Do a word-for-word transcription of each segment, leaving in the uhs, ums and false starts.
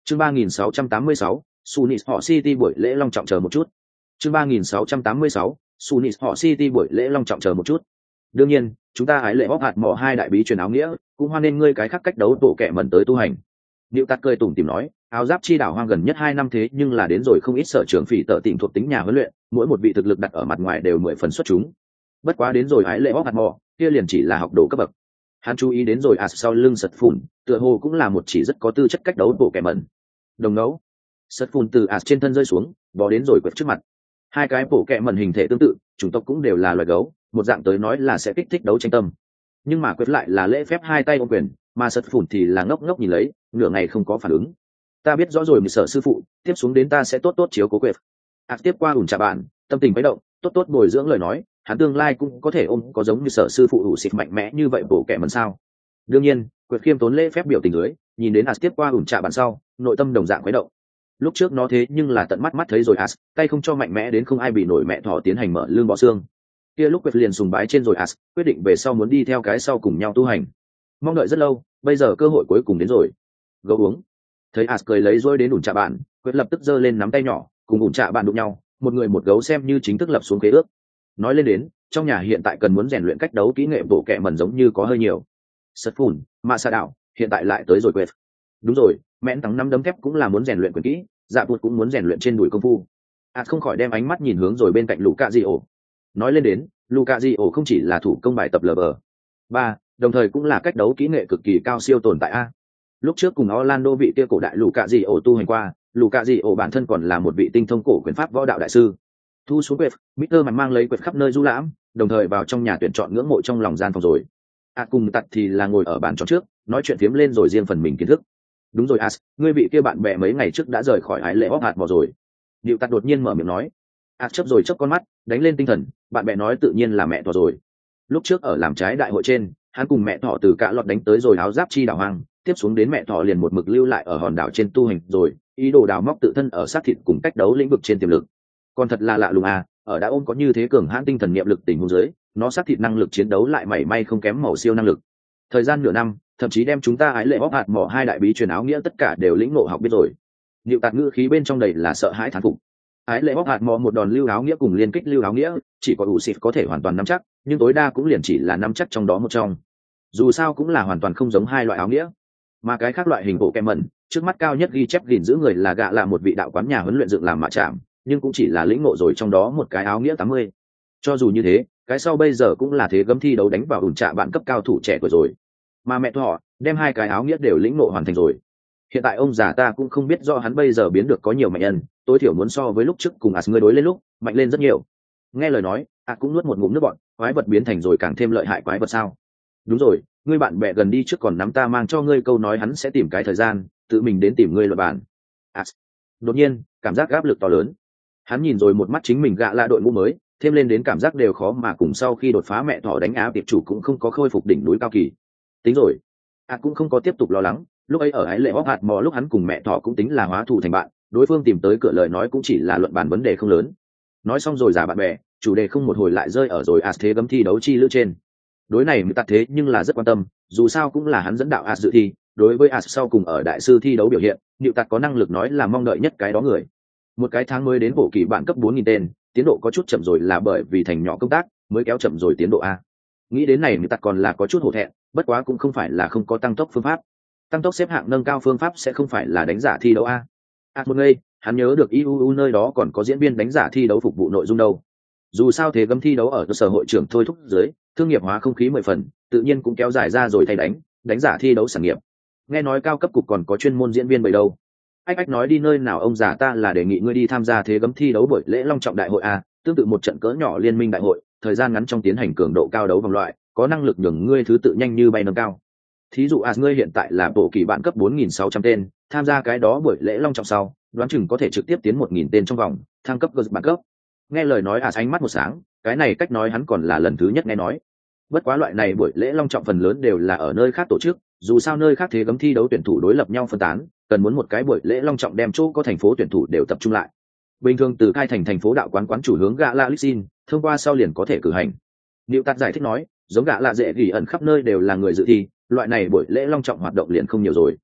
Chương ba nghìn sáu trăm tám mươi sáu, Sunis họ City buổi lễ long trọng chờ một chút. Chương ba nghìn sáu trăm tám mươi sáu, Sunis họ City buổi lễ long trọng chờ một chút. Đương nhiên, chúng ta hãy lễ bóc hạt mỏ hai đại bí truyền áo nghĩa, cũng hoan nên ngươi cái khác cách đấu tổ kẻ mẩn tới tu hành. Niệu Tạt cười tủm tỉm nói, áo giáp chi đảo hoang gần nhất hai năm thế nhưng là đến rồi không ít sở trường phỉ tợ tìm thuộc tính nhà huấn luyện, mỗi một vị thực lực đặt ở mặt ngoài đều mười phần xuất chúng. Bất quá đến rồi hãy lễ bóc hạt mỏ, kia liền chỉ là học đồ cấp bậc. Hắn chú ý đến rồi as sau lưng sật phùn, tựa hồ cũng là một chỉ rất có tư chất cách đấu tổ kẻ mẩn. Đồng ngẫu, sật phùn từ as trên thân rơi xuống, bò đến rồi quẹt trước mặt. Hai cái bộ kẻ mẩn hình thể tương tự, chủng tộc cũng đều là loài gấu, một dạng tới nói là sẽ kích thích đấu tranh tâm. Nhưng mà quẹt lại là lễ phép hai tay ôm quyền, mà sật phùn thì là ngốc ngốc nhìn lấy, nửa ngày không có phản ứng. Ta biết rõ rồi, mình sợ sư phụ, tiếp xuống đến ta sẽ tốt tốt chiếu cố quẹt. as tiếp qua ủn trà bạn, tâm tình khuấy động, tốt tốt bồi dưỡng lời nói, hắn tương lai cũng có thể ôm có giống như sở sư phụ ủ xịt mạnh mẽ như vậy bộ kẻ mẩn sao. Đương nhiên, quyệt khiêm tốn lễ phép biểu tình dưới, nhìn đến as tiếp qua ủn trà bàn sau, nội tâm đồng dạng khuấy động. Lúc trước nó thế nhưng là tận mắt mắt thấy rồi as, tay không cho mạnh mẽ đến không ai bị nổi mẹ thỏ tiến hành mở lương bọ xương. Kia lúc quyệt liền sùng bái trên rồi as, quyết định về sau muốn đi theo cái sau cùng nhau tu hành. Mong đợi rất lâu, bây giờ cơ hội cuối cùng đến rồi. Gấu uống. Thấy as cười lấy rối đến ủn trà bàn, quyệt lập tức giơ lên nắm tay nhỏ, cùng ủn trà bàn đụng nhau, một người một gấu xem như chính thức lập xuống khế ước. Nói lên đến, trong nhà hiện tại cần muốn rèn luyện cách đấu kỹ nghệ bộ kệ mẩn giống như có hơi nhiều. Sật phùn, mạ sa đạo, hiện tại lại tới rồi quệt. Đúng rồi, mẽn thắng năm đấm thép cũng là muốn rèn luyện quyền kỹ, dạ bụt cũng muốn rèn luyện trên đùi công phu. À không khỏi đem ánh mắt nhìn hướng rồi bên cạnh Luca Di ổ. Nói lên đến, Luca Di ổ không chỉ là thủ công bài tập lờ bờ ba, đồng thời cũng là cách đấu kỹ nghệ cực kỳ cao siêu tồn tại a. Lúc trước cùng Orlando vị kia cổ đại Luca Di ổ tu hành qua, Luca Di ổ bản thân còn là một vị tinh thông cổ quyền pháp võ đạo đại sư. Thu xuống quệt, Mister Mạnh mang lấy quệt khắp nơi du lãm, đồng thời vào trong nhà tuyển chọn ngưỡng mộ trong lòng gian phòng rồi. À cùng Tặt thì là ngồi ở bàn tròn trước, nói chuyện phiếm lên rồi riêng phần mình kiến thức. Đúng rồi As, ngươi vị kia bạn bè mấy ngày trước đã rời khỏi ái lệ bóc hạt mò rồi. Diệu Tặt đột nhiên mở miệng nói. As chớp rồi chớp con mắt, đánh lên tinh thần, bạn bè nói tự nhiên là mẹ thỏ rồi. Lúc trước ở làm trái đại hội trên, hắn cùng mẹ thỏ từ cả lọt đánh tới rồi áo giáp chi đảo hoang, tiếp xuống đến mẹ thỏ liền một mực lưu lại ở hòn đảo trên tu hành rồi, ý đồ đào móc tự thân ở sát thịt cùng cách đấu lĩnh vực trên tiềm lực. Còn thật là lạ lùng à, ở đã ôm có như thế cường hãn tinh thần niệm lực tình huống dưới, nó sát thịt năng lực chiến đấu lại mảy may không kém màu siêu năng lực. Thời gian nửa năm, thậm chí đem chúng ta ái lệ bóc hạt mỏ hai đại bí truyền áo nghĩa tất cả đều lĩnh ngộ học biết rồi. Niệu Tạt ngữ khí bên trong đầy là sợ hãi thán phục. Ái lệ bóc hạt mỏ một đòn lưu áo nghĩa cùng liên kích lưu áo nghĩa, chỉ có ủ xịt có thể hoàn toàn nắm chắc, nhưng tối đa cũng liền chỉ là nắm chắc trong đó một trong. Dù sao cũng là hoàn toàn không giống hai loại áo nghĩa. Mà cái khác loại hình bộ kẹm mẩn, trước mắt cao nhất ghi chép gìn giữ người là gạ là một vị đạo quán nhà huấn luyện dựng làm mạ chạm, nhưng cũng chỉ là lĩnh ngộ rồi trong đó một cái áo nghĩa tám mươi. Cho dù như thế, cái sau bây giờ cũng là thế gấm thi đấu đánh vào ủn trạ bạn cấp cao thủ trẻ tuổi rồi. Mà mẹ họ đem hai cái áo nghĩa đều lĩnh ngộ hoàn thành rồi. Hiện tại ông già ta cũng không biết do hắn bây giờ biến được có nhiều mạnh nhân, tối thiểu muốn so với lúc trước cùng as ngươi đối lên lúc, mạnh lên rất nhiều. Nghe lời nói, a cũng nuốt một ngụm nước bọt, quái vật biến thành rồi càng thêm lợi hại quái vật sao? Đúng rồi, ngươi bạn bè gần đi trước còn nắm ta mang cho ngươi câu nói hắn sẽ tìm cái thời gian, tự mình đến tìm ngươi luật bàn. As. Đột nhiên, cảm giác áp lực to lớn. Hắn nhìn rồi một mắt chính mình gạ là đội ngũ mới, thêm lên đến cảm giác đều khó mà cùng sau khi đột phá mẹ thỏ đánh áo tiệp chủ cũng không có khôi phục đỉnh núi cao kỳ. Tính rồi, a cũng không có tiếp tục lo lắng, lúc ấy ở ái lệ bóc hạt mò lúc hắn cùng mẹ thỏ cũng tính là hóa thù thành bạn, đối phương tìm tới cửa lời nói cũng chỉ là luận bàn vấn đề không lớn. Nói xong rồi giả bạn bè, chủ đề không một hồi lại rơi ở rồi as thế gấm thi đấu chi lữ trên. Đối này mới tạt thế nhưng là rất quan tâm, dù sao cũng là hắn dẫn đạo as dự thi, đối với as sau cùng ở đại sư thi đấu biểu hiện, Niệu Tạt có năng lực nói là mong đợi nhất cái đó người. Một cái tháng mới đến bộ kỳ bạn cấp bốn nghìn tên, tiến độ có chút chậm rồi là bởi vì thành nhỏ công tác mới kéo chậm rồi tiến độ a. Nghĩ đến này Niệu Tạt còn là có chút hổ thẹn, bất quá cũng không phải là không có tăng tốc phương pháp. Tăng tốc xếp hạng nâng cao phương pháp sẽ không phải là đánh giả thi đấu a. A một ngây, hắn nhớ được i u u nơi đó còn có diễn viên đánh giả thi đấu phục vụ nội dung đâu. Dù sao thế gấm thi đấu ở cơ sở hội trưởng thôi thúc dưới, thương nghiệp hóa không khí mười phần, tự nhiên cũng kéo dài ra rồi thay đánh, đánh giả thi đấu sản nghiệp. Nghe nói cao cấp cục còn có chuyên môn diễn viên bày đâu. Ách ách nói đi nơi nào ông già ta là đề nghị ngươi đi tham gia thế gấm thi đấu buổi lễ long trọng đại hội a, tương tự một trận cỡ nhỏ liên minh đại hội, thời gian ngắn trong tiến hành cường độ cao đấu vòng loại, có năng lực nhường ngươi thứ tự nhanh như bay nâng cao. Thí dụ as ngươi hiện tại là bộ kỳ bạn cấp bốn nghìn sáu trăm tên, tham gia cái đó buổi lễ long trọng sau, đoán chừng có thể trực tiếp tiến một nghìn tên trong vòng, thăng cấp bạn cấp. Nghe lời nói as ánh mắt một sáng, cái này cách nói hắn còn là lần thứ nhất nghe nói. Bất quá loại này buổi lễ long trọng phần lớn đều là ở nơi khác tổ chức, dù sao nơi khác thế gấm thi đấu tuyển thủ đối lập nhau phân tán, cần muốn một cái buổi lễ long trọng đem chỗ có thành phố tuyển thủ đều tập trung lại. Bình thường từ khai thành thành phố đạo quán quán chủ hướng gạ la lixin, thông qua sau liền có thể cử hành. Niệu Tạt giải thích nói, giống gạ lạ dễ gỉ ẩn khắp nơi đều là người dự thi, loại này buổi lễ long trọng hoạt động liền không nhiều rồi.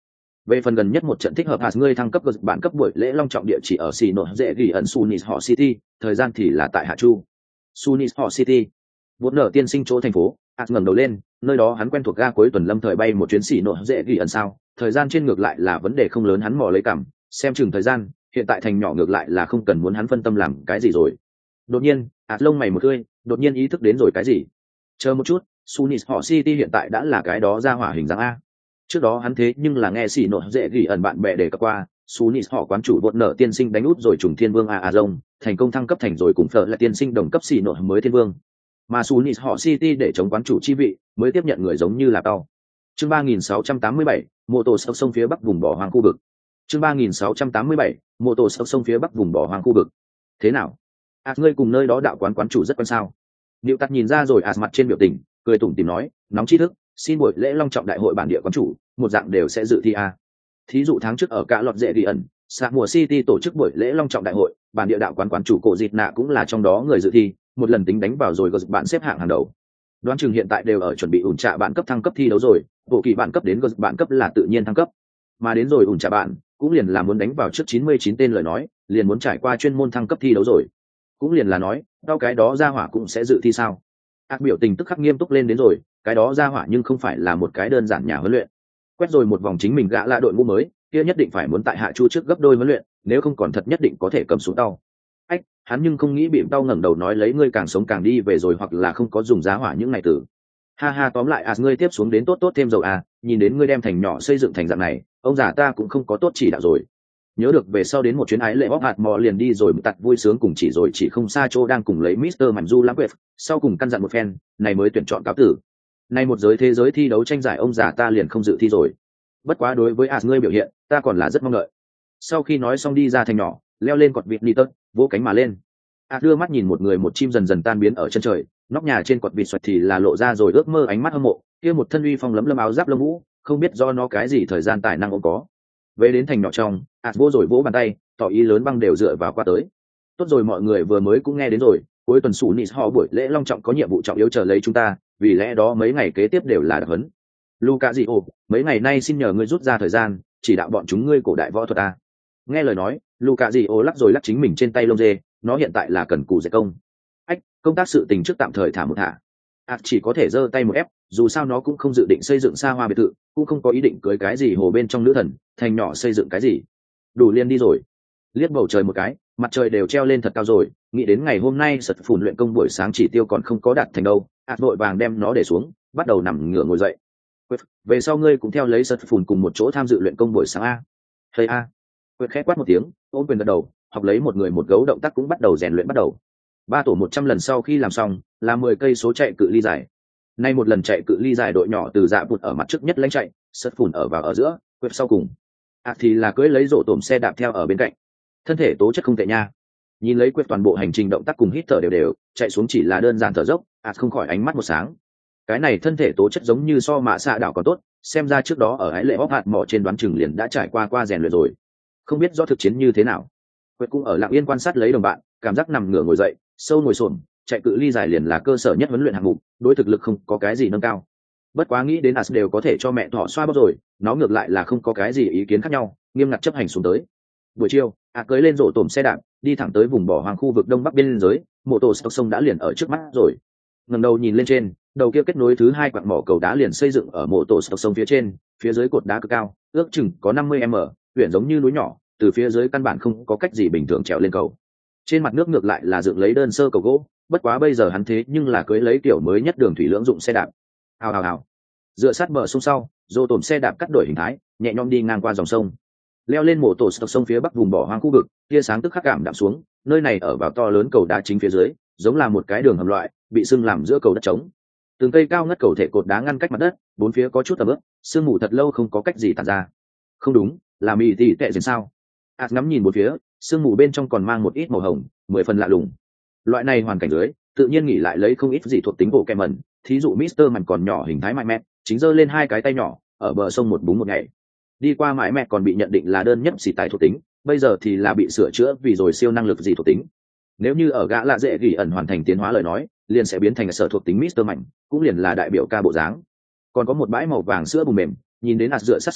Về phần gần nhất một trận thích hợp hạt ngươi thăng cấp bản cấp buổi lễ long trọng địa chỉ ở xì nội dễ ghi ẩn Sunis họ City, thời gian thì là tại Hạ Chu. Sunis họ City, vốn nở tiên sinh chỗ thành phố, hạt ngẩng đầu lên, nơi đó hắn quen thuộc ga cuối tuần lâm thời bay một chuyến xì nội dễ ghi ẩn sao, thời gian trên ngược lại là vấn đề không lớn hắn mò lấy cảm, xem chừng thời gian, hiện tại thành nhỏ ngược lại là không cần muốn hắn phân tâm làm cái gì rồi. Đột nhiên, hạt lông mày một tươi, đột nhiên ý thức đến rồi cái gì. Chờ một chút, Sunis họ City hiện tại đã là cái đó ra hỏa hình dáng a. Trước đó hắn thế nhưng là nghe xì nội dễ ghi ẩn bạn bè đề cập qua, Sunis họ quán chủ vượt nở tiên sinh đánh út rồi trùng thiên vương a a rông, thành công thăng cấp thành rồi cùng phở là tiên sinh đồng cấp xì nội mới thiên vương. Mà Sunis họ City để chống quán chủ chi vị, mới tiếp nhận người giống như là tao. Chương ba nghìn sáu trăm tám mươi bảy, mô tô sâu sông phía bắc vùng bỏ hoang khu vực. Chương ba nghìn sáu trăm tám mươi bảy, mô tô sâu sông phía bắc vùng bỏ hoang khu vực. Thế nào? À, ngươi cùng nơi đó đạo quán quán chủ rất quan sao? Diệu Tắt nhìn ra rồi à mặt trên biểu tình, cười tủm tỉm nói, nóng tri thức, xin buổi lễ long trọng đại hội bản địa quán chủ, một dạng đều sẽ dự thi a. Thí dụ tháng trước ở cả lọt dễ đi ẩn, xã mùa City tổ chức buổi lễ long trọng đại hội, bản địa đạo quán quán chủ cổ dịt nạ cũng là trong đó người dự thi, một lần tính đánh vào rồi gờ bạn xếp hạng hàng đầu. Đoán chừng hiện tại đều ở chuẩn bị ủn trạ bạn cấp thăng cấp thi đấu rồi, bộ kỳ bạn cấp đến gờ bạn cấp là tự nhiên thăng cấp, mà đến rồi ủn trạ bạn cũng liền là muốn đánh vào trước chín mươi chín tên lời nói, liền muốn trải qua chuyên môn thăng cấp thi đấu rồi. Cũng liền là nói, đau cái đó ra hỏa cũng sẽ dự thi sao? Ác biểu tình tức khắc nghiêm túc lên đến rồi, cái đó ra hỏa nhưng không phải là một cái đơn giản nhà huấn luyện. Quét rồi một vòng chính mình gã là đội ngũ mới, kia nhất định phải muốn tại Hạ Chu trước gấp đôi huấn luyện, nếu không còn thật nhất định có thể cầm xuống tàu. Ách, hắn nhưng không nghĩ bị tao ngẩng đầu nói lấy ngươi càng sống càng đi về rồi hoặc là không có dùng giá hỏa những ngày tử. Ha ha, tóm lại à, ngươi tiếp xuống đến tốt tốt thêm dầu à, nhìn đến ngươi đem thành nhỏ xây dựng thành dạng này, ông già ta cũng không có tốt chỉ đạo rồi. Nhớ được về sau đến một chuyến ái lệ bóc hạt mò liền đi rồi tặt vui sướng cùng chỉ rồi chỉ không xa chỗ đang cùng lấy Mister Mạnh Du lãng quệt, sau cùng căn dặn một phen, này mới tuyển chọn cáo tử. Này một giới thế giới thi đấu tranh giải ông già ta liền không dự thi rồi. Bất quá đối với ạt ngươi biểu hiện, ta còn là rất mong đợi. Sau khi nói xong đi ra thành nhỏ, leo lên cột vịt ni tớt, vỗ cánh mà lên. ạt đưa mắt nhìn một người một chim dần dần tan biến ở chân trời, nóc nhà trên cột vịt xoạch thì là lộ ra rồi ước mơ ánh mắt hâm mộ, kia một thân uy phong lấm lấm áo giáp lông vũ, không biết do nó cái gì thời gian tài năng ông có. Về đến thành nhỏ trong, ạt vỗ rồi vỗ bàn tay, tỏ ý lớn băng đều dựa vào qua tới. Tốt rồi, mọi người vừa mới cũng nghe đến rồi, cuối tuần sủ nịt họ buổi lễ long trọng có nhiệm vụ trọng yếu chờ lấy chúng ta, vì lẽ đó mấy ngày kế tiếp đều là đặc huấn. Luca Di ô, mấy ngày nay xin nhờ ngươi rút ra thời gian, chỉ đạo bọn chúng ngươi cổ đại võ thuật ta. Nghe lời nói, Luca Di ô lắc rồi lắc chính mình trên tay lông dê, nó hiện tại là cần cù dạy công. Ách, công tác sự tình trước tạm thời thả một thả. ạt chỉ có thể giơ tay một ép, dù sao nó cũng không dự định xây dựng xa hoa biệt thự, cũng không có ý định cưới cái gì hồ bên trong nữ thần, thành nhỏ xây dựng cái gì. Đủ liên đi rồi. Liếc bầu trời một cái, mặt trời đều treo lên thật cao rồi, nghĩ đến ngày hôm nay sật phủn luyện công buổi sáng chỉ tiêu còn không có đạt thành đâu, ạt vội vàng đem nó để xuống, bắt đầu nằm ngửa ngồi dậy. Về sau ngươi cũng theo lấy sật phủn cùng một chỗ tham dự luyện công buổi sáng a. Hay a. Quệt khẽ quát một tiếng, ôm quyền gật đầu, học lấy một người một gấu động tác cũng bắt đầu rèn luyện bắt đầu. Ba tổ một trăm lần sau khi làm xong, là mười cây số chạy cự ly dài. Nay một lần chạy cự ly dài đội nhỏ từ dạ bụt ở mặt trước nhất lãnh chạy, sật phủn ở vào ở giữa, quệt sau cùng. À thì là cưỡi lấy rổ tổm xe đạp theo ở bên cạnh. Thân thể tố chất không tệ nha. Nhìn lấy quét toàn bộ hành trình động tác cùng hít thở đều đều, chạy xuống chỉ là đơn giản thở dốc, à không khỏi ánh mắt một sáng. Cái này thân thể tố chất giống như so mạ xạ đảo còn tốt, xem ra trước đó ở ái lệ bóc hạt mỏ trên đoán chừng liền đã trải qua qua rèn luyện rồi. Không biết do thực chiến như thế nào. Quét cũng ở lặng yên quan sát lấy đồng bạn, cảm giác nằm ngửa ngồi dậy, sâu ngồi xổm, chạy cự ly dài liền là cơ sở nhất huấn luyện hạng mục, đối thực lực không có cái gì nâng cao. Bất quá nghĩ đến as đều có thể cho mẹ thọ xoa bóp rồi, nó ngược lại là không có cái gì ý kiến khác nhau, nghiêm ngặt chấp hành xuống tới. Buổi chiều, a cưới lên rổ tổm xe đạp, đi thẳng tới vùng bỏ hoang khu vực đông bắc biên giới, mô tô sông đã liền ở trước mắt rồi. Ngẩng đầu nhìn lên trên, đầu kia kết nối thứ hai quặng mỏ cầu đá liền xây dựng ở mô tô sông phía trên, phía dưới cột đá cực cao, ước chừng có năm mươi mét, huyện giống như núi nhỏ, từ phía dưới căn bản không có cách gì bình thường trèo lên cầu. Trên mặt nước ngược lại là dựng lấy đơn sơ cầu gỗ, bất quá bây giờ hắn thế nhưng là cưới lấy kiểu mới nhất đường thủy lưỡng dụng xe đạp. Hào hào hào. Dựa sát bờ sông sau, rô tổm xe đạp cắt đổi hình thái, nhẹ nhõm đi ngang qua dòng sông, leo lên mổ tổ sông phía bắc vùng bỏ hoang khu vực, tia sáng tức khắc cảm đạm xuống, nơi này ở vào to lớn cầu đá chính phía dưới, giống là một cái đường hầm loại, bị sưng làm giữa cầu đất trống. Từng cây cao ngất cầu thể cột đá ngăn cách mặt đất, bốn phía có chút tầm ướp, sương mù thật lâu không có cách gì tản ra. Không đúng, là mì tỉ tệ gì sao? Ạt ngắm nhìn một phía, sương mù bên trong còn mang một ít màu hồng, mười phần lạ lùng. Loại này hoàn cảnh dưới, tự nhiên nghỉ lại lấy không ít gì thuộc tính bộ kèm mẩn, thí dụ Mister Mạnh còn nhỏ hình thái mạnh mẽ, chính giơ lên hai cái tay nhỏ, ở bờ sông một búng một nhảy. Đi qua mãi mẹ còn bị nhận định là đơn nhất xì tài thuộc tính, bây giờ thì là bị sửa chữa vì rồi siêu năng lực gì thuộc tính. Nếu như ở gã lạ dễ gỉ ẩn hoàn thành tiến hóa lời nói, liền sẽ biến thành sở thuộc tính Mister Mạnh, cũng liền là đại biểu ca bộ dáng. Còn có một bãi màu vàng sữa bùn mềm, nhìn đến ạt dựa sát sau,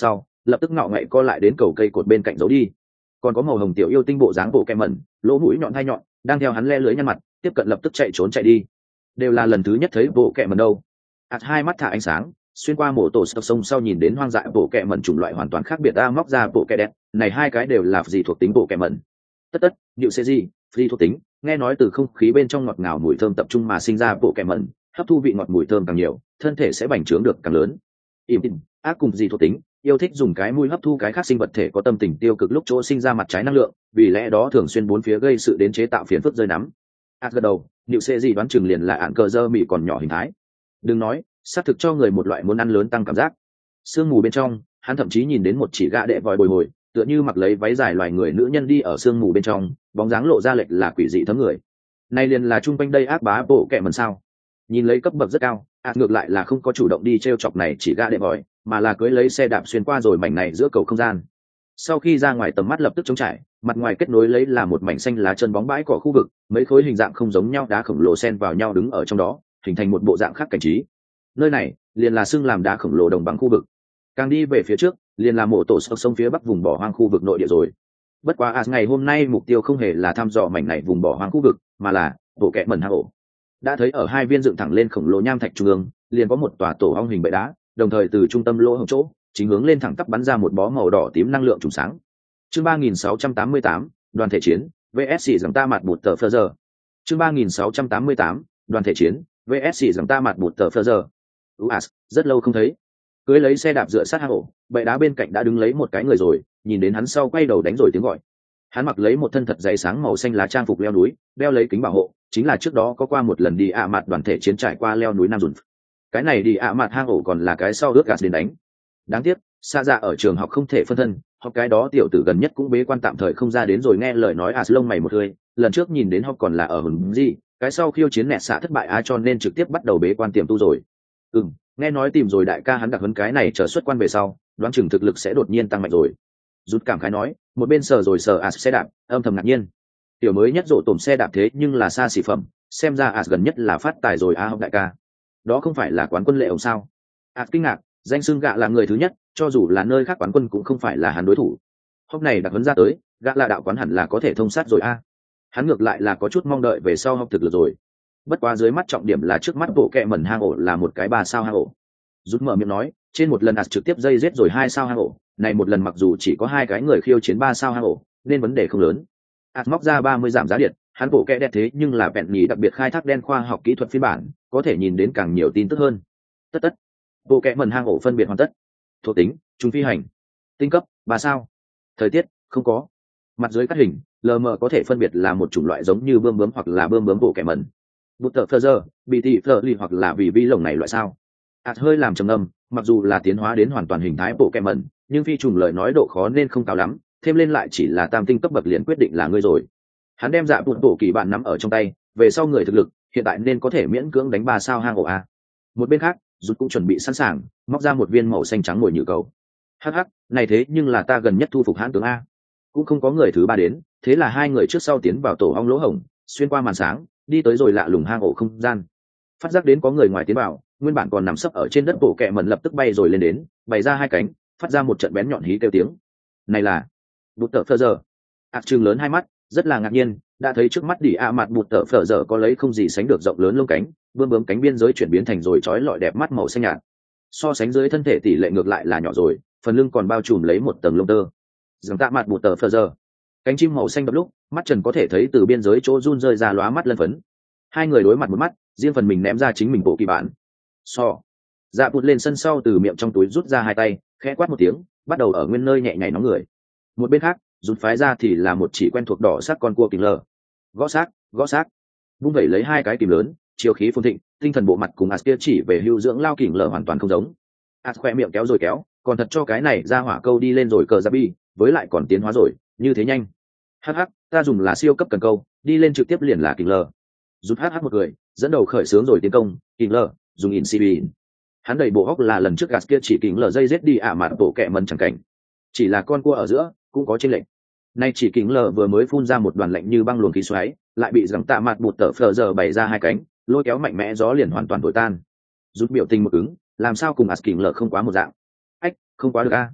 lập tức ngọ ngậy co lại đến cầu cây cột bên cạnh giấu đi. Còn có màu hồng tiểu yêu tinh bộ dáng bộ kẹm mẩn, lỗ mũi nhọn hai nhọn, đang theo hắn le lưới nhăn mặt, tiếp cận lập tức chạy trốn chạy đi. Đều là lần thứ nhất thấy bộ kẹm mẩn đâu. Ạt hai mắt thả ánh sáng, xuyên qua mổ tổ sông sau nhìn đến hoang dại bộ kẹm mẩn chủng loại hoàn toàn khác biệt, ta móc ra bộ kẹm đẹp, này hai cái đều là gì thuộc tính bộ kẹm mẩn. Tất tất, điệu sẽ gì, phi thuộc tính, nghe nói từ không khí bên trong ngọt ngào mùi thơm tập trung mà sinh ra bộ kẹm mẩn, hấp thu vị ngọt mùi thơm càng nhiều, thân thể sẽ bành trướng được càng lớn. Im im, ác cùng gì thuộc tính, yêu thích dùng cái mũi hấp thu cái khác sinh vật thể có tâm tình tiêu cực lúc chỗ sinh ra mặt trái năng lượng, vì lẽ đó thường xuyên bốn phía gây sự đến chế tạo phiền phức rơi nắm. Ác gật đầu, điệu sẽ gì đoán chừng liền là ạn cờ dơ mị còn nhỏ hình thái. Đừng nói, xác thực cho người một loại muốn ăn lớn tăng cảm giác. Sương mù bên trong, hắn thậm chí nhìn đến một chỉ gã đệ vòi bồi hồi, tựa như mặc lấy váy dài loài người nữ nhân đi ở sương mù bên trong, bóng dáng lộ ra lệch là quỷ dị thấm người. Này liền là trung quanh đây ác bá bộ kệ mần sao? Nhìn lấy cấp bậc rất cao, ác ngược lại là không có chủ động đi treo chọc này chỉ gã đệ vòi, mà là cưới lấy xe đạp xuyên qua rồi mảnh này giữa cầu không gian. Sau khi ra ngoài tầm mắt lập tức trống trải, mặt ngoài kết nối lấy là một mảnh xanh lá chân bóng bãi cỏ khu vực, mấy khối hình dạng không giống nhau đá khổng lồ xen vào nhau đứng ở trong đó, hình thành một bộ dạng khác cảnh trí. Nơi này liền là xưng làm đá khổng lồ đồng bằng khu vực. Càng đi về phía trước, liền là mộ tổ sông sông phía bắc vùng bỏ hoang khu vực nội địa rồi. Bất quá as ngày hôm nay mục tiêu không hề là thăm dò mảnh này vùng bỏ hoang khu vực, mà là bộ kẹ mẩn hang ổ. Đã thấy ở hai viên dựng thẳng lên khổng lồ nham thạch trung ương, liền có một tòa tổ ong hình bệ đá, đồng thời từ trung tâm lỗ hổng chỗ, chính hướng lên thẳng tắp bắn ra một bó màu đỏ tím năng lượng trùng sáng. Chương ba nghìn sáu trăm tám mươi tám, đoàn thể chiến, vê ét xì rằng ta mặt bụt tờ phơ giờ. Chương ba nghìn sáu trăm tám mươi tám, đoàn thể chiến, vê ét xì rằng ta mặt bụt tờ phơ giờ. Uas, rất lâu không thấy. Cưới lấy xe đạp dựa sát hang ổ, bệ đá bên cạnh đã đứng lấy một cái người rồi, nhìn đến hắn sau quay đầu đánh rồi tiếng gọi. Hắn mặc lấy một thân thật dày sáng màu xanh lá trang phục leo núi, đeo lấy kính bảo hộ, chính là trước đó có qua một lần đi ạ mặt đoàn thể chiến trải qua leo núi Nam Dùn. Cái này đi ạ mặt hang ổ còn là cái sau ướt gạt đến đánh. Đáng tiếc, xa ra ở trường học không thể phân thân, hoặc cái đó tiểu tử gần nhất cũng bế quan tạm thời không ra đến rồi, nghe lời nói à lông mày một hơi, lần trước nhìn đến học còn là ở hùng gì, cái sau khiêu chiến nẹt xạ thất bại a cho nên trực tiếp bắt đầu bế quan tiềm tu rồi. Ừm, nghe nói tìm rồi đại ca hắn đặc huấn cái này chờ xuất quan về sau, đoán chừng thực lực sẽ đột nhiên tăng mạnh rồi. Rút cảm khái nói, một bên sờ rồi sờ as xe đạp, âm thầm ngạc nhiên. Tiểu mới nhất rộ tổm xe đạp thế nhưng là xa xỉ phẩm, xem ra as gần nhất là phát tài rồi a học đại ca. Đó không phải là quán quân lệ ông sao? As kinh ngạc, danh xưng gạ là người thứ nhất, cho dù là nơi khác quán quân cũng không phải là hắn đối thủ. Hôm này đặc huấn ra tới, gạ là đạo quán hẳn là có thể thông sát rồi a. Hắn ngược lại là có chút mong đợi về sau học thực lực rồi. Bất quá dưới mắt trọng điểm là trước mắt bộ kẹ mẩn hang ổ là một cái ba sao hang ổ. Rút mở miệng nói, trên một lần as trực tiếp dây giết rồi hai sao hang ổ, này một lần mặc dù chỉ có hai cái người khiêu chiến ba sao hang ổ, nên vấn đề không lớn. As móc ra ba mươi giảm giá điện, hắn bộ kẹ đẹp thế nhưng là vẹn nhí đặc biệt khai thác đen khoa học kỹ thuật phiên bản, có thể nhìn đến càng nhiều tin tức hơn. Tất tất, bộ kẹ mẩn hang ổ phân biệt hoàn tất. Thuộc tính, trung phi hành, tinh cấp, ba sao. Thời tiết, không có. Mặt dưới cắt hình, lờ mờ có thể phân biệt là một chủng loại giống như bươm bướm hoặc là bươm bướm bộ kẹ mẩn. Bút tờ phơ giờ, bị tỉ phơ ly hoặc là vì vi lồng này loại sao. Ảt hơi làm trầm âm, mặc dù là tiến hóa đến hoàn toàn hình thái bộ kẹ mẩn, nhưng phi trùng lời nói độ khó nên không cao lắm, thêm lên lại chỉ là tam tinh cấp bậc liền quyết định là ngươi rồi. Hắn đem dạ bụt bộ kỳ bạn nắm ở trong tay, về sau người thực lực hiện tại nên có thể miễn cưỡng đánh ba sao hang ổ a. Một bên khác, rút cũng chuẩn bị sẵn sàng, móc ra một viên màu xanh trắng ngồi nhự cầu. Hắc hắc, này thế nhưng là ta gần nhất thu phục hãn tướng a. Cũng không có người thứ ba đến, thế là hai người trước sau tiến vào tổ ong lỗ hổng, xuyên qua màn sáng, đi tới rồi lạ lùng hang ổ không gian. Phát giác đến có người ngoài tiến vào, nguyên bản còn nằm sấp ở trên đất bộ kẹ mẩn lập tức bay rồi lên đến, bày ra hai cánh, phát ra một trận bén nhọn hí kêu tiếng. Này là bụt tờ phơ giờ. Ác trừng lớn hai mắt, rất là ngạc nhiên, đã thấy trước mắt đỉ a mặt bụt tờ phơ giờ có lấy không gì sánh được rộng lớn lông cánh, bướm bướm cánh biên giới chuyển biến thành rồi trói lọi đẹp mắt màu xanh nhạt. So sánh dưới thân thể tỷ lệ ngược lại là nhỏ rồi, phần lưng còn bao trùm lấy một tầng lông tơ. Rằng tạ mặt bụt tờ phơ giờ, cánh chim màu xanh đập lúc, mắt trần có thể thấy từ biên giới chỗ run rơi ra lóa mắt lân phấn. Hai người đối mặt một mắt, riêng phần mình ném ra chính mình bộ kỳ bản. So, dạ bụt lên sân sau từ miệng trong túi rút ra hai tay, khẽ quát một tiếng, bắt đầu ở nguyên nơi nhẹ nhảy nóng người. Một bên khác, rút phái ra thì là một chỉ quen thuộc đỏ sắc con cua kình lờ. Gõ xác, gõ xác, vung vẩy lấy hai cái kìm lớn, chiều khí phồn thịnh, tinh thần bộ mặt cùng as kia chỉ về hưu dưỡng lao kình lờ hoàn toàn không giống. As khoe miệng kéo rồi kéo, còn thật cho cái này ra hỏa câu đi lên rồi cờ giáp bi, với lại còn tiến hóa rồi, như thế nhanh. Hắc hắc, ta dùng là siêu cấp cần câu, đi lên trực tiếp liền là kình lờ. Rút hắc hắc một người, dẫn đầu khởi xướng rồi tiến công, kình lờ, dùng Insibin. Hắn đẩy bộ hóc là lần trước gas kia chỉ kình lờ dây rết đi ả mặt bộ kẹ mần chẳng cảnh. Chỉ là con cua ở giữa, cũng có chênh lệch. Nay chỉ kình lờ vừa mới phun ra một đoàn lạnh như băng luồng khí xoáy, lại bị rằng tạ mặt bụt tờ phờ giờ bày ra hai cánh, lôi kéo mạnh mẽ gió liền hoàn toàn thổi tan. Rút biểu tình một ứng, làm sao cùng as kình lờ không quá một dạng. Ách, không quá được a.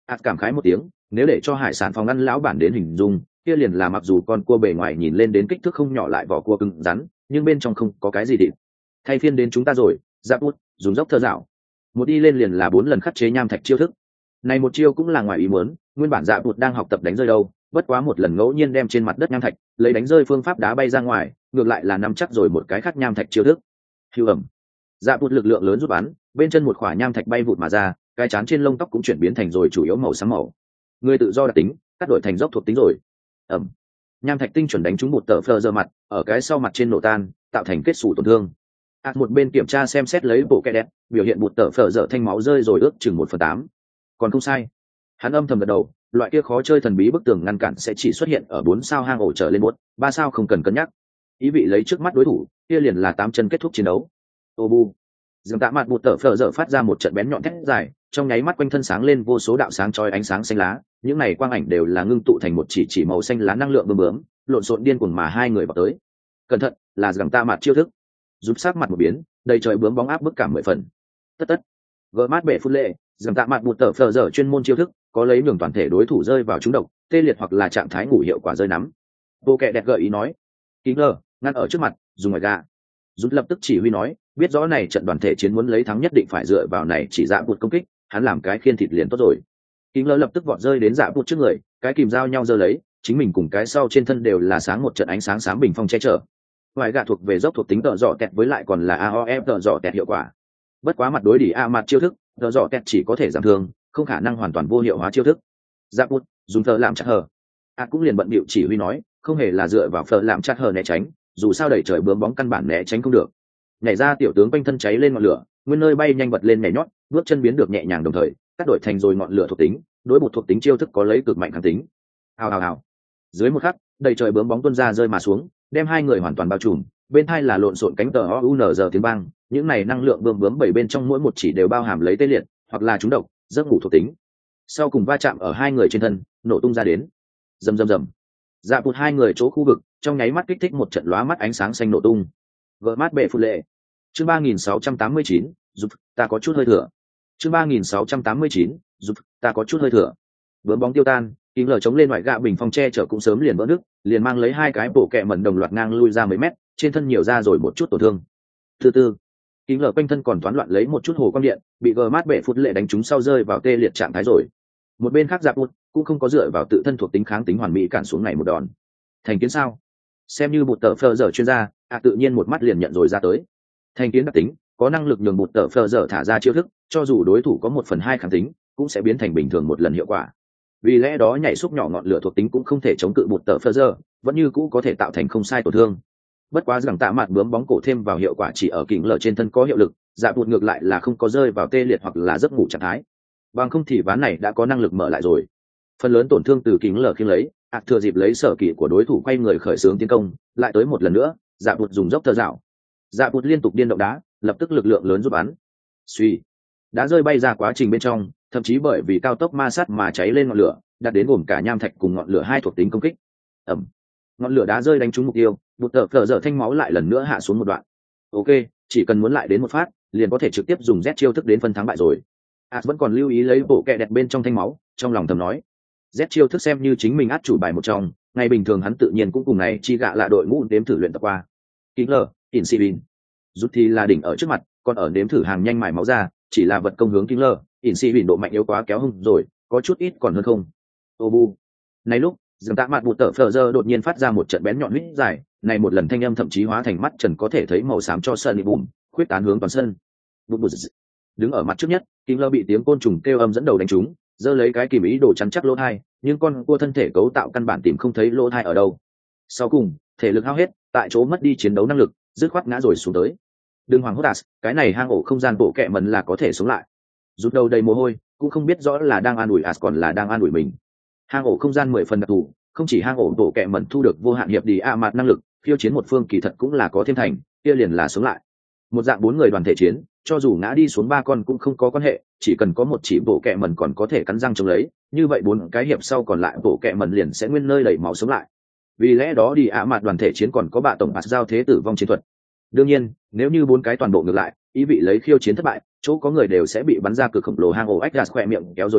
ạt cảm khái một tiếng, nếu để cho hải sản phòng ăn lão bản đến hình dung, kia liền là mặc dù con cua bề ngoài nhìn lên đến kích thước không nhỏ lại vỏ cua cứng rắn, nhưng bên trong không có cái gì thịt. Thay phiên đến chúng ta rồi, Dạ Bút dùng dốc thơ dạo, một đi lên liền là bốn lần khắc chế nham thạch chiêu thức. Này một chiêu cũng là ngoài ý muốn, nguyên bản Dạ Bút đang học tập đánh rơi đâu, bất quá một lần ngẫu nhiên đem trên mặt đất nham thạch lấy đánh rơi phương pháp đá bay ra ngoài, ngược lại là nắm chắc rồi một cái khắc nham thạch chiêu thức. Hưu ẩm, Dạ Bút lực lượng lớn rút bắn, bên chân một khỏa nham thạch bay vụt mà ra, cái chán trên lông tóc cũng chuyển biến thành rồi chủ yếu màu xám màu. Người tự do đặc tính, cắt đổi thành dốc thuộc tính rồi. Ẩm, nham thạch tinh chuẩn đánh trúng một tờ phơ giờ mặt, ở cái sau mặt trên nổ tan, tạo thành kết xù tổn thương. ạt một bên kiểm tra xem xét lấy bộ kẹ đẹp, biểu hiện một tờ phở dở thanh máu rơi rồi ước chừng một phần tám. Còn không sai, hắn âm thầm gật đầu, loại kia khó chơi thần bí bức tường ngăn cản sẽ chỉ xuất hiện ở bốn sao hang ổ trở lên một, ba sao không cần cân nhắc. Ý vị lấy trước mắt đối thủ, kia liền là tám chân kết thúc chiến đấu. Ô bu, dường tạ mặt một tờ phở dở phát ra một trận bén nhọn thét dài, trong nháy mắt quanh thân sáng lên vô số đạo sáng chói ánh sáng xanh lá, những này quang ảnh đều là ngưng tụ thành một chỉ chỉ màu xanh lá năng lượng bướm bướm, lộn xộn điên cuồng mà hai người vào tới. Cẩn thận, là dường tạ mặt chiêu thức. Giúp sát mặt một biến, đầy trời bướm bóng áp bức cả mười phần. Tất tất, gỡ mát bể phun lệ, dường tạ mặt một tờ phở dở chuyên môn chiêu thức, có lấy nhường toàn thể đối thủ rơi vào trúng độc, tê liệt hoặc là trạng thái ngủ hiệu quả rơi nắm. Bộ kệ đẹp gợi ý nói, kính lờ, ngăn ở trước mặt, dùng ngoài gà. Giúp lập tức chỉ huy nói, biết rõ này trận đoàn thể chiến muốn lấy thắng nhất định phải dựa vào này chỉ dạ bụt công kích, hắn làm cái khiên thịt liền tốt rồi. Kính lờ lập tức vọt rơi đến dạ bụt trước người, cái kìm dao nhau giơ lấy, chính mình cùng cái sau trên thân đều là sáng một trận ánh sáng sáng bình phong che chở. Ngoài gà thuộc về dốc thuộc tính tợ dọ tẹt với lại còn là a o f tợ dọ tẹt hiệu quả. Bất quá mặt đối đỉ a mặt chiêu thức, tợ dọ tẹt chỉ có thể giảm thương, không khả năng hoàn toàn vô hiệu hóa chiêu thức. Dạ bụt dùng thờ làm chặt hờ. A cũng liền bận bịu chỉ huy nói, không hề là dựa vào phở làm chặt hờ né tránh, dù sao đẩy trời bướm bóng căn bản né tránh không được. Nhảy ra tiểu tướng quanh thân cháy lên ngọn lửa, nguyên nơi bay nhanh bật lên nhảy nhót, bước chân biến được nhẹ nhàng đồng thời, cắt đổi thành rồi ngọn lửa thuộc tính, đối một thuộc tính chiêu thức có lấy cực mạnh kháng tính. Hào hào hào. Dưới một khắc, đầy trời bướm bóng tuôn ra rơi mà xuống, đem hai người hoàn toàn bao trùm, bên hai là lộn xộn cánh tờ o u n giờ tiếng vang, những này năng lượng bướm bướm bảy bên trong mỗi một chỉ đều bao hàm lấy tê liệt, hoặc là trúng độc, giấc ngủ thuộc tính. Sau cùng va chạm ở hai người trên thân, nổ tung ra đến. Rầm rầm rầm. Dạ bụt hai người chỗ khu vực, trong nháy mắt kích thích một trận lóa mắt ánh sáng xanh nổ tung. Vỡ mát bệ phụ lệ. Chương ba nghìn sáu trăm tám mươi chín, giúp ta có chút hơi thừa. Chương ba nghìn sáu trăm tám mươi chín, giúp ta có chút hơi thừa. Bướm bóng tiêu tan, kính lở chống lên ngoại gạ bình phong che chở cũng sớm liền vỡ nước, liền mang lấy hai cái bộ kẹ mẩn đồng loạt ngang lui ra mấy mét, trên thân nhiều ra rồi một chút tổn thương. Thứ tư, kính lở quanh thân còn toán loạn lấy một chút hồ quang điện, bị gờ mát bệ phút lệ đánh trúng sau rơi vào tê liệt trạng thái rồi. Một bên khác Dạ Bụt cũng không có dựa vào tự thân thuộc tính kháng tính hoàn mỹ cản xuống này một đòn. Thành kiến sao? Xem như một tờ phơ giờ chuyên gia, à tự nhiên một mắt liền nhận rồi ra tới. Thành kiến đặc tính, có năng lực nhường một tờ phơ giờ thả ra chiêu thức, cho dù đối thủ có một phần hai kháng tính, cũng sẽ biến thành bình thường một lần hiệu quả. Vì lẽ đó nhảy xúc nhỏ ngọn lửa thuộc tính cũng không thể chống cự một tờ phơ giờ, vẫn như cũ có thể tạo thành không sai tổn thương. Bất quá rằng tạ mặt bướm bóng cổ thêm vào hiệu quả chỉ ở kính lở trên thân có hiệu lực, Dạ Bụt ngược lại là không có rơi vào tê liệt hoặc là giấc ngủ trạng thái. Bằng không thì ván này đã có năng lực mở lại rồi. Phần lớn tổn thương từ kính lở khiêng lấy, ạt thừa dịp lấy sở kỳ của đối thủ quay người khởi xướng tiến công, lại tới một lần nữa, Dạ Bụt dùng dốc thơ dạo. Dạ Bụt liên tục điên động đá, lập tức lực lượng lớn giúp bắn. Suy, đá rơi bay ra quá trình bên trong, thậm chí bởi vì cao tốc ma sát mà cháy lên ngọn lửa, đạt đến gồm cả nham thạch cùng ngọn lửa hai thuộc tính công kích. Ầm, ngọn lửa đá rơi đánh trúng mục tiêu, bụt tờ phở dở thanh máu lại lần nữa hạ xuống một đoạn. Ok, chỉ cần muốn lại đến một phát, liền có thể trực tiếp dùng Z chiêu thức đến phân thắng bại rồi. Át vẫn còn lưu ý lấy bộ kẹ đẹp bên trong thanh máu, trong lòng thầm nói, Z chiêu thức xem như chính mình át chủ bài một trong, ngày bình thường hắn tự nhiên cũng cùng này chi gạ là đội ngũ đếm thử luyện tập qua. Kính lờ, Insibin, rút thì là đỉnh ở trước mặt, còn ở đếm thử hàng nhanh mài máu ra, chỉ là vật công hướng kính lờ, Insibin độ mạnh yếu quá kéo hung rồi, có chút ít còn hơn không. Ô bu, này lúc dường tạ mặt bụt tờ phờ giờ đột nhiên phát ra một trận bén nhọn huýt dài, này một lần thanh âm thậm chí hóa thành mắt trần có thể thấy màu xám cho sân bị bùm khuyết tán hướng toàn sân. Bụt bụt đứng ở mặt trước nhất, Kim Lơ bị tiếng côn trùng kêu âm dẫn đầu đánh trúng, giơ lấy cái kìm ý đồ chắn chắc lỗ thai, nhưng con cua thân thể cấu tạo căn bản tìm không thấy lỗ thai ở đâu. Sau cùng, thể lực hao hết, tại chỗ mất đi chiến đấu năng lực, dứt khoát ngã rồi xuống tới. Đừng hoảng hốt, cái này hang ổ không gian bộ kẹ mần là có thể sống lại. Rút đầu đầy mồ hôi, cũng không biết rõ là đang an ủi As còn là đang an ủi mình. Hang ổ không gian mười phần đặc thù, không chỉ hang ổ bộ kẹ mẩn thu được vô hạn hiệp đi a mạt năng lực, khiêu chiến một phương kỳ thật cũng là có thêm thành, kia liền là sống lại. Một dạng bốn người đoàn thể chiến, cho dù ngã đi xuống ba con cũng không có quan hệ, chỉ cần có một chỉ bộ kẹ mẩn còn có thể cắn răng chống lấy, như vậy bốn cái hiệp sau còn lại bộ kẹ mẩn liền sẽ nguyên nơi đẩy máu sống lại. Vì lẽ đó đi a mạt đoàn thể chiến còn có bạ tổng bạt giao thế tử vong chiến thuật. Đương nhiên, nếu như bốn cái toàn bộ ngược lại, ý vị lấy khiêu chiến thất bại, chỗ có người đều sẽ bị bắn ra cực khổng lồ hang ổ ách gạt khỏe miệng kéo rồi kéo,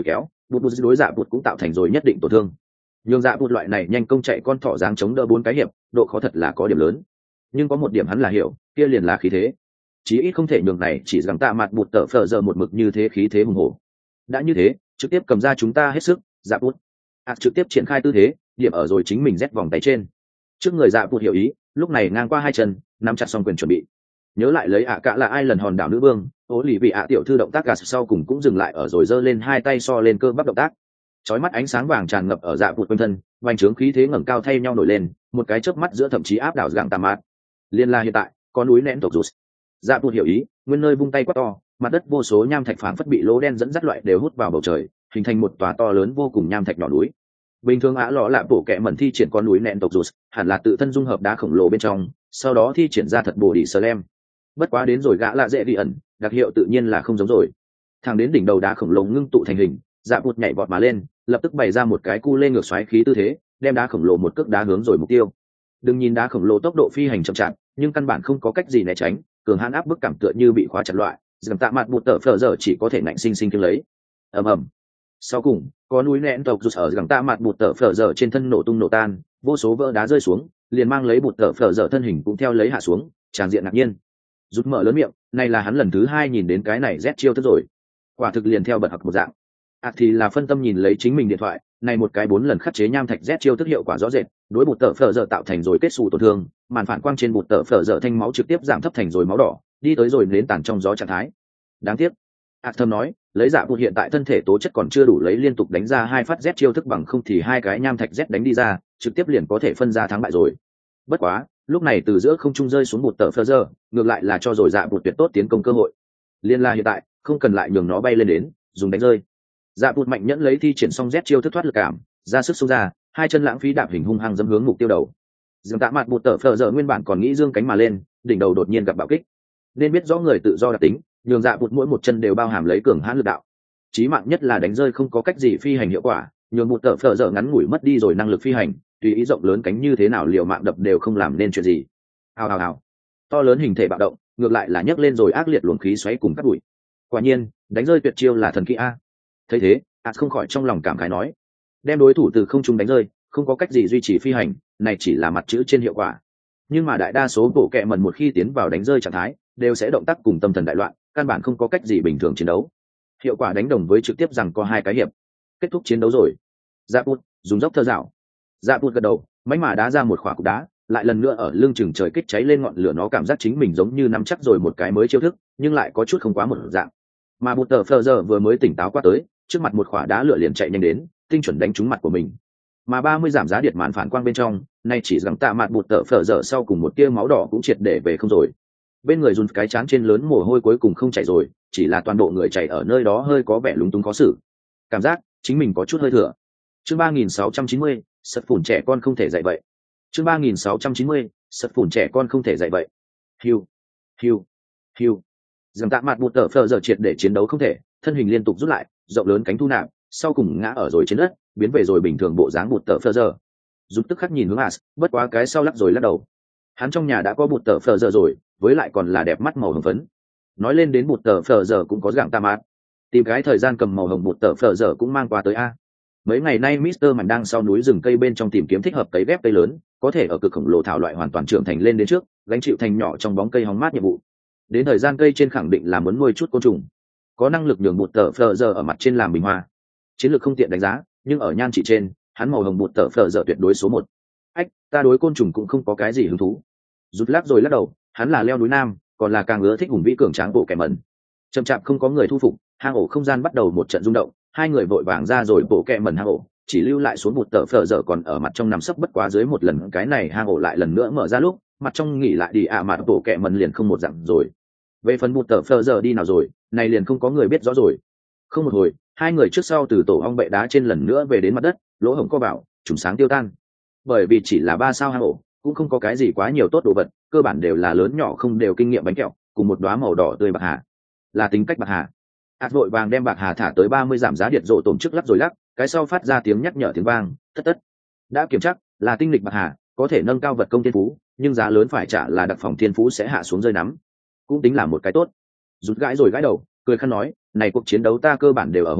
bụt bụt đối dạ bụt cũng tạo thành rồi nhất định tổn thương. Nhưng dạ bụt loại này nhanh công chạy con thỏ dáng chống đỡ bốn cái hiệp, độ khó thật là có điểm lớn. Nhưng có một điểm hắn là hiểu, kia liền là khí thế. Chí ít không thể nhường này chỉ rằng tạ mặt bụt tở phở giờ một mực như thế khí thế hùng hổ. Đã như thế, trực tiếp cầm ra chúng ta hết sức, dạ bụt. ạt trực tiếp triển khai tư thế, điểm ở rồi chính mình rét vòng tay trên. Trước người dạ bụt hiểu ý, lúc này ngang qua hai chân, nắm chặt xong quyền chuẩn bị. Nhớ lại lấy ạ cả là ai lần hòn đảo nữ vương, ố lì vị ạ tiểu thư động tác gạt sau cùng cũng dừng lại ở rồi giơ lên hai tay so lên cơ bắp động tác. Chói mắt ánh sáng vàng tràn ngập ở dạ bụt quanh thân, vành trướng khí thế ngẩng cao thay nhau nổi lên, một cái chớp mắt giữa thậm chí áp đảo gặng tà mát. Liên la hiện tại, có núi nén tộc rụt. Dạ bụt hiểu ý, nguyên nơi vung tay quát to, mặt đất vô số nham thạch phảng phất bị lỗ đen dẫn dắt loại đều hút vào bầu trời, hình thành một tòa to lớn vô cùng nham thạch nhỏ núi. Bình thường ạ lọ lạ bổ kẹ mẩn thi triển con núi nén tộc rụt, hẳn là tự thân dung hợp đá khổng lồ bên trong, sau đó thi triển ra thật bổ đi slam. Bất quá đến rồi gã lạ dễ bị ẩn, đặc hiệu tự nhiên là không giống rồi. Thẳng đến đỉnh đầu đá khổng lồ ngưng tụ thành hình, dạ bụt nhảy vọt mà lên, lập tức bày ra một cái cu lên ngược xoáy khí tư thế, đem đá khổng lồ một cước đá hướng rồi mục tiêu. Đừng nhìn đá khổng lồ tốc độ phi hành chậm chạp, nhưng căn bản không có cách gì né tránh, cường hãn áp bức cảm tựa như bị khóa chặt loại, dầm tạ mặt bụt tở phở giờ chỉ có thể ngạnh sinh sinh kiếm lấy. Ầm ầm. Sau cùng, có núi nén tộc rụt ở gẳng tạ mặt bụt tở phở giờ trên thân nổ tung nổ tan, vô số vỡ đá rơi xuống, liền mang lấy bụt tở phở giờ thân hình cũng theo lấy hạ xuống, tràn diện ngạc nhiên. Rút mở lớn miệng, này là hắn lần thứ hai nhìn đến cái này rét chiêu thức rồi. Quả thực liền theo bật học một dạng. À thì là phân tâm nhìn lấy chính mình điện thoại, này một cái bốn lần khắc chế nham thạch rét chiêu thức hiệu quả rõ rệt, đối bụt tở phở giờ tạo thành rồi kết xù tổn thương, màn phản quang trên bụt tở phở giờ thanh máu trực tiếp giảm thấp thành rồi máu đỏ, đi tới rồi nến tàn trong gió trạng thái. Đáng tiếc, À thầm nói, lấy dạ bụt hiện tại thân thể tố chất còn chưa đủ lấy liên tục đánh ra hai phát rét chiêu thức bằng không thì hai cái nham thạch rét đánh đi ra, trực tiếp liền có thể phân ra thắng bại rồi. Bất quá, lúc này từ giữa không trung rơi xuống bụt tở phở giờ, ngược lại là cho rồi dạ bụt tuyệt tốt tiến công cơ hội. Liên la hiện tại, không cần lại nhường nó bay lên đến, dùng đánh rơi. Dạ bụt mạnh nhẫn lấy thi triển xong rét chiêu thức thoát lực cảm, ra sức xông ra, hai chân lãng phí đạp hình hung hăng dẫm hướng mục tiêu đầu. Dương Tạ Mạt bụt tở phở giờ nguyên bản còn nghĩ dương cánh mà lên, đỉnh đầu đột nhiên gặp bạo kích. Nên biết rõ người tự do đặc tính, nhường dạ bụt mỗi một chân đều bao hàm lấy cường hãn lực đạo. Chí mạng nhất là đánh rơi không có cách gì phi hành hiệu quả, nhường bụt tở phở giờ ngắn ngủi mất đi rồi năng lực phi hành, tùy ý rộng lớn cánh như thế nào liều mạng đập đều không làm nên chuyện gì. Hào hào hào. To lớn hình thể bạo động, ngược lại là nhấc lên rồi ác liệt luồng khí xoáy cùng cắt bụi. Quả nhiên, đánh rơi tuyệt chiêu là thần kỹ a. Thấy thế, ạt không khỏi trong lòng cảm khái nói, đem đối thủ từ không trung đánh rơi, không có cách gì duy trì phi hành, này chỉ là mặt chữ trên hiệu quả. Nhưng mà đại đa số bộ kệ mẩn một khi tiến vào đánh rơi trạng thái, đều sẽ động tác cùng tâm thần đại loạn, căn bản không có cách gì bình thường chiến đấu. Hiệu quả đánh đồng với trực tiếp rằng có hai cái hiệp. Kết thúc chiến đấu rồi. Dạ bụt dùng dốc thơ dạo. Dạ bụt gật đầu, mánh mà đá ra một khỏa cục đá, lại lần nữa ở lưng chừng trời kích cháy lên ngọn lửa, nó cảm giác chính mình giống như nắm chắc rồi một cái mới chiêu thức, nhưng lại có chút không quá một dạng. Mà bụt tờ phờ giờ vừa mới tỉnh táo qua tới, trước mặt một khỏa đá lửa liền chạy nhanh đến, tinh chuẩn đánh trúng mặt của mình. Mà ba mươi giảm giá điện màn phản quang bên trong, nay chỉ rằng tạ mặt bụt tờ phờ giờ sau cùng một tia máu đỏ cũng triệt để về không rồi. Bên người run cái chán trên lớn mồ hôi cuối cùng không chảy rồi, chỉ là toàn bộ người chảy ở nơi đó hơi có vẻ lúng túng khó xử. Cảm giác chính mình có chút hơi thừa. Chương ba nghìn sáu trăm chín mươi, sật phủn trẻ con không thể dạy vậy. Chương ba nghìn sáu trăm chín mươi, sật phủn trẻ con không thể dạy vậy. Hiu, hiu, hiu. Dầm tạ mặt bụt tờ phờ giờ triệt để chiến đấu không thể, thân hình liên tục rút lại, rộng lớn cánh thu nạp, sau cùng ngã ở rồi trên đất, biến về rồi bình thường bộ dáng bụt tờ phờ giờ. Rút tức khắc nhìn hướng As, bất quá cái sau lắc rồi lắc đầu. Hắn trong nhà đã có bụt tờ phờ giờ rồi, với lại còn là đẹp mắt màu hồng phấn. Nói lên đến bụt tờ phờ giờ cũng có dạng ta mát, tìm cái thời gian cầm màu hồng bụt tờ phờ giờ cũng mang qua tới a. Mấy ngày nay Mister Mạnh đang sau núi rừng cây bên trong tìm kiếm thích hợp cấy ghép cây lớn, có thể ở cực khổng lồ thảo loại hoàn toàn trưởng thành lên đến trước, gánh chịu thành nhỏ trong bóng cây hóng mát nhiệm vụ. Đến thời gian cây trên khẳng định là muốn nuôi chút côn trùng, có năng lực nhường bụt tờ phờ giờ ở mặt trên làm bình hoa. Chiến lược không tiện đánh giá, nhưng ở nhan trị trên, hắn màu hồng bụt tờ phờ giờ tuyệt đối số một. Ách, ta đối côn trùng cũng không có cái gì hứng thú. Rút lắc rồi lắc đầu, hắn là leo núi nam, còn là càng ưa thích hùng vĩ cường tráng bộ kẻ mẩn. Chậm chạp không có người thu phục, hang ổ không gian bắt đầu một trận rung động, hai người vội vàng ra rồi bộ kẻ mẩn hang ổ, chỉ lưu lại xuống bụt tờ phờ giờ còn ở mặt trong nằm sấp bất quá dưới một lần, cái này hang ổ lại lần nữa mở ra lúc, mặt trong nghỉ lại đi ạ à mặt bộ kẻ mẩn liền không một dặn rồi. Về phần bụt tờ phờ giờ đi nào rồi, này liền không có người biết rõ rồi. Không một hồi, hai người trước sau từ tổ ong bệ đá trên lần nữa về đến mặt đất, lỗ hổng co vào, trùng sáng tiêu tan. Bởi vì chỉ là ba sao hang ổ, cũng không có cái gì quá nhiều tốt đồ vật, cơ bản đều là lớn nhỏ không đều kinh nghiệm bánh kẹo, cùng một đóa màu đỏ tươi bạc hà. Là tính cách bạc hà. Át vội vàng đem bạc hà thả tới ba mươi giảm giá điện rộ tổm trước lắc rồi lắc, cái sau phát ra tiếng nhắc nhở tiếng vang, tất tất. Đã kiểm tra, là tinh lịch bạc hà, có thể nâng cao vật công thiên phú, nhưng giá lớn phải trả là đặc phòng thiên phú sẽ hạ xuống rơi nắm. Cũng tính là một cái tốt. Rút gãi rồi gãi đầu, cười khăn nói, này cuộc chiến đấu ta cơ bản đều ở hỗn,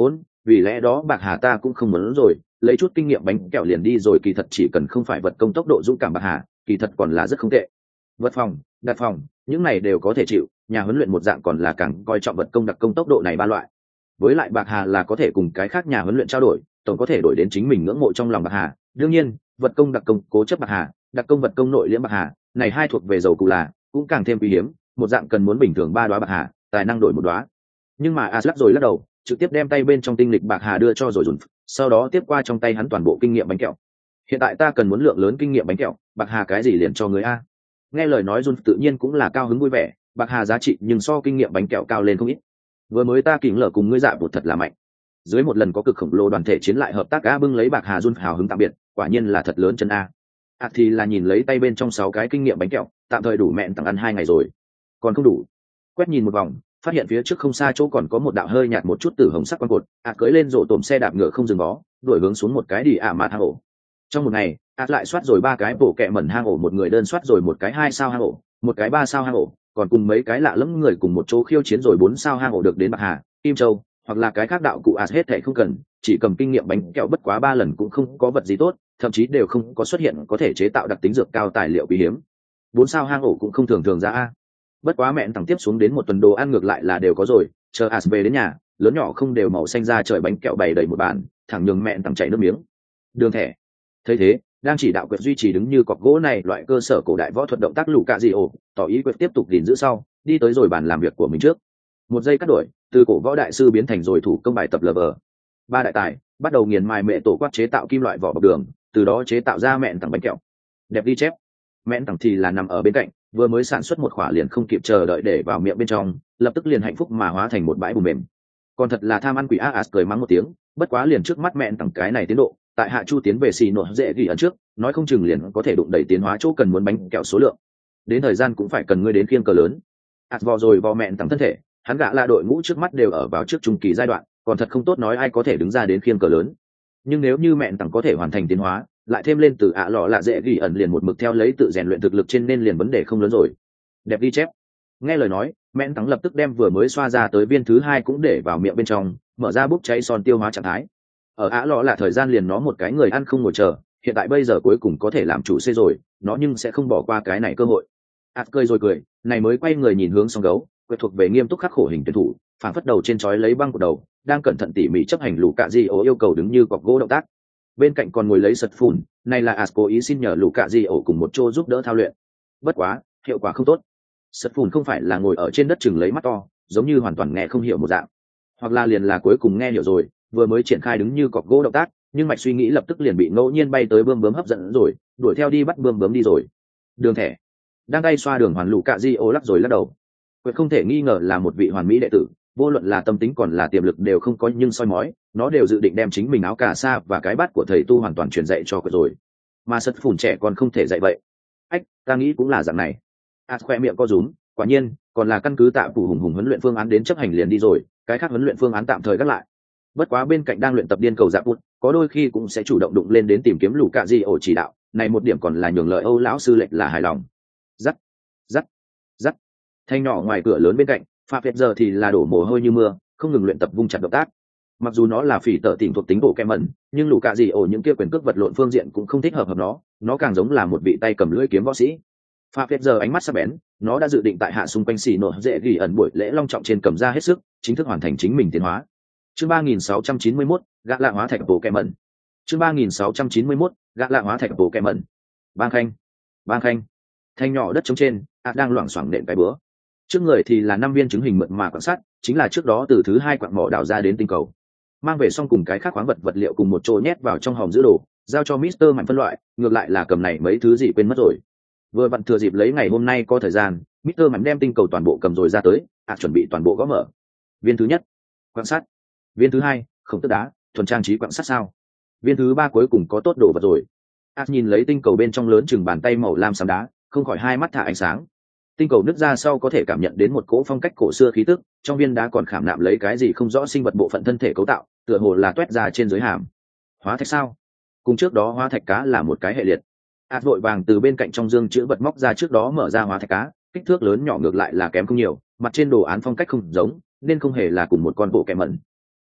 vì lẽ đó bạc hà ta cũng không muốn rồi, lấy chút kinh nghiệm bánh kẹo liền đi rồi. Kỳ thật chỉ cần không phải vật công tốc độ dũng cảm bạc hà, kỳ thật còn là rất không tệ. Vật phòng, đặt phòng, những này đều có thể chịu, nhà huấn luyện một dạng còn là càng coi trọng vật công đặc công tốc độ này ba loại. Với lại bạc hà là có thể cùng cái khác nhà huấn luyện trao đổi, tổng có thể đổi đến chính mình ngưỡng mộ trong lòng bạc hà. Đương nhiên, vật công đặc công cố chấp bạc hà, đặc công vật công nội liễm bạc hà, này hai thuộc về dầu cụ là cũng càng thêm quý hiếm, một dạng cần muốn bình thường ba đóa bạc hà, tài năng đổi một đóa. Nhưng mà As lắc rồi lắc đầu, trực tiếp đem tay bên trong tinh lịch bạc hà đưa cho rồi dùn, sau đó tiếp qua trong tay hắn toàn bộ kinh nghiệm bánh kẹo. Hiện tại ta cần muốn lượng lớn kinh nghiệm bánh kẹo, bạc hà cái gì liền cho người a. Nghe lời nói dùn tự nhiên cũng là cao hứng vui vẻ, bạc hà giá trị nhưng so kinh nghiệm bánh kẹo cao lên không ít. Vừa mới ta kính lở cùng ngươi dạ bột thật là mạnh. Dưới một lần có cực khổng lồ đoàn thể chiến lại hợp tác a, bưng lấy bạc hà dùn hào hứng tạm biệt, quả nhiên là thật lớn chân a. À thì là nhìn lấy tay bên trong sáu cái kinh nghiệm bánh kẹo, tạm thời đủ mẹn tặng ăn hai ngày rồi. Còn không đủ. Quét nhìn một vòng, phát hiện phía trước không xa chỗ còn có một đạo hơi nhạt một chút tử hồng sắc quang cột. À cưỡi lên rổ tôm xe đạp ngựa không dừng bó, đuổi hướng xuống một cái đi ả mạt hang ổ. Trong một ngày, À lại soát rồi ba cái bộ kẹ mẩn hang ổ, một người đơn soát rồi một cái hai sao hang ổ, một cái ba sao hang ổ, còn cùng mấy cái lạ lẫm người cùng một chỗ khiêu chiến rồi bốn sao hang ổ được đến bạc hà, kim châu, hoặc là cái khác đạo cụ À hết thảy không cần, chỉ cầm kinh nghiệm bánh kẹo bất quá ba lần cũng không có vật gì tốt, thậm chí đều không có xuất hiện có thể chế tạo đặc tính dược cao tài liệu quý hiếm. Bốn sao hang ổ cũng không thường thường ra a. Bất quá mẹn thẳng tiếp xuống đến một tuần đồ ăn ngược lại là đều có rồi, chờ As về đến nhà, lớn nhỏ không đều màu xanh ra trời bánh kẹo bày đầy một bàn, thẳng nhường mẹn thẳng chảy nước miếng. Đường thẻ. Thấy thế, đang chỉ đạo quyệt duy trì đứng như cọc gỗ này loại cơ sở cổ đại võ thuật động tác lũ cạ gì ổ, tỏ ý quyệt tiếp tục gìn giữ sau, đi tới rồi bàn làm việc của mình trước. Một giây cắt đổi, từ cổ võ đại sư biến thành rồi thủ công bài tập lờ vờ. Ba đại tài bắt đầu nghiền mài mẹ tổ quát chế tạo kim loại vỏ bọc đường, từ đó chế tạo ra mẹn thẳng bánh kẹo. Đẹp ghi chép. Mẹn thẳng thì là nằm ở bên cạnh, vừa mới sản xuất một khỏa liền không kịp chờ đợi để vào miệng bên trong, lập tức liền hạnh phúc mà hóa thành một bãi bùn mềm. Còn thật là tham ăn quỷ As cười mắng một tiếng, bất quá liền trước mắt mẹn thẳng cái này tiến độ, tại hạ chu tiến về xì nội dễ ghi ẩn trước, nói không chừng liền có thể đụng đẩy tiến hóa chỗ cần muốn bánh kẹo số lượng. Đến thời gian cũng phải cần ngươi đến khiêng cờ lớn. As vò rồi vò mẹn thẳng thân thể, hắn gã là đội ngũ trước mắt đều ở vào trước trung kỳ giai đoạn, còn thật không tốt nói ai có thể đứng ra đến khiêng cờ lớn. Nhưng nếu như mẹn thẳng có thể hoàn thành tiến hóa, lại thêm lên từ ạ lọ lạ dễ ghi ẩn liền một mực theo lấy tự rèn luyện thực lực trên nên liền vấn đề không lớn rồi. Đẹp ghi chép. Nghe lời nói, mẹn thẳng lập tức đem vừa mới xoa ra tới viên thứ hai cũng để vào miệng bên trong, mở ra bốc cháy son tiêu hóa trạng thái. Ở ạ lọ lạ thời gian liền nó một cái người ăn không ngồi chờ, hiện tại bây giờ cuối cùng có thể làm chủ C rồi, nó nhưng sẽ không bỏ qua cái này cơ hội. Át cười rồi cười, này mới quay người nhìn hướng song gấu, quay thuộc về nghiêm túc khắc khổ hình tuyển thủ, phản phất đầu trên chói lấy băng của đầu, đang cẩn thận tỉ mỉ chấp hành lũ cạ di ổ yêu cầu đứng như cọc gỗ động tác. Bên cạnh còn ngồi lấy sật phùn, này là As cố ý xin nhờ lũ cạ di ổ cùng một chỗ giúp đỡ thao luyện. Bất quá, hiệu quả không tốt. Sật phùn không phải là ngồi ở trên đất chừng lấy mắt to, giống như hoàn toàn nghe không hiểu một dạng, hoặc là liền là cuối cùng nghe hiểu rồi, vừa mới triển khai đứng như cọc gỗ động tác, nhưng mạch suy nghĩ lập tức liền bị ngẫu nhiên bay tới bươm bướm hấp dẫn rồi, đuổi theo đi bắt bươm bướm đi rồi. Đường thẻ đang tay xoa đường hoàn lũ cạ di ổ lắc rồi lắc đầu. Quyệt không thể nghi ngờ là một vị hoàn mỹ đệ tử, vô luận là tâm tính còn là tiềm lực đều không có, nhưng soi mói nó đều dự định đem chính mình áo cà sa và cái bát của thầy tu hoàn toàn truyền dạy cho Quyệt rồi, mà sật phủn trẻ còn không thể dạy vậy. Ách, ta nghĩ cũng là dạng này. À khoe miệng co rúm, quả nhiên còn là căn cứ tạ phủ hùng hùng huấn luyện phương án đến chấp hành liền đi rồi, cái khác huấn luyện phương án tạm thời gác lại. Bất quá bên cạnh đang luyện tập điên cầu dạ bút, có đôi khi cũng sẽ chủ động đụng lên đến tìm kiếm lũ cạ di ổ chỉ đạo, này một điểm còn là nhường lợi Âu lão sư lệch là hài lòng. Dắt, dắt, dắt. Thanh nhỏ ngoài cửa lớn bên cạnh, Phạm Việt giờ thì là đổ mồ hôi như mưa, không ngừng luyện tập vung chặt động tác. Mặc dù nó là phỉ tở tỉnh thuộc tính bộ kem mẩn, nhưng lũ cạ gì ổ những kia quyền cước vật lộn phương diện cũng không thích hợp hợp nó, nó càng giống là một vị tay cầm lưỡi kiếm võ sĩ. Phạm Việt giờ ánh mắt sắc bén, nó đã dự định tại hạ xung quanh xì nội dễ ghi ẩn buổi lễ long trọng trên cầm ra hết sức, chính thức hoàn thành chính mình tiến hóa. Chương ba nghìn sáu trăm chín mươi mốt, gã lạ hóa thạch bộ kem mẩn. Chương ba nghìn sáu trăm chín mươi mốt, gã lạ hóa thạch bộ kem mẩn. Bang khanh, bang khanh. Thanh nhỏ đất trống trên, ạ đang loảng xoảng nện cái bữa. Trước người thì là năm viên trứng hình mượt mà quan sát, chính là trước đó từ thứ hai quặng mỏ đào ra đến tinh cầu, mang về xong cùng cái khác khoáng vật vật liệu cùng một chỗ nhét vào trong hòm giữ đồ, giao cho Mister Mạnh phân loại, ngược lại là cầm này mấy thứ gì quên mất rồi. Vừa vặn thừa dịp lấy ngày hôm nay có thời gian, Mister Mạnh đem tinh cầu toàn bộ cầm rồi ra tới, ạ chuẩn bị toàn bộ gõ mở. Viên thứ nhất, quan sát. Viên thứ hai, không tức đá, thuần trang trí quan sát sao. Viên thứ ba cuối cùng có tốt đồ vật rồi. ạ nhìn lấy tinh cầu bên trong lớn chừng bàn tay màu lam xám đá, không khỏi hai mắt thả ánh sáng. Tinh cầu nứt ra sau có thể cảm nhận đến một cỗ phong cách cổ xưa khí tức, trong viên đá còn khảm nạm lấy cái gì không rõ sinh vật bộ phận thân thể cấu tạo, tựa hồ là toét ra trên dưới hàm. Hóa thạch sao? Cùng trước đó hóa thạch cá là một cái hệ liệt. Át vội vàng từ bên cạnh trong dương chữ vật móc ra trước đó mở ra hóa thạch cá, kích thước lớn nhỏ ngược lại là kém không nhiều, mặt trên đồ án phong cách không giống, nên không hề là cùng một con bộ kẻ mẩn.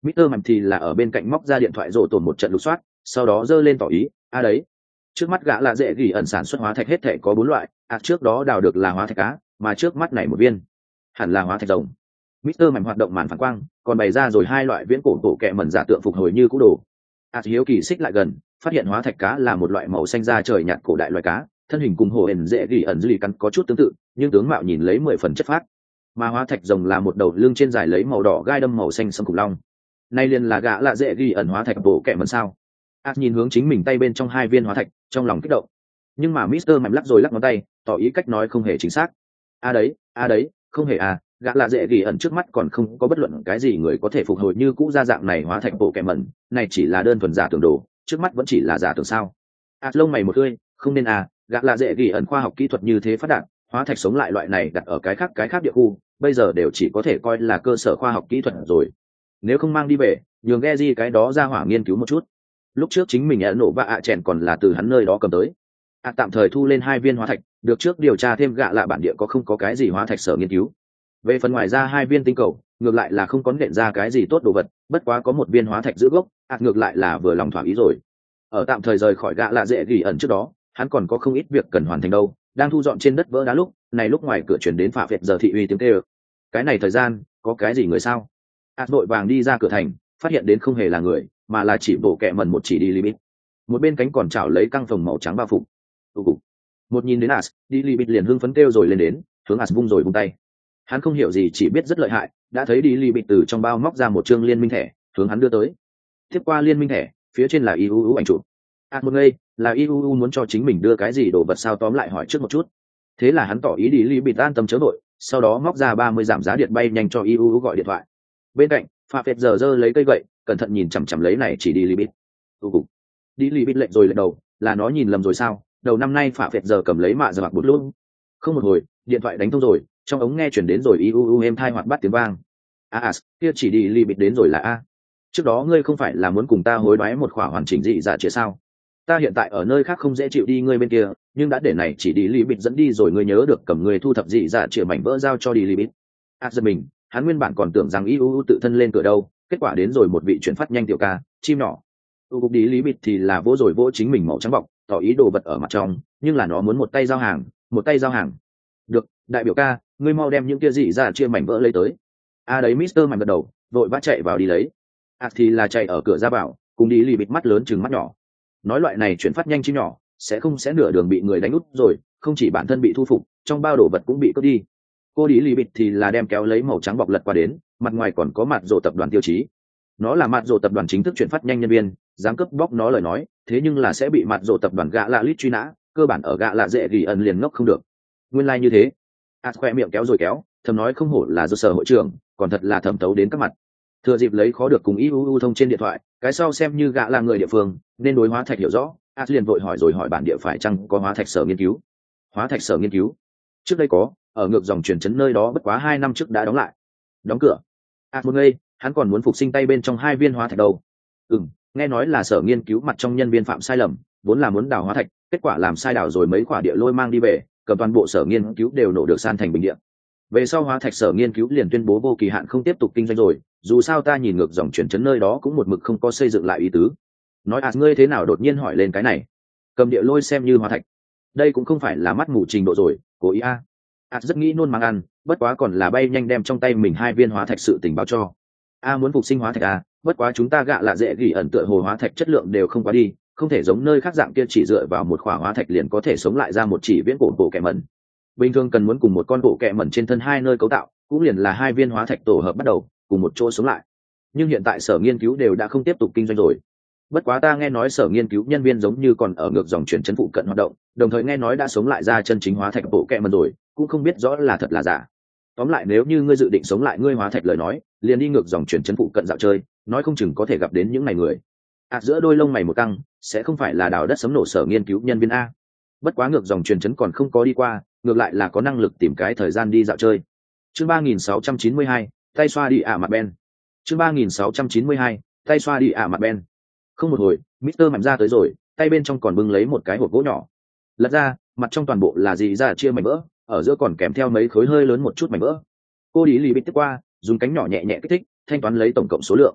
Mister Mạnh thì là ở bên cạnh móc ra điện thoại rổ tổn một trận lục soát, sau đó giơ lên tỏ ý, a đấy. Trước mắt gã là dễ gỉ ẩn sản xuất hóa thạch hết thể có bốn loại, à trước đó đào được là hóa thạch cá, mà trước mắt này một viên, hẳn là hóa thạch rồng. Mister Mạnh hoạt động màn phản quang, còn bày ra rồi hai loại viễn cổ tổ kẹ mẩn giả tượng phục hồi như cũ đồ. À hiếu kỳ xích lại gần, phát hiện hóa thạch cá là một loại màu xanh da trời nhạt cổ đại loài cá, thân hình cùng hồ ẩn dễ gỉ ẩn dư lì cắn có chút tương tự, nhưng tướng mạo nhìn lấy mười phần chất phác. Mà hóa thạch rồng là một đầu lưng trên dài lấy màu đỏ gai đâm màu xanh sẫm khủng long. Nay liền là gã lạ dễ ghi ẩn hóa thạch bộ kẹ mẩn sao? Át nhìn hướng chính mình tay bên trong hai viên hóa thạch, trong lòng kích động. Nhưng mà Mister Mạnh lắc rồi lắc ngón tay, tỏ ý cách nói không hề chính xác. A đấy, a đấy, không hề à, gã lạ dễ ghi ẩn trước mắt còn không có bất luận cái gì người có thể phục hồi như cũ ra dạng này hóa thạch bộ kẹ mẩn, này chỉ là đơn thuần giả tưởng đồ, trước mắt vẫn chỉ là giả tưởng sao? Át lông mày một tươi, không nên à, gã lạ dễ ghi ẩn khoa học kỹ thuật như thế phát đạt, hóa thạch sống lại loại này đặt ở cái khác cái khác địa khu, bây giờ đều chỉ có thể coi là cơ sở khoa học kỹ thuật rồi. Nếu không mang đi về, nhường Geji cái đó ra hỏa nghiên cứu một chút. Lúc trước chính mình ẩn nổ và ạ chèn còn là từ hắn nơi đó cầm tới. ạ tạm thời thu lên hai viên hóa thạch, được trước điều tra thêm gạ lạ bản địa có không có cái gì hóa thạch sở nghiên cứu. Về phần ngoài ra hai viên tinh cầu, ngược lại là không có nện ra cái gì tốt đồ vật, bất quá có một viên hóa thạch giữ gốc, ạ ngược lại là vừa lòng thỏa ý rồi. Ở tạm thời rời khỏi gạ lạ dễ gỉ ẩn trước đó, hắn còn có không ít việc cần hoàn thành đâu, đang thu dọn trên đất vỡ đá lúc, này lúc ngoài cửa chuyển đến phạ phệt giờ thị uy tiếng kêu. Cái này thời gian, có cái gì người sao? ạt vội vàng đi ra cửa thành, phát hiện đến không hề là người, mà là chỉ bổ kẹ mần một chỉ đi limit. Một bên cánh còn chảo lấy căng phòng màu trắng bao phủ. Một nhìn đến as, đi limit liền hưng phấn kêu rồi lên đến, hướng as vung rồi vung tay. Hắn không hiểu gì, chỉ biết rất lợi hại, đã thấy đi limit từ trong bao móc ra một chương liên minh thẻ, hướng hắn đưa tới. Tiếp qua liên minh thẻ, phía trên là i u u ảnh chụp. As một ngây, là i u u muốn cho chính mình đưa cái gì đồ vật sao, tóm lại hỏi trước một chút. Thế là hắn tỏ ý đi limit an tâm chớ vội, sau đó móc ra ba mươi giảm giá điện bay nhanh cho i u u gọi điện thoại. Bên cạnh pha phệt giờ giơ lấy cây gậy, cẩn thận nhìn chằm chằm lấy này chỉ đi libit. u đi libit lệnh rồi lệnh đầu, là nó nhìn lầm rồi sao? Đầu năm nay pha phệt giờ cầm lấy mạ giờ mặc bút luôn. Không một hồi, điện thoại đánh thông rồi, trong ống nghe chuyển đến rồi i u u êm thai hoạt bát tiếng vang. a à, kia chỉ đi libit đến rồi là a. Trước đó ngươi không phải là muốn cùng ta hối đoái một khỏa hoàn chỉnh dị dạ chĩa sao? Ta hiện tại ở nơi khác không dễ chịu đi ngươi bên kia, nhưng đã để này chỉ đi libit dẫn đi rồi, ngươi nhớ được cầm ngươi thu thập dị dạ chĩa mảnh vỡ giao cho đi libit. a giật mình, hắn nguyên bản còn tưởng rằng i u u tự thân lên cửa đâu, kết quả đến rồi một vị chuyển phát nhanh tiểu ca, chim nhỏ. u đi lý bịt thì là vỗ rồi vỗ chính mình màu trắng bọc, tỏ ý đồ vật ở mặt trong, nhưng là nó muốn một tay giao hàng, một tay giao hàng. Được, đại biểu ca, ngươi mau đem những kia dị ra chia mảnh vỡ lấy tới. A à đấy, Mister Mạnh gật đầu, vội vã chạy vào đi lấy. À thì là chạy ở cửa ra vào, cùng đi lý bịt mắt lớn chừng mắt nhỏ. Nói loại này chuyển phát nhanh chim nhỏ, sẽ không sẽ nửa đường bị người đánh út rồi, không chỉ bản thân bị thu phục, trong bao đồ vật cũng bị cướp đi. Cô đi lì bịt thì là đem kéo lấy màu trắng bọc lật qua đến, mặt ngoài còn có mặt rổ tập đoàn tiêu chí. Nó là mặt rổ tập đoàn chính thức chuyển phát nhanh nhân viên, dám cướp bóc nó lời nói, thế nhưng là sẽ bị mặt rổ tập đoàn gạ lạ lít truy nã, cơ bản ở gạ lạ dễ gỉ ẩn liền ngốc không được. Nguyên lai like như thế. À khoe miệng kéo rồi kéo, thầm nói không hổ là do sở hội trưởng, còn thật là thẩm tấu đến các mặt. Thừa dịp lấy khó được cùng i u u thông trên điện thoại, cái sau xem như gạ là người địa phương, nên đối hóa thạch hiểu rõ. À liền vội hỏi rồi hỏi bản địa phải chăng có hóa thạch sở nghiên cứu. Hóa thạch sở nghiên cứu? Trước đây có, ở ngược dòng truyền chấn nơi đó bất quá hai năm trước đã đóng lại. Đóng cửa. À một ngây, hắn còn muốn phục sinh tay bên trong hai viên hóa thạch đầu. Ừm, nghe nói là sở nghiên cứu mặt trong nhân viên phạm sai lầm, vốn là muốn đào hóa thạch, kết quả làm sai đào rồi mấy quả địa lôi mang đi về, cầm toàn bộ sở nghiên cứu đều nổ được san thành bình địa. Về sau hóa thạch sở nghiên cứu liền tuyên bố vô kỳ hạn không tiếp tục kinh doanh rồi, dù sao ta nhìn ngược dòng truyền chấn nơi đó cũng một mực không có xây dựng lại ý tứ. Nói à ngươi thế nào đột nhiên hỏi lên cái này? Cầm địa lôi xem như hóa thạch. Đây cũng không phải là mắt mù trình độ rồi, cố ý a. À rất nghĩ nôn mang ăn, bất quá còn là bay nhanh đem trong tay mình hai viên hóa thạch sự tình báo cho. A muốn phục sinh hóa thạch a, bất quá chúng ta gạ là dễ gỉ ẩn tựa hồ hóa thạch chất lượng đều không quá đi, không thể giống nơi khác dạng kia chỉ dựa vào một khỏa hóa thạch liền có thể sống lại ra một chỉ viễn cổ bộ kẹ mẩn. Bình thường cần muốn cùng một con bộ kẹ mẩn trên thân hai nơi cấu tạo, cũng liền là hai viên hóa thạch tổ hợp bắt đầu, cùng một chỗ sống lại. Nhưng hiện tại sở nghiên cứu đều đã không tiếp tục kinh doanh rồi. Bất quá ta nghe nói sở nghiên cứu nhân viên giống như còn ở ngược dòng chuyển chân phụ cận hoạt động, đồng thời nghe nói đã sống lại ra chân chính hóa thạch bộ kẹ mẩn rồi, cũng không biết rõ là thật là giả. Tóm lại nếu như ngươi dự định sống lại ngươi hóa thạch lời nói, liền đi ngược dòng chuyển chân phụ cận dạo chơi, nói không chừng có thể gặp đến những ngày người. À giữa đôi lông mày một căng, sẽ không phải là đào đất sấm nổ sở nghiên cứu nhân viên a. Bất quá ngược dòng truyền chấn còn không có đi qua, ngược lại là có năng lực tìm cái thời gian đi dạo chơi. Chương ba nghìn sáu trăm chín mươi hai, tay xoa đi ả mặt ben. Chương ba nghìn sáu trăm chín mươi hai, tay xoa đi ả mặt ben. Không một hồi, Mister Mạnh ra tới rồi, tay bên trong còn bưng lấy một cái hộp gỗ nhỏ. Lật ra, mặt trong toàn bộ là gì ra chia mảnh vỡ, ở giữa còn kèm theo mấy khối hơi lớn một chút mảnh vỡ. Cô đi lì bịch tiếp qua, dùng cánh nhỏ nhẹ nhẹ kích thích, thanh toán lấy tổng cộng số lượng.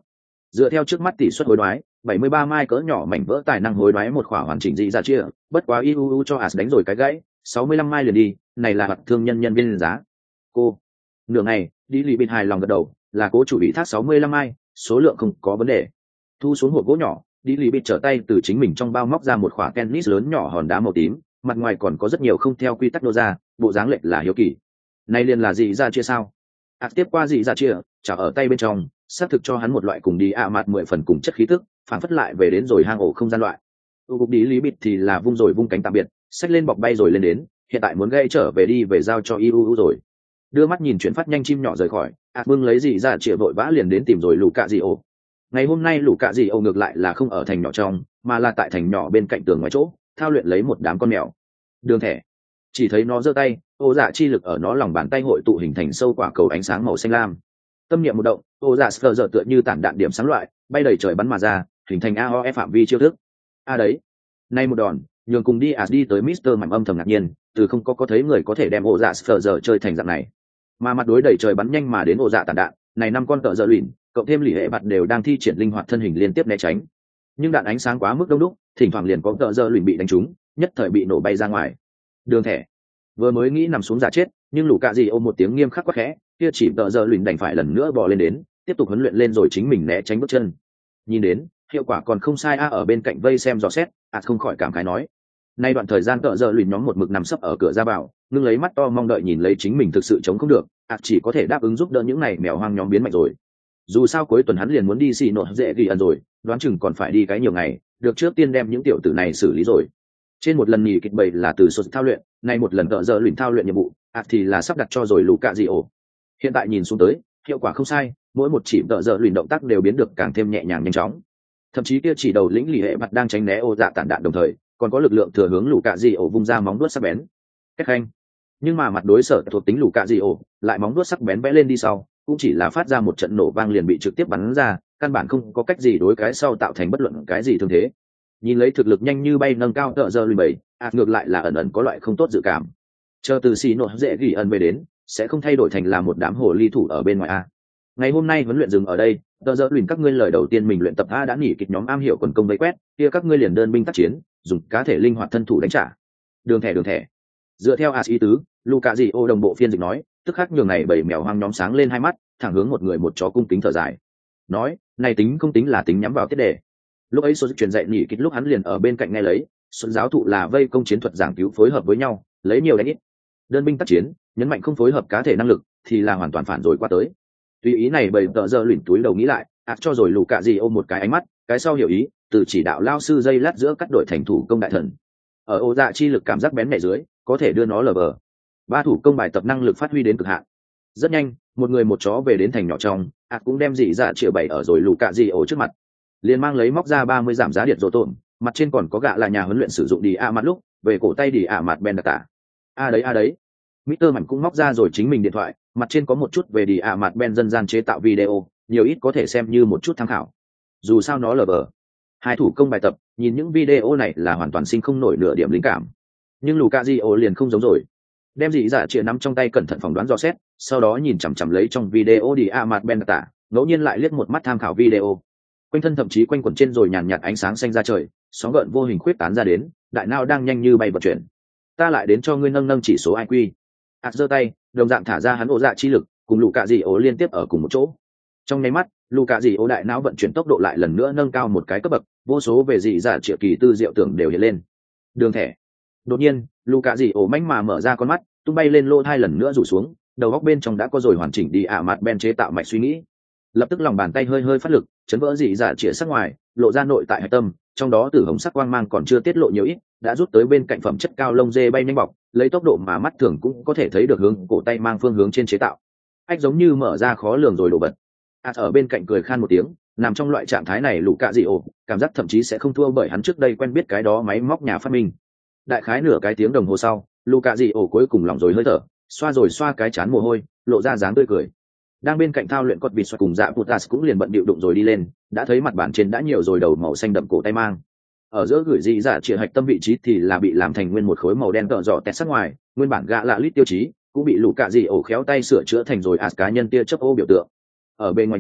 Dựa theo trước mắt tỷ suất hối đoái, bảy mươi ba mai cỡ nhỏ mảnh vỡ tài năng hối đoái một khỏa hoàn chỉnh dị dạ chia, bất quá i u u cho as đánh rồi cái gãy, sáu mươi lăm mai liền đi, này là hoạt thương nhân nhân viên giá. Cô, nửa ngày, đi lì bên hài lòng gật đầu, là cố chủ ủy thác sáu mươi lăm mai, số lượng không có vấn đề. Thu xuống hộp gỗ nhỏ, đi lì bên trở tay từ chính mình trong bao móc ra một khỏa tennis lớn nhỏ hòn đá màu tím, mặt ngoài còn có rất nhiều không theo quy tắc nô ra, bộ dáng lệch là hiếu kỳ. Này liền là dị dạ chia sao? As tiếp qua dị dạ chia, trả ở tay bên trong, xác thực cho hắn một loại cùng đi ạ mặt mười phần cùng chất khí tức, phản phất lại về đến rồi hang ổ không gian loại. Tu cục đi lý bịt thì là vung rồi vung cánh tạm biệt, xách lên bọc bay rồi lên đến, hiện tại muốn gây trở về đi về giao cho i u u rồi. Đưa mắt nhìn chuyển phát nhanh chim nhỏ rời khỏi, ạt bưng lấy gì ra chĩa vội vã liền đến tìm rồi lũ cạ dị ổ. Ngày hôm nay lũ cạ dị ổ ngược lại là không ở thành nhỏ trong, mà là tại thành nhỏ bên cạnh tường ngoài chỗ, thao luyện lấy một đám con mèo. Đường thẻ, chỉ thấy nó giơ tay, ô dạ chi lực ở nó lòng bàn tay hội tụ hình thành sâu quả cầu ánh sáng màu xanh lam. Tâm niệm một động, ô dạ sờ giờ tựa như tản đạn điểm sáng loại, bay đầy trời bắn mà ra, hình thành a o e phạm vi chiêu thức. A đấy, nay một đòn, nhường cùng đi as đi tới Mister Mạnh âm thầm ngạc nhiên, từ không có có thấy người có thể đem ô dạ sờ giờ chơi thành dạng này. Mà mặt đối đầy trời bắn nhanh mà đến ô dạ tản đạn, này năm con tợ giờ luyện, cộng thêm lì hệ bạt đều đang thi triển linh hoạt thân hình liên tiếp né tránh. Nhưng đạn ánh sáng quá mức đông đúc, thỉnh thoảng liền có tợ giờ luyện bị đánh trúng, nhất thời bị nổ bay ra ngoài. Đường thẻ, vừa mới nghĩ nằm xuống giả chết, nhưng lũ cạ gì ôm một tiếng nghiêm khắc quá khẽ, kia chỉ tợ giờ luyện đành phải lần nữa bò lên đến, tiếp tục huấn luyện lên rồi chính mình né tránh bước chân. Nhìn đến hiệu quả còn không sai a, ở bên cạnh vây xem dò xét, ạt không khỏi cảm khái nói, nay đoạn thời gian tợ giờ luyện nhóm một mực nằm sấp ở cửa ra vào, ngưng lấy mắt to mong đợi nhìn lấy chính mình thực sự chống không được, ạt chỉ có thể đáp ứng giúp đỡ những này mèo hoang nhóm biến mạnh rồi. Dù sao cuối tuần hắn liền muốn đi xì nội dễ ghi ẩn rồi, đoán chừng còn phải đi cái nhiều ngày, được trước tiên đem những tiểu tử này xử lý rồi. Trên một lần nghỉ kịch bầy là từ sốt thao luyện, nay một lần tợ giờ luyện thao luyện nhiệm vụ, ạt thì là sắp đặt cho rồi lũ cạ dị ổ. Hiện tại nhìn xuống tới, hiệu quả không sai, mỗi một chỉ tợ giờ luyện động tác đều biến được càng thêm nhẹ nhàng nhanh chóng. Thậm chí kia chỉ đầu lĩnh lì hệ mặt đang tránh né ô dạ tản đạn đồng thời, còn có lực lượng thừa hướng lũ cạ dị ổ vung ra móng đuốt sắc bén. Cách khanh. Nhưng mà mặt đối sở thuộc tính lũ cạ dị ổ, lại móng đuốt sắc bén vẽ lên đi sau, cũng chỉ là phát ra một trận nổ vang liền bị trực tiếp bắn ra, căn bản không có cách gì đối cái sau tạo thành bất luận cái gì thương thế. Nhìn lấy thực lực nhanh như bay nâng cao tợ giờ lùi bảy, ạt ngược lại là ẩn ẩn có loại không tốt dự cảm. Chờ từ xì nội dễ ghi ẩn về đến, sẽ không thay đổi thành là một đám hồ ly thủ ở bên ngoài a. Ngày hôm nay huấn luyện dừng ở đây, tợ giờ lùi các ngươi lời đầu tiên mình luyện tập a đã nghỉ kịch nhóm am hiểu quần công vây quét, kia các ngươi liền đơn binh tác chiến, dùng cá thể linh hoạt thân thủ đánh trả. Đường thẻ đường thẻ. Dựa theo as ý tứ, Luka gì ô đồng bộ phiên dịch nói, tức khắc nhường này bảy mèo hoang nhóm sáng lên hai mắt, thẳng hướng một người một chó cung kính thở dài. Nói, này tính không tính là tính nhắm vào tiết đề. Lúc ấy số truyền dạy nhỉ kịch lúc hắn liền ở bên cạnh nghe lấy, xuân giáo thụ là vây công chiến thuật giảng cứu phối hợp với nhau, lấy nhiều đánh ít. Đơn binh tác chiến, nhấn mạnh không phối hợp cá thể năng lực, thì là hoàn toàn phản rồi qua tới. Tuy ý này bầy tợ giờ luyện túi đầu nghĩ lại, ác cho rồi lù cạ gì ôm một cái ánh mắt, cái sau hiểu ý, từ chỉ đạo lao sư dây lát giữa cắt đội thành thủ công đại thần. Ở ô dạ chi lực cảm giác bén mẹ dưới, có thể đưa nó lờ bờ. Ba thủ công bài tập năng lực phát huy đến cực hạn. Rất nhanh, một người một chó về đến thành nhỏ trong, ác cũng đem dị dạ triệu bảy ở rồi lù cạ gì ổ trước mặt. Liền mang lấy móc ra ba mươi giảm giá điện rổ tổn, mặt trên còn có gạ là nhà huấn luyện sử dụng đi a mặt lúc, về cổ tay đi a mặt ben đặc tả. A đấy a đấy. Mister Mạnh cũng móc ra rồi chính mình điện thoại, mặt trên có một chút về đi a mặt ben dân gian chế tạo video, nhiều ít có thể xem như một chút tham khảo. Dù sao nó lờ bờ. Hai thủ công bài tập, nhìn những video này là hoàn toàn sinh không nổi nửa điểm linh cảm. Nhưng Lucario liền không giống rồi. Đem dị dạ chĩa nắm trong tay cẩn thận phỏng đoán dò xét, sau đó nhìn chằm chằm lấy trong video đi a mặt ben đặc tả, ngẫu nhiên lại liếc một mắt tham khảo video. Quanh thân thậm chí quanh quẩn trên rồi nhàn nhạt ánh sáng xanh ra trời, sóng gợn vô hình khuyết tán ra đến, đại não đang nhanh như bay vận chuyển. Ta lại đến cho ngươi nâng nâng chỉ số i kiu. Ạt giơ tay, đồng dạng thả ra hắn ổ dạ chi lực, cùng lũ cạ dị ố liên tiếp ở cùng một chỗ. Trong nháy mắt, lũ cạ dị ố đại não vận chuyển tốc độ lại lần nữa nâng cao một cái cấp bậc, vô số về dị dạ triệu kỳ tư diệu tưởng đều hiện lên. Đường thẻ. Đột nhiên, lũ cạ dị ố manh mà mở ra con mắt, tung bay lên lô hai lần nữa rủ xuống, đầu góc bên trong đã có rồi hoàn chỉnh đi ả mặt ben chế tạo mạch suy nghĩ. Lập tức lòng bàn tay hơi hơi phát lực, chấn vỡ dị dạ chĩa sắc ngoài, lộ ra nội tại hạch tâm, trong đó tử hồng sắc quang mang còn chưa tiết lộ nhiều ít, đã rút tới bên cạnh phẩm chất cao lông dê bay nhanh bọc, lấy tốc độ mà mắt thường cũng có thể thấy được hướng cổ tay mang phương hướng trên chế tạo. Ách giống như mở ra khó lường rồi đổ bật. Át ở bên cạnh cười khan một tiếng, nằm trong loại trạng thái này lũ cạ dị ổ, cảm giác thậm chí sẽ không thua bởi hắn trước đây quen biết cái đó máy móc nhà phát minh. Đại khái nửa cái tiếng đồng hồ sau, lũ cạ dị ổ cuối cùng lỏng rồi hơi thở, xoa rồi xoa cái chán mồ hôi, lộ ra dáng tươi cười. Đang bên cạnh thao luyện cột vịt xoay cùng dạ putas cũng liền bận bịu đụng rồi đi lên, đã thấy mặt bàn trên đã nhiều rồi đầu màu xanh đậm cổ tay mang. Ở giữa gửi dị dạ chĩa hạch tâm vị trí thì là bị làm thành nguyên một khối màu đen tợ dọ tẹt sắc ngoài, nguyên bản gạ lạ lít tiêu chí cũng bị lũ cạ dị ổ khéo tay sửa chữa thành rồi ạt cá nhân tia chớp ô biểu tượng. Ở bên ngoài nhìn,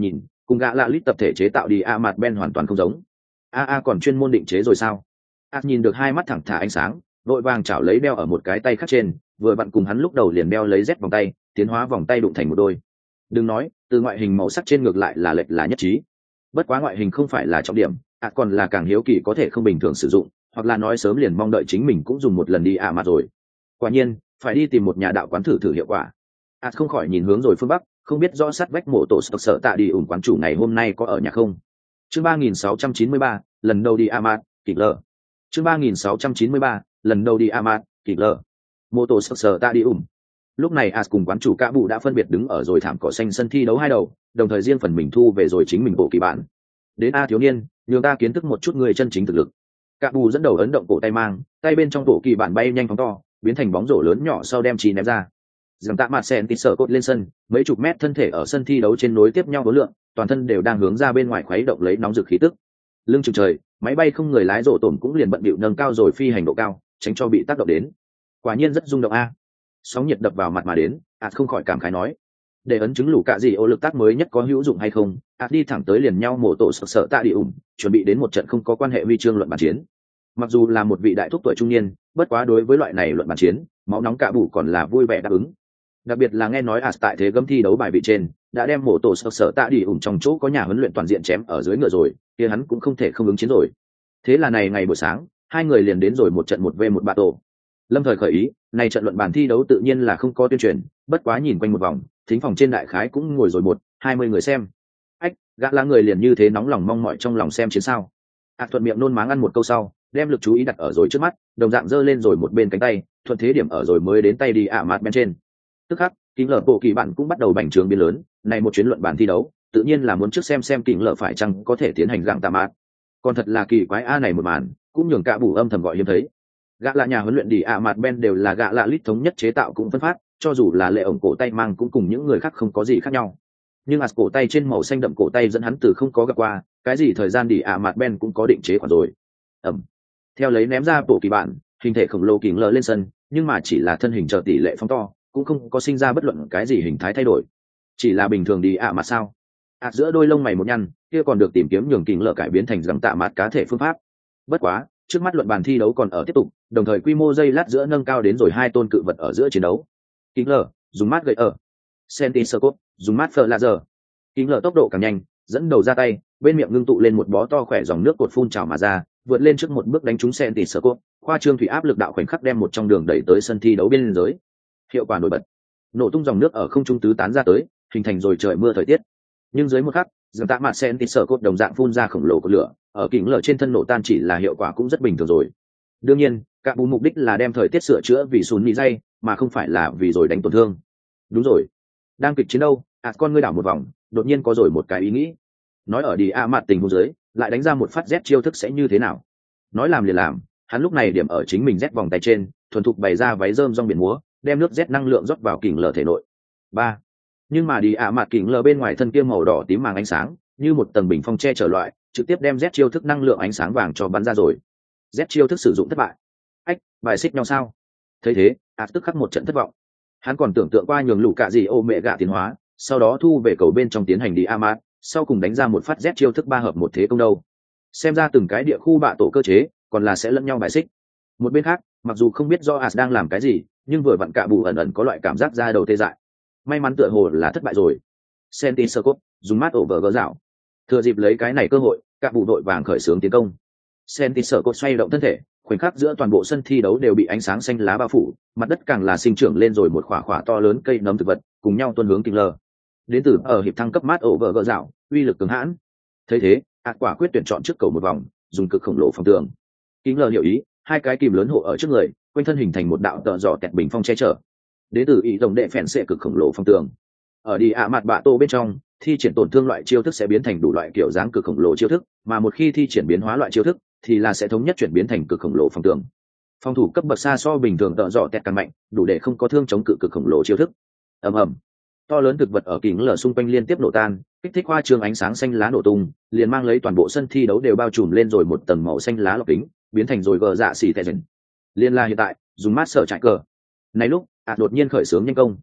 cùng gã lạ lít tập thể chế tạo đi a mặt ben hoàn toàn không giống. A A còn chuyên môn định chế rồi sao? A nhìn được hai mắt thẳng thả ánh sáng, vội vàng chảo lấy đeo ở một cái tay khác trên, vừa vặn cùng hắn lúc đầu liền đeo lấy Z vòng tay, tiến hóa vòng tay đụng thành một đôi. Đừng nói, từ ngoại hình màu sắc trên ngược lại là lệch là nhất trí. Bất quá ngoại hình không phải là trọng điểm, A còn là càng hiếu kỳ có thể không bình thường sử dụng, hoặc là nói sớm liền mong đợi chính mình cũng dùng một lần đi A mặt rồi. Quả nhiên, phải đi tìm một nhà đạo quán thử thử hiệu quả. A không khỏi nhìn hướng rồi phương bắc, không biết rõ sát vách mộ tổ sợ tạ đi ủng quán chủ ngày hôm nay có ở nhà không. Chương ba nghìn sáu trăm chín mươi ba, lần đầu đi Amat, kịch lờ. Chương ba nghìn sáu trăm chín mươi ba, lần đầu đi Amat, kịch lờ. Mô tô sơ sờ ta đi ủng. Lúc này As cùng quán chủ Cả Bụ đã phân biệt đứng ở rồi thảm cỏ xanh sân thi đấu hai đầu, đồng thời riêng phần mình thu về rồi chính mình bộ kỳ bản. Đến A thiếu niên, nhường ta kiến thức một chút người chân chính thực lực. Cả Bụ dẫn đầu ấn động cổ tay mang, tay bên trong bộ kỳ bản bay nhanh phóng to, biến thành bóng rổ lớn nhỏ sau đem chi ném ra. Dầm tạ mặt sen tít sở cột lên sân, mấy chục mét thân thể ở sân thi đấu trên nối tiếp nhau đối lượng, toàn thân đều đang hướng ra bên ngoài khuấy động lấy nóng rực khí tức. Lưng chừng trời, máy bay không người lái rổ tổn cũng liền bận bịu nâng cao rồi phi hành độ cao, tránh cho bị tác động đến. Quả nhiên rất rung động a. Sóng nhiệt đập vào mặt mà đến, ạt không khỏi cảm khái nói. Để ấn chứng lũ cả gì ô lực tác mới nhất có hữu dụng hay không, ạt đi thẳng tới liền nhau mổ tổ sợ sợ tạ đi ủng, chuẩn bị đến một trận không có quan hệ huy chương luận bàn chiến. Mặc dù là một vị đại thúc tuổi trung niên, bất quá đối với loại này luận bàn chiến, máu nóng Cả Bụ còn là vui vẻ đáp ứng. Đặc biệt là nghe nói As tại thế gấm thi đấu bài vị trên đã đem mổ tổ sợ sợ tạ đi ủng trong chỗ có nhà huấn luyện toàn diện chém ở dưới ngựa rồi, thì hắn cũng không thể không ứng chiến rồi. Thế là này ngày buổi sáng, hai người liền đến rồi một trận một v một battle. Lâm thời khởi ý, này trận luận bàn thi đấu tự nhiên là không có tuyên truyền, bất quá nhìn quanh một vòng, thính phòng trên đại khái cũng ngồi rồi một hai mươi người xem. Ách, gã lá người liền như thế nóng lòng mong mỏi trong lòng xem chiến sao. À thuận miệng nôn máng ăn một câu sau, đem lực chú ý đặt ở rồi trước mắt, đồng dạng giơ lên rồi một bên cánh tay, thuận thế điểm ở rồi mới đến tay đi ạ mặt bên trên. Tức khắc, kính lở bộ kỳ bản cũng bắt đầu bành trướng biến lớn, này một chuyến luận bàn thi đấu, tự nhiên là muốn trước xem xem kính lở phải chăng có thể tiến hành gặng tạm mát. Còn thật là kỳ quái a này một màn, cũng nhường Cả Bụ âm thầm gọi hiếm thấy. Gạ là nhà huấn luyện đi ạ mặt ben đều là gạ lạ lít thống nhất chế tạo cũng phân phát, cho dù là lệ ổng cổ tay mang cũng cùng những người khác không có gì khác nhau. Nhưng As cổ tay trên màu xanh đậm cổ tay dẫn hắn từ không có gặp qua, cái gì thời gian đi ạ mặt ben cũng có định chế khoản rồi. Ẩm. Theo lấy ném ra bộ kỳ bản, hình thể khổng lồ kính lở lên sân, nhưng mà chỉ là thân hình chờ tỷ lệ phóng to, cũng không có sinh ra bất luận cái gì hình thái thay đổi, chỉ là bình thường đi ạ mà sao. À giữa đôi lông mày một nhăn, kia còn được tìm kiếm nhường kính lở cải biến thành rằng tạ mát cá thể phương pháp. Bất quá, trước mắt luận bàn thi đấu còn ở tiếp tục, đồng thời quy mô dây lát giữa nâng cao đến rồi hai tôn cự vật ở giữa chiến đấu. Kính lở dùng mát gậy ở, senti sơ cốt dùng mát phở laser. Kính lở tốc độ càng nhanh, dẫn đầu ra tay, bên miệng ngưng tụ lên một bó to khỏe dòng nước cột phun trào mà ra, vượt lên trước một bước đánh trúng senti sơ cốt, khoa trương thủy áp lực đạo khoảnh khắc đem một trong đường đẩy tới sân thi đấu bên dưới. Hiệu quả nổi bật, nổ tung dòng nước ở không trung tứ tán ra tới, hình thành rồi trời mưa thời tiết. Nhưng dưới một khắc, dường tạ mặt sen tít sở cốt đồng dạng phun ra khổng lồ của lửa, ở kính lở trên thân nổ tan chỉ là hiệu quả cũng rất bình thường rồi. Đương nhiên, Cả Bụ mục đích là đem thời tiết sửa chữa vì sùn nị dây, mà không phải là vì rồi đánh tổn thương. Đúng rồi, đang kịch chiến đâu, ạt con ngươi đảo một vòng, đột nhiên có rồi một cái ý nghĩ. Nói ở đi a mặt tình huống dưới, lại đánh ra một phát Z chiêu thức sẽ như thế nào? Nói làm liền làm, hắn lúc này điểm ở chính mình Z vòng tay trên, thuần thục bày ra váy rơm rong biển múa, đem nước Z năng lượng rót vào kính lở thể nội. Ba. Nhưng mà đi ạ mặt kính lở bên ngoài thân kia màu đỏ tím màng ánh sáng, như một tầng bình phong che chở loại, trực tiếp đem Z chiêu thức năng lượng ánh sáng vàng cho bắn ra rồi. Z chiêu thức sử dụng thất bại. Ách, bài xích nhau sao? Thấy thế, ạt tức khắc một trận thất vọng. Hắn còn tưởng tượng qua nhường lũ cả gì ô mẹ gạ tiến hóa, sau đó thu về cầu bên trong tiến hành đi a mặt, sau cùng đánh ra một phát Z chiêu thức ba hợp một thế công đâu. Xem ra từng cái địa khu bạ tổ cơ chế, còn là sẽ lẫn nhau bài xích. Một bên khác, mặc dù không biết do As đang làm cái gì, nhưng vừa vặn Cả Bụ ẩn ẩn có loại cảm giác ra đầu tê dại. May mắn tựa hồ là thất bại rồi. Senti sơ cốt dùng mát ổ vờ gỡ dạo, thừa dịp lấy cái này cơ hội, Cả Bụ đội vàng khởi xướng tiến công. Senti sơ cốt xoay động thân thể, khoảnh khắc giữa toàn bộ sân thi đấu đều bị ánh sáng xanh lá bao phủ, mặt đất càng là sinh trưởng lên rồi một khỏa khỏa to lớn cây nấm thực vật, cùng nhau tuôn hướng kính lở. Đến từ ở hiệp thăng cấp mát ổ vờ gỡ dạo, uy lực cường hãn. Thấy thế, ạt quả quyết tuyển chọn trước cầu một vòng, dùng cực khổng lồ phòng tường. Kính lở hiểu ý, hai cái kìm lớn hộ ở trước người, quanh thân hình thành một đạo tợ dò tẹt bình phong che chở. Đến từ ý rồng đệ phèn sẽ cực khổng lồ phong tường. Ở đi ạ mặt bạ tô bên trong, thi triển tổn thương loại chiêu thức sẽ biến thành đủ loại kiểu dáng cực khổng lồ chiêu thức, mà một khi thi triển biến hóa loại chiêu thức, thì là sẽ thống nhất chuyển biến thành cực khổng lồ phong tường. Phòng thủ cấp bậc xa so bình thường tợ dò tẹt càng mạnh, đủ để không có thương chống cự cực khổng lồ chiêu thức. Ầm ầm. To lớn thực vật ở kính lở xung quanh liên tiếp nổ tan, kích thích hoa trường ánh sáng xanh lá nổ tung, liền mang lấy toàn bộ sân thi đấu đều bao trùm lên rồi một tầng màu xanh lá lọc kính, biến thành rồi gờ dạ xỉ tệ dần. Liên la hiện tại, dùng mát sở trại cờ. Này lúc, ạt đột nhiên khởi xướng nhanh công.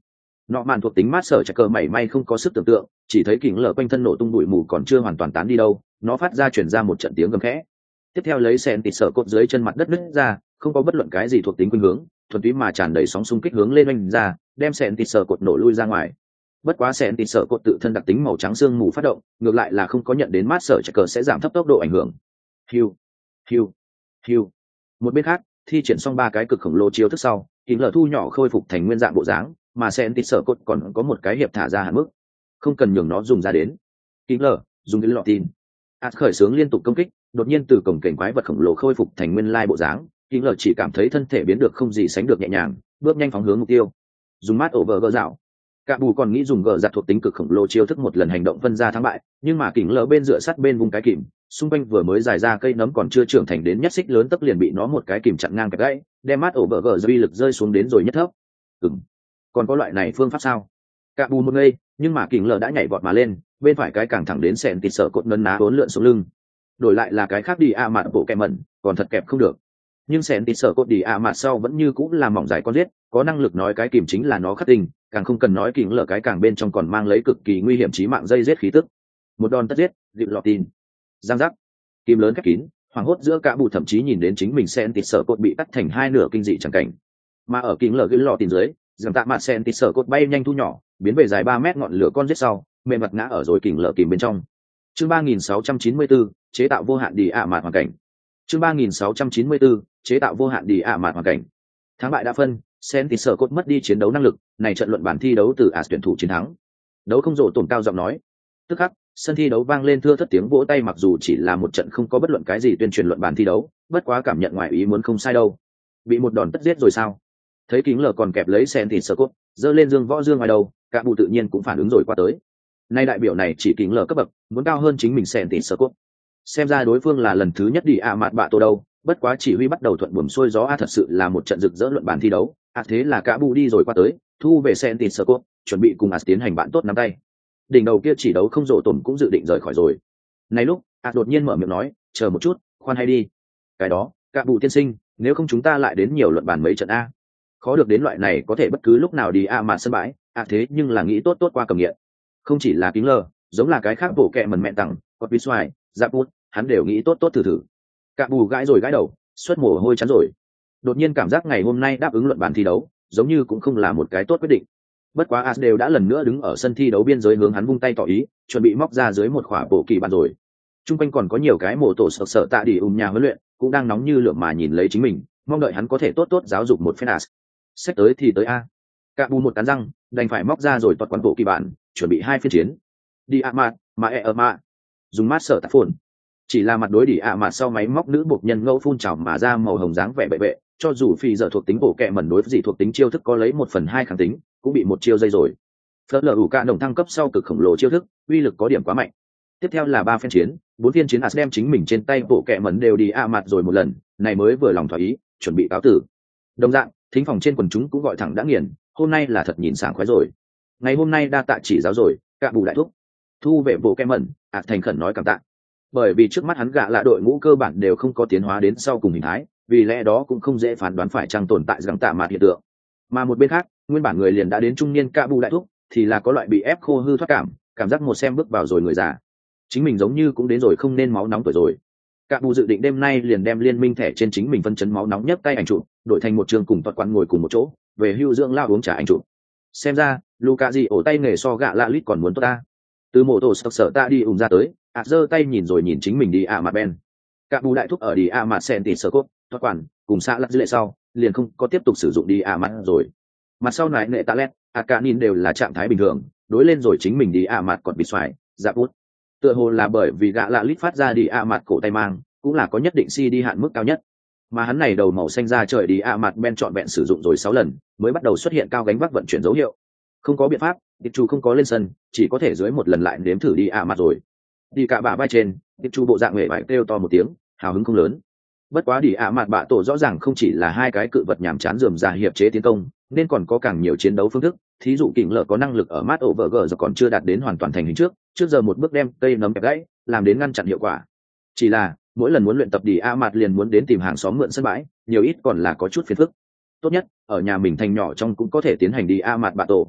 nọ mạn thuộc tính mát sở chặt cờ mảy may không có sức tưởng tượng, chỉ thấy kính lở quanh thân nổ tung bụi mù còn chưa hoàn toàn tán đi đâu, nó phát ra chuyển ra một trận tiếng gầm khẽ. Tiếp theo lấy sen tịt sở cột dưới chân mặt đất nứt ra, không có bất luận cái gì thuộc tính khuynh hướng, thuần túy mà tràn đầy sóng xung kích hướng lên oanh ra, đem sen tịt sở cột nổ lui ra ngoài. Bất quá sen tịt sở cột tự thân đặc tính màu trắng xương mù phát động, ngược lại là không có nhận đến mát sở chặt cờ sẽ giảm thấp tốc độ ảnh hưởng. Hiu, hiu, hiu. Một bên khác, thi triển xong ba cái cực khổng lồ chiêu thức sau, kính lở thu nhỏ khôi phục thành nguyên dạng bộ dáng, mà sen tịt sở cột còn có một cái hiệp thả ra hạn mức, không cần nhường nó dùng ra đến. Kính lở dùng cái lọ tin, ạt khởi xướng liên tục công kích, đột nhiên từ cổng cảnh quái vật khổng lồ khôi phục thành nguyên lai bộ dáng, kính lở chỉ cảm thấy thân thể biến được không gì sánh được nhẹ nhàng, bước nhanh phóng hướng mục tiêu. Dùng mát over gờ dạo, cả bù còn nghĩ dùng gờ giặt thuộc tính cực khổng lồ chiêu thức một lần hành động phân ra thắng bại, nhưng mà kính lở bên dựa sát bên vùng cái kìm, xung quanh vừa mới dài ra cây nấm còn chưa trưởng thành đến nhất xích lớn tấc liền bị nó một cái kìm chặn ngang kẹp gãy, đem mát over gờ uy lực rơi xuống đến rồi nhất thấp. Ừm, còn có loại này phương pháp sao? Cả bù một ngây, nhưng mà kính lở đã nhảy vọt mà lên, bên phải cái càng thẳng đến sẹn tịt sợ cột nấn ná bốn lượn xuống lưng. Đổi lại là cái khác đi a mạt bộ kẹm mẩn, còn thật kẹp không được. Nhưng sẹn tịt sợ cột đi a mạt sau vẫn như cũng là mỏng dài con giết, có năng lực nói cái kìm chính là nó khắc tinh, càng không cần nói kính lở cái càng bên trong còn mang lấy cực kỳ nguy hiểm chí mạng dây giết khí tức. Một đòn tất giết, dịu lọt tin. Giang giác, kim lớn khép kín, hoảng hốt giữa cả bù thậm chí nhìn đến chính mình sẹn tịt sợ cột bị cắt thành hai nửa kinh dị chẳng cảnh. Mà ở kính lở gửi lọ tin dưới, rằng tạ mạt sẹn tịt sợ cột bay nhanh thu nhỏ, biến về dài ba mét ngọn lửa con giết sau, mềm mặt ngã ở rồi kình lở kìm bên trong. Chương ba nghìn sáu trăm chín mươi bốn, chế tạo vô hạn đi ạ mạt hoàn cảnh. Chương ba nghìn sáu trăm chín mươi bốn, chế tạo vô hạn đi ạ mạt hoàn cảnh. Thắng bại đã phân, Sen thì sợ cốt mất đi chiến đấu năng lực, này trận luận bản thi đấu từ As tuyển thủ chiến thắng. Đấu không rổ tổn cao giọng nói. Tức khắc, sân thi đấu vang lên thưa thất tiếng vỗ tay mặc dù chỉ là một trận không có bất luận cái gì tuyên truyền luận bản thi đấu, bất quá cảm nhận ngoài ý muốn không sai đâu. Bị một đòn tất giết rồi sao? Thấy kính lở còn kẹp lấy Sen thì sợ cốt, giơ lên dương võ dương ngoài đầu, cả bù tự nhiên cũng phản ứng rồi qua tới. Nay đại biểu này chỉ kính lở cấp bậc, muốn cao hơn chính mình Sen thì sợ cốt. Xem ra đối phương là lần thứ nhất đi ạ mạt bạ tổ đâu, bất quá chỉ huy bắt đầu thuận buồm xuôi gió a thật sự là một trận rực rỡ luận bàn thi đấu. À thế là cả bù đi rồi qua tới, thu về Sen thì sợ cốt, chuẩn bị cùng As tiến hành bạn tốt nắm tay. Đỉnh đầu kia chỉ đấu không rộ tổn cũng dự định rời khỏi rồi. Này lúc, As đột nhiên mở miệng nói, chờ một chút, khoan hay đi. Cái đó, cả bù tiên sinh, nếu không chúng ta lại đến nhiều luận bàn mấy trận a. Khó được đến loại này có thể bất cứ lúc nào đi a mà sân bãi, à thế nhưng là nghĩ tốt tốt qua cầm nghiện. Không chỉ là kính lờ, giống là cái khác bổ kẹ mần mẹ tặng, có bí xoài, giáp bút, hắn đều nghĩ tốt tốt thử thử. Cả bù gãi rồi gãi đầu, xuất mồ hôi chán rồi. Đột nhiên cảm giác ngày hôm nay đáp ứng luận bàn thi đấu, giống như cũng không là một cái tốt quyết định. Bất quá As đều đã lần nữa đứng ở sân thi đấu biên giới hướng hắn vung tay tỏ ý, chuẩn bị móc ra dưới một khỏa bộ kỳ bàn rồi. Trung quanh còn có nhiều cái mồ tổ sợ sợ tạ đi ùm nhà huấn luyện, cũng đang nóng như lửa mà nhìn lấy chính mình, mong đợi hắn có thể tốt tốt giáo dục một phen As. Xét tới thì tới a. Cả bù một cắn răng, đành phải móc ra rồi toạt quán bộ kỳ bản, chuẩn bị hai phiên chiến. Đi ạ mạt, mà e ở mạ. Dùng mát sở tạp phồn. Chỉ là mặt đối đi ạ mạt sau máy móc nữ buộc nhân ngẫu phun trào mà ra màu hồng dáng vẻ bệ bệ, cho dù phi giờ thuộc tính bộ kẹ mẩn đối với gì thuộc tính chiêu thức có lấy một phần hai kháng tính, cũng bị một chiêu dây rồi. Phớt lờ ủ cả đồng thăng cấp sau cực khổng lồ chiêu thức, uy lực có điểm quá mạnh. Tiếp theo là ba phiên chiến, bốn phiên chiến As đem chính mình trên tay bộ kẹ mẩn đều đi ạ mạt rồi một lần, này mới vừa lòng thỏa ý, chuẩn bị cáo tử. Đồng dạng, thính phòng trên quần chúng cũng gọi thẳng đã nghiền, hôm nay là thật nhìn sảng khoái rồi. Ngày hôm nay đa tạ chỉ giáo rồi, cả bù đại thúc. Thu về bộ kem mẩn, ạt thành khẩn nói cảm tạ. Bởi vì trước mắt hắn gạ là đội ngũ cơ bản đều không có tiến hóa đến sau cùng hình thái, vì lẽ đó cũng không dễ phán đoán phải chăng tồn tại rằng tạ mạt hiện tượng. Mà một bên khác, nguyên bản người liền đã đến trung niên cả bù đại thúc, thì là có loại bị ép khô hư thoát cảm, cảm giác một xem bước vào rồi người già. Chính mình giống như cũng đến rồi không nên máu nóng tuổi rồi. Cả bù dự định đêm nay liền đem liên minh thẻ trên chính mình phân chấn máu nóng nhất tay ảnh chụp, đổi thành một trường cùng toạt quán ngồi cùng một chỗ, về hưu dưỡng lao uống trà ảnh chụp. Xem ra, Luka gì ổ tay nghề so gạ lạ lít còn muốn tốt ta. Từ mộ tổ sợ sợ ta đi ủng ra tới, ạt giơ tay nhìn rồi nhìn chính mình đi ạ mặt ben. Cả bù đại thúc ở đi ạ mặt sen tỉ sơ cốt, toạt quán, cùng xã lắc dư lệ sau, liền không có tiếp tục sử dụng đi ạ mặt rồi. Mặt sau này nệ ta lét, ạt cả nhìn đều là trạng thái bình thường, đối lên rồi chính mình đi ạ mặt còn bị xoài, dạ bút. Tựa hồ là bởi vì gạ lạ lít phát ra đi ạ mặt cổ tay mang, cũng là có nhất định si đi hạn mức cao nhất. Mà hắn này đầu màu xanh ra trời đi ạ mặt ben trọn vẹn sử dụng rồi sáu lần, mới bắt đầu xuất hiện cao gánh vác vận chuyển dấu hiệu. Không có biện pháp, Tiệp Chu không có lên sân, chỉ có thể dưới một lần lại nếm thử đi ạ mặt rồi. Đi cả bả vai trên, Tiệp Chu bộ dạng huệ vải kêu to một tiếng, hào hứng không lớn. Bất quá đi ạ mặt bạ tổ rõ ràng không chỉ là hai cái cự vật nhàm chán rườm rà hiệp chế tiến công, nên còn có càng nhiều chiến đấu phương thức. Thí dụ kình lở có năng lực ở mát over g giờ còn chưa đạt đến hoàn toàn thành hình trước, trước giờ một bước đem cây nấm kẹp gãy, làm đến ngăn chặn hiệu quả. Chỉ là mỗi lần muốn luyện tập đi a mặt liền muốn đến tìm hàng xóm mượn sân bãi, nhiều ít còn là có chút phiền phức. Tốt nhất ở nhà mình thành nhỏ trong cũng có thể tiến hành đi a mặt bạ tổ.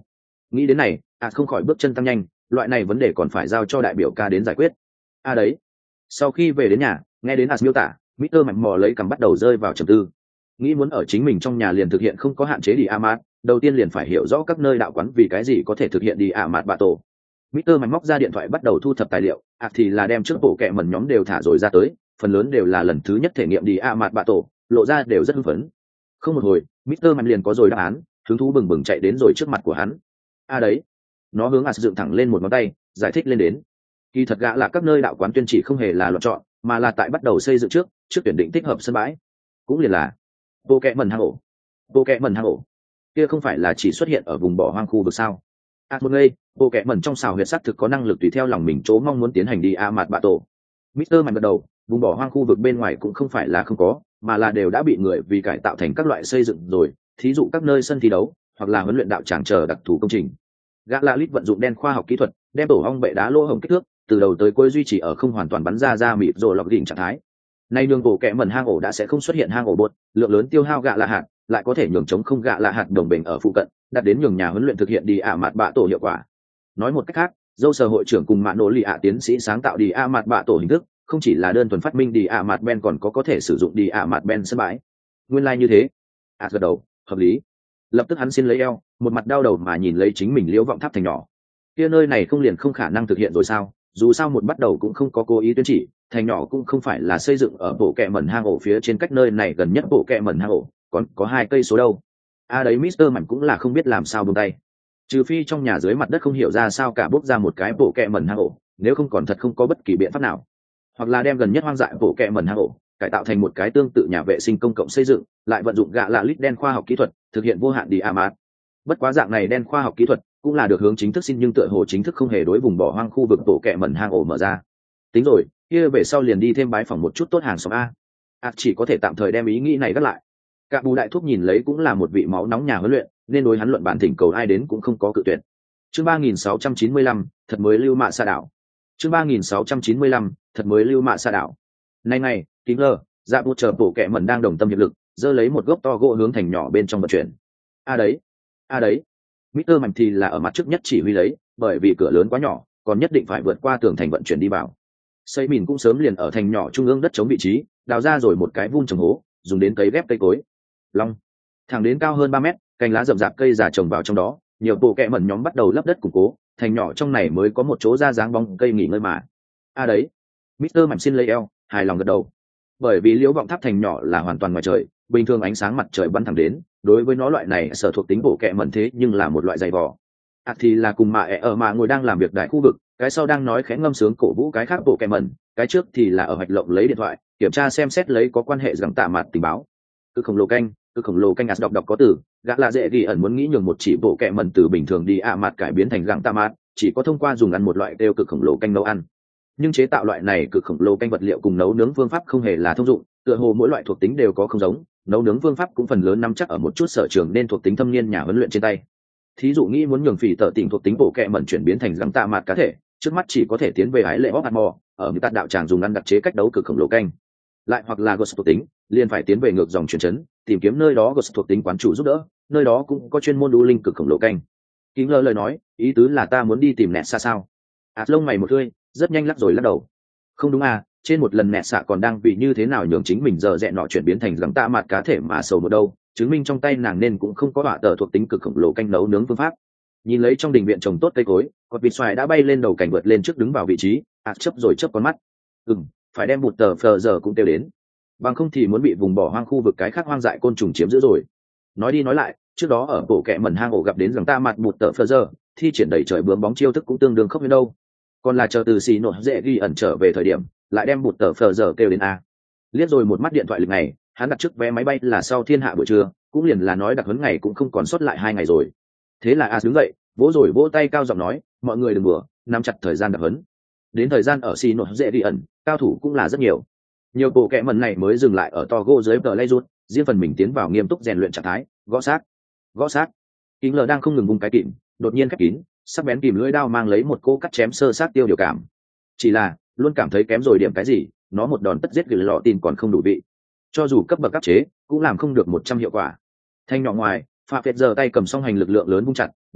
Nghĩ đến này, ạt không khỏi bước chân tăng nhanh, loại này vấn đề còn phải giao cho đại biểu ca đến giải quyết. A đấy. Sau khi về đến nhà, nghe đến ạt miêu tả, mít tơ mạnh mò lấy cằm bắt đầu rơi vào trầm tư. Nghĩ muốn ở chính mình trong nhà liền thực hiện không có hạn chế đi a mát, đầu tiên liền phải hiểu rõ các nơi đạo quán vì cái gì có thể thực hiện đi a mát bạ tổ. mít tơ mạnh móc ra điện thoại bắt đầu thu thập tài liệu, ạt thì là đem trước bộ kệ mẩn nhóm đều thả rồi ra tới, phần lớn đều là lần thứ nhất thể nghiệm đi a mát bạ tổ, lộ ra đều rất hưng phấn. Không một hồi, mít tơ mạnh liền có rồi đáp án, hứng thú bừng bừng chạy đến rồi trước mặt của hắn. A đấy. Nó hướng ạt dựng thẳng lên một ngón tay, giải thích lên đến. Kỳ thật gã là các nơi đạo quán tuyên chỉ không hề là lựa chọn, mà là tại bắt đầu xây dựng trước, trước tuyển định thích hợp sân bãi. Cũng liền là bộ kệ mẩn hang ổ. Bộ kệ mẩn hang ổ kia không phải là chỉ xuất hiện ở vùng bỏ hoang khu vực sao? À một ngây, bộ kệ mẩn trong xào huyệt sắc thực có năng lực tùy theo lòng mình chỗ mong muốn tiến hành đi a mạt bạ tổ. Mister Mạnh gật đầu, vùng bỏ hoang khu vực bên ngoài cũng không phải là không có, mà là đều đã bị người vì cải tạo thành các loại xây dựng rồi, thí dụ các nơi sân thi đấu, hoặc là huấn luyện đạo tràng chờ đặc thù công trình. Gã La Lít vận dụng đen khoa học kỹ thuật, đem tổ ong bệ đá lỗ hổng kích thước, từ đầu tới cuối duy trì ở không hoàn toàn bắn ra ra mịt rồi lọc đỉnh trạng thái. Nay đường bộ kẽ mẩn hang ổ đã sẽ không xuất hiện hang ổ bột, lượng lớn tiêu hao gạ lạ hạt, lại có thể nhường chống không gạ lạ hạt đồng bình ở phụ cận, đạt đến nhường nhà huấn luyện thực hiện đi ả mạt bạ tổ hiệu quả. Nói một cách khác, dâu sở hội trưởng cùng mạn nổ lì ạ tiến sĩ sáng tạo đi ả mạt bạ tổ hình thức, không chỉ là đơn thuần phát minh đi ả mạt ben còn có có thể sử dụng đi ả mạt ben sân bãi. Nguyên lai like như thế. À gật đầu, hợp lý. Lập tức hắn xin lấy eo, một mặt đau đầu mà nhìn lấy chính mình liễu vọng tháp thành nhỏ. Kia nơi này không liền không khả năng thực hiện rồi sao? Dù sao một bắt đầu cũng không có cố ý tuyên chỉ, thành nhỏ cũng không phải là xây dựng ở bộ kẹ mẩn hang ổ phía trên cách nơi này gần nhất bộ kẹ mẩn hang ổ, còn có hai cây số đâu. A à đấy Mister Mạnh cũng là không biết làm sao buông tay. Trừ phi trong nhà dưới mặt đất không hiểu ra sao cả bốc ra một cái bộ kẹ mẩn hang ổ, nếu không còn thật không có bất kỳ biện pháp nào. Hoặc là đem gần nhất hoang dại bộ kẹ mẩn hang ổ, cải tạo thành một cái tương tự nhà vệ sinh công cộng xây dựng, lại vận dụng gạ lạ lít đen khoa học kỹ thuật, thực hiện vô hạn đi a mát. Bất quá dạng này đen khoa học kỹ thuật cũng là được hướng chính thức xin nhưng tựa hồ chính thức không hề đối vùng bỏ hoang khu vực bộ kẹ mẩn hang ổ mở ra. Tính rồi, kia về sau liền đi thêm bái phỏng một chút tốt hàng xóm a. À, chỉ có thể tạm thời đem ý nghĩ này gác lại. Cả bù đại thúc nhìn lấy cũng là một vị máu nóng nhà huấn luyện, nên đối hắn luận bản thỉnh cầu ai đến cũng không có cự tuyệt. Chương ba nghìn sáu trăm chín mươi lăm, thật mới lưu mạ sa đảo. Chương ba nghìn sáu trăm chín mươi lăm, thật mới lưu mạ sa đảo. Nay này, kính lờ, dạ bút chờ bộ kẹ mẩn đang đồng tâm hiệp lực, giơ lấy một gốc to gỗ hướng thành nhỏ bên trong vận chuyển. A à đấy, a à đấy. Mister Mạnh thì là ở mặt trước nhất chỉ huy lấy, bởi vì cửa lớn quá nhỏ, còn nhất định phải vượt qua tường thành vận chuyển đi vào. Xây mìn cũng sớm liền ở thành nhỏ trung ương đất chống vị trí, đào ra rồi một cái vun trồng hố, dùng đến cấy ghép cây cối. Long, thẳng đến cao hơn ba mét, cành lá rậm rạp cây già trồng vào trong đó, nhiều bộ kẹ mẩn nhóm bắt đầu lấp đất củng cố, thành nhỏ trong này mới có một chỗ ra dáng bóng cây nghỉ ngơi mà. A à đấy, Mister Mạnh xin lấy eo, hài lòng gật đầu. Bởi vì liễu vọng tháp thành nhỏ là hoàn toàn ngoài trời, bình thường ánh sáng mặt trời bắn thẳng đến, đối với nó loại này sở thuộc tính bộ kẹ mẩn thế nhưng là một loại dày vò. À thì là cùng mà ẹ ở mà ngồi đang làm việc đại khu vực, cái sau đang nói khẽ ngâm sướng cổ vũ cái khác bộ kẹ mẩn, cái trước thì là ở hoạch lộng lấy điện thoại kiểm tra xem xét lấy có quan hệ rằng tạ mặt tình báo. Cứ khổng lồ canh, cứ khổng lồ canh ạt đọc đọc có từ, gã là dễ ghi ẩn muốn nghĩ nhường một chỉ bộ kẹ mẩn từ bình thường đi ạ mặt cải biến thành gặng tạ mặt, chỉ có thông qua dùng ăn một loại đều cực khổng lồ canh nấu ăn. Nhưng chế tạo loại này cực khổng lồ canh vật liệu cùng nấu nướng phương pháp không hề là thông dụng, tựa hồ mỗi loại thuộc tính đều có không giống, nấu nướng phương pháp cũng phần lớn nắm chắc ở một chút sở trường nên thuộc tính thâm niên nhà huấn luyện trên tay. Thí dụ nghĩ muốn nhường phỉ tở tỉnh thuộc tính bộ kẹ mẩn chuyển biến thành găng tạ mặt cá thể, trước mắt chỉ có thể tiến về hái lệ hóc hạt mò, ở người tạt đạo tràng dùng ăn đặc chế cách đấu cực khổng lồ canh. Lại hoặc là ghost thuộc tính, liền phải tiến về ngược dòng truyền chấn, tìm kiếm nơi đó ghost thuộc tính quán chủ giúp đỡ, nơi đó cũng có chuyên môn đu linh cực khổng lồ canh. Kính lơ lời nói, ý tứ là ta muốn đi tìm nẹt xa sao? Ạt lông mày một tươi, rất nhanh lắc rồi lắc đầu. Không đúng à, trên một lần nẹt xạ còn đang vì như thế nào nhường chính mình giờ dẹn nọ chuyển biến thành găng tạ mặt cá thể mà sầu một đâu, chứng minh trong tay nàng nên cũng không có họa tờ thuộc tính cực khổng lồ canh nấu nướng phương pháp. Nhìn lấy trong đình viện trồng tốt cây cối, cọt vịt xoài đã bay lên đầu cảnh vượt lên trước đứng vào vị trí, ạt chớp rồi chớp con mắt. Ừm, phải đem một tờ phờ giờ cũng tiêu đến, bằng không thì muốn bị vùng bỏ hoang khu vực cái khác hoang dại côn trùng chiếm giữ rồi. Nói đi nói lại, trước đó ở bộ kẹ mẩn hang ổ gặp đến rằng ta mặt một tờ phờ giờ, thi triển đẩy trời bướm bóng chiêu thức cũng tương đương khốc đến đâu. Còn là chờ từ xì nổ dễ ghi ẩn trở về thời điểm, lại đem một tờ phờ giờ kêu đến a. Liếc rồi một mắt điện thoại lịch này, hắn đặt trước vé máy bay là sau thiên hạ buổi trưa, cũng liền là nói đặc huấn ngày cũng không còn sót lại hai ngày rồi. Thế là a đứng dậy, vỗ rồi vỗ tay cao giọng nói, mọi người đừng bừa, nắm chặt thời gian đặc huấn. Đến thời gian ở xì nổ dễ ghi ẩn, cao thủ cũng là rất nhiều. Nhiều bộ kẹ mẩn này mới dừng lại ở Togo dưới tờ lay rút, riêng phần mình tiến vào nghiêm túc rèn luyện trạng thái, gõ sát, gõ sát. Kính lờ đang không ngừng vung cái kìm, đột nhiên khép kín, sắc bén kìm lưỡi đao mang lấy một cô cắt chém sơ sát tiêu điều cảm. Chỉ là luôn cảm thấy kém rồi điểm cái gì, nó một đòn tất giết gửi lọ tin còn không đủ vị. Cho dù cấp bậc cấp chế, cũng làm không được một trăm hiệu quả. Thanh nhỏ ngoài, Phạm Việt giờ tay cầm song hành lực lượng lớn vung chặt,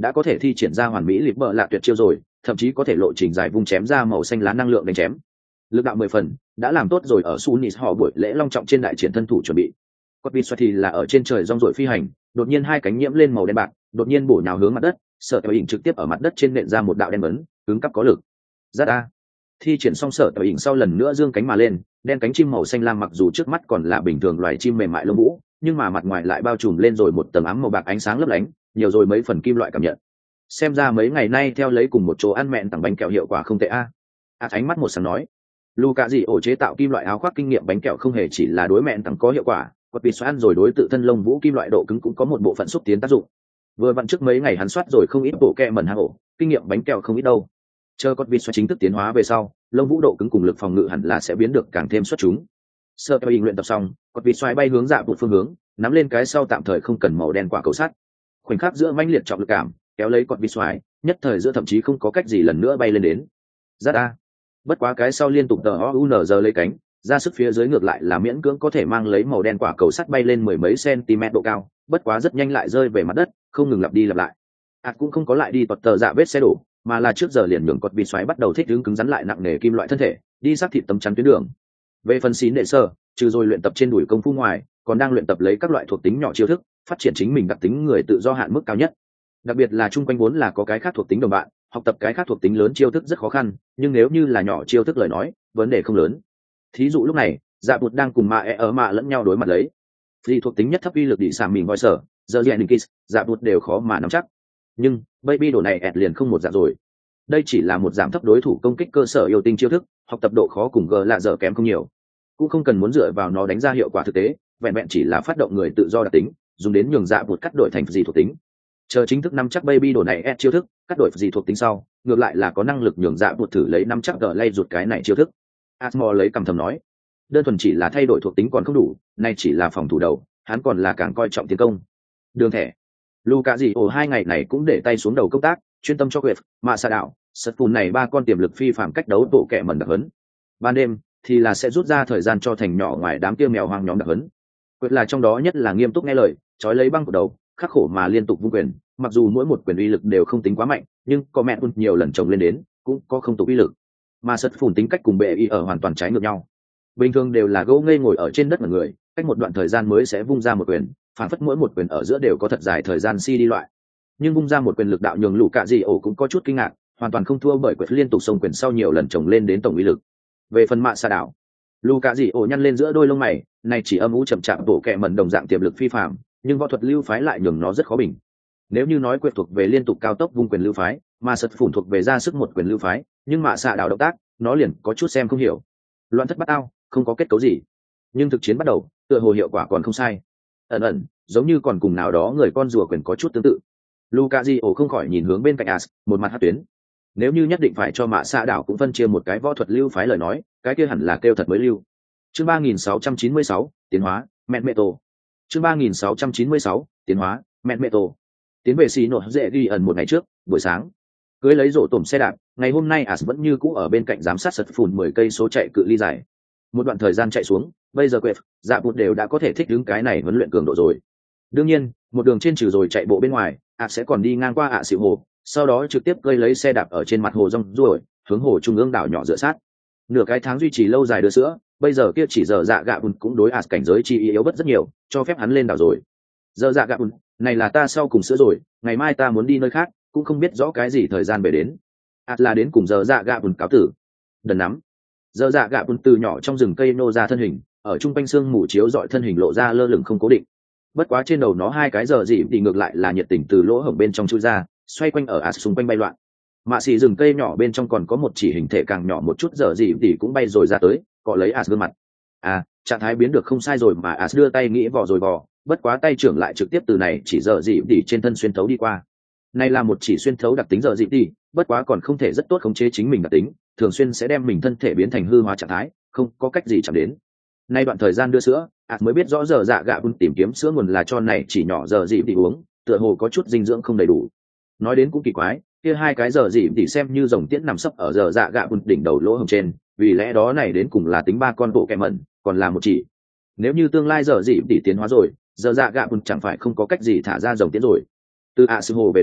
đã có thể thi triển ra hoàn mỹ lịp bợ lạ tuyệt chiêu rồi, thậm chí có thể lộ trình dài vung chém ra màu xanh lá năng lượng đánh chém. Lực đạo mười phần, đã làm tốt rồi ở Sunis họ buổi lễ long trọng trên đại triển thân thủ chuẩn bị. Cốt vịt xoay thì là ở trên trời rong ruổi phi hành, đột nhiên hai cánh nhiễm lên màu đen bạc, đột nhiên bổ nhào hướng mặt đất, sợ tiểu hình trực tiếp ở mặt đất trên nện ra một đạo đen ấn, cứng cắp có lực. Rát a. Thi triển xong sợ tiểu hình sau lần nữa dương cánh mà lên, đen cánh chim màu xanh lam mặc dù trước mắt còn là bình thường loài chim mềm mại lông vũ, nhưng mà mặt ngoài lại bao trùm lên rồi một tầng ám màu bạc ánh sáng lấp lánh, nhiều rồi mấy phần kim loại cảm nhận. Xem ra mấy ngày nay theo lấy cùng một chỗ ăn mẹn tặng bánh kẹo hiệu quả không tệ a. À, ánh mắt một sáng nói. Luca gì ổ chế tạo kim loại áo khoác kinh nghiệm bánh kẹo không hề chỉ là đối mẹn tặng có hiệu quả, quật vịt xoay ăn rồi đối tự thân lông vũ kim loại độ cứng cũng có một bộ phận xúc tiến tác dụng. Vừa vặn trước mấy ngày hắn soát rồi không ít bộ kẹ mẩn hang ổ, kinh nghiệm bánh kẹo không ít đâu. Chờ quật vịt xoay chính thức tiến hóa về sau, lông vũ độ cứng cùng lực phòng ngự hẳn là sẽ biến được càng thêm xuất chúng. Sơ theo hình luyện tập xong, quật vịt xoay bay hướng dạ một phương hướng, nắm lên cái sau tạm thời không cần màu đen quả cầu sắt. Khoảnh khắc giữa mãnh liệt trọng lực cảm, kéo lấy quật vịt xoay, nhất thời giữa thậm chí không có cách gì lần nữa bay lên đến. Rát a. Bất quá cái sau liên tục tờ o u n giờ lấy cánh, ra sức phía dưới ngược lại là miễn cưỡng có thể mang lấy màu đen quả cầu sắt bay lên mười mấy cm độ cao, bất quá rất nhanh lại rơi về mặt đất, không ngừng lặp đi lặp lại. ạt cũng không có lại đi tuột tờ dạ vết xe đổ, mà là trước giờ liền nhường cột vịt xoáy bắt đầu thích ứng cứng rắn lại nặng nề kim loại thân thể, đi sát thịt tấm chắn tuyến đường. Về phần xí nệ sơ, trừ rồi luyện tập trên đùi công phu ngoài, còn đang luyện tập lấy các loại thuộc tính nhỏ chiêu thức, phát triển chính mình đặc tính người tự do hạn mức cao nhất. Đặc biệt là chung quanh vốn là có cái khác thuộc tính đồng bạn, học tập cái khác thuộc tính lớn chiêu thức rất khó khăn, nhưng nếu như là nhỏ chiêu thức lời nói, vấn đề không lớn. Thí dụ lúc này, dạ bụt đang cùng mạ e ở mạ lẫn nhau đối mặt lấy. Vì thuộc tính nhất thấp uy lực đi sàm mình voi sở, giờ Jennings, dạ bụt đều khó mà nắm chắc. Nhưng, baby đồ này ẹt liền không một dạng rồi. Đây chỉ là một giảm thấp đối thủ công kích cơ sở yêu tinh chiêu thức, học tập độ khó cùng g là dở kém không nhiều. Cũng không cần muốn dựa vào nó đánh ra hiệu quả thực tế, vẹn vẹn chỉ là phát động người tự do đặc tính, dùng đến nhường dạ bụt cắt đổi thành gì thuộc tính. Chờ chính thức nắm chắc baby đồ này ẹt chiêu thức, cắt đổi gì thuộc tính sau, ngược lại là có năng lực nhường dạ bụt thử lấy nắm chắc gờ lay rụt cái này chiêu thức. Asmore lấy cầm thầm nói, đơn thuần chỉ là thay đổi thuộc tính còn không đủ, nay chỉ là phòng thủ đầu, hắn còn là càng coi trọng tiến công. Đường thẻ. Luka gì ổ hai ngày này cũng để tay xuống đầu công tác, chuyên tâm cho quyệt, mạ xà đạo, sật phùn này ba con tiềm lực phi phạm cách đấu bộ kẹ mẩn đặc hấn. Ban đêm thì là sẽ rút ra thời gian cho thành nhỏ ngoài đám kia mèo hoang nhóm đặc hấn. Quyệt là trong đó nhất là nghiêm túc nghe lời, trói lấy băng của đầu, khắc khổ mà liên tục vung quyền, mặc dù mỗi một quyền uy lực đều không tính quá mạnh, nhưng có mẹ nhiều lần chồng lên đến, cũng có không tục uy lực. Mà sật phùn tính cách cùng bệ y ở hoàn toàn trái ngược nhau. Bình thường đều là gấu ngây ngồi ở trên đất mà người, cách một đoạn thời gian mới sẽ vung ra một quyền, phản phất mỗi một quyền ở giữa đều có thật dài thời gian si đi loại. Nhưng vung ra một quyền lực đạo nhường lũ cạ gì ổ cũng có chút kinh ngạc, hoàn toàn không thua bởi quyệt liên tục xông quyền sau nhiều lần chồng lên đến tổng uy lực. Về phần mạ xà đảo, lũ cạ gì ổ nhăn lên giữa đôi lông mày, này chỉ âm u chậm chạp bộ kẹ mẩn đồng dạng tiềm lực phi phạm, nhưng võ thuật lưu phái lại nhường nó rất khó bình. Nếu như nói quyệt thuộc về liên tục cao tốc vung quyền lưu phái, mà sật phủn thuộc về ra sức một quyền lưu phái, nhưng mạ xà đảo động tác, nó liền có chút xem không hiểu. Loạn thất bát ao, không có kết cấu gì. Nhưng thực chiến bắt đầu, tựa hồ hiệu quả còn không sai. Ẩn ẩn, giống như còn cùng nào đó người con rùa quyền có chút tương tự. Luka Di ổ không khỏi nhìn hướng bên cạnh As, một mặt hát tuyến. Nếu như nhất định phải cho mạ xạ đảo cũng phân chia một cái võ thuật lưu phái lời nói, cái kia hẳn là kêu thật mới lưu. Chương ba nghìn sáu trăm chín mươi sáu, tiến hóa, mẹn mẹ tổ. Chương ba nghìn sáu trăm chín mươi sáu, tiến hóa, mẹn mẹ tổ. Tiến về xì nội dễ ghi ẩn một ngày trước, buổi sáng. Cưới lấy rổ tổm xe đạp, ngày hôm nay As vẫn như cũ ở bên cạnh giám sát sật phùn mười cây số chạy cự ly dài. Một đoạn thời gian chạy xuống, bây giờ quệt, dạ bụt đều đã có thể thích ứng cái này huấn luyện cường độ rồi. Đương nhiên, một đường trên trừ rồi chạy bộ bên ngoài, ạ sẽ còn đi ngang qua ạ xịu hồ, sau đó trực tiếp cơi lấy xe đạp ở trên mặt hồ rong ruổi, hướng hồ trung ương đảo nhỏ dựa sát. Nửa cái tháng duy trì lâu dài đưa sữa, bây giờ kia chỉ giờ dạ gạ bùn cũng đối ạ cảnh giới chi yếu bất rất nhiều, cho phép hắn lên đảo rồi. Giờ dạ gạ bùn, này là ta sau cùng sữa rồi, ngày mai ta muốn đi nơi khác, cũng không biết rõ cái gì thời gian về đến. ạ là đến cùng giờ dạ gạ bùn cáo tử. Đần nắm. Giờ dạ gạ bùn từ nhỏ trong rừng cây nô ra thân hình, ở trung quanh xương mù chiếu dọi thân hình lộ ra lơ lửng không cố định. Bất quá trên đầu nó hai cái giờ dịp thì ngược lại là nhiệt tình từ lỗ hổng bên trong chui ra, xoay quanh ở ạt xung quanh bay loạn. Mạ xì rừng cây nhỏ bên trong còn có một chỉ hình thể càng nhỏ một chút giờ dịp thì cũng bay rồi ra tới, cọ lấy ạt gương mặt. À, trạng thái biến được không sai rồi mà ạt đưa tay nghĩ vò rồi vò, bất quá tay trưởng lại trực tiếp từ này chỉ giờ dịp thì trên thân xuyên thấu đi qua. Này là một chỉ xuyên thấu đặc tính giờ dịp thì, bất quá còn không thể rất tốt khống chế chính mình đặc tính, thường xuyên sẽ đem mình thân thể biến thành hư hóa trạng thái, không có cách gì chạm đến. Nay đoạn thời gian đưa sữa, ạt mới biết rõ giờ dạ gạ bùn tìm kiếm sữa nguồn là cho này chỉ nhỏ giờ dịp thì uống, tựa hồ có chút dinh dưỡng không đầy đủ. Nói đến cũng kỳ quái, kia hai cái giờ dịp thì xem như rồng tiễn nằm sấp ở giờ dạ gạ bùn đỉnh đầu lỗ hồng trên, vì lẽ đó này đến cùng là tính ba con bộ kẹ mẩn, còn là một chỉ. Nếu như tương lai giờ dịp thì tiến hóa rồi, giờ dạ gạ bùn chẳng phải không có cách gì thả ra rồng tiễn rồi. Từ ạ sư hồ về đến,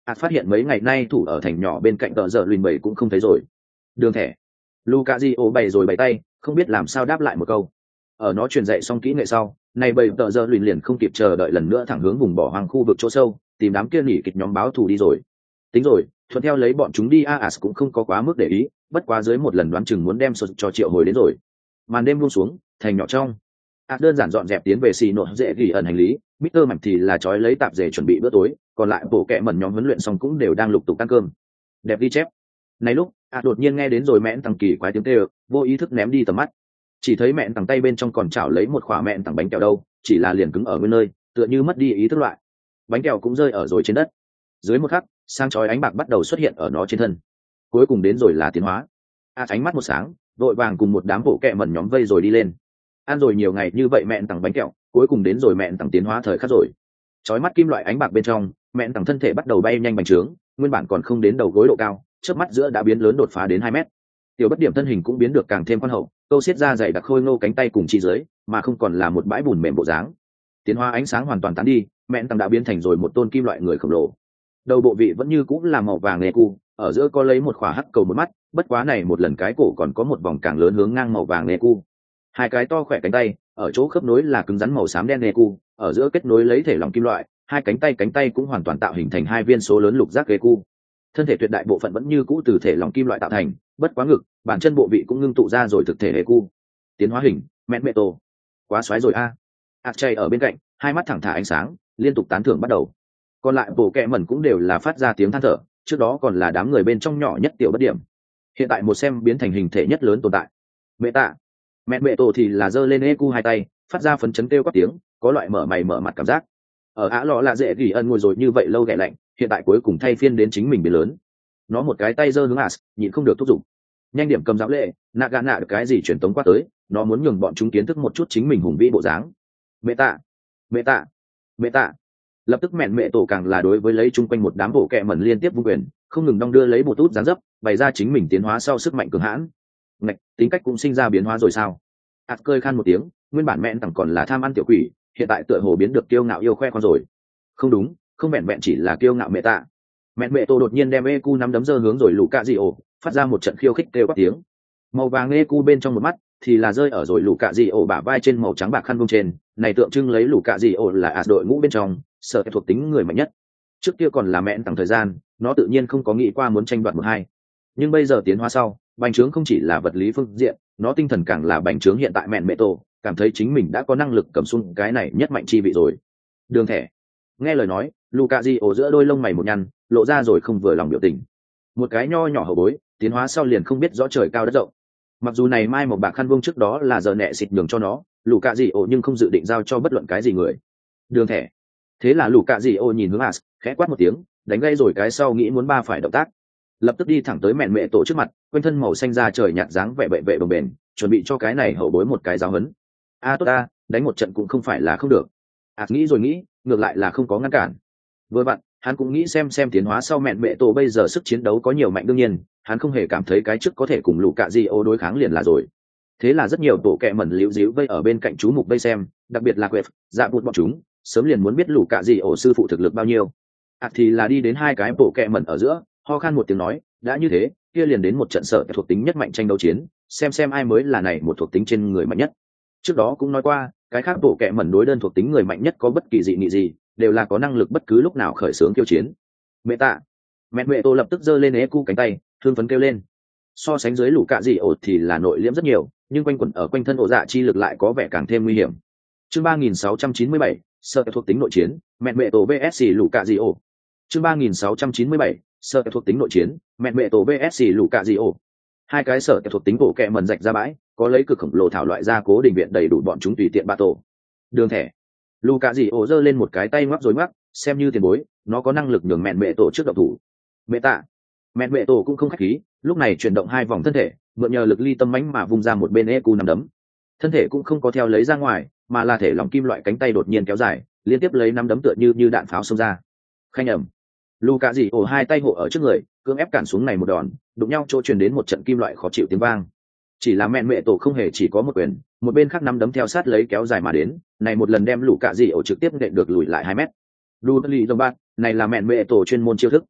ạt phát hiện mấy ngày nay thủ ở thành nhỏ bên cạnh tờ giờ lùi bảy cũng không thấy rồi. Đường thẻ. Luka Di bày rồi bày tay, không biết làm sao đáp lại một câu. Ở nó truyền dạy xong kỹ nghệ sau, này bầy tờ giờ lùi liền không kịp chờ đợi lần nữa thẳng hướng vùng bỏ hoang khu vực chỗ sâu, tìm đám kia nghỉ kịch nhóm báo thù đi rồi. Tính rồi, thuận theo lấy bọn chúng đi Aas cũng không có quá mức để ý, bất quá dưới một lần đoán chừng muốn đem sột cho triệu hồi đến rồi. Màn đêm buông xuống, thành nhỏ trong. Át đơn giản dọn dẹp tiến về xì nội dễ ghi ẩn hành lý, mít tơ Mạnh thì là trói lấy tạp dề chuẩn bị bữa tối, còn lại bộ kệ mẩn nhóm huấn luyện xong cũng đều đang lục tục ăn cơm. Đẹp ghi chép. Này lúc, Át đột nhiên nghe đến rồi mẹn thằng kỳ quái tiếng kêu, vô ý thức ném đi tầm mắt. Chỉ thấy mẹn thằng tay bên trong còn chảo lấy một khỏa mẹn thằng bánh kẹo đâu, chỉ là liền cứng ở nguyên nơi, tựa như mất đi ý thức loại. Bánh kẹo cũng rơi ở rồi trên đất. Dưới một khắc, sang chói ánh bạc bắt đầu xuất hiện ở nó trên thân. Cuối cùng đến rồi là tiến hóa. Át ánh mắt một sáng, vội vàng cùng một đám bộ kệ mẩn nhóm vây rồi đi lên. Ăn rồi nhiều ngày như vậy mẹn tặng bánh kẹo, cuối cùng đến rồi mẹn tặng tiến hóa thời khắc rồi. Chói mắt kim loại ánh bạc bên trong, mẹn tặng thân thể bắt đầu bay nhanh bành trướng, nguyên bản còn không đến đầu gối độ cao, chớp mắt giữa đã biến lớn đột phá đến hai mét. Tiểu bất điểm thân hình cũng biến được càng thêm khoan hậu, câu xiết ra dày đặc khôi ngô cánh tay cùng chi dưới, mà không còn là một bãi bùn mềm bộ dáng. Tiến hóa ánh sáng hoàn toàn tán đi, mẹn tặng đã biến thành rồi một tôn kim loại người khổng lồ. Đầu bộ vị vẫn như cũng là màu vàng nê cu, ở giữa có lấy một khỏa hắc cầu một mắt, bất quá này một lần cái cổ còn có một vòng càng lớn hướng ngang màu vàng nê cu. Hai cái to khỏe cánh tay, ở chỗ khớp nối là cứng rắn màu xám đen nê cu, ở giữa kết nối lấy thể lỏng kim loại, hai cánh tay cánh tay cũng hoàn toàn tạo hình thành hai viên số lớn lục giác ghê cu. Thân thể tuyệt đại bộ phận vẫn như cũ từ thể lỏng kim loại tạo thành, bất quá ngực, bàn chân bộ vị cũng ngưng tụ ra rồi thực thể ghê cu. Tiến hóa hình, mẹn mẹ tổ. Quá xoáy rồi a. Ác chay ở bên cạnh, hai mắt thẳng thả ánh sáng, liên tục tán thưởng bắt đầu. Còn lại bộ kệ mẩn cũng đều là phát ra tiếng than thở, trước đó còn là đám người bên trong nhỏ nhất tiểu bất điểm, hiện tại một xem biến thành hình thể nhất lớn tồn tại. Mẹ tạ, mẹ mẹ tổ thì là giơ lên e cu hai tay, phát ra phấn chấn kêu quát tiếng, có loại mở mày mở mặt cảm giác. Ở á lọ là dễ gỉ ân ngồi rồi như vậy lâu ghẻ lạnh, hiện tại cuối cùng thay phiên đến chính mình biến lớn. Nó một cái tay giơ hướng As, nhịn không được thúc giục. Nhanh điểm cầm giáo lệ, nạ gạ nạ cái gì truyền tống qua tới, nó muốn nhường bọn chúng kiến thức một chút chính mình hùng vĩ bộ dáng. Mẹ tạ, mẹ tạ, mẹ tạ. Lập tức mẹn mẹ tổ càng là đối với lấy chung quanh một đám bộ kẹ mẩn liên tiếp vung quyền, không ngừng đong đưa lấy một tút dáng dấp, bày ra chính mình tiến hóa sau sức mạnh cường hãn. Ngạch, tính cách cũng sinh ra biến hóa rồi sao? Ạt cơi khan một tiếng, nguyên bản mẹn tặng còn là tham ăn tiểu quỷ, hiện tại tựa hồ biến được kiêu ngạo yêu khoe con rồi. Không đúng, không vẹn vẹn chỉ là kiêu ngạo mẹ tạ. Mẹn mẹ tổ đột nhiên đem e cu nắm đấm giơ hướng rồi lũ cạ dị ổ, phát ra một trận khiêu khích kêu quát tiếng. Màu vàng e cu bên trong một mắt thì là rơi ở rồi lũ cạ dị ổ bả vai trên màu trắng bạc khăn vuông trên, này tượng trưng lấy lũ cạ dị ổ là ạt đội ngũ bên trong sợ thuộc tính người mạnh nhất. Trước kia còn là mẹn tặng thời gian, nó tự nhiên không có nghĩ qua muốn tranh đoạt một hai, nhưng bây giờ tiến hóa sau, bành trướng không chỉ là vật lý phương diện, nó tinh thần càng là bành trướng. Hiện tại mẹn mẹ tổ cảm thấy chính mình đã có năng lực cầm xuống cái này nhất mạnh chi vị rồi. Đường thẻ. Nghe lời nói, Luka Di ổ giữa đôi lông mày một nhăn, lộ ra rồi không vừa lòng biểu tình. Một cái nho nhỏ hậu bối, tiến hóa sau liền không biết rõ trời cao đất rộng. Mặc dù này mai một bạc khăn vuông trước đó là giờ nẹ xịt nhường cho nó, Luka Di ổ nhưng không dự định giao cho bất luận cái gì người. Đường thẻ. Thế là Luka Di ổ nhìn hướng As, khẽ quát một tiếng, đánh gây rồi cái sau nghĩ muốn ba phải động tác, lập tức đi thẳng tới mẹn mẹ tổ trước mặt, quanh thân màu xanh da trời nhạt dáng vẻ bệ vệ bồng bềnh, chuẩn bị cho cái này hậu bối một cái giáo huấn. A tốt a, đánh một trận cũng không phải là không được. As nghĩ rồi nghĩ, ngược lại là không có ngăn cản. Vừa vặn, hắn cũng nghĩ xem xem tiến hóa sau mẹn mẹ tổ bây giờ sức chiến đấu có nhiều mạnh, đương nhiên hắn không hề cảm thấy cái trước có thể cùng Luka Di ổ đối kháng liền là rồi. Thế là rất nhiều tổ kẹ mẩn liễu díu vây ở bên cạnh chú mục vây xem, đặc biệt là Quệp, dạ bụt bọn chúng, sớm liền muốn biết Luka Di ổ sư phụ thực lực bao nhiêu. Ạt thì là đi đến hai cái bộ kẹ mẩn ở giữa, ho khan một tiếng nói, đã như thế, kia liền đến một trận sợ thuộc tính nhất mạnh tranh đấu chiến, xem xem ai mới là này một thuộc tính trên người mạnh nhất. Trước đó cũng nói qua, cái khác bộ kẹ mẩn đối đơn thuộc tính người mạnh nhất có bất kỳ dị nghị gì, đều là có năng lực bất cứ lúc nào khởi xướng khiêu chiến. Mẹ tạ. Mẹ mẹ tô lập tức giơ lên é cu cánh tay, thương phấn kêu lên. So sánh dưới lũ cạ dị ổ thì là nội liễm rất nhiều, nhưng quanh quẩn ở quanh thân ổ dạ chi lực lại có vẻ càng thêm nguy hiểm. Chương ba nghìn sáu trăm chín mươi bảy, sợ thuộc tính nội chiến, mẹ mẹ tổ vs lũ cạ dị ổ. Chương ba nghìn sáu trăm chín mươi bảy, sợ thuộc tính nội chiến, mẹ mẹ tổ vs lũ cạ dị ổ. Hai cái sở thuộc tính bộ kẹ mẩn rạch ra bãi, có lấy cực khổng lồ thảo loại ra cố định viện đầy đủ bọn chúng tùy tiện ba tổ. Đường thẻ. Lũ cạ dị ổ giơ lên một cái tay ngoắc rồi ngoắc, xem như tiền bối, nó có năng lực nhường mẹ mẹ tổ trước động thủ. Mẹ tạ. Mẹ mẹ tổ cũng không khách khí, lúc này chuyển động hai vòng thân thể, mượn nhờ lực ly tâm mãnh mà vung ra một bên e cu nằm đấm. Thân thể cũng không có theo lấy ra ngoài, mà là thể lỏng kim loại cánh tay đột nhiên kéo dài, liên tiếp lấy năm đấm tựa như như đạn pháo xông ra. Khanh ẩm. Luka dị ổ hai tay hộ ở trước người, cưỡng ép cản xuống này một đòn, đụng nhau chỗ truyền đến một trận kim loại khó chịu tiếng vang. Chỉ là mẹ mẹ tổ không hề chỉ có một quyền, một bên khác năm đấm theo sát lấy kéo dài mà đến, này một lần đem Luka dị ổ trực tiếp nện được lùi lại hai mét. Đu li đồng bát, này là mẹ mẹ tổ chuyên môn chiêu thức,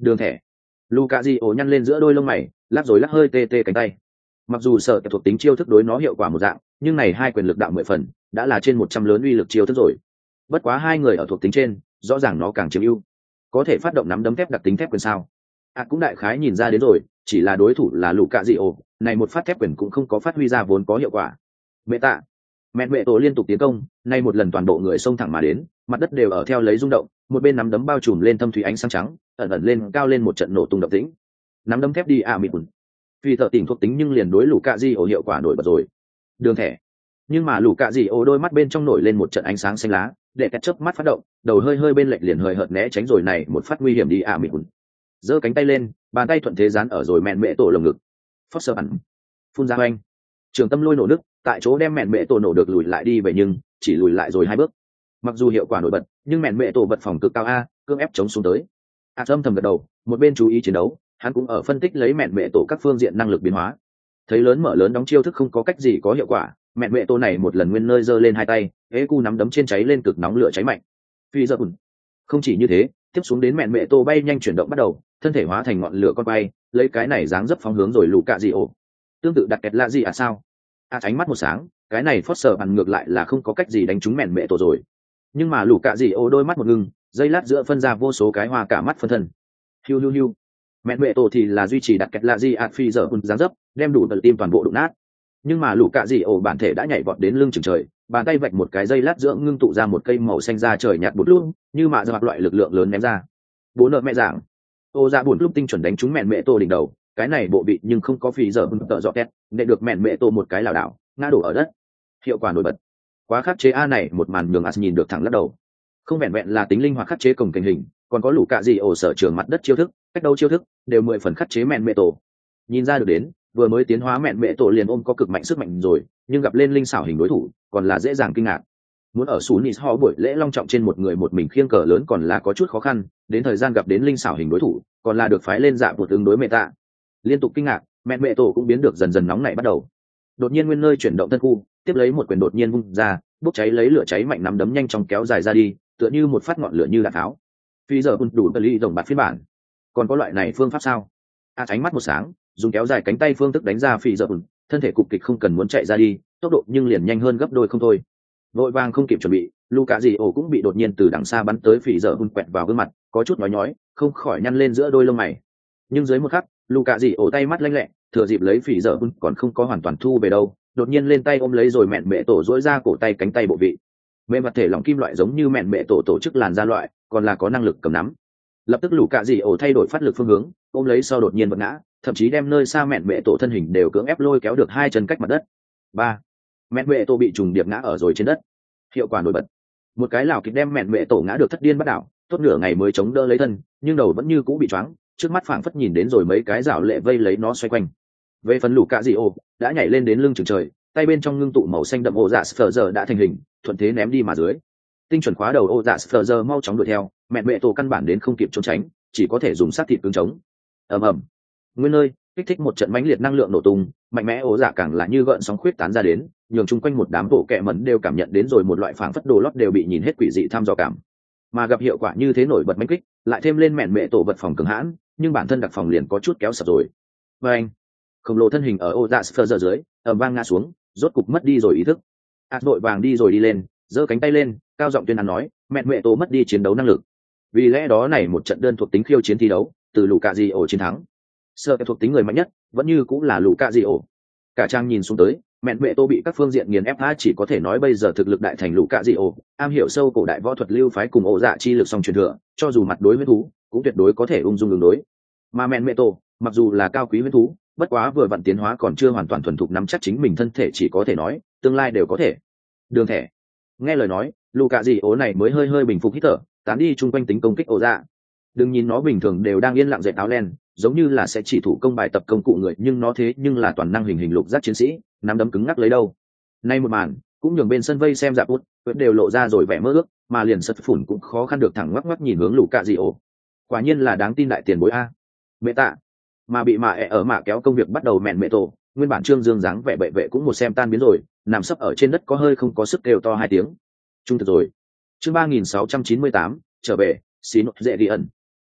Đường thẻ. Luka Di ổ nhăn lên giữa đôi lông mày, lắc rồi lắc hơi tê tê cánh tay. Mặc dù sợ thuộc tính chiêu thức đối nó hiệu quả một dạng, nhưng này hai quyền lực đạo mười phần, đã là trên một trăm lớn uy lực chiêu thức rồi. Bất quá hai người ở thuộc tính trên, rõ ràng nó càng chiếm ưu. Có thể phát động nắm đấm thép đặc tính thép quyền sao? À cũng đại khái nhìn ra đến rồi, chỉ là đối thủ là Luka Di ổ, này một phát thép quyền cũng không có phát huy ra vốn có hiệu quả. Mẹ tạ. Mẹ mẹ tổ liên tục tiến công, nay một lần toàn bộ người xông thẳng mà đến, mặt đất đều ở theo lấy rung động, một bên nắm đấm bao trùm lên thâm thủy ánh sáng trắng, ẩn ẩn lên cao lên một trận nổ tung động tĩnh. Nắm đấm thép đi à mịt quần. Vì thợ tỉnh thuộc tính nhưng liền đối lũ cạ di ổ hiệu quả nổi bật rồi. Đường thẻ. Nhưng mà lũ cạ di ổ đôi mắt bên trong nổi lên một trận ánh sáng xanh lá, để kẹt chớp mắt phát động, đầu hơi hơi bên lệch liền hơi hợt né tránh rồi này một phát nguy hiểm đi à mịt quần. Giơ cánh tay lên, bàn tay thuận thế dán ở rồi mẹn mẹ tổ lồng ngực. Foster ẩn. Phun ra hoành. Trường tâm lôi nổ nước, tại chỗ đem mẹn mẹ tổ nổ được lùi lại đi về nhưng chỉ lùi lại rồi hai bước. Mặc dù hiệu quả nổi bật, nhưng mẹn mẹ tổ vật phòng cực cao a, cưỡng ép chống xuống tới. A âm thầm gật đầu, một bên chú ý chiến đấu, hắn cũng ở phân tích lấy mẹn mẹ tổ các phương diện năng lực biến hóa. Thấy lớn mở lớn đóng chiêu thức không có cách gì có hiệu quả, mẹn mẹ tổ này một lần nguyên nơi giơ lên hai tay, hễ cu nắm đấm trên cháy lên cực nóng lửa cháy mạnh. Phi giờ bùn. Không chỉ như thế, tiếp xuống đến mẹn mẹ tổ bay nhanh chuyển động bắt đầu, thân thể hóa thành ngọn lửa con bay, lấy cái này dáng dấp phóng hướng rồi lù cạ gì ổ. Tương tự đặt kẹt là gì à sao? A ánh mắt một sáng, cái này phớt sờ bằng ngược lại là không có cách gì đánh trúng mẹn mẹ tổ rồi. Nhưng mà lù cạ gì ổ đôi mắt một ngưng, dây lát giữa phân ra vô số cái hoa cả mắt phân thân. Hiu hiu hiu. Mẹn mẹ tổ thì là duy trì đặt kẹt là gì ạt phi giờ hùn dáng dấp, đem đủ tật tim toàn bộ đụng nát. Nhưng mà lũ cạ dị ổ bản thể đã nhảy vọt đến lưng chừng trời, bàn tay vạch một cái dây lát giữa ngưng tụ ra một cây màu xanh da trời nhạt bút luôn, như mạ ra loại lực lượng lớn ném ra. Bố nợ mẹ giảng. Ô ra buồn lúc tinh chuẩn đánh trúng mẹn mẹ tổ đỉnh đầu, cái này bộ vị nhưng không có phi giờ hùn tợ dọ kẹt, để được mẹn mẹ tổ một cái lảo đảo, ngã đổ ở đất. Hiệu quả nổi bật. Quá khắc chế a này một màn nhường as nhìn được thẳng lắc đầu. Không vẹn vẹn là tính linh hoạt khắc chế cổng kềnh hình, còn có lũ cạ dị ổ sở trường mặt đất chiêu thức, cách đấu chiêu thức đều mười phần khắc chế mẹn mẹ tổ. Nhìn ra được đến, vừa mới tiến hóa mẹn mẹ tổ liền ôm có cực mạnh sức mạnh rồi, nhưng gặp lên linh xảo hình đối thủ còn là dễ dàng kinh ngạc. Muốn ở Sunis họ buổi lễ long trọng trên một người một mình khiêng cờ lớn còn là có chút khó khăn, đến thời gian gặp đến linh xảo hình đối thủ còn là được phái lên dạ một ứng đối mẹ tạ. Liên tục kinh ngạc, mẹn mẹ tổ cũng biến được dần dần nóng nảy bắt đầu. Đột nhiên nguyên nơi chuyển động thân khu, tiếp lấy một quyền đột nhiên vung ra, bốc cháy lấy lửa cháy mạnh nắm đấm nhanh chóng kéo dài ra đi, tựa như một phát ngọn lửa như đạn tháo. Phi giờ đủ tờ ly rồng bạt phiên bản. Còn có loại này phương pháp sao? A ánh mắt một sáng, dùng kéo dài cánh tay phương thức đánh ra phi giờ bùn, thân thể cục kịch không cần muốn chạy ra đi, tốc độ nhưng liền nhanh hơn gấp đôi không thôi. Vội vàng không kịp chuẩn bị, Luka Di ổ cũng bị đột nhiên từ đằng xa bắn tới phi giờ bùn quẹt vào gương mặt, có chút nhói nhói, không khỏi nhăn lên giữa đôi lông mày. Nhưng dưới một khắc, Luka Di ổ tay mắt lanh lẹ, thừa dịp lấy phi giờ bùn còn không có hoàn toàn thu về đâu, đột nhiên lên tay ôm lấy rồi mẹn mẹ tổ duỗi ra cổ tay cánh tay bộ vị. Mềm mặt thể lỏng kim loại giống như mẹn mẹ tổ tổ chức làn da loại, còn là có năng lực cầm nắm. Lập tức Luka Di ổ thay đổi phát lực phương hướng, ôm lấy sau đột nhiên vật ngã, thậm chí đem nơi xa mẹn mẹ tổ thân hình đều cưỡng ép lôi kéo được hai chân cách mặt đất. Ba, mẹn mẹ tổ bị trùng điệp ngã ở rồi trên đất. Hiệu quả nổi bật. Một cái lảo kịch đem mẹn mẹ tổ ngã được thất điên bắt đảo, tốt nửa ngày mới chống đỡ lấy thân, nhưng đầu vẫn như cũ bị choáng, trước mắt phảng phất nhìn đến rồi mấy cái rảo lệ vây lấy nó xoay quanh. Về phần Luka Di ổ đã nhảy lên đến lưng chừng trời, tay bên trong ngưng tụ màu xanh đậm ô dạ sờ giờ đã thành hình, thuận thế ném đi mà dưới. Tinh chuẩn khóa đầu ô dạ sờ giờ mau chóng đuổi theo, mẹn mẹ tổ căn bản đến không kịp trốn tránh, chỉ có thể dùng sát thịt cứng chống. Ầm ầm. Nguyên nơi kích thích một trận mãnh liệt năng lượng nổ tung, mạnh mẽ ố dạ càng là như gợn sóng khuyết tán ra đến, nhường chung quanh một đám bộ kệ mẩn đều cảm nhận đến rồi một loại phảng phất đồ lót đều bị nhìn hết quỷ dị tham dò cảm. Mà gặp hiệu quả như thế nổi bật mãnh kích, lại thêm lên mẹn mẹ tổ vật phòng cường hãn, nhưng bản thân đặc phòng liền có chút kéo sập rồi. Và anh, khổng lồ thân hình ở ô dạ sờ giờ dưới, ầm vang ngã xuống, rốt cục mất đi rồi ý thức. Át vội vàng đi rồi đi lên, giơ cánh tay lên, cao giọng tuyên án nói, mẹn mẹ tổ mất đi chiến đấu năng lực. Vì lẽ đó này một trận đơn thuộc tính khiêu chiến thi đấu, từ Luka Di ổ chiến thắng. Sơ thuộc tính người mạnh nhất vẫn như cũng là Luka Di ổ. Cả trang nhìn xuống tới, mẹn mẹ tô bị các phương diện nghiền ép phá, chỉ có thể nói bây giờ thực lực đại thành Luka Di ổ, am hiểu sâu cổ đại võ thuật lưu phái cùng ổ dạ chi lực song truyền thừa, cho dù mặt đối với thú, cũng tuyệt đối có thể ung dung ứng đối. Mà mẹn mẹ tô, mặc dù là cao quý huyết thú, bất quá vừa vặn tiến hóa còn chưa hoàn toàn thuần thục nắm chắc chính mình thân thể, chỉ có thể nói tương lai đều có thể. Đường thẻ. Nghe lời nói, Luka Di ổ này mới hơi hơi bình phục hít thở, tán đi chung quanh tính công kích ổ dạ. Đừng nhìn nó bình thường đều đang yên lặng dệt áo len, giống như là sẽ chỉ thủ công bài tập công cụ người, nhưng nó thế nhưng là toàn năng hình hình lục giác chiến sĩ, nắm đấm cứng ngắc lấy đâu. Nay một màn cũng nhường bên sân vây xem dạp út vẫn đều lộ ra rồi vẻ mơ ước, mà liền sật phủn cũng khó khăn được thẳng ngoắc ngoắc nhìn hướng Luka Di ổ. Quả nhiên là đáng tin đại tiền bối a. Mẹ tạ. Mà bị mạ ẹ ở mạ kéo công việc bắt đầu mẹn mẹ tổ, nguyên bản trương dương dáng vẻ bệ vệ cũng một xem tan biến rồi, nằm sấp ở trên đất có hơi không có sức kêu to hai tiếng. Trung thực rồi. Chương ba nghìn sáu trăm chín mươi tám trở về, xí nốt dễ đi ẩn.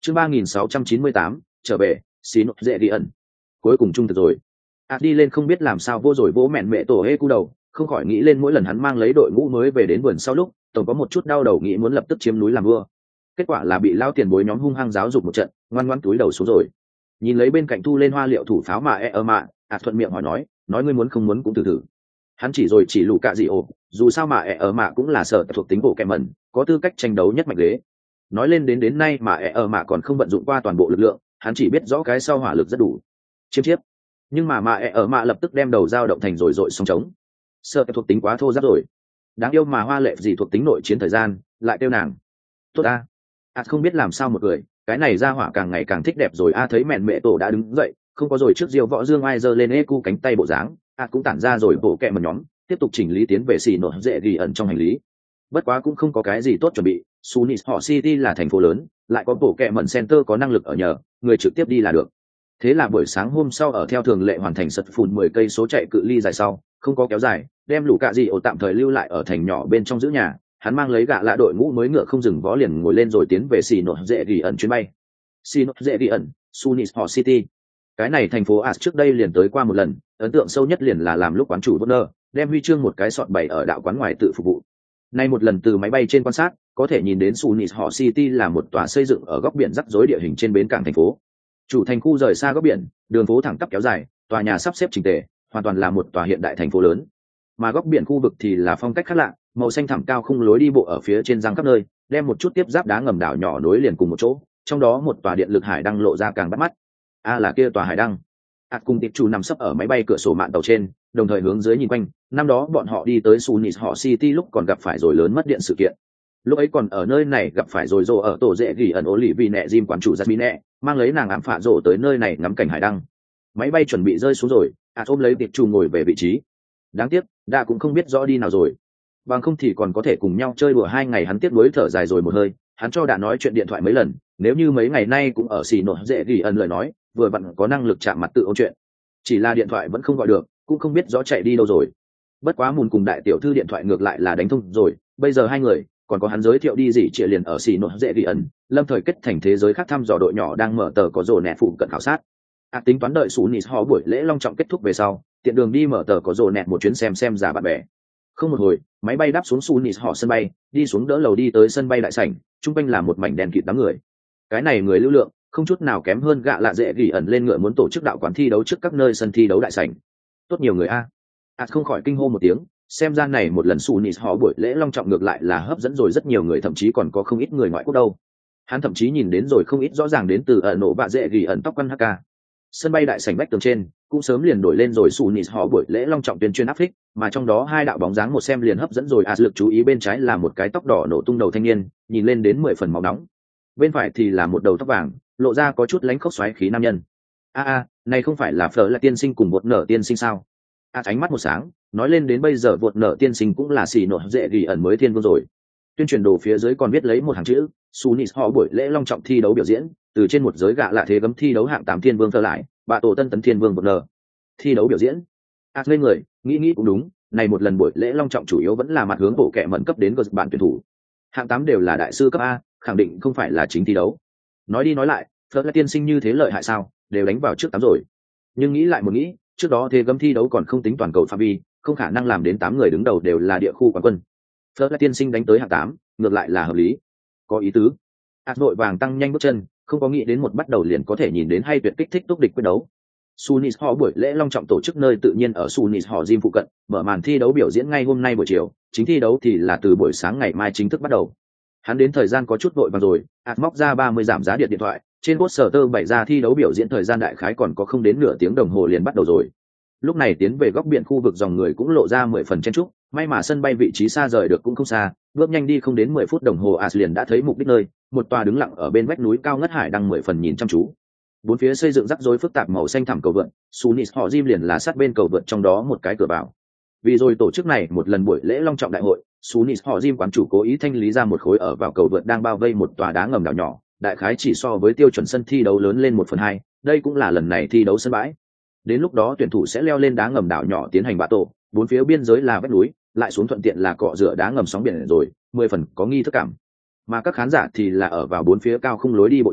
Chương ba nghìn sáu trăm chín mươi tám, trở về, xin dễ đi ẩn. Cuối cùng trung thực rồi. ạt đi lên không biết làm sao vô rồi vỗ mẹn mẹ tổ hê cu đầu, không khỏi nghĩ lên mỗi lần hắn mang lấy đội ngũ mới về đến vườn sau lúc tổng có một chút đau đầu, nghĩ muốn lập tức chiếm núi làm vua. Kết quả là bị lao tiền bối nhóm hung hăng giáo dục một trận, ngoan ngoãn túi đầu xuống rồi. Nhìn lấy bên cạnh thu lên hoa liệu thủ pháo mà e ơ mạ, ạt thuận miệng hỏi nói nói ngươi muốn không muốn cũng thử thử. Hắn chỉ rồi chỉ lù cạ gì ồ, dù sao mà e ơ mạ cũng là sở thuộc tính bộ kẹm mẩn, có tư cách tranh đấu nhất mạnh ghế. Nói lên đến đến nay mà e ơ mạ còn không vận dụng qua toàn bộ lực lượng, hắn chỉ biết rõ cái sau hỏa lực rất đủ. Chiếm chiếp. Nhưng mà mà e ơ mạ lập tức đem đầu dao động thành rồi dội song trống. Sở thuộc tính quá thô ráp rồi. Đáng yêu mà hoa lệ gì thuộc tính nội chiến thời gian, lại kêu nàng. Tốt a. À không biết làm sao một người, cái này ra hỏa càng ngày càng thích đẹp rồi. A thấy mẹn mẹ tổ đã đứng dậy, không có rồi trước diêu võ dương ai giơ lên ê cu cánh tay bộ dáng. A cũng tản ra rồi bộ kẹ một nhóm, tiếp tục chỉnh lý tiến về xì nổ dễ ghi ẩn trong hành lý. Bất quá cũng không có cái gì tốt chuẩn bị, Sunis họ City là thành phố lớn, lại có bộ kẹ mẩn center có năng lực ở nhờ, người trực tiếp đi là được. Thế là buổi sáng hôm sau ở theo thường lệ hoàn thành sật phùn mười cây số chạy cự ly dài sau, không có kéo dài, đem lũ cạ gì ổ tạm thời lưu lại ở thành nhỏ bên trong giữ nhà. Hắn mang lấy gạ lạ đội ngũ mới ngựa không dừng vó liền ngồi lên rồi tiến về xì nổ dễ ghi ẩn chuyến bay. Xì nổ dễ ghi ẩn, Sunis họ City. Cái này thành phố As trước đây liền tới qua một lần, ấn tượng sâu nhất liền là làm lúc quán chủ Bonner đem huy chương một cái sọt bày ở đạo quán ngoài tự phục vụ. Nay một lần từ máy bay trên quan sát, có thể nhìn đến Sunis họ City là một tòa xây dựng ở góc biển rắc rối địa hình trên bến cảng thành phố. Chủ thành khu rời xa góc biển, đường phố thẳng tắp kéo dài, tòa nhà sắp xếp chỉnh tề, hoàn toàn là một tòa hiện đại thành phố lớn. Mà góc biển khu vực thì là phong cách khác lạ, màu xanh thẳm cao khung lối đi bộ ở phía trên giang khắp nơi, đem một chút tiếp giáp đá ngầm đảo nhỏ nối liền cùng một chỗ, trong đó một tòa điện lực hải đăng lộ ra càng bắt mắt. A à là kia tòa hải đăng. Ạt cùng tiệp chủ nằm sấp ở máy bay cửa sổ mạn tàu trên, đồng thời hướng dưới nhìn quanh. Năm đó bọn họ đi tới Sunis họ City lúc còn gặp phải rồi lớn mất điện sự kiện. Lúc ấy còn ở nơi này gặp phải rồi rồ ở tổ dễ gỉ ẩn ố lì vì nẹ Jim quản chủ Jasmine, mang lấy nàng ám phạ rồ tới nơi này ngắm cảnh hải đăng. Máy bay chuẩn bị rơi xuống rồi, Ạt ôm lấy tiệp chủ ngồi về vị trí. Đáng tiếc, đã cũng không biết rõ đi nào rồi. Bằng không thì còn có thể cùng nhau chơi đùa hai ngày. Hắn tiếc nuối thở dài rồi một hơi, hắn cho đã nói chuyện điện thoại mấy lần, nếu như mấy ngày nay cũng ở xì nổ dễ gỉ ẩn lời nói, vừa vặn có năng lực chạm mặt tự ôn chuyện. Chỉ là điện thoại vẫn không gọi được, cũng không biết rõ chạy đi đâu rồi. Bất quá mùn cùng đại tiểu thư điện thoại ngược lại là đánh thông rồi, bây giờ hai người còn có hắn giới thiệu đi gì trịa liền ở xì nổ dễ gỉ ẩn, lâm thời kết thành thế giới khác thăm dò đội nhỏ đang mở tờ có rồ nẹt phụ cận khảo sát. À, tính toán đợi Sunis họ buổi lễ long trọng kết thúc về sau, tiện đường đi mở tờ có rồ nẹt một chuyến xem xem giả bạn bè. Không một hồi, máy bay đáp xuống Sunis họ sân bay, đi xuống đỡ lầu đi tới sân bay đại sảnh, trung quanh là một mảnh đèn kịt đám người. Cái này người lưu lượng không chút nào kém hơn gạ lạ dễ gỉ ẩn lên ngựa muốn tổ chức đạo quán thi đấu trước các nơi sân thi đấu đại sảnh. Tốt nhiều người a. À không khỏi kinh hô một tiếng, xem ra này một lần Sunis họ buổi lễ long trọng ngược lại là hấp dẫn rồi rất nhiều người, thậm chí còn có không ít người ngoại quốc đâu. Hắn thậm chí nhìn đến rồi không ít rõ ràng đến từ ở nổ bạ dễ gỉ ẩn tóc quăn haka. Sân bay đại sảnh bách tường trên cũng sớm liền đổi lên rồi Sunis họ buổi lễ long trọng tuyên truyền áp phích, mà trong đó hai đạo bóng dáng một xem liền hấp dẫn rồi As lực chú ý. Bên trái là một cái tóc đỏ nổ tung đầu thanh niên, nhìn lên đến mười phần máu nóng. Bên phải thì là một đầu tóc vàng, lộ ra có chút lánh khóc xoáy khí nam nhân. A a, này không phải là Fleur là tiên sinh cùng một nở tiên sinh sao? As ánh mắt một sáng, nói lên đến bây giờ vượt nở tiên sinh cũng là xì nổ dễ gỉ ẩn mới thiên vương rồi. Tuyên truyền đồ phía dưới còn viết lấy một hàng chữ Sunis họ buổi lễ long trọng thi đấu biểu diễn, từ trên một giới gạ lạ thế gấm thi đấu hạng tám thiên vương thơ lại bà tổ tân tấn thiên vương vượt nở thi đấu biểu diễn. As lên người nghĩ nghĩ cũng đúng, này một lần buổi lễ long trọng chủ yếu vẫn là mặt hướng bộ kệ mẫn cấp đến gờ bạn tuyển thủ hạng tám đều là đại sư cấp A, khẳng định không phải là chính thi đấu. Nói đi nói lại, Fleur là tiên sinh như thế lợi hại sao, đều đánh vào trước tám rồi. Nhưng nghĩ lại một nghĩ, trước đó thế gấm thi đấu còn không tính toàn cầu phạm vi, không khả năng làm đến tám người đứng đầu đều là địa khu quán quân. Fleur là tiên sinh đánh tới hạng tám, ngược lại là hợp lý, có ý tứ. Át vội vàng tăng nhanh bước chân, không có nghĩ đến một bắt đầu liền có thể nhìn đến hay tuyệt kích thích túc địch quyết đấu. Sunis họ buổi lễ long trọng tổ chức nơi tự nhiên ở Sunis họ Gym phụ cận, mở màn thi đấu biểu diễn ngay hôm nay buổi chiều, chính thi đấu thì là từ buổi sáng ngày mai chính thức bắt đầu. Hắn đến thời gian có chút vội vàng rồi, Át móc ra ba mươi giảm giá điện điện thoại, trên poster bày ra thi đấu biểu diễn thời gian đại khái còn có không đến nửa tiếng đồng hồ liền bắt đầu rồi. Lúc này tiến về góc biển khu vực dòng người cũng lộ ra mười phần chen trúc, may mà sân bay vị trí xa rời được cũng không xa, bước nhanh đi không đến mười phút đồng hồ As liền đã thấy mục đích nơi, một tòa đứng lặng ở bên vách núi cao ngất hải đang mười phần nhìn chăm chú. Bốn phía xây dựng rắc rối phức tạp màu xanh thẳm cầu vượt, Sunis họ Gym liền là sát bên cầu vượt trong đó một cái cửa vào. Vì rồi tổ chức này một lần buổi lễ long trọng đại hội, Sunis họ Gym quán chủ cố ý thanh lý ra một khối ở vào cầu vượt đang bao vây một tòa đá ngầm đảo nhỏ, đại khái chỉ so với tiêu chuẩn sân thi đấu lớn lên một phần hai, đây cũng là lần này thi đấu sân bãi. Đến lúc đó tuyển thủ sẽ leo lên đá ngầm đảo nhỏ tiến hành bạ tổ, bốn phía biên giới là vách núi, lại xuống thuận tiện là cọ rửa đá ngầm sóng biển rồi, mười phần có nghi thức cảm. Mà các khán giả thì là ở vào bốn phía cao khung lối đi bộ trên,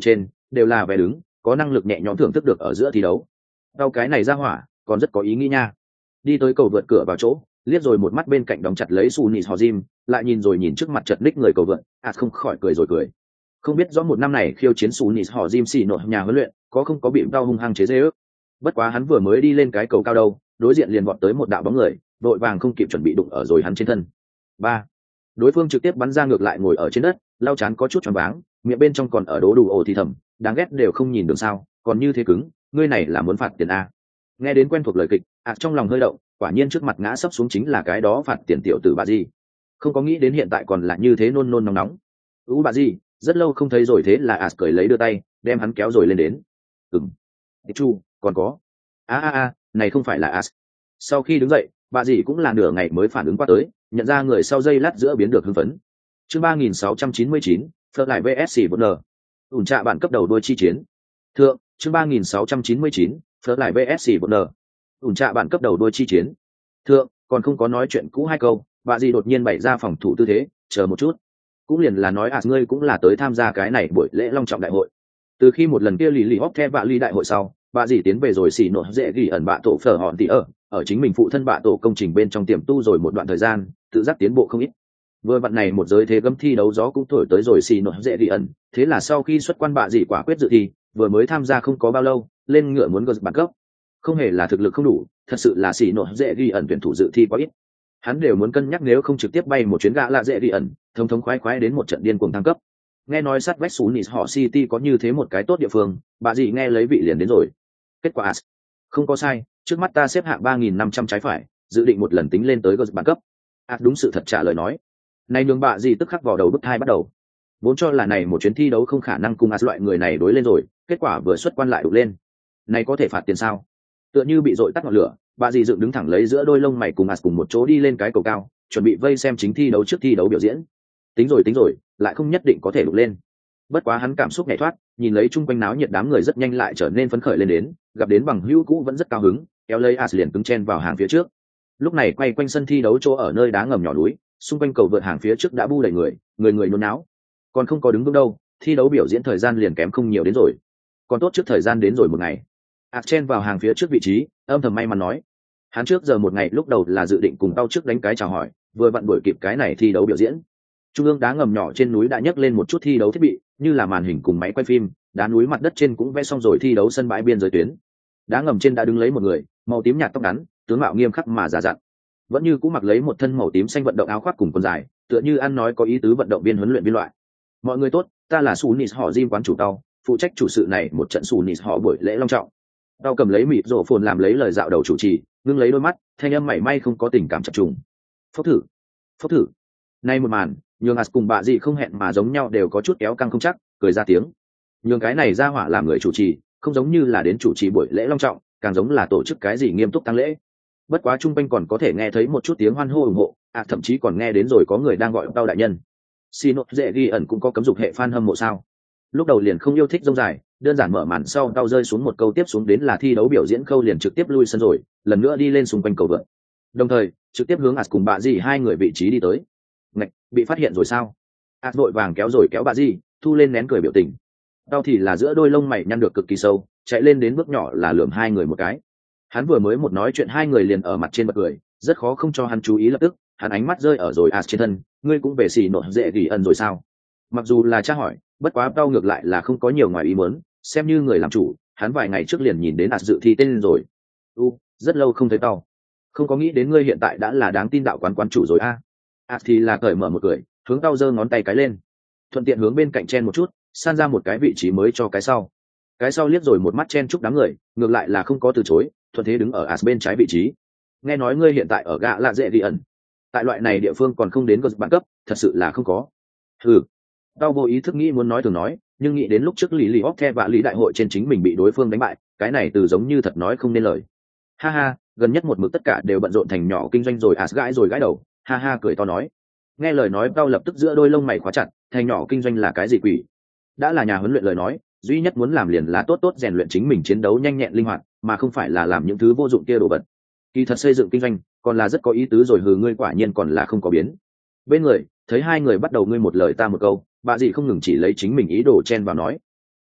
đều là vé đứng, có năng lực nhẹ nhõm thưởng thức được ở giữa thi đấu. Đau cái này ra hỏa còn rất có ý nghĩ nha. Đi tới cầu vượt cửa vào chỗ, liếc rồi một mắt bên cạnh đóng chặt lấy Sunis họ Jim, lại nhìn rồi nhìn trước mặt chật ních người cầu vượt, à không khỏi cười rồi cười. Không biết rõ một năm này khiêu chiến Sunis họ Jim xì nội nhà huấn luyện, có không có bị đau hung hăng chế giễu. Bất quá hắn vừa mới đi lên cái cầu cao đâu, đối diện liền vọt tới một đạo bóng người, đội vàng không kịp chuẩn bị đụng ở rồi hắn trên thân. Ba, đối phương trực tiếp bắn ra ngược lại ngồi ở trên đất, lau chán có chút choáng váng, miệng bên trong còn ở đố đủ ổ thì thầm, đáng ghét đều không nhìn được sao, còn như thế cứng, ngươi này là muốn phạt tiền a. Nghe đến quen thuộc lời kịch, ạt trong lòng hơi động, quả nhiên trước mặt ngã sấp xuống chính là cái đó phạt tiền tiểu tử bà gì. Không có nghĩ đến hiện tại còn là như thế nôn nôn nóng nóng. Ú bà gì, rất lâu không thấy rồi, thế là ạt cười lấy đưa tay, đem hắn kéo rồi lên đến. Ừm. Chu, còn có. A a a, này không phải là ạt. Sau khi đứng dậy, bà gì cũng là nửa ngày mới phản ứng qua tới, nhận ra người sau giây lát giữa biến được hưng phấn. Chương ba nghìn sáu trăm chín mươi chín, Phật lại vê ét xê bốn N. Ủn trạ bản cấp đầu đôi chi chiến. Thượng, chương ba nghìn sáu trăm chín mươi chín, Phật lại vê ét xê bốn N. Ủn trạ bản cấp đầu đôi chi chiến. Thượng, còn không có nói chuyện cũ hai câu, bà gì đột nhiên bày ra phòng thủ tư thế, chờ một chút. Cũng liền là nói à ngươi cũng là tới tham gia cái này buổi lễ long trọng đại hội. Từ khi một lần kia lì lì hóc the vạ ly đại hội sau, bà dì tiến về rồi xì nội dễ ghi ẩn bạ tổ phở hòn tỉ ở, ở chính mình phụ thân bạ tổ công trình bên trong tiềm tu rồi một đoạn thời gian, tự giác tiến bộ không ít. Vừa vặn này một giới thế gấm thi đấu gió cũng thổi tới rồi xì nội dễ ghi ẩn, thế là sau khi xuất quan bạ dì quả quyết dự thi, vừa mới tham gia không có bao lâu, lên ngựa muốn gật bản cấp. Không hề là thực lực không đủ, thật sự là xì nội dễ ghi ẩn tuyển thủ dự thi quá ít. Hắn đều muốn cân nhắc nếu không trực tiếp bay một chuyến gã lạ dễ ghi ẩn, thông thống khoái khoái đến một trận điên cuồng thăng cấp. Nghe nói sát vách Sunis họ City có như thế một cái tốt địa phương, bà dì nghe lấy vị liền đến rồi. Kết quả không có sai, trước mắt ta xếp hạng ba nghìn năm trăm trái phải, dự định một lần tính lên tới gật bản cấp. À, đúng sự thật trả lời nói. Này nhường bà dì tức khắc vào đầu bức thai bắt đầu. Vốn cho là này một chuyến thi đấu không khả năng cùng As loại người này đối lên rồi, kết quả vừa xuất quan lại đục lên. Này có thể phạt tiền sao? Tựa như bị dội tắt ngọn lửa, bà dì dựng đứng thẳng lấy giữa đôi lông mày cùng As cùng một chỗ đi lên cái cầu cao, chuẩn bị vây xem chính thi đấu trước thi đấu biểu diễn. Tính rồi tính rồi, lại không nhất định có thể đục lên. Bất quá hắn cảm xúc nhảy thoát, nhìn lấy chung quanh náo nhiệt đám người rất nhanh lại trở nên phấn khởi lên đến, gặp đến bằng hữu cũ vẫn rất cao hứng, kéo lấy As liền cứng chen vào hàng phía trước. Lúc này quay quanh sân thi đấu chỗ ở nơi đá ngầm nhỏ núi, xung quanh cầu vượt hàng phía trước đã bu đầy người, người người nôn náo. Còn không có đứng vững đâu, thi đấu biểu diễn thời gian liền kém không nhiều đến rồi. Còn tốt trước thời gian đến rồi một ngày. As chen vào hàng phía trước vị trí, âm thầm may mắn nói. Hắn trước giờ một ngày lúc đầu là dự định cùng tao trước đánh cái chào hỏi, vừa vặn đuổi kịp cái này thi đấu biểu diễn. Trung ương đá ngầm nhỏ trên núi đã nhấc lên một chút thi đấu thiết bị, như là màn hình cùng máy quay phim, đá núi mặt đất trên cũng vẽ xong rồi thi đấu sân bãi biên giới tuyến. Đá ngầm trên đã đứng lấy một người, màu tím nhạt tóc ngắn, tướng mạo nghiêm khắc mà già dặn. Vẫn như cũ mặc lấy một thân màu tím xanh vận động áo khoác cùng quần dài, tựa như ăn nói có ý tứ vận động viên huấn luyện viên loại. Mọi người tốt, ta là Sunis họ Jim quán chủ tao, phụ trách chủ sự này một trận Sunis họ buổi lễ long trọng. Tao cầm lấy mịt rổ phồn làm lấy lời dạo đầu chủ trì, ngưng lấy đôi mắt, thanh âm mảy may không có tình cảm chập trùng. Phốc thử, phốc thử. Nay một màn, nhường As cùng bà dì không hẹn mà giống nhau đều có chút kéo căng không chắc, cười ra tiếng. Nhường cái này ra hỏa làm người chủ trì, không giống như là đến chủ trì buổi lễ long trọng, càng giống là tổ chức cái gì nghiêm túc tăng lễ. Bất quá trung quanh còn có thể nghe thấy một chút tiếng hoan hô ủng hộ, à thậm chí còn nghe đến rồi có người đang gọi tao đại nhân. Xin dễ ghi ẩn cũng có cấm dục hệ fan hâm mộ sao? Lúc đầu liền không yêu thích rông dài, đơn giản mở màn sau tao rơi xuống một câu tiếp xuống đến là thi đấu biểu diễn khâu liền trực tiếp lui sân rồi, lần nữa đi lên xung quanh cầu vượt. Đồng thời, trực tiếp hướng As cùng bà dì hai người vị trí đi tới. Ngạch, bị phát hiện rồi sao? As vội vàng kéo rồi kéo bà dì, thu lên nén cười biểu tình. Tao thì là giữa đôi lông mày nhăn được cực kỳ sâu, chạy lên đến bước nhỏ là lườm hai người một cái. Hắn vừa mới một nói chuyện hai người liền ở mặt trên bật cười, rất khó không cho hắn chú ý lập tức, hắn ánh mắt rơi ở rồi As trên thân, ngươi cũng về xì nổi dễ gỉ ẩn rồi sao? Mặc dù là tra hỏi, bất quá tao ngược lại là không có nhiều ngoài ý muốn, xem như người làm chủ, hắn vài ngày trước liền nhìn đến As dự thi tên rồi. U, rất lâu không thấy tao. Không có nghĩ đến ngươi hiện tại đã là đáng tin đạo quán quán chủ rồi a. À. As thì là cởi mở một cười, hướng tao giơ ngón tay cái lên, thuận tiện hướng bên cạnh chen một chút, san ra một cái vị trí mới cho cái sau. Cái sau liếc rồi một mắt chen chúc đám người, ngược lại là không có từ chối, thuận thế đứng ở As bên trái vị trí. Nghe nói ngươi hiện tại ở gạ lạ dễ ghi ẩn, tại loại này địa phương còn không đến gật bản cấp, thật sự là không có. Ừ, tao vô ý thức nghĩ muốn nói thường nói, nhưng nghĩ đến lúc trước lý lý hóc the và lý đại hội trên chính mình bị đối phương đánh bại, cái này từ giống như thật nói không nên lời. Ha ha, gần nhất một mực tất cả đều bận rộn thành nhỏ kinh doanh rồi As gãi rồi gãi đầu, ha ha cười to nói. Nghe lời nói tao lập tức giữa đôi lông mày khóa chặt, thành nhỏ kinh doanh là cái gì quỷ? Đã là nhà huấn luyện lời nói, duy nhất muốn làm liền là tốt tốt rèn luyện chính mình chiến đấu nhanh nhẹn linh hoạt, mà không phải là làm những thứ vô dụng kia đồ vật. Kỳ thật xây dựng kinh doanh còn là rất có ý tứ rồi, hừ ngươi quả nhiên còn là không có biến. Bên người thấy hai người bắt đầu ngươi một lời ta một câu, bà dì không ngừng chỉ lấy chính mình ý đồ chen vào nói.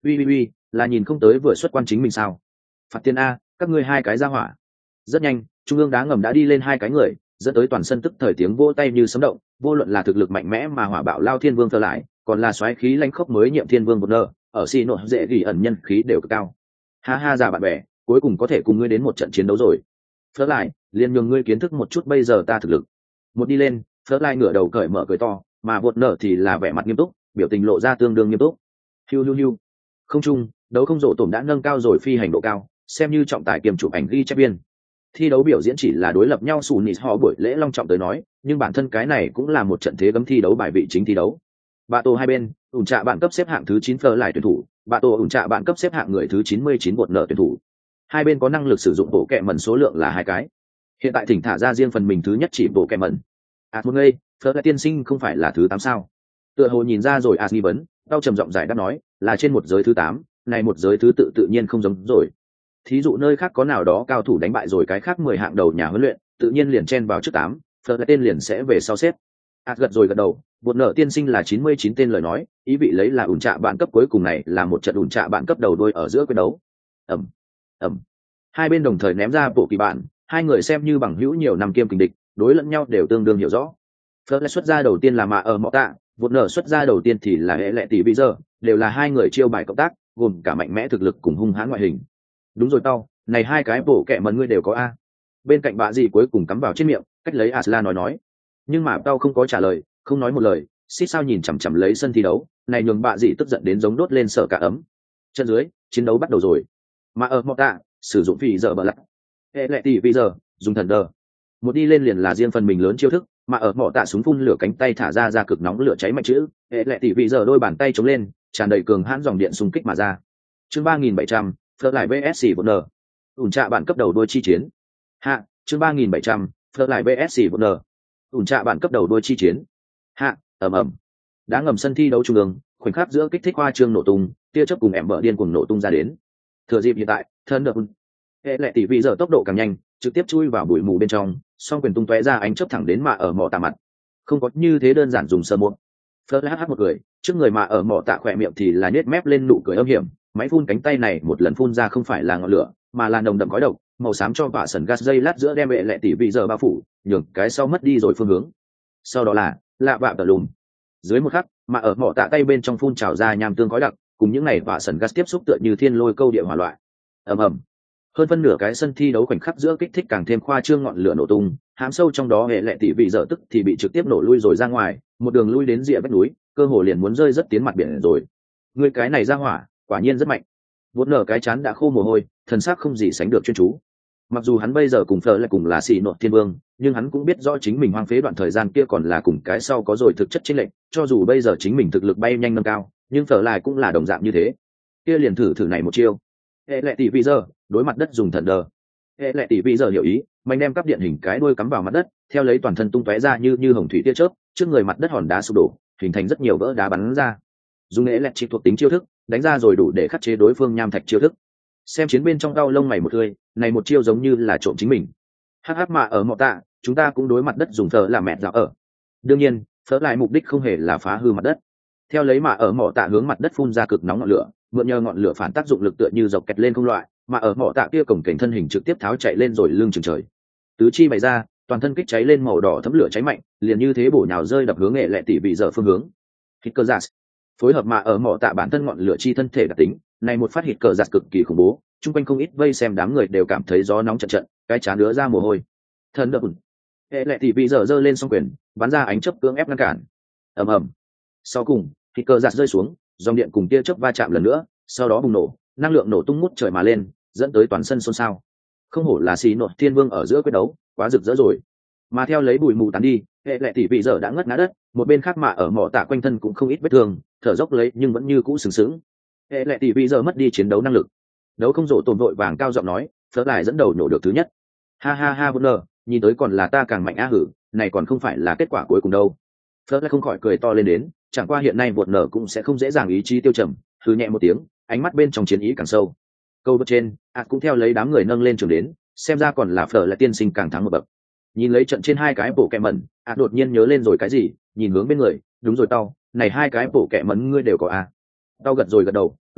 Ui ui ui, là nhìn không tới vừa xuất quan chính mình sao? Phạt tiền a, các ngươi hai cái ra hỏa. Rất nhanh, trung ương đá ngầm đã đi lên hai cái người, dẫn tới toàn sân tức thời tiếng vỗ tay như sấm động, vô luận là thực lực mạnh mẽ mà hỏa bạo lao thiên vương thờ lại, còn là xoáy khí lãnh khốc mới nhiệm thiên vương một nơ, ở xi nội dễ ghi ẩn nhân khí đều cực cao. Ha ha già bạn bè, cuối cùng có thể cùng ngươi đến một trận chiến đấu rồi. Phớt lại, liền nhường ngươi kiến thức một chút bây giờ ta thực lực. Một đi lên, Phớt lại ngửa đầu cởi mở cười to, mà vột nở thì là vẻ mặt nghiêm túc, biểu tình lộ ra tương đương nghiêm túc. Hiu hiu hiu. Không trung, đấu không rộ tổm đã nâng cao rồi phi hành độ cao, xem như trọng tài kiềm chụp ảnh ghi chép viên. Thi đấu biểu diễn chỉ là đối lập nhau sù nịt họ buổi lễ long trọng tới nói, nhưng bản thân cái này cũng là một trận thế gấm thi đấu bài vị chính thi đấu. Bạ tổ hai bên, ủn trạ bạn cấp xếp hạng thứ chín Phở lại tuyển thủ, bạ tổ ủn trạ bạn cấp xếp hạng người thứ chín mươi chín bột nợ tuyển thủ. Hai bên có năng lực sử dụng bộ kẹ mẩn số lượng là hai cái. Hiện tại thỉnh thả ra riêng phần mình thứ nhất chỉ bộ kẹ mẩn. À một ngây, Phở lại tiên sinh không phải là thứ tám sao? Tựa hồ nhìn ra rồi à nghi vấn, tao trầm giọng giải đáp nói, là trên một giới thứ tám, này một giới thứ tự tự nhiên không giống rồi. Thí dụ nơi khác có nào đó cao thủ đánh bại rồi cái khác mười hạng đầu nhà huấn luyện, tự nhiên liền chen vào trước tám, Phở lại tên liền sẽ về sau xếp. À gật rồi gật đầu, bột nợ tiên sinh là chín mươi chín tên lời nói, ý vị lấy là ủn trạ bạn cấp cuối cùng này là một trận ủn trạ bạn cấp đầu đôi ở giữa quyết đấu. Ẩm, Ẩm. Hai bên đồng thời ném ra bộ kỳ bạn, hai người xem như bằng hữu nhiều năm kiêm kình địch, đối lẫn nhau đều tương đương hiểu rõ. Phớt lại xuất ra đầu tiên là mạ ở mọ tạ, bột nợ xuất ra đầu tiên thì là hệ lệ tỷ bây giờ, đều là hai người chiêu bài cộng tác, gồm cả mạnh mẽ thực lực cùng hung hãn ngoại hình. Đúng rồi tao, này hai cái bộ kệ mẩn ngươi đều có a. Bên cạnh bạ gì cuối cùng cắm vào trên miệng, cách lấy Asla nói nói. Nhưng mà tao không có trả lời, không nói một lời, xích sao nhìn chằm chằm lấy sân thi đấu, này nhường bạ gì tức giận đến giống đốt lên sở cả ấm. Chân dưới, chiến đấu bắt đầu rồi. Mà ở mọ tạ, sử dụng phi giờ bờ lặt. Hệ lệ tỷ bây giờ, dùng thần đờ. Một đi lên liền là riêng phần mình lớn chiêu thức, mà ở mọ tạ súng phun lửa cánh tay thả ra ra cực nóng lửa cháy mạnh chữ, hệ lệ tỷ bây giờ đôi bàn tay chống lên, tràn đầy cường hãn dòng điện xung kích mà ra. Chương ba nghìn bảy trăm, Phớt lại vê ét xê bốn N. Ủn trạ bạn cấp đầu đôi chi chiến. Hạ, chương ba nghìn bảy trăm, Phớt lại vê ét xê bốn N. Ủn trạ bạn cấp đầu đôi chi chiến. Hạ, ầm ầm. Đá ngầm sân thi đấu trung ương, khoảnh khắc giữa kích thích hoa trương nổ tung, tia chớp cùng ẻm bờ điên cuồng nổ tung ra đến. Thừa dịp hiện tại, thân đợt hệ lệ tỷ vị giờ tốc độ càng nhanh, trực tiếp chui vào bụi mù bên trong, song quyền tung tóe ra ánh chớp thẳng đến mạ ở mỏ tạ mặt. Không có như thế đơn giản dùng sơ muộn. Phớt hát hát một người, trước người mạ ở mỏ tạ khỏe miệng thì là nhếch mép lên nụ cười âm hiểm, máy phun cánh tay này một lần phun ra không phải là ngọn lửa, mà là nồng đậm khói độc, màu xám cho vạ sần gas dây lát giữa đem hệ lệ tỷ vị giờ bao phủ, nhường cái sau mất đi rồi phương hướng. Sau đó là lạ vạ tờ lùm. Dưới một khắc, mà ở mỏ tạ tay bên trong phun trào ra nham tương khói đặc, cùng những này vạ sần gas tiếp xúc tựa như thiên lôi câu địa hỏa loại. Ầm ầm. Hơn phân nửa cái sân thi đấu khoảnh khắc giữa kích thích càng thêm khoa trương ngọn lửa nổ tung, hám sâu trong đó hệ lệ tỷ vị giờ tức thì bị trực tiếp nổ lui rồi ra ngoài, một đường lui đến rìa vách núi, cơ hồ liền muốn rơi rất tiến mặt biển rồi. Người cái này ra hỏa, quả nhiên rất mạnh. Vốn nở cái chán đã khô mồ hôi, thần sắc không gì sánh được chuyên chú. Mặc dù hắn bây giờ cùng Phở lại cùng là xì nội thiên vương, nhưng hắn cũng biết rõ chính mình hoang phế đoạn thời gian kia còn là cùng cái sau có rồi thực chất chênh lệch, cho dù bây giờ chính mình thực lực bay nhanh nâng cao, nhưng Phở lại cũng là đồng dạng như thế. Kia liền thử thử này một chiêu. Hệ lệ tỷ vị giờ, đối mặt đất dùng thần đờ. Hệ lệ tỷ vị giờ hiểu ý, mạnh đem cắp điện hình cái đuôi cắm vào mặt đất, theo lấy toàn thân tung tóe ra như như hồng thủy tia chớp, trước người mặt đất hòn đá sụp đổ, hình thành rất nhiều vỡ đá bắn ra. Dùng hệ lệ chỉ thuộc tính chiêu thức, đánh ra rồi đủ để khắc chế đối phương nham thạch chiêu thức. Xem chiến bên trong đau lông mày một tươi, này một chiêu giống như là trộm chính mình. Hắc hắc mà ở mọ tạ, chúng ta cũng đối mặt đất dùng thờ là mẹ dạo ở. Đương nhiên, Phớt lại mục đích không hề là phá hư mặt đất. Theo lấy mà ở mọ tạ hướng mặt đất phun ra cực nóng ngọn lửa, mượn nhờ ngọn lửa phản tác dụng lực tựa như dọc kẹt lên không loại, mà ở mỏ tạ kia cổng cảnh thân hình trực tiếp tháo chạy lên rồi lưng chừng trời. Tứ chi bày ra, toàn thân kích cháy lên màu đỏ thấm lửa cháy mạnh, liền như thế bổ nhào rơi đập hướng nghệ lệ tỷ vị giờ phương hướng. Hít cơ giạt, phối hợp mà ở mỏ tạ bản thân ngọn lửa chi thân thể đặc tính, này một phát hít cờ giạt cực kỳ khủng bố, chung quanh không ít vây xem đám người đều cảm thấy gió nóng trận trận, cái chán đứa ra mồ hôi. Thần đập, hệ lệ tỷ vị giờ giơ lên song quyền, bắn ra ánh chớp cưỡng ép ngăn cản. Ầm ầm. Sau cùng, hít cờ giạt rơi xuống, dòng điện cùng tia chớp va chạm lần nữa, sau đó bùng nổ, năng lượng nổ tung ngút trời mà lên, dẫn tới toàn sân xôn xao. Không hổ là xì nội thiên vương ở giữa quyết đấu, quá rực rỡ rồi. Mà theo lấy bụi mù tán đi, hệ lệ tỷ vị giờ đã ngất ngã đất, một bên khác mà ở mỏ tạ quanh thân cũng không ít vết thương, thở dốc lấy nhưng vẫn như cũ sừng sững. Hệ lệ tỷ vị giờ mất đi chiến đấu năng lực. Đấu không rộ tồn vội vàng cao giọng nói, Phớt lại dẫn đầu nhổ được thứ nhất. Ha ha ha Bonner, nhìn tới còn là ta càng mạnh á hử, này còn không phải là kết quả cuối cùng đâu. Phớt lại không khỏi cười to lên đến, chẳng qua hiện nay Bonner cũng sẽ không dễ dàng ý chí tiêu trầm, hừ nhẹ một tiếng, ánh mắt bên trong chiến ý càng sâu. Câu bật trên, ạt cũng theo lấy đám người nâng lên trường đến, xem ra còn là Phở lại tiên sinh càng thắng một bậc. Nhìn lấy trận trên hai cái bộ kẹ mẩn, ạt đột nhiên nhớ lên rồi cái gì, nhìn hướng bên người, đúng rồi tao, này hai cái bộ kẹ mẩn ngươi đều có à? Tao gật rồi gật đầu, ừm,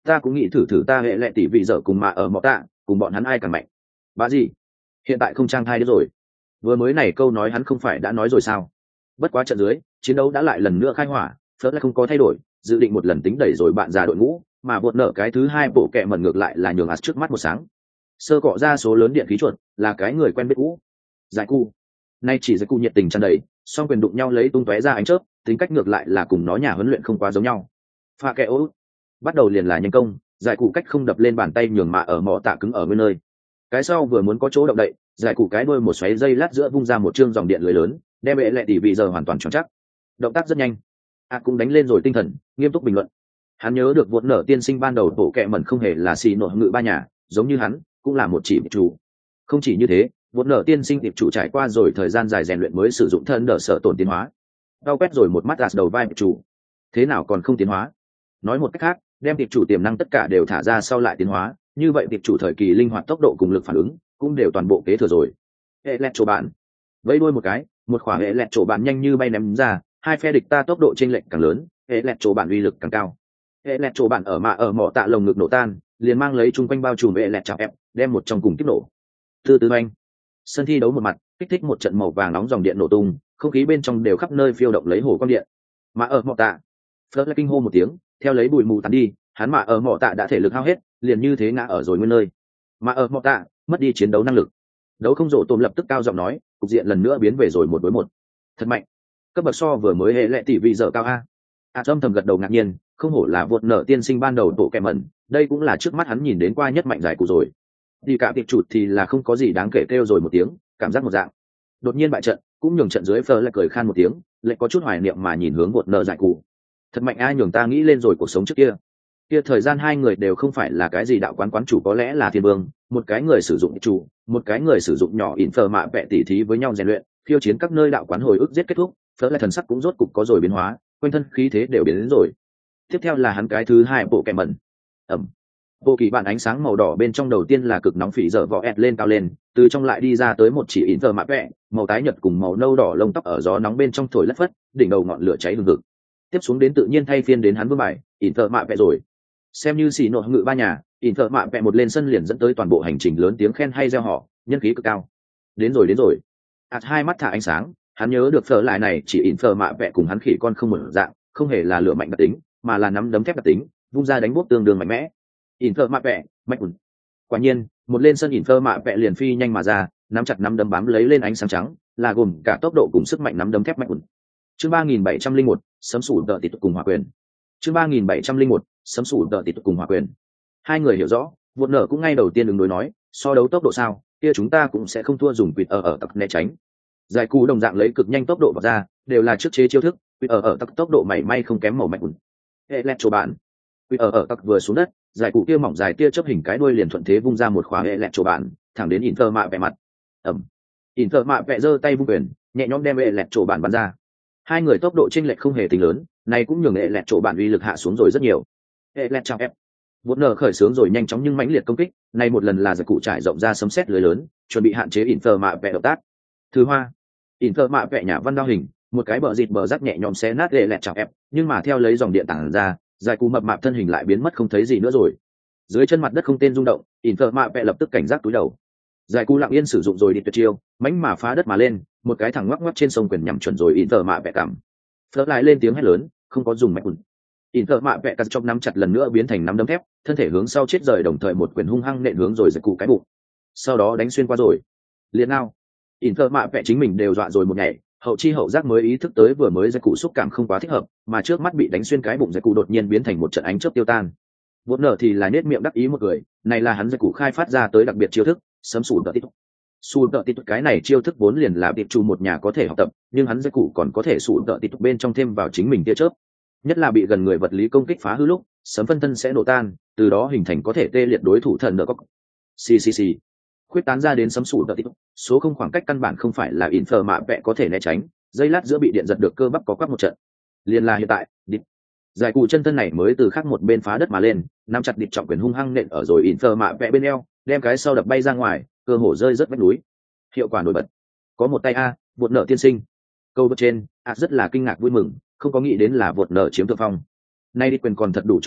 ta cũng nghĩ thử thử ta hệ lệ tỷ vị dở cùng mà ở mọ tạ cùng bọn hắn ai càng mạnh. Bà gì hiện tại không trang thai nữa rồi. Vừa mới này câu nói hắn không phải đã nói rồi sao? Bất quá trận dưới chiến đấu đã lại lần nữa khai hỏa, phớt lại không có thay đổi, dự định một lần tính đẩy rồi bạn già đội ngũ, mà vượt nợ cái thứ hai bộ kẹ mẩn ngược lại là nhường ạt trước mắt một sáng. Sơ cọ ra số lớn điện khí chuột là cái người quen biết cũ. Giải cu nay chỉ giải cu nhiệt tình tràn đầy, song quyền đụng nhau lấy tung tóe ra ánh chớp, tính cách ngược lại là cùng nó nhà huấn luyện không quá giống nhau. Pha kẹ ố bắt đầu liền là nhân công, giải cụ cách không đập lên bàn tay nhường mà ở mỏ tạ cứng ở bên nơi. Cái sau vừa muốn có chỗ động đậy, giải cụ cái đuôi một xoáy dây lát giữa vung ra một chương dòng điện lưới lớn, đem bệ lệ tỷ vị giờ hoàn toàn tròn chắc. Động tác rất nhanh, a cũng đánh lên rồi tinh thần, nghiêm túc bình luận. Hắn nhớ được vốn nở tiên sinh ban đầu bộ kẹ mẩn không hề là xì nội ngự ba nhà, giống như hắn cũng là một chỉ chủ. Không chỉ như thế, vốn nở tiên sinh tiệp chủ trải qua rồi thời gian dài rèn luyện mới sử dụng thân đỡ sở tổn tiến hóa. Đau quét rồi một mắt gạt đầu vai tiệp chủ, thế nào còn không tiến hóa? Nói một cách khác, đem tiệp chủ tiềm năng tất cả đều thả ra sau lại tiến hóa, như vậy tiệp chủ thời kỳ linh hoạt tốc độ cùng lực phản ứng cũng đều toàn bộ kế thừa rồi. Hệ lẹt chỗ bạn, vẫy đuôi một cái, một khoảng hệ lẹt chỗ bạn nhanh như bay ném ra, hai phe địch ta tốc độ chênh lệch càng lớn, hệ lẹt chỗ bạn uy lực càng cao. Hệ lẹt chỗ bạn ở mạ ở mỏ tạ lồng ngực nổ tan, liền mang lấy chung quanh bao trùm hệ lẹt chảo ép, đem một trong cùng kích nổ. Từ từ anh, sân thi đấu một mặt, kích thích một trận màu vàng nóng dòng điện nổ tung, không khí bên trong đều khắp nơi phiêu động lấy hồ quang điện. Mạ ở mỏ tạ, Fleur kinh hô một tiếng, theo lấy bụi mù tán đi, hắn mạ ở mỏ tạ đã thể lực hao hết, liền như thế ngã ở rồi nguyên nơi. Mạ ở mỏ tạ mất đi chiến đấu năng lực. Đấu không rộ tôm lập tức cao giọng nói, cục diện lần nữa biến về rồi một đối một. Thật mạnh, cấp bậc so vừa mới hệ lệ tỷ vị giờ cao a. A Trâm thầm gật đầu ngạc nhiên, không hổ là vượt nợ tiên sinh ban đầu tổ kẹ mẩn, đây cũng là trước mắt hắn nhìn đến qua nhất mạnh giải cụ rồi. Thì cả tiệp chụt thì là không có gì đáng kể, kêu rồi một tiếng, cảm giác một dạng. Đột nhiên bại trận, cũng nhường trận dưới Fleur lại cười khan một tiếng, lại có chút hoài niệm mà nhìn hướng vượt nợ giải cụ. Thật mạnh ai nhường ta nghĩ lên rồi cuộc sống trước kia. Kia thời gian hai người đều không phải là cái gì đạo quán quán chủ, có lẽ là thiên vương, một cái người sử dụng chủ, một cái người sử dụng nhỏ ỉn phờ mạ vẽ tỉ thí với nhau rèn luyện, khiêu chiến các nơi đạo quán hồi ức giết kết thúc, Fleur lại thần sắc cũng rốt cục có rồi biến hóa, quanh thân khí thế đều biến đến rồi. Tiếp theo là hắn cái thứ hai bộ kẹ mẩn. Ẩm. Bộ kỳ bản ánh sáng màu đỏ bên trong đầu tiên là cực nóng phỉ dở vỏ ẹt lên cao lên, từ trong lại đi ra tới một chỉ ỉn phờ mạ vẽ, màu tái nhợt cùng màu nâu đỏ lông tóc ở gió nóng bên trong thổi lất phất, đỉnh đầu ngọn lửa cháy hừng hực. Tiếp xuống đến tự nhiên thay phiên đến hắn vương bài ỉn thợ mạ vẽ rồi. Xem như xì nội ngự ba nhà, ỉn thợ mạ vẽ một lên sân liền dẫn tới toàn bộ hành trình lớn tiếng khen hay reo họ, nhân khí cực cao. Đến rồi đến rồi. ạt hai mắt thả ánh sáng, hắn nhớ được phở lại này chỉ ỉn thợ mạ vẽ cùng hắn khỉ con không một dạng, không hề là lửa mạnh đặc tính, mà là nắm đấm thép đặc tính, vung ra đánh bốc tương đương mạnh mẽ. ỉn thợ mạ vẽ mạnh ủn. Quả nhiên một lên sân ỉn thợ mạ vẽ liền phi nhanh mà ra, nắm chặt nắm đấm bám lấy lên ánh sáng trắng, là gồm cả tốc độ cùng sức mạnh nắm đấm thép mạnh ủn. Chương ba nghìn bảy trăm lẻ một, sấm sủ đợt tịt cùng hòa quyền. Chương ba nghìn bảy trăm lẻ một, sấm sủ đợt tịt cùng hòa quyền. Hai người hiểu rõ, vượt nở cũng ngay đầu tiên ứng đối nói, so đấu tốc độ sao, kia chúng ta cũng sẽ không thua, dùng quỵt ở ở tặc né tránh. Giải cú đồng dạng lấy cực nhanh tốc độ vào ra, đều là trước chế chiêu thức, quỵt ở ở tặc tốc độ mảy may không kém màu mạnh. Hệ lẹt chỗ bạn, quỵt ở ở tặc vừa xuống đất, giải cú kia mỏng dài tia chớp hình cái đuôi liền thuận thế vung ra một khóa hệ lẹt chỗ bạn, thẳng đến Inter mạ vẽ mặt. Ẩm. Inter mạ vẽ giơ tay vung quyền, nhẹ nhõm đem hệ lẹt chỗ bạn bắn ra. Hai người tốc độ chênh lệch không hề tính lớn, này cũng nhường hệ lẹt chỗ bạn uy lực hạ xuống rồi rất nhiều. Hệ lẹt chạm ép, vốn nở khởi sướng rồi nhanh chóng nhưng mãnh liệt công kích, này một lần là giải cụ trải rộng ra sấm sét lưới lớn, chuẩn bị hạn chế Inter mạ vẽ động tác. Thứ hoa, Inter mạ vẽ nhà văn đao hình, một cái bờ dịt bờ rắc nhẹ nhõm xé nát hệ lẹt chạm ép, nhưng mà theo lấy dòng điện tản ra, giải cụ mập mạp thân hình lại biến mất không thấy gì nữa rồi. Dưới chân mặt đất không tên rung động, Inter mạ vẽ lập tức cảnh giác túi đầu. Giải cụ lặng yên sử dụng rồi đi tuyệt chiêu, mãnh mà phá đất mà lên, một cái thẳng ngoắc ngoắc trên sông quyền nhắm chuẩn rồi Inter mạ vẽ cảm. Fleur lại lên tiếng hét lớn, không có dùng mạnh ủn. Inter mạ vẽ cắt trong nắm chặt lần nữa biến thành nắm đấm thép, thân thể hướng sau chết rời, đồng thời một quyền hung hăng nện hướng rồi giật cụ cái bụng. Sau đó đánh xuyên qua rồi. Liền nào, Inter mạ vẽ chính mình đều dọa rồi một ngày, hậu chi hậu giác mới ý thức tới vừa mới giật cụ xúc cảm không quá thích hợp, mà trước mắt bị đánh xuyên cái bụng giật cụ đột nhiên biến thành một trận ánh chớp tiêu tan. Vốn nở thì là nết miệng đắc ý một người, này là hắn giật cụ khai phát ra tới đặc biệt chiêu thức, sấm sủi đợt tít. Sủi đợt tít cái này chiêu thức vốn liền là tiệp chủ một nhà có thể học tập, nhưng hắn giật cụ còn có thể sủi đợt tít bên trong thêm vào chính mình tia chớp. Nhất là bị gần người vật lý công kích phá hư lúc, sấm phân thân sẽ nổ tan, từ đó hình thành có thể tê liệt đối thủ thần nợ cóc. Xì xì xì. Khuyết tán ra đến sấm sủi đợt tít, số không khoảng cách căn bản không phải là Infer mạ vẽ có thể né tránh, dây lát giữa bị điện giật được cơ bắp có quắc một trận. Liên là hiện tại, địch. Giải cụ chân thân này mới từ khác một bên phá đất mà lên, nắm chặt địch trọng quyền hung hăng nện ở rồi Infer mạ vẽ bên eo, đem cái sau đập bay ra ngoài, cơ hồ rơi rất vách núi. Hiệu quả nổi bật. Có một tay a, vượt nợ tiên sinh. Câu bật trên, a rất là kinh ngạc vui mừng, không có nghĩ đến là vượt nợ chiếm thượng phong. Nay đi quyền còn thật đủ cho kình,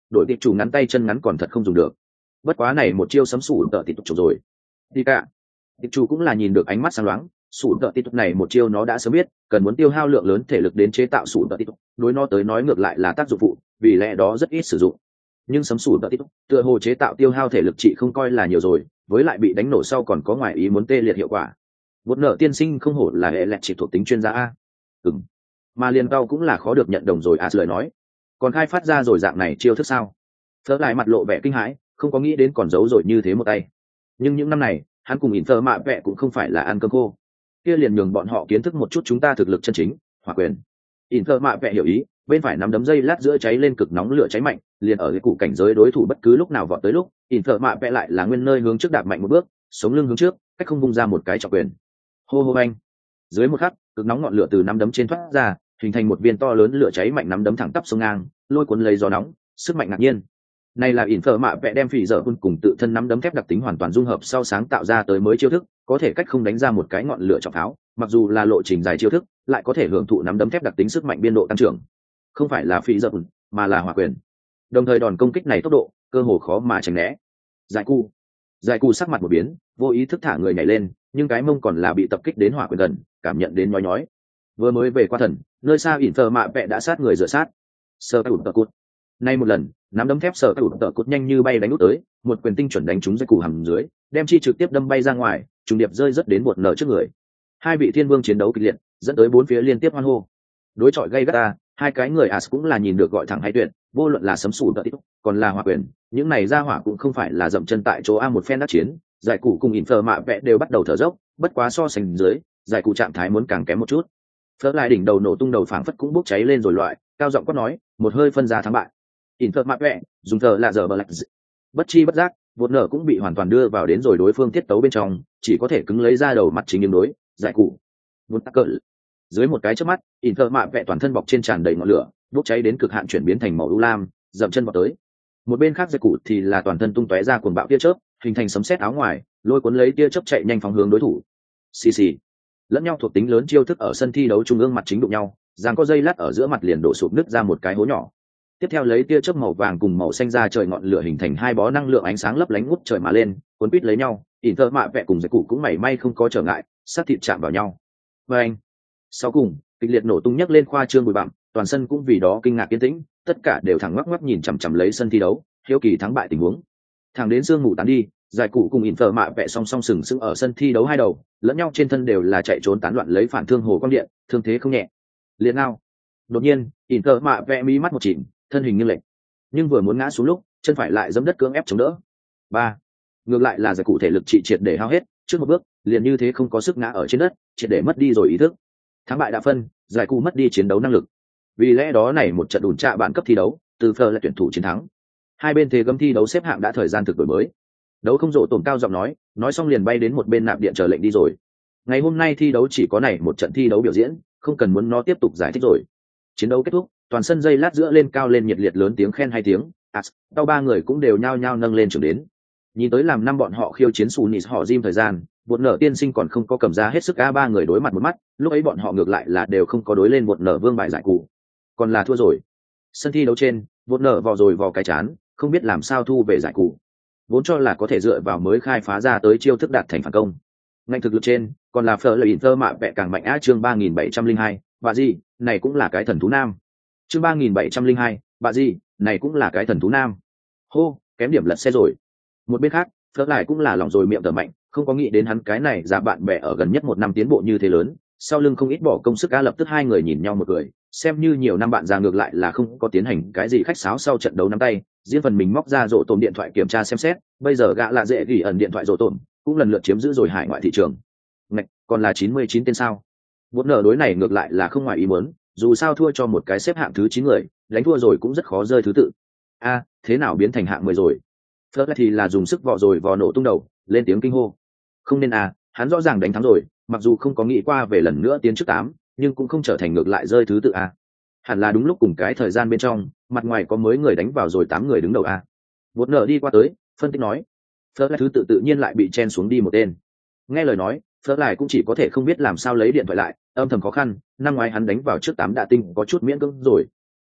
đội tiệp chủ ngắn tay chân ngắn còn thật không dùng được. Bất quá này một chiêu sấm sủ tợ tịt tục rồi. Đi cả. Tiệp chủ cũng là nhìn được ánh mắt sáng loáng, sủ tợ tịt tục này một chiêu nó đã sớm biết, cần muốn tiêu hao lượng lớn thể lực đến chế tạo sủ tợ tịt tục, đối nó tới nói ngược lại là tác dụng phụ, vì lẽ đó rất ít sử dụng. Nhưng sấm sủ tợ tịt tục, tựa hồ chế tạo tiêu hao thể lực chị không coi là nhiều rồi, với lại bị đánh nổ sau còn có ngoài ý muốn tê liệt hiệu quả. Một nợ tiên sinh không hổ là hệ lẹt chỉ thuộc tính chuyên gia a. Ừm. Mà liền cao cũng là khó được nhận đồng rồi à, lời nói. Còn khai phát ra rồi dạng này chiêu thức sao? Phớt lại mặt lộ vẻ kinh hãi, không có nghĩ đến còn giấu rồi như thế một tay. Nhưng những năm này, hắn cùng Inter mạ vẹ cũng không phải là ăn cơm khô. Kia liền nhường bọn họ kiến thức một chút chúng ta thực lực chân chính, hỏa quyền. Inter mạ vẹ hiểu ý, bên phải nắm đấm dây lát giữa cháy lên cực nóng lửa cháy mạnh, liền ở cái cụ cảnh giới đối thủ bất cứ lúc nào vọt tới lúc, Inter mạ vẹ lại là nguyên nơi hướng trước đạp mạnh một bước, sống lưng hướng trước, cách không vung ra một cái trọng quyền. Hô hô anh. Dưới một khắc, cực nóng ngọn lửa từ nắm đấm trên thoát ra, hình thành một viên to lớn lửa cháy mạnh nắm đấm thẳng tắp sông ngang, lôi cuốn lấy gió nóng, sức mạnh ngạc nhiên. Này là ỉn phở mạ vẽ đem phỉ dở hun cùng tự thân nắm đấm thép đặc tính hoàn toàn dung hợp sau sáng tạo ra tới mới chiêu thức, có thể cách không đánh ra một cái ngọn lửa trọng pháo, mặc dù là lộ trình dài chiêu thức, lại có thể hưởng thụ nắm đấm thép đặc tính sức mạnh biên độ tăng trưởng. Không phải là phỉ dở hun, mà là hỏa quyền. Đồng thời đòn công kích này tốc độ, cơ hồ khó mà tránh né. Giải cu, giải cu sắc mặt một biến, vô ý thức thả người nhảy lên, nhưng cái mông còn là bị tập kích đến hỏa quyền gần, cảm nhận đến nhói nhói. Vừa mới về qua thần, nơi xa ỉn phở mạ vẽ đã sát người dựa sát. Sơ cái ụt tờ cút. Nay một lần, nắm đấm thép sờ cái ụt tờ cút nhanh như bay đánh út tới, một quyền tinh chuẩn đánh trúng dây củ hầm dưới, đem chi trực tiếp đâm bay ra ngoài, trùng điệp rơi rất đến một nở trước người. Hai vị thiên vương chiến đấu kịch liệt, dẫn tới bốn phía liên tiếp hoan hô. Đối chọi gay gắt ta, hai cái người as cũng là nhìn được gọi thẳng hay tuyệt, vô luận là sấm sủ tợ tích, còn là hỏa quyền, những này ra hỏa cũng không phải là dậm chân tại chỗ a một phen đắc chiến, giải cụ cùng ỉn phở mạ vẽ đều bắt đầu thở dốc, bất quá so sánh dưới, giải cụ trạng thái muốn càng kém một chút. Phớt lại đỉnh đầu nổ tung đầu phảng phất cũng bốc cháy lên rồi loại, cao giọng quát nói, một hơi phân ra thắng bại. Ỉn phở mạ vẽ, dùng thờ là giờ bờ lạch. Bất chi bất giác, vốn nở cũng bị hoàn toàn đưa vào đến rồi đối phương tiết tấu bên trong, chỉ có thể cứng lấy ra đầu mặt chính ứng đối, giải cụ. Vốn tắc cỡ. Dưới một cái chớp mắt, ỉn phở mạ vẽ toàn thân bọc trên tràn đầy ngọn lửa, bốc cháy đến cực hạn chuyển biến thành màu u lam, dậm chân vào tới. Một bên khác giải cụ thì là toàn thân tung tóe ra cuồng bạo tia chớp, hình thành sấm sét áo ngoài, lôi cuốn lấy tia chớp chạy nhanh phóng hướng đối thủ. Xì xì. Lẫn nhau thuộc tính lớn chiêu thức ở sân thi đấu trung ương mặt chính đụng nhau, giằng có dây lát ở giữa mặt liền đổ sụp nứt ra một cái hố nhỏ. Tiếp theo lấy tia chớp màu vàng cùng màu xanh ra trời ngọn lửa hình thành hai bó năng lượng ánh sáng lấp lánh ngút trời mà lên, cuốn quít lấy nhau, ỉn thợ mạ vẽ cùng giải cụ cũng mảy may không có trở ngại, sát thịt chạm vào nhau. Và anh. Sau cùng, kịch liệt nổ tung nhấc lên khoa trương bụi bặm, toàn sân cũng vì đó kinh ngạc yên tĩnh, tất cả đều thẳng ngoắc ngoắc nhìn chằm chằm lấy sân thi đấu, hiếu kỳ thắng bại tình huống. Thẳng đến sương ngủ tán đi, giải cụ cùng ỉn phở mạ vẽ song song sừng sững ở sân thi đấu hai đầu, lẫn nhau trên thân đều là chạy trốn tán loạn lấy phản thương hồ quang điện, thương thế không nhẹ. Liền nào. Đột nhiên, ỉn phở mạ vẽ mí mắt một chìm, thân hình nghiêng lệch, nhưng vừa muốn ngã xuống lúc, chân phải lại giẫm đất cưỡng ép chống đỡ. Ba. Ngược lại là giải cụ thể lực trị triệt để hao hết, trước một bước, liền như thế không có sức ngã ở trên đất, triệt để mất đi rồi ý thức. Thắng bại đã phân, giải cụ mất đi chiến đấu năng lực. Vì lẽ đó này một trận đùn trạ bản cấp thi đấu, từ phờ là tuyển thủ chiến thắng. Hai bên thế gấm thi đấu xếp hạng đã thời gian thực đổi mới. Đấu không rộ tổn cao giọng nói, nói xong liền bay đến một bên nạp điện chờ lệnh đi rồi. Ngày hôm nay thi đấu chỉ có này một trận thi đấu biểu diễn, không cần muốn nó tiếp tục giải thích rồi. Chiến đấu kết thúc, toàn sân dây lát giữa lên cao lên nhiệt liệt lớn tiếng khen hai tiếng, as, tao ba người cũng đều nhao nhao nâng lên trường đến. Nhìn tới làm năm bọn họ khiêu chiến Sunis họ Jim thời gian, buột nở tiên sinh còn không có cầm ra hết sức a ba người đối mặt một mắt, lúc ấy bọn họ ngược lại là đều không có đối lên buột nở vương bài giải cụ, còn là thua rồi. Sân thi đấu trên, buột nở vò rồi vò cái chán, không biết làm sao thu về giải cụ, vốn cho là có thể dựa vào mới khai phá ra tới chiêu thức đạt thành phản công. Ngành thực lực trên, còn là phở lời Inter mạ vẽ càng mạnh á chương ba nghìn bảy trăm lẻ hai, bà gì, này cũng là cái thần thú nam. Chương ba nghìn bảy trăm lẻ hai, bà gì, này cũng là cái thần thú nam. Hô, kém điểm lật xe rồi. Một bên khác, phở lại cũng là lòng rồi miệng thở mạnh, không có nghĩ đến hắn cái này ra bạn bè ở gần nhất một năm tiến bộ như thế lớn, sau lưng không ít bỏ công sức á, lập tức hai người nhìn nhau một cười, xem như nhiều năm bạn già ngược lại là không có tiến hành cái gì khách sáo sau trận đấu nắm tay, riêng phần mình móc ra rổ tôm điện thoại kiểm tra xem xét, bây giờ gã là dễ ghi ẩn điện thoại rổ tôm, cũng lần lượt chiếm giữ rồi hải ngoại thị trường. Ngạch, còn là chín mươi chín tên sao? Một nở đối này ngược lại là không ngoài ý muốn, dù sao thua cho một cái xếp hạng thứ chín người, đánh thua rồi cũng rất khó rơi thứ tự. A, thế nào biến thành hạng mười rồi? Phớt thì là dùng sức vò rồi vò nổ tung đầu, lên tiếng kinh hô. Không nên à, hắn rõ ràng đánh thắng rồi, mặc dù không có nghĩ qua về lần nữa tiến trước tám, nhưng cũng không trở thành ngược lại rơi thứ tự à. Hẳn là đúng lúc cùng cái thời gian bên trong, mặt ngoài có mới người đánh vào rồi tám người đứng đầu à. Một nở đi qua tới, phân tích nói. Phớt thứ tự tự nhiên lại bị chen xuống đi một tên. Nghe lời nói, Phớt lại cũng chỉ có thể không biết làm sao lấy điện thoại lại, âm thầm khó khăn, năm ngoái hắn đánh vào trước tám đã tinh có chút miễn cưỡng rồi.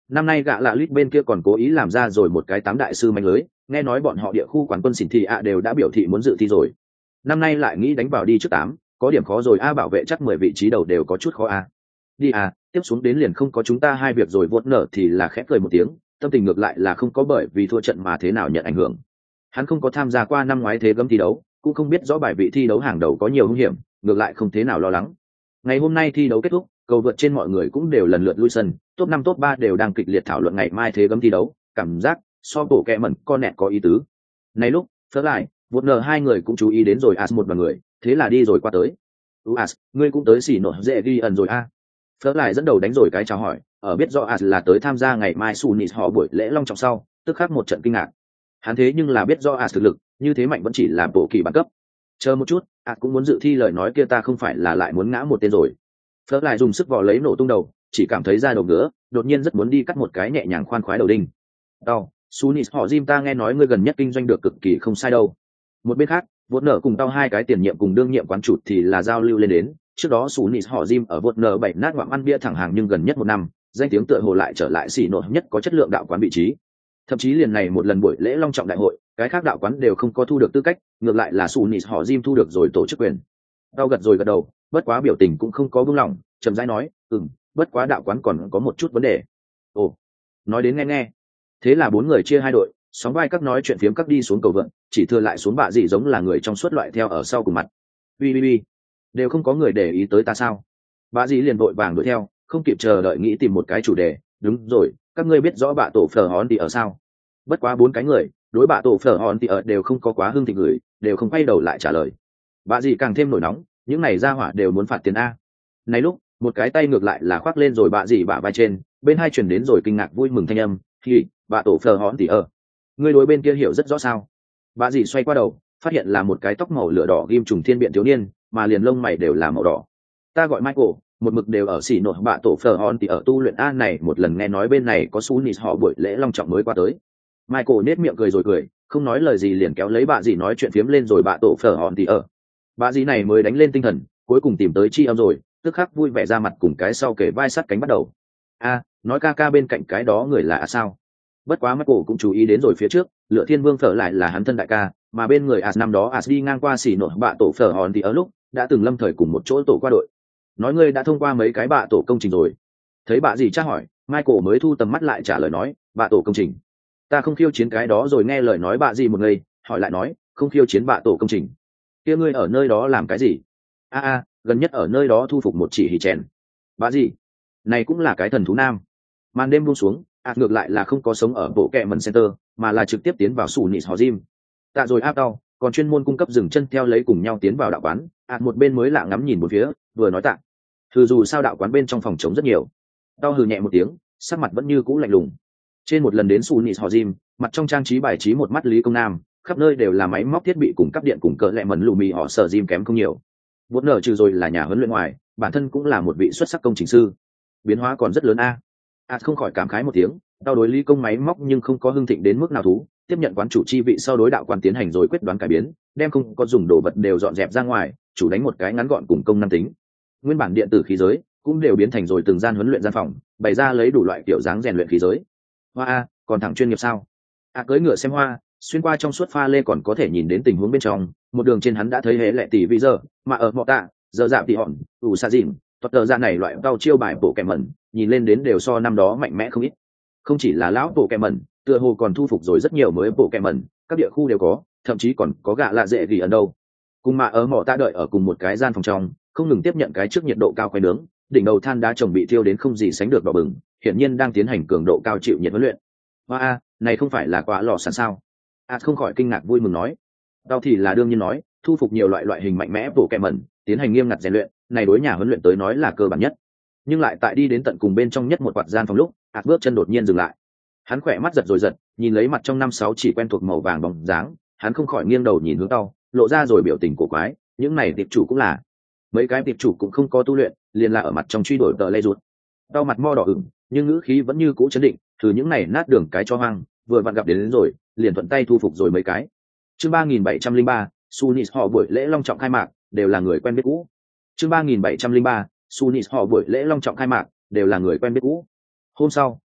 Năm nay gạ lạ lít bên kia còn cố ý làm ra rồi một cái tám đại sư manh lưới, nghe nói bọn họ địa khu quán quân xỉn thị ạ đều đã biểu thị muốn dự thi rồi. Năm nay lại nghĩ đánh vào đi trước tám, có điểm khó rồi a, bảo vệ chắc mười vị trí đầu đều có chút khó a. Đi à, tiếp xuống đến liền không có chúng ta hai việc rồi, vốt nở thì là khẽ cười một tiếng, tâm tình ngược lại là không có bởi vì thua trận mà thế nào nhận ảnh hưởng. Hắn không có tham gia qua năm ngoái thế gấm thi đấu, cũng không biết rõ bài vị thi đấu hàng đầu có nhiều hung hiểm, ngược lại không thế nào lo lắng. Ngày hôm nay thi đấu kết thúc, cầu vượt trên mọi người cũng đều lần lượt lui sân, top năm top ba đều đang kịch liệt thảo luận ngày mai thế gấm thi đấu, cảm giác so bộ kẹ mẩn con nẹt có ý tứ. Này lúc, phớt lại, vốt nở hai người cũng chú ý đến rồi As một và người, thế là đi rồi qua tới. As, ngươi cũng tới xỉ nổi dễ ghi ẩn rồi a. À. Phớt lại dẫn đầu đánh rồi cái chào hỏi, ở biết rõ As là tới tham gia ngày mai Sunis họ buổi lễ long trọng sau, tức khắc một trận kinh ngạc. Hắn thế nhưng là biết rõ As thực lực, như thế mạnh vẫn chỉ là bộ kỳ bản cấp. Chờ một chút, As cũng muốn dự thi, lời nói kia ta không phải là lại muốn ngã một tên rồi. Phớt lại dùng sức vò lấy nổ tung đầu, chỉ cảm thấy da đầu ngứa, đột nhiên rất muốn đi cắt một cái nhẹ nhàng khoan khoái đầu đinh. Tao, Sunis họ Jim, ta nghe nói ngươi gần nhất kinh doanh được cực kỳ không sai đâu. Một bên khác, vốt nở cùng tao hai cái tiền nhiệm cùng đương nhiệm quán chủ thì là giao lưu lên đến. Trước đó Sunis họ Jim ở vốt nở bảy nát ngoạm ăn bia thẳng hàng, nhưng gần nhất một năm, danh tiếng tựa hồ lại trở lại xỉ nổi nhất có chất lượng đạo quán vị trí. Thậm chí liền này một lần buổi lễ long trọng đại hội, cái khác đạo quán đều không có thu được tư cách, ngược lại là Sunis họ Jim thu được rồi tổ chức quyền. Tao gật rồi gật đầu, bất quá biểu tình cũng không có buông lỏng, chậm rãi nói, "Ừm, bất quá đạo quán còn có một chút vấn đề." Ồ, nói đến nghe nghe. Thế là bốn người chia hai đội, sóng vai các nói chuyện phiếm các đi xuống cầu vượn, chỉ thừa lại xuống bạ gì giống là người trong suốt loại theo ở sau cùng mặt. Bi bi bi, đều không có người để ý tới ta sao? Bạ gì liền vội vàng đuổi theo, không kịp chờ đợi nghĩ tìm một cái chủ đề. Đúng rồi, các ngươi biết rõ bạ tổ phở hòn thì ở sao? Bất quá bốn cái người, đối bạ tổ phở hòn thì ở đều không có quá hưng thịnh người, đều không quay đầu lại trả lời. Bạ gì càng thêm nổi nóng, những này ra hỏa đều muốn phạt tiền a. Này lúc, một cái tay ngược lại là khoác lên rồi bạ gì bạ vai trên, bên hai chuyển đến rồi kinh ngạc vui mừng thanh âm, "Thì, bạ tổ phở hòn thì ở." Người đối bên kia hiểu rất rõ sao? Bạ gì xoay qua đầu, phát hiện là một cái tóc màu lửa đỏ ghim trùng thiên biện thiếu niên, mà liền lông mày đều là màu đỏ. Ta gọi Michael, một mực đều ở xỉ nổi bạ tổ phở hòn thì ở tu luyện a này, một lần nghe nói bên này có Sunis họ buổi lễ long trọng mới qua tới. Michael nết miệng cười rồi cười, không nói lời gì liền kéo lấy bạ gì nói chuyện phiếm lên rồi bạ tổ phở hòn thì ở. Bạ gì này mới đánh lên tinh thần, cuối cùng tìm tới chi âm rồi, tức khắc vui vẻ ra mặt cùng cái sau kể vai sát cánh bắt đầu. A, nói ca ca bên cạnh cái đó người là sao? Bất quá Michael cũng chú ý đến rồi phía trước, Lựa Thiên Vương phở lại là hắn thân đại ca, mà bên người As năm đó As đi ngang qua xỉ nổi bạ tổ phở hòn thì ở lúc đã từng lâm thời cùng một chỗ tổ qua đội. Nói ngươi đã thông qua mấy cái bạ tổ công trình rồi. Thấy bạ gì tra hỏi, Michael mới thu tầm mắt lại trả lời nói, bạ tổ công trình. Ta không khiêu chiến cái đó rồi, nghe lời nói bạ gì một ngày, hỏi lại nói, không khiêu chiến bạ tổ công trình. Kia ngươi ở nơi đó làm cái gì? A a, gần nhất ở nơi đó thu phục một chỉ hỉ chèn. Bạ gì? Này cũng là cái thần thú nam. Màn đêm buông xuống, Ảt ngược lại là không có sống ở bộ kẹ mần center, mà là trực tiếp tiến vào Sunis họ Jim. Tạ rồi áp đau, còn chuyên môn cung cấp dừng chân theo lấy cùng nhau tiến vào đạo quán. Ảt một bên mới lạ ngắm nhìn một phía, vừa nói tạ. Thử dù sao đạo quán bên trong phòng trống rất nhiều. Đau hừ nhẹ một tiếng, sắc mặt vẫn như cũ lạnh lùng. Trên một lần đến Sunis họ Jim, mặt trong trang trí bài trí một mắt Lý Công Nam, khắp nơi đều là máy móc thiết bị cùng cắp điện cùng cỡ lẹ mần lù mì họ sở Jim kém không nhiều. Vốn nở trừ rồi là nhà huấn luyện ngoài, bản thân cũng là một vị xuất sắc công trình sư. Biến hóa còn rất lớn a. Ảt không khỏi cảm khái một tiếng, đau đối Lý Công máy móc nhưng không có hưng thịnh đến mức nào thú, tiếp nhận quán chủ chi vị sau đối đạo quan tiến hành rồi quyết đoán cải biến, đem không có dùng đồ vật đều dọn dẹp ra ngoài, chủ đánh một cái ngắn gọn cùng công năng tính. Nguyên bản điện tử khí giới cũng đều biến thành rồi từng gian huấn luyện gian phòng, bày ra lấy đủ loại kiểu dáng rèn luyện khí giới. Hoa a, còn thẳng chuyên nghiệp sao? À cưỡi ngựa xem hoa, xuyên qua trong suốt pha lê còn có thể nhìn đến tình huống bên trong, một đường trên hắn đã thấy hễ lệ tỷ vị giờ, mà ở mọ tạ, giờ dạm thì hòn, ủ xa dìm, thuật tờ ra này loại đau chiêu bài bộ kẹm mẩn, nhìn lên đến đều so năm đó mạnh mẽ không ít. Không chỉ là lão bộ kẹm mẩn, tựa hồ còn thu phục rồi rất nhiều mới bộ kẹm mẩn, các địa khu đều có, thậm chí còn có gạ lạ dễ gì ở đâu. Cùng mà ở mọ tạ đợi ở cùng một cái gian phòng trong, không ngừng tiếp nhận cái trước nhiệt độ cao quay nướng, đỉnh đầu than đá chồng bị thiêu đến không gì sánh được đỏ bừng, hiển nhiên đang tiến hành cường độ cao chịu nhiệt huấn luyện. Hoa a, này không phải là quá lò sẵn sao? À không khỏi kinh ngạc vui mừng nói. Đau thì là đương nhiên nói, thu phục nhiều loại loại hình mạnh mẽ bộ kẹm mẩn, tiến hành nghiêm ngặt rèn luyện, này đối nhà huấn luyện tới nói là cơ bản nhất. Nhưng lại tại đi đến tận cùng bên trong nhất một quạt gian phòng lúc, ạt bước chân đột nhiên dừng lại. Hắn khỏe mắt giật rồi giật, nhìn lấy mặt trong năm sáu chỉ quen thuộc màu vàng bóng dáng, hắn không khỏi nghiêng đầu nhìn hướng Tao, lộ ra rồi biểu tình cổ quái, những này tiệp chủ cũng là, mấy cái tiệp chủ cũng không có tu luyện, liền là ở mặt trong truy đuổi tờ lay rụt. Tao mặt mo đỏ ửng, nhưng ngữ khí vẫn như cũ chấn định, thử những này nát đường cái cho hoang, vừa vặn gặp đến, đến rồi, liền thuận tay thu phục rồi mấy cái. Chương ba nghìn bảy trăm lẻ ba, Sunis họ buổi lễ long trọng khai mạc, đều là người quen biết cũ. Chương ba nghìn bảy trăm lẻ ba, Sunis họ buổi lễ long trọng khai mạc, đều là người quen biết cũ. Hôm sau,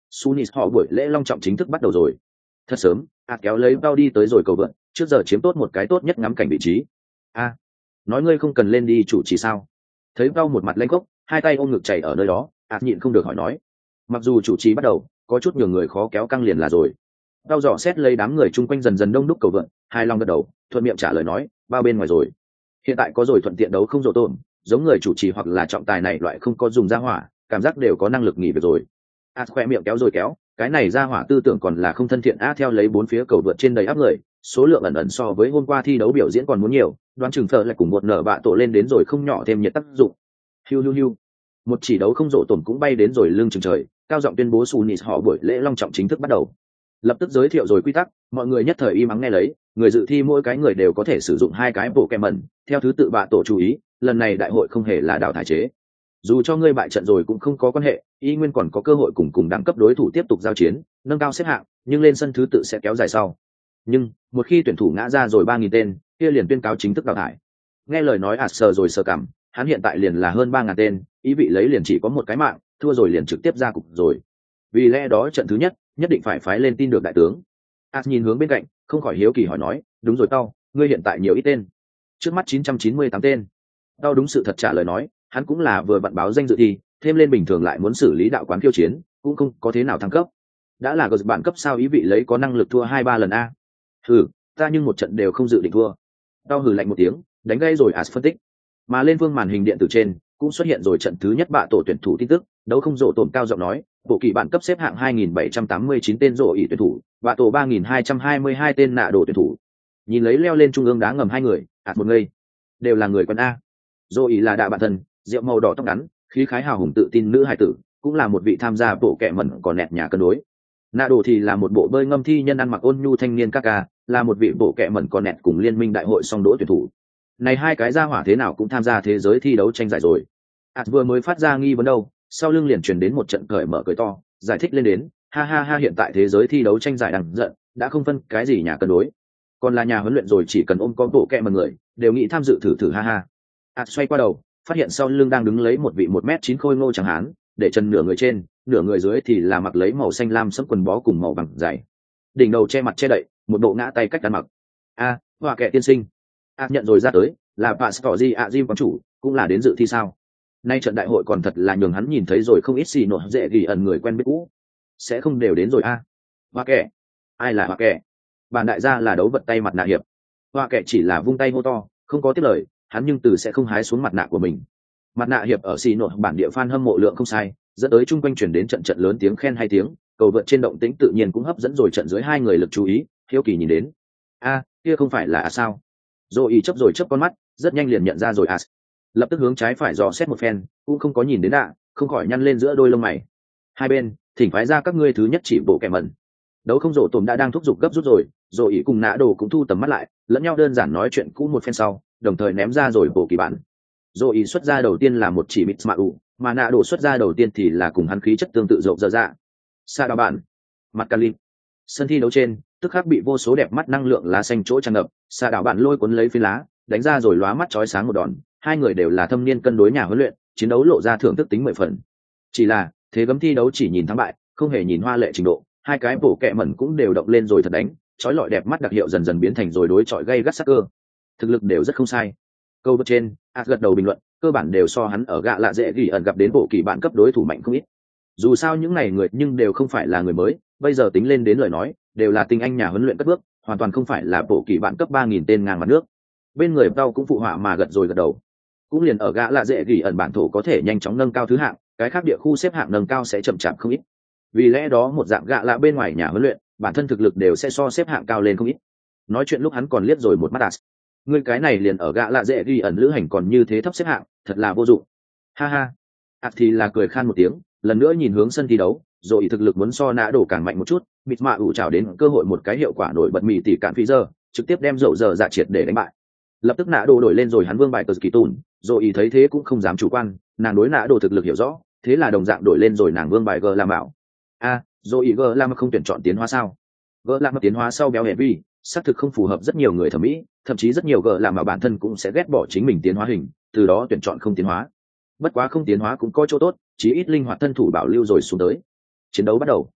Sunis họ buổi lễ long trọng chính thức bắt đầu rồi. Thật sớm, ạt kéo lấy bao đi tới rồi cầu vượt, trước giờ chiếm tốt một cái tốt nhất ngắm cảnh vị trí. A, nói ngươi không cần lên đi chủ trì sao? Thấy bao một mặt lênh khốc, hai tay ôm ngực chảy ở nơi đó, ạt nhịn không được hỏi nói. Mặc dù chủ trì bắt đầu, có chút nhiều người khó kéo căng liền là rồi. Bao dò xét lấy đám người chung quanh dần dần đông đúc cầu vượt, hai long gật đầu, thuận miệng trả lời nói, bao bên ngoài rồi. Hiện tại có rồi thuận tiện đấu không rộ tổn, giống người chủ trì hoặc là trọng tài này loại không có dùng ra hỏa, cảm giác đều có năng lực nghỉ việc rồi. ạt khoe miệng kéo rồi kéo, cái này ra hỏa tư tưởng còn là không thân thiện á. Theo lấy bốn phía cầu vượt trên đầy áp người, số lượng ẩn ẩn so với hôm qua thi đấu biểu diễn còn muốn nhiều, đoán chừng phở lại cùng một nở bạ tổ lên đến rồi không nhỏ thêm nhiệt tác dụng. Hiu hiu hiu, một chỉ đấu không rộ tổn cũng bay đến rồi lưng chừng trời, cao giọng tuyên bố Sunis họ buổi lễ long trọng chính thức bắt đầu. Lập tức giới thiệu rồi quy tắc, mọi người nhất thời im ắng nghe lấy, người dự thi mỗi cái người đều có thể sử dụng hai cái bộ kèm mẩn, theo thứ tự bạ tổ chú ý, lần này đại hội không hề là đào thải chế. Dù cho ngươi bại trận rồi cũng không có quan hệ, y nguyên còn có cơ hội cùng cùng đẳng cấp đối thủ tiếp tục giao chiến, nâng cao xếp hạng, nhưng lên sân thứ tự sẽ kéo dài sau. Nhưng một khi tuyển thủ ngã ra rồi ba nghìn tên, kia liền tuyên cáo chính thức đào thải. Nghe lời nói ạt sờ rồi sờ cảm, hắn hiện tại liền là hơn ba ngàn tên, ý vị lấy liền chỉ có một cái mạng, thua rồi liền trực tiếp ra cục rồi. Vì lẽ đó trận thứ nhất nhất định phải phái lên tin được đại tướng. ạt nhìn hướng bên cạnh, không khỏi hiếu kỳ hỏi nói, đúng rồi tao, ngươi hiện tại nhiều ít tên? Trước mắt chín trăm chín mươi tám tên. Tao đúng sự thật trả lời nói, hắn cũng là vừa vặn báo danh dự thi, thêm lên bình thường lại muốn xử lý đạo quán khiêu chiến, cũng không có thế nào thăng cấp. Đã là gờ bạn cấp sao ý vị lấy có năng lực thua hai ba lần a. Hừ, ta nhưng một trận đều không dự định thua. Tao hừ lạnh một tiếng, đánh gây rồi ạt phân tích. Mà lên phương màn hình điện tử trên cũng xuất hiện rồi trận thứ nhất bạ tổ tuyển thủ tin tức, đấu không rộ tổn cao giọng nói, bộ kỳ bản cấp xếp hạng hai nghìn bảy trăm tám mươi chín tên rộ ỷ tuyển thủ, bạ tổ ba nghìn hai trăm hai mươi hai tên nạ đồ tuyển thủ. Nhìn lấy leo lên trung ương đá ngầm hai người, ạt một ngây, đều là người quân a. Rộ ỷ là đạ bản thân, rượu màu đỏ tóc ngắn, khí khái hào hùng tự tin nữ hài tử, cũng là một vị tham gia bộ kệ mẩn còn nẹt nhà cân đối. Nạ đồ thì là một bộ bơi ngâm thi nhân ăn mặc ôn nhu thanh niên Kaka, là một vị bộ kệ mẩn còn nẹt cùng liên minh đại hội song đỗ tuyển thủ. Này hai cái gia hỏa thế nào cũng tham gia thế giới thi đấu tranh giải rồi. ạt vừa mới phát ra nghi vấn đâu, sau lưng liền truyền đến một trận cởi mở cười to, giải thích lên đến, ha ha ha, hiện tại thế giới thi đấu tranh giải đang giận, đã không phân cái gì nhà cân đối, còn là nhà huấn luyện rồi, chỉ cần ôm có bộ kệ mẩn người đều nghĩ tham dự thử thử, ha ha. ạt xoay qua đầu, phát hiện sau lưng đang đứng lấy một vị một mét chín khôi ngô chẳng hán, để chân nửa người trên, nửa người dưới thì là mặc lấy màu xanh lam sẫm quần bó cùng màu bằng dày, đỉnh đầu che mặt che đậy, một bộ ngã tay cách ăn mặc. A, hoa kệ tiên sinh. A nhận rồi ra tới, là Pastorji a Jim quán chủ, cũng là đến dự thi sao? Nay trận đại hội còn thật là nhường hắn nhìn thấy rồi không ít xì nổi dễ gỉ ẩn người quen biết cũ. Sẽ không đều đến rồi a. Hoa kệ. Ai là hoa kệ? Bản đại gia là đấu vật tay mặt nạ hiệp. Hoa kệ chỉ là vung tay hô to, không có tiếp lời, hắn nhưng từ sẽ không hái xuống mặt nạ của mình. Mặt nạ hiệp ở xì nổi bản địa fan hâm mộ lượng không sai, dẫn tới chung quanh chuyển đến trận trận lớn tiếng khen hay tiếng, cầu vượt trên động tĩnh tự nhiên cũng hấp dẫn rồi trận dưới hai người lực chú ý, hiếu kỳ nhìn đến. A, kia không phải là a sao? Rồi chấp rồi chấp con mắt, rất nhanh liền nhận ra rồi as. Lập tức hướng trái phải dò xét một phen, cũng không có nhìn đến đạ, không khỏi nhăn lên giữa đôi lông mày. Hai bên, thỉnh phái ra các ngươi thứ nhất chỉ bộ kẻ mẩn. Đấu không rổ tổm đã đang thúc giục gấp rút rồi, rồi ý cùng nã đồ cũng thu tầm mắt lại, lẫn nhau đơn giản nói chuyện cũ một phen sau, đồng thời ném ra rồi bộ kỳ bản. Rồi ý xuất ra đầu tiên là một chỉ bịt mạ ủ, mà nã đồ xuất ra đầu tiên thì là cùng hắn khí chất tương tự rộng dở dạ. Sa đào bản, mặt Cali. Sân thi đấu trên, tức khắc bị vô số đẹp mắt năng lượng lá xanh chỗ tràn ngập, Sa đào bản lôi cuốn lấy phi lá, đánh ra rồi lóa mắt chói sáng một đòn. Hai người đều là thâm niên cân đối nhà huấn luyện, chiến đấu lộ ra thưởng thức tính mười phần. Chỉ là thế gấm thi đấu chỉ nhìn thắng bại, không hề nhìn hoa lệ trình độ. Hai cái bổ kẹ mẩn cũng đều động lên rồi thật đánh, chói lọi đẹp mắt đặc hiệu dần dần biến thành rồi đối chọi gây gắt sắc cơ. Thực lực đều rất không sai. Câu bật trên, ạt gật đầu bình luận, cơ bản đều so hắn ở gạ lạ dễ gỉ ẩn gặp đến bộ kỳ bạn cấp đối thủ mạnh không ít. Dù sao những này người nhưng đều không phải là người mới, bây giờ tính lên đến lời nói, đều là tinh anh nhà huấn luyện cất bước, hoàn toàn không phải là bộ kỳ bạn cấp ba nghìn tên ngang mặt nước. Bên người Tao cũng phụ họa mà gật rồi gật đầu. Cũng liền ở gã lạ dễ gỉ ẩn bản thổ có thể nhanh chóng nâng cao thứ hạng, cái khác địa khu xếp hạng nâng cao sẽ chậm chạp không ít. Vì lẽ đó một dạng gã lạ bên ngoài nhà huấn luyện, bản thân thực lực đều sẽ so xếp hạng cao lên không ít. Nói chuyện lúc hắn còn liếc rồi một mắt as. Ngươi cái này liền ở gã lạ dễ gỉ ẩn lữ hành còn như thế thấp xếp hạng, thật là vô dụng. Ha ha. As thì là cười khan một tiếng, lần nữa nhìn hướng sân thi đấu, rồi thực lực muốn so nã đổ càng mạnh một chút, mịt mạ ủ trào đến cơ hội một cái hiệu quả nổi bật mì tỷ cạn phi giờ, trực tiếp đem dậu giờ dạ triệt để đánh bại. Lập tức nã đồ đổi lên rồi hắn vương bài cờ kỳ tùn, rồi ý thấy thế cũng không dám chủ quan, nàng đối nã đồ thực lực hiểu rõ, thế là đồng dạng đổi lên rồi nàng vương bài g làm bảo. A, rồi ý g làm không tuyển chọn tiến hóa sao? G làm tiến hóa sau béo hẹp vi, xác thực không phù hợp rất nhiều người thẩm mỹ, thậm chí rất nhiều g làm mà bản thân cũng sẽ ghét bỏ chính mình tiến hóa hình, từ đó tuyển chọn không tiến hóa. Bất quá không tiến hóa cũng có chỗ tốt, chí ít linh hoạt thân thủ bảo lưu rồi xuống tới. Chiến đấu bắt đầu,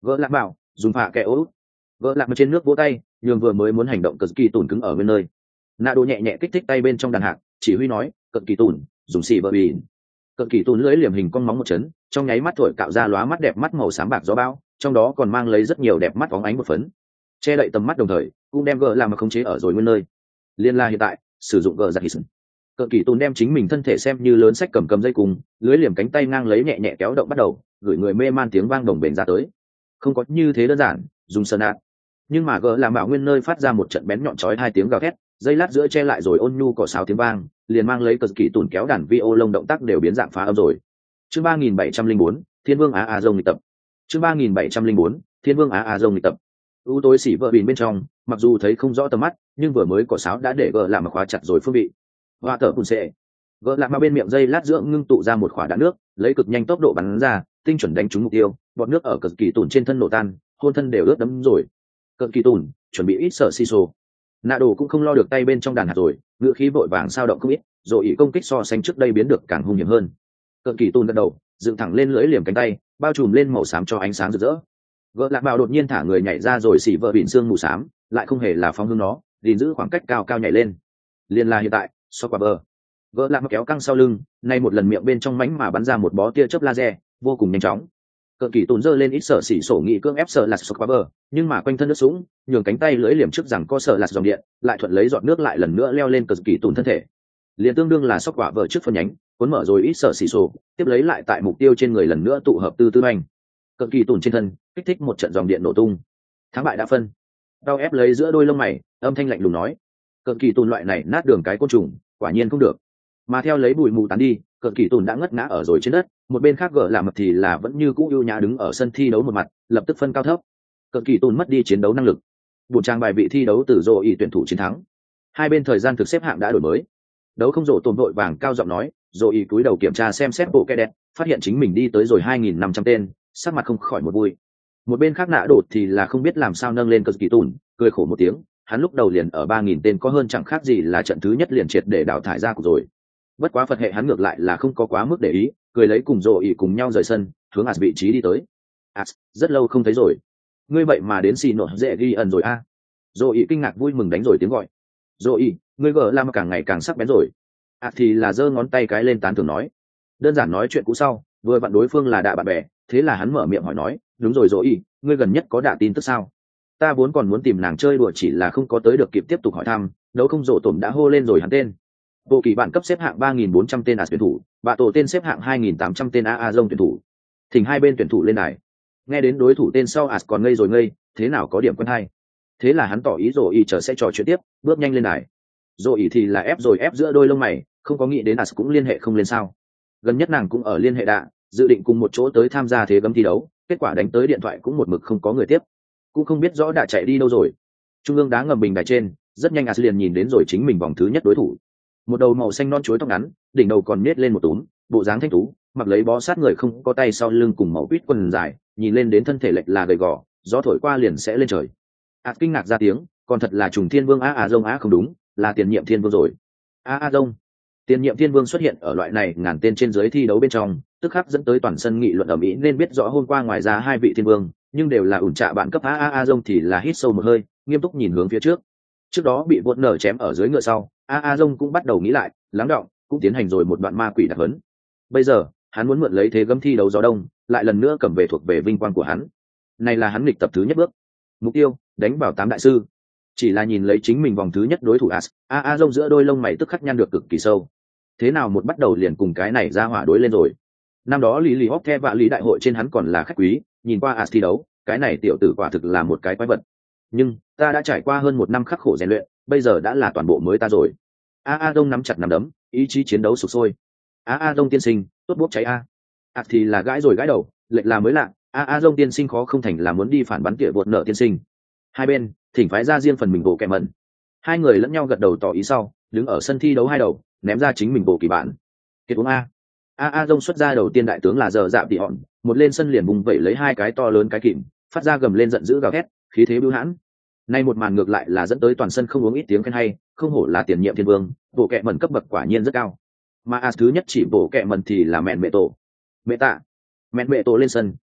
Gỡ lạc bảo dùng phạ kẻ ố. Gỡ lạc mà trên nước vỗ tay, nhường vừa mới muốn hành động cờ kỳ tùn cứng ở bên nơi. Nạ đồ nhẹ nhẹ kích thích tay bên trong đàn hạc, chỉ huy nói cờ kỳ tùn dùng xì bờ bì. Cờ kỳ tùn lưỡi liềm hình con móng một chấn, trong nháy mắt thổi cạo ra lóa mắt đẹp mắt màu xám bạc gió bão, trong đó còn mang lấy rất nhiều đẹp mắt bóng ánh một phấn, che đậy tầm mắt đồng thời cũng đem gỡ làm mà khống chế ở rồi nguyên nơi. Liên la hiện tại sử dụng gỡ giặc hít. Cờ kỳ tùn đem chính mình thân thể xem như lớn sách cầm cầm dây cùng, lưỡi liềm cánh tay ngang lấy nhẹ nhẹ kéo động bắt đầu, gửi người mê man tiếng vang đồng bền ra tới. Không có như thế đơn giản, dùng sơn nạt. Nhưng mà gỡ làm bảo nguyên nơi phát ra một trận bén nhọn chói hai tiếng gào thét, dây lát giữa che lại rồi ôn nhu cỏ sáo tiếng vang, liền mang lấy cờ kỳ tùn kéo đàn vi ô lông động tác đều biến dạng phá âm rồi. Chương ba nghìn bảy trăm linh bốn, Thiên Vương Á A Dông nghịch tập. Chương ba nghìn bảy trăm linh bốn, Thiên Vương Á A Dông nghịch tập. U tối xỉ vợ bìn bên trong, mặc dù thấy không rõ tầm mắt, nhưng vừa mới cỏ sáo đã để gỡ làm mà khóa chặt rồi phương vị. Hoa tở cùn xệ. Gỡ làm mà bên miệng dây lát giữa ngưng tụ ra một quả đạn nước, lấy cực nhanh tốc độ bắn ra, tinh chuẩn đánh trúng mục tiêu, bọt nước ở cờ kỳ tùn trên thân nổ tan, hôn thân đều ướt đẫm rồi. Cờ kỳ tùn chuẩn bị ít sợ si sô. Nạ đồ cũng không lo được tay bên trong đàn hạt rồi, ngựa khí vội vàng sao động không ít, rồi ý công kích so sánh trước đây biến được càng hung hiểm hơn. Cờ kỳ tùn gật đầu, dựng thẳng lên lưỡi liềm cánh tay, bao trùm lên màu xám cho ánh sáng rực rỡ. Gỡ lạc bào đột nhiên thả người nhảy ra rồi xỉ vợ bỉn xương mù xám, lại không hề là phóng hương nó, gìn giữ khoảng cách cao cao nhảy lên. Liên la hiện tại, so qua bờ. Gỡ lạc kéo căng sau lưng, nay một lần miệng bên trong mánh mà bắn ra một bó tia chớp laser, vô cùng nhanh chóng. Cờ kỳ tùn giơ lên ít sợ xỉ sổ nghị cương ép sợ là so qua bờ, nhưng mà quanh thân nước sũng, nhường cánh tay lưỡi liềm trước rằng có sợ là dòng điện, lại thuận lấy giọt nước lại lần nữa leo lên cờ kỳ tùn thân thể. Liền tương đương là sóc quả vợ trước phân nhánh, cuốn mở rồi ít sợ xỉ sổ, tiếp lấy lại tại mục tiêu trên người lần nữa tụ hợp tư tư anh. Cờ kỳ tùn trên thân kích thích một trận dòng điện nổ tung, thắng bại đã phân. Đau ép lấy giữa đôi lông mày, âm thanh lạnh lùng nói: cờ kỳ tùn loại này nát đường cái côn trùng, quả nhiên không được. Mà theo lấy bụi mù tán đi, cờ kỳ tùn đã ngất ngã ở rồi trên đất, một bên khác gỡ làm mập thì là vẫn như cũ ưu nhã đứng ở sân thi đấu một mặt, lập tức phân cao thấp. Cờ kỳ tùn mất đi chiến đấu năng lực, buồn trang bài vị thi đấu từ rô ý tuyển thủ chiến thắng. Hai bên thời gian thực xếp hạng đã đổi mới. Đấu không rổ tồn vội vàng cao giọng nói, rô ý cúi đầu kiểm tra xem xét bộ kẻ đẹp, phát hiện chính mình đi tới rồi hai nghìn năm trăm tên, sắc mặt không khỏi một vui. Một bên khác nạ đột thì là không biết làm sao nâng lên cờ kỳ tùn, cười khổ một tiếng, hắn lúc đầu liền ở ba nghìn tên có hơn chẳng khác gì là trận thứ nhất liền triệt để đào thải ra cuộc rồi. Bất quá Phật hệ hắn ngược lại là không có quá mức để ý, cười lấy cùng rồ ỉ cùng nhau rời sân, hướng As vị trí đi tới. As, rất lâu không thấy rồi, ngươi vậy mà đến xì nổ dễ ghi ẩn rồi a. À. Rồ ỉ kinh ngạc vui mừng đánh rồi tiếng gọi. Rồ ỉ, ngươi gờ làm càng ngày càng sắc bén rồi. As thì là giơ ngón tay cái lên tán thưởng nói. Đơn giản nói chuyện cũ sau, vừa vặn đối phương là đạ bạn bè, thế là hắn mở miệng hỏi nói, đúng rồi rồ ỉ, ngươi gần nhất có đạ tin tức sao? Ta vốn còn muốn tìm nàng chơi đùa chỉ là không có tới được kịp tiếp tục hỏi thăm, đấu không rổ tổm đã hô lên rồi hắn tên. Bộ kỳ bản cấp xếp hạng ba nghìn bốn trăm tên As tuyển thủ, bạ tổ tên xếp hạng hai nghìn tám trăm tên a a Dông tuyển thủ. Thỉnh hai bên tuyển thủ lên đài. Nghe đến đối thủ tên sau As còn ngây rồi ngây, thế nào có điểm quen hay. Thế là hắn tỏ ý rồi y chờ sẽ trò chuyện tiếp, bước nhanh lên đài. Rồi y thì là ép rồi ép giữa đôi lông mày, không có nghĩ đến As cũng liên hệ không lên sao. Gần nhất nàng cũng ở liên hệ đạ, dự định cùng một chỗ tới tham gia thế gấm thi đấu, kết quả đánh tới điện thoại cũng một mực không có người tiếp. Cũng không biết rõ đã chạy đi đâu rồi. Trung ương đá ngầm bình đài trên, rất nhanh As liền nhìn đến rồi chính mình vòng thứ nhất đối thủ. Một đầu màu xanh non chuối tóc ngắn, đỉnh đầu còn nết lên một túm, bộ dáng thanh tú, mặc lấy bó sát người không có tay sau lưng cùng màu quýt quần dài, nhìn lên đến thân thể lệch là gầy gò, gió thổi qua liền sẽ lên trời. As kinh ngạc ra tiếng, còn thật là trùng thiên vương a a Dông á không đúng, là tiền nhiệm thiên vương rồi. A a Dông, tiền nhiệm thiên vương xuất hiện ở loại này ngàn tên trên dưới thi đấu bên trong, tức khắc dẫn tới toàn sân nghị luận ở mỹ nên biết rõ hôm qua ngoài ra hai vị thiên vương, nhưng đều là ủn trạ bạn cấp a a a Dông thì là hít sâu một hơi, nghiêm túc nhìn hướng phía trước. Trước đó bị vột nở chém ở dưới ngựa sau, a a Dông cũng bắt đầu nghĩ lại, lắng đọng, cũng tiến hành rồi một đoạn ma quỷ đặc hấn. Bây giờ hắn muốn mượn lấy thế gấm thi đấu gió đông, lại lần nữa cầm về thuộc về vinh quang của hắn. Này là hắn nghịch tập thứ nhất bước. Mục tiêu đánh vào tám đại sư. Chỉ là nhìn lấy chính mình vòng thứ nhất đối thủ As, a a Dông giữa đôi lông mày tức khắc nhăn được cực kỳ sâu. Thế nào một bắt đầu liền cùng cái này ra hỏa đối lên rồi. Năm đó lý lý hóc the và lý đại hội trên hắn còn là khách quý, nhìn qua As thi đấu, cái này tiểu tử quả thực là một cái quái vật. Nhưng ta đã trải qua hơn một năm khắc khổ rèn luyện, bây giờ đã là toàn bộ mới ta rồi. a a Dông nắm chặt nắm đấm, ý chí chiến đấu sục sôi. a a Dông tiên sinh, tốt bốc cháy a. Ảt thì là gãi rồi gãi đầu, lệnh là mới lạ, a a Dông tiên sinh khó không thành là muốn đi phản bắn tỉa vột nợ tiên sinh. Hai bên thỉnh phái ra riêng phần mình bộ kẹ mẩn. Hai người lẫn nhau gật đầu tỏ ý sau, đứng ở sân thi đấu hai đầu, ném ra chính mình bộ kỳ bản. Kết uống a. a a Dông xuất ra đầu tiên đại tướng là giờ dạm tỉ hòn, một lên sân liền vùng vẩy lấy hai cái to lớn cái kìm, phát ra gầm lên giận dữ gào thét, khí thế bưu hãn. Nay một màn ngược lại là dẫn tới toàn sân không uống ít tiếng khen hay, không hổ là tiền nhiệm thiên vương, bộ kẹ mẩn cấp bậc quả nhiên rất cao. Mà As thứ nhất chỉ bộ kẹ mẩn thì là mẹn mẹ tổ. Mẹ tạ. Mẹn mẹ tổ lên sân,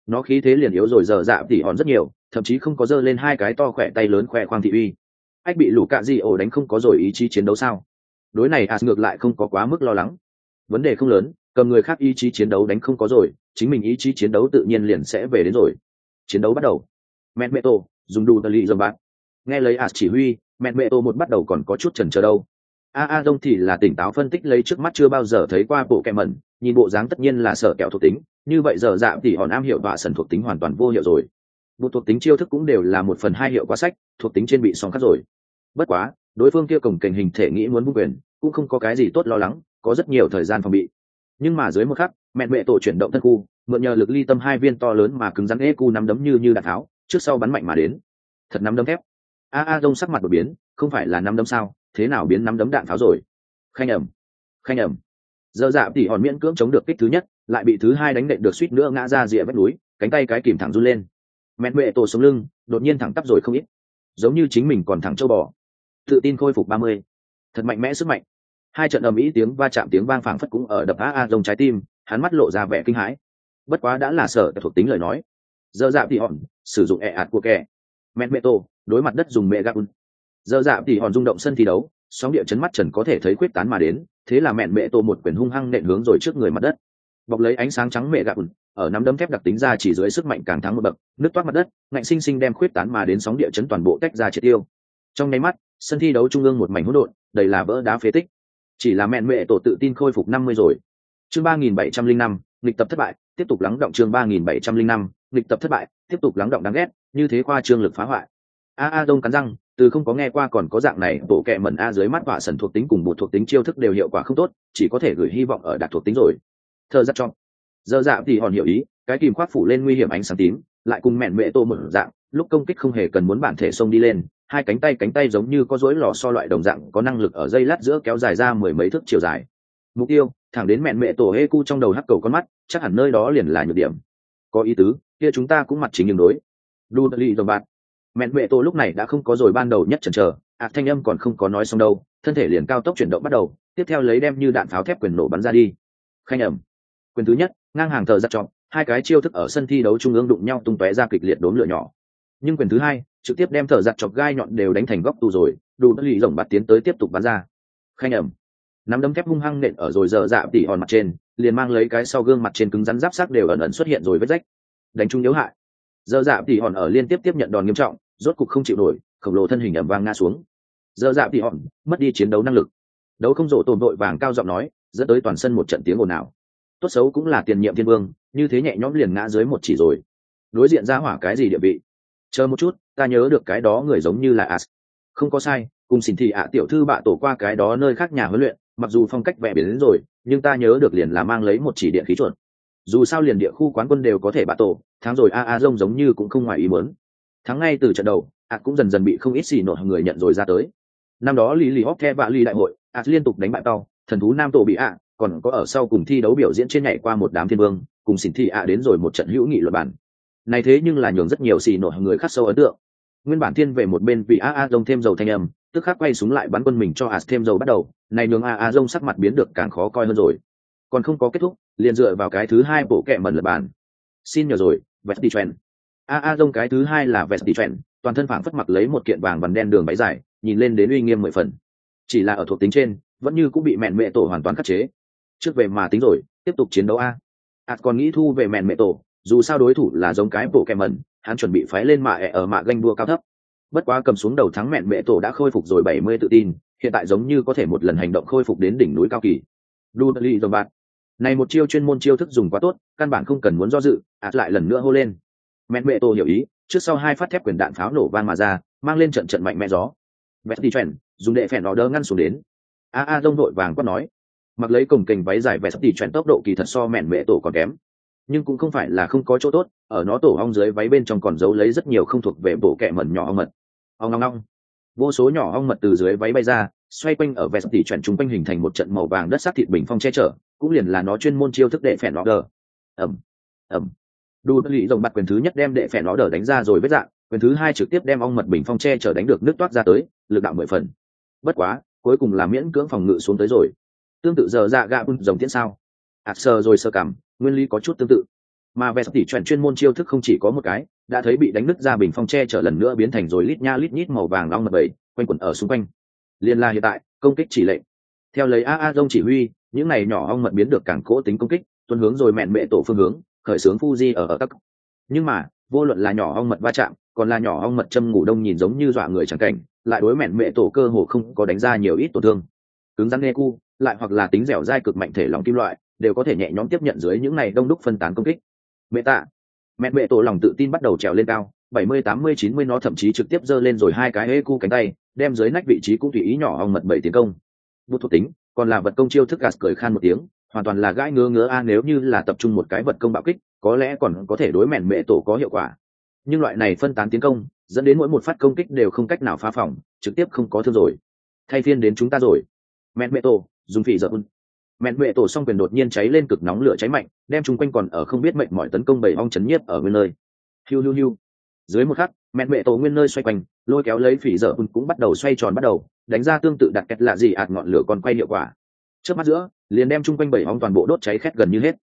nó khí thế liền yếu rồi giờ dạ tỉ hòn rất nhiều, thậm chí không có giơ lên hai cái to khỏe tay lớn khoe khoang thị uy. Ách bị lũ cạ di ổ đánh không có rồi ý chí chiến đấu sao? Đối này as ngược lại không có quá mức lo lắng, vấn đề không lớn, cầm người khác ý chí chiến đấu đánh không có rồi, chính mình ý chí chiến đấu tự nhiên liền sẽ về đến rồi. Chiến đấu bắt đầu. Mẹt mẹ tổ dùng đủ tờ lì dầm bát, nghe lấy as chỉ huy, mẹt mẹ tổ một bắt đầu còn có chút chần chờ đâu. a a dông thì là tỉnh táo phân tích lấy trước mắt chưa bao giờ thấy qua bộ kẹ mẩn, nhìn bộ dáng tất nhiên là sở kẹo thuộc tính, như vậy giờ dạ thì hòn am hiệu đọa sần thuộc tính hoàn toàn vô hiệu rồi. Bộ thuộc tính chiêu thức cũng đều là một phần hai hiệu quá sách, thuộc tính trên bị song khắc rồi. Bất quá đối phương kia cổng kềnh hình thể nghĩ muốn vung quyền cũng không có cái gì tốt lo lắng, có rất nhiều thời gian phòng bị. Nhưng mà dưới một khắc mẹn mẹ tổ chuyển động thân khu, mượn nhờ lực ly tâm hai viên to lớn mà cứng rắn e cu nắm đấm như như đạn tháo trước sau bắn mạnh mà đến. Thật nắm đấm thép. a a dông sắc mặt đột biến, không phải là nắm đấm sao, thế nào biến nắm đấm đạn pháo rồi? Khanh ẩm, khanh ẩm. Giờ dạ thì hòn miễn cưỡng chống được kích thứ nhất, lại bị thứ hai đánh nện được suýt nữa ngã ra rìa vách núi, cánh tay cái kìm thẳng run lên. Mẹn mẹ tổ sống lưng đột nhiên thẳng tắp rồi không ít, giống như chính mình còn thẳng châu bò. Tự tin khôi phục ba mươi, thật mạnh mẽ sức mạnh. Hai trận ầm ĩ tiếng va chạm tiếng vang phảng phất cũng ở đập a a dông trái tim, hắn mắt lộ ra vẻ kinh hãi. Bất quá đã là sở thuộc tính lời nói. Giờ dạ thì hòn sử dụng e ạt của kẻ mẹn mẹ tổ đối mặt đất dùng mẹ gap. Giờ dạ thì hòn rung động sân thi đấu, sóng địa chấn mắt trần có thể thấy quyết tán mà đến, thế là mẹn mẹ tổ một quyền hung hăng nện hướng rồi trước người mặt đất. Bọc lấy ánh sáng trắng mẹ gap ở nắm đấm thép đặc tính ra chỉ dưới sức mạnh càng thắng một bậc, nứt toát mặt đất, ngạnh sinh sinh đem khuyết tán mà đến sóng địa chấn toàn bộ tách ra triệt tiêu. Trong nháy mắt, sân thi đấu trung ương một mảnh hỗn độn, đầy là vỡ đá phế tích. Chỉ là mẹn mẹ tổ tự tin khôi phục năm mươi rồi. Chương ba nghìn bảy trăm linh năm, nghịch tập thất bại, tiếp tục lắng động chương ba nghìn bảy trăm linh năm, nghịch tập thất bại, tiếp tục lắng động đáng ghét, như thế khoa trương lực phá hoại. A A Đông cắn răng, từ không có nghe qua còn có dạng này, bộ kệ mẩn A dưới mắt hỏa sần thuộc tính cùng một thuộc tính chiêu thức đều hiệu quả không tốt, chỉ có thể gửi hy vọng ở đạt thuộc tính rồi. Thơ rất cho. Giờ dạ thì hòn hiểu ý, cái kìm khoác phủ lên nguy hiểm ánh sáng tím, lại cùng mẹn mẹ tổ một dạng, lúc công kích không hề cần muốn bản thể xông đi lên, hai cánh tay cánh tay giống như có rối lò xo loại đồng dạng có năng lực ở dây lát giữa kéo dài ra mười mấy thước chiều dài. Mục tiêu thẳng đến mẹn mẹ tổ hê cu trong đầu hắc cầu con mắt, chắc hẳn nơi đó liền là nhược điểm. Có ý tứ, kia chúng ta cũng mặt chính đường đối. Đu lì dòng bạt. Mẹn mẹ tổ lúc này đã không có rồi ban đầu nhất chần chờ, ạc thanh âm còn không có nói xong đâu, thân thể liền cao tốc chuyển động bắt đầu, tiếp theo lấy đem như đạn pháo thép quyền nổ bắn ra đi. Khanh ẩm. Quyền thứ nhất ngang hàng thờ giật chọn, hai cái chiêu thức ở sân thi đấu trung ương đụng nhau tung tóe ra kịch liệt đốm lửa nhỏ. Nhưng quyền thứ hai trực tiếp đem thở giật chọc gai nhọn đều đánh thành góc tù rồi, đủ lì rồng bạt tiến tới tiếp tục bắn ra. Khanh ẩm. Nắm đấm thép hung hăng nện ở rồi giờ dạ tỉ hòn mặt trên, liền mang lấy cái sau gương mặt trên cứng rắn giáp sắc đều ẩn ẩn xuất hiện rồi vết rách. Đánh trúng yếu hại. Giờ dạ tỉ hòn ở liên tiếp tiếp nhận đòn nghiêm trọng, rốt cục không chịu nổi, khổng lồ thân hình ầm vang ngã xuống. Giờ dạ tỉ hòn mất đi chiến đấu năng lực. Đấu không rộ tồn đội vàng cao giọng nói, dẫn tới toàn sân một trận tiếng ồn ào. Tốt xấu cũng là tiền nhiệm thiên vương, như thế nhẹ nhõm liền ngã dưới một chỉ rồi. Đối diện ra hỏa cái gì địa vị? Chờ một chút, ta nhớ được cái đó người giống như là As. Không có sai, cùng xỉn thị ạ tiểu thư bạ tổ qua cái đó nơi khác nhà huấn luyện, mặc dù phong cách vẽ biến đến rồi, nhưng ta nhớ được liền là mang lấy một chỉ điện khí chuột. Dù sao liền địa khu quán quân đều có thể bạ tổ, tháng rồi a a rông giống như cũng không ngoài ý muốn. Tháng ngay từ trận đầu, ạ cũng dần dần bị không ít xì nổi người nhận rồi ra tới. Năm đó lý lì hóc the bạ ly đại hội, ạ liên tục đánh bại tao, thần thú nam tổ bị ạ, còn có ở sau cùng thi đấu biểu diễn trên nhảy qua một đám thiên vương, cùng xỉn thị ạ đến rồi một trận hữu nghị luật bản. Này thế nhưng là nhường rất nhiều xì nổi người khắc sâu ấn tượng. Nguyên bản thiên về một bên vì a a rông thêm dầu thanh âm, tức khắc quay súng lại bắn quân mình cho As thêm dầu bắt đầu, này nhường a a rông sắc mặt biến được càng khó coi hơn rồi. Còn không có kết thúc, liền dựa vào cái thứ hai bộ kẹ mẩn lật bàn. Xin nhờ rồi, Vestitren. a a rông cái thứ hai là Vestitren, toàn thân phảng phất mặc lấy một kiện vàng vằn đen đường váy dài, nhìn lên đến uy nghiêm mười phần. Chỉ là ở thuộc tính trên, vẫn như cũng bị mẹn mẹ tổ hoàn toàn khắc chế. Trước về mà tính rồi, tiếp tục chiến đấu a. As còn nghĩ thu về mẹn mẹ tổ, dù sao đối thủ là giống cái bộ kẹ mẩn, hắn chuẩn bị phái lên mạ ẹ ở mạ ganh đua cao thấp. Bất quá cầm xuống đầu thắng mẹn mẹ tổ đã khôi phục rồi bảy mươi tự tin, hiện tại giống như có thể một lần hành động khôi phục đến đỉnh núi cao kỳ. Dudley dòng bạt. Này một chiêu chuyên môn chiêu thức dùng quá tốt, căn bản không cần muốn do dự, ạt lại lần nữa hô lên. Mẹn mẹ tổ hiểu ý, trước sau hai phát thép quyền đạn pháo nổ vang mà ra, mang lên trận trận mạnh mẽ gió. Vesti chuyển, dùng đệ phèn order ngăn xuống đến. A A Dông đội vàng quát nói. Mặc lấy cổng kềnh váy dài Vesti chuyển tốc độ kỳ thật so mẹn mẹ tổ còn kém. Nhưng cũng không phải là không có chỗ tốt, ở nó tổ ong dưới váy bên trong còn giấu lấy rất nhiều không thuộc về bộ kẹ mẩn nhỏ ong mật. Ong long long, vô số nhỏ ong mật từ dưới váy bay ra, xoay quanh ở vest tỉ chuyển trung quanh hình thành một trận màu vàng đất sắc thịt bình phong che chở, cũng liền là nó chuyên môn chiêu thức đệ phèn order. Ẩm, ẩm. Đu lì rồng bạt quyền thứ nhất đem đệ phèn order đánh ra rồi vết dạng, quyền thứ hai trực tiếp đem ong mật bình phong che chở đánh được nước toát ra tới, lực đạo mười phần. Bất quá, cuối cùng là miễn cưỡng phòng ngự xuống tới rồi. Tương tự giờ dạ gạ bun rồng tiễn sao? Ạt sờ rồi sơ cảm, nguyên lý có chút tương tự. mà vest tỉ chuẩn chuyên môn chiêu thức không chỉ có một cái, đã thấy bị đánh nứt ra bình phong tre trở lần nữa biến thành rồi lít nha lít nhít màu vàng long mật bảy quanh quẩn ở xung quanh. Liên la hiện tại công kích chỉ lệnh theo lấy a a dông chỉ huy, những này nhỏ ong mật biến được càng cố tính công kích tuân hướng rồi mẹn mẹ tổ phương hướng khởi xướng Fuji ở ở các. Nhưng mà vô luận là nhỏ ong mật va chạm còn là nhỏ ong mật châm ngủ đông nhìn giống như dọa người chẳng cảnh, lại đối mẹn mẹ tổ cơ hồ không có đánh ra nhiều ít tổn thương. Cứng rắn nghe cu lại hoặc là tính dẻo dai cực mạnh thể lòng kim loại đều có thể nhẹ nhõm tiếp nhận dưới những này đông đúc phân tán công kích. Mẹ tạ mẹn mẹ tổ lòng tự tin bắt đầu trèo lên cao, bảy mươi tám mươi chín mươi nó thậm chí trực tiếp giơ lên rồi hai cái hê cu cánh tay, đem dưới nách vị trí cũng tùy ý nhỏ ong mật bảy tiến công. Bút thuộc tính còn là vật công chiêu thức gạt cười khan một tiếng, hoàn toàn là gãi ngứa ngứa a, nếu như là tập trung một cái vật công bạo kích có lẽ còn có thể đối mẹn mẹ tổ có hiệu quả, nhưng loại này phân tán tiến công dẫn đến mỗi một phát công kích đều không cách nào phá phòng, trực tiếp không có thương rồi. Thay phiên đến chúng ta rồi. Mẹn mẹ tổ dùng phỉ giật un. Mẹn mẹ tổ song quyền đột nhiên cháy lên cực nóng lửa cháy mạnh, đem chung quanh còn ở không biết mệnh mọi tấn công bảy ong chấn nhiếp ở nguyên nơi. Hiu hiu hiu. Dưới một khắc, mẹn mẹ tổ nguyên nơi xoay quanh, lôi kéo lấy phỉ giật un cũng bắt đầu xoay tròn bắt đầu, đánh ra tương tự đặt kẹt lạ gì ạt ngọn lửa còn quay hiệu quả. Trước mắt giữa, liền đem chung quanh bảy ong toàn bộ đốt cháy khét gần như hết.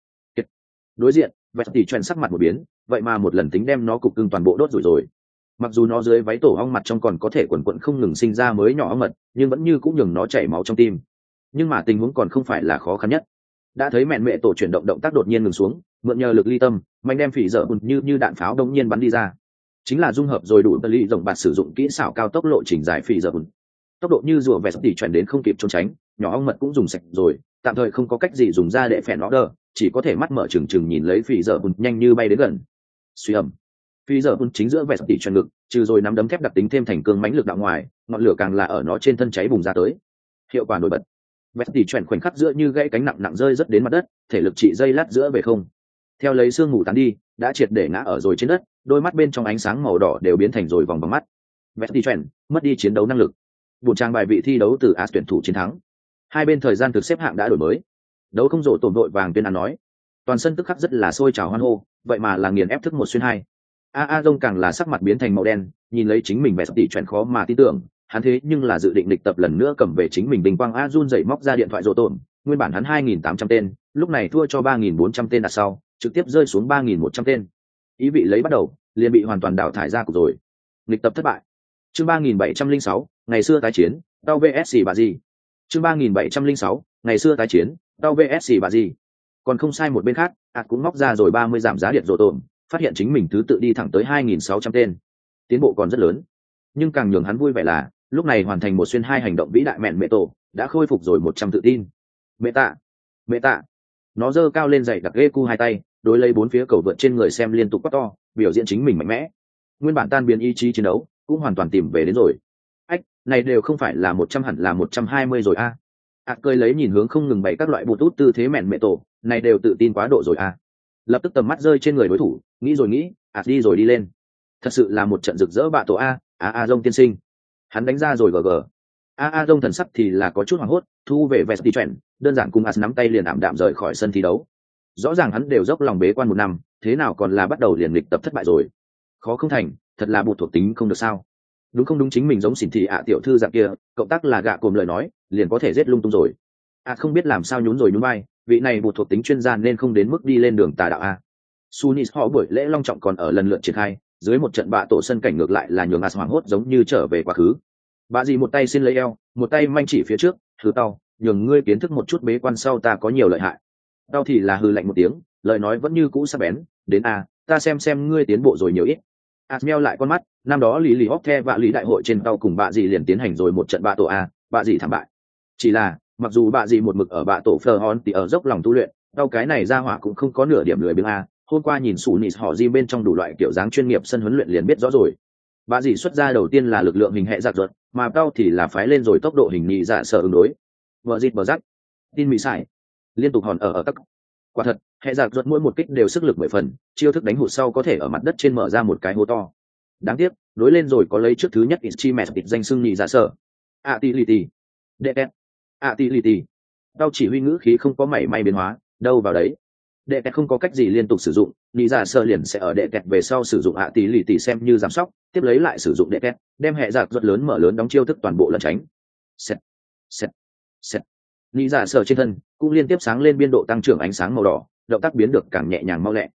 Đối diện, vẹt tỉ chuẩn sắc mặt một biến, vậy mà một lần tính đem nó cục cưng toàn bộ đốt rồi rồi. Mặc dù nó dưới váy tổ ong mặt trong còn có thể quần quận không ngừng sinh ra mới nhỏ ong mật, nhưng vẫn như cũng nhường nó chảy máu trong tim. Nhưng mà tình huống còn không phải là khó khăn nhất. Đã thấy mẹn mẹ tổ chuyển động động tác đột nhiên ngừng xuống, mượn nhờ lực ly tâm, mạnh đem phỉ dở bùn như như đạn pháo đống nhiên bắn đi ra. Chính là dung hợp rồi đủ tơ ly rộng bạt sử dụng kỹ xảo cao tốc lộ trình dài phỉ dở bùn. Tốc độ như rùa vẹt tỉ chuẩn đến không kịp trốn tránh, nhỏ ong mật cũng dùng sạch rồi, tạm thời không có cách gì dùng ra để phèn nó đỡ, chỉ có thể mắt mở trừng trừng nhìn lấy phỉ dở bùn nhanh như bay đến gần. Suy ẩm. Phỉ dở bùn chính giữa vẹt tỉ chuẩn ngực, trừ rồi nắm đấm thép đặc tính thêm thành cương mãnh lực đạo ngoài, ngọn lửa càng là ở nó trên thân cháy bùng ra tới. Hiệu quả nổi bật. Vẹt tỉ chuẩn khoảnh khắc giữa như gãy cánh nặng nặng rơi rất đến mặt đất, thể lực trị dây lát giữa về không. Theo lấy xương ngủ tán đi, đã triệt để ngã ở rồi trên đất, đôi mắt bên trong ánh sáng màu đỏ đều biến thành rồi vòng bằng mắt. Vẹt tỉ chuẩn mất đi chiến đấu năng lực. Buổi trang bài vị thi đấu từ As tuyển thủ chiến thắng. Hai bên thời gian thực xếp hạng đã đổi mới. Đấu không rộ tổn đội vàng tuyên án nói. Toàn sân tức khắc rất là sôi trào hoan hô, vậy mà là nghiền ép thức một xuyên hai. A A Dông càng là sắc mặt biến thành màu đen, nhìn lấy chính mình vẻ tỉ chuẩn khó mà tin tưởng, hắn thế nhưng là dự định lịch tập lần nữa cầm về chính mình bình quang a run dậy móc ra điện thoại rộ tổn, nguyên bản hắn hai nghìn tám trăm tên, lúc này thua cho ba nghìn bốn trăm tên đặt sau, trực tiếp rơi xuống ba nghìn một trăm tên. Ý vị lấy bắt đầu, liền bị hoàn toàn đào thải ra cục rồi. Lịch tập thất bại. Chương ba nghìn bảy trăm lẻ sáu, ngày xưa tái chiến, tao vs bà gì. Chương ba nghìn bảy trăm lẻ sáu, ngày xưa tái chiến, tao vs bà gì. Còn không sai một bên khác, ạt cũng móc ra rồi ba mươi giảm giá điện rộ tổn, phát hiện chính mình thứ tự đi thẳng tới hai nghìn sáu trăm tên. Tiến bộ còn rất lớn. Nhưng càng nhường hắn vui vẻ là, lúc này hoàn thành một xuyên hai hành động vĩ đại mẹn mẹ tổ, đã khôi phục rồi một trăm tự tin. Mẹ tạ, mẹ tạ. Nó giơ cao lên dậy đặt ghê cu hai tay, đối lấy bốn phía cầu vượt trên người xem liên tục quát to, biểu diễn chính mình mạnh mẽ. Nguyên bản tan biến ý chí chiến đấu, cũng hoàn toàn tìm về đến rồi. Ách, này đều không phải là một trăm hẳn là một trăm hai mươi rồi a. À. À, cười lấy nhìn hướng không ngừng bày các loại bụt út tư thế mẹn mẹ tổ, này đều tự tin quá độ rồi a. À. Lập tức tầm mắt rơi trên người đối thủ, nghĩ rồi nghĩ, ạt à, đi rồi đi lên. Thật sự là một trận rực rỡ bạ tổ a, a a Dông tiên sinh. Hắn đánh ra rồi gg. A a Dông thần sắc thì là có chút hoảng hốt, thu về vest đi chuyển, đơn giản cùng ạt nắm tay liền ảm đạm rời khỏi sân thi đấu. Rõ ràng hắn đều dốc lòng bế quan một năm, thế nào còn là bắt đầu liền lịch tập thất bại rồi. Khó không thành, thật là bụt thuộc tính không được sao. Đúng không đúng, chính mình giống xỉn thị ạ tiểu thư dạng kia, cộng tác là gạ cồm lời nói, liền có thể giết lung tung rồi. À không biết làm sao nhún rồi nhún vai, vị này bụt thuộc tính chuyên gia nên không đến mức đi lên đường tà đạo a. Sunis họ buổi lễ long trọng còn ở lần lượt triển khai, dưới một trận bạ tổ sân cảnh ngược lại là nhường as hoảng hốt giống như trở về quá khứ. Bà gì một tay xin lấy eo, một tay manh chỉ phía trước, thứ tao, nhường ngươi kiến thức một chút bế quan sau ta có nhiều lợi hại. Tao thì là hừ lạnh một tiếng, lời nói vẫn như cũ sắc bén, đến a, ta xem xem ngươi tiến bộ rồi nhiều ít. As meo lại con mắt, năm đó lý lý hóc the và lý đại hội trên tàu cùng bà gì liền tiến hành rồi một trận bạ tổ a, bà gì thảm bại. Chỉ là, mặc dù bà gì một mực ở bạ tổ phờ hòn thì ở dốc lòng tu luyện, tao cái này ra hỏa cũng không có nửa điểm lười biếng a. Hôm qua nhìn sủ nịt họ di bên trong đủ loại kiểu dáng chuyên nghiệp sân huấn luyện liền biết rõ rồi. Bà dì xuất ra đầu tiên là lực lượng hình hệ giặc ruột, mà tao thì là phái lên rồi tốc độ hình nhị dạ sở ứng đối. Vợ dịt bờ rắc, tin mỹ sải, liên tục hòn ở ở các. Quả thật, hệ giặc ruột mỗi một kích đều sức lực mười phần, chiêu thức đánh hụt sau có thể ở mặt đất trên mở ra một cái hố to. Đáng tiếc, đối lên rồi có lấy trước thứ nhất Ichimet tịch danh xưng nhị dạ sở. Atility, Deket, Atility. Tao chỉ huy ngữ khí không có mảy may biến hóa, đâu vào đấy. Đệ kẹt không có cách gì liên tục sử dụng, nghĩ giả sơ liền sẽ ở đệ kẹt về sau sử dụng ạ tỷ lì tỷ xem như giám sóc, tiếp lấy lại sử dụng đệ kẹt, đem hệ giặc rất lớn mở lớn đóng chiêu thức toàn bộ lẩn tránh. Xét, xét, xét. Nghĩ giả sơ trên thân cũng liên tiếp sáng lên biên độ tăng trưởng ánh sáng màu đỏ, động tác biến được càng nhẹ nhàng mau lẹ.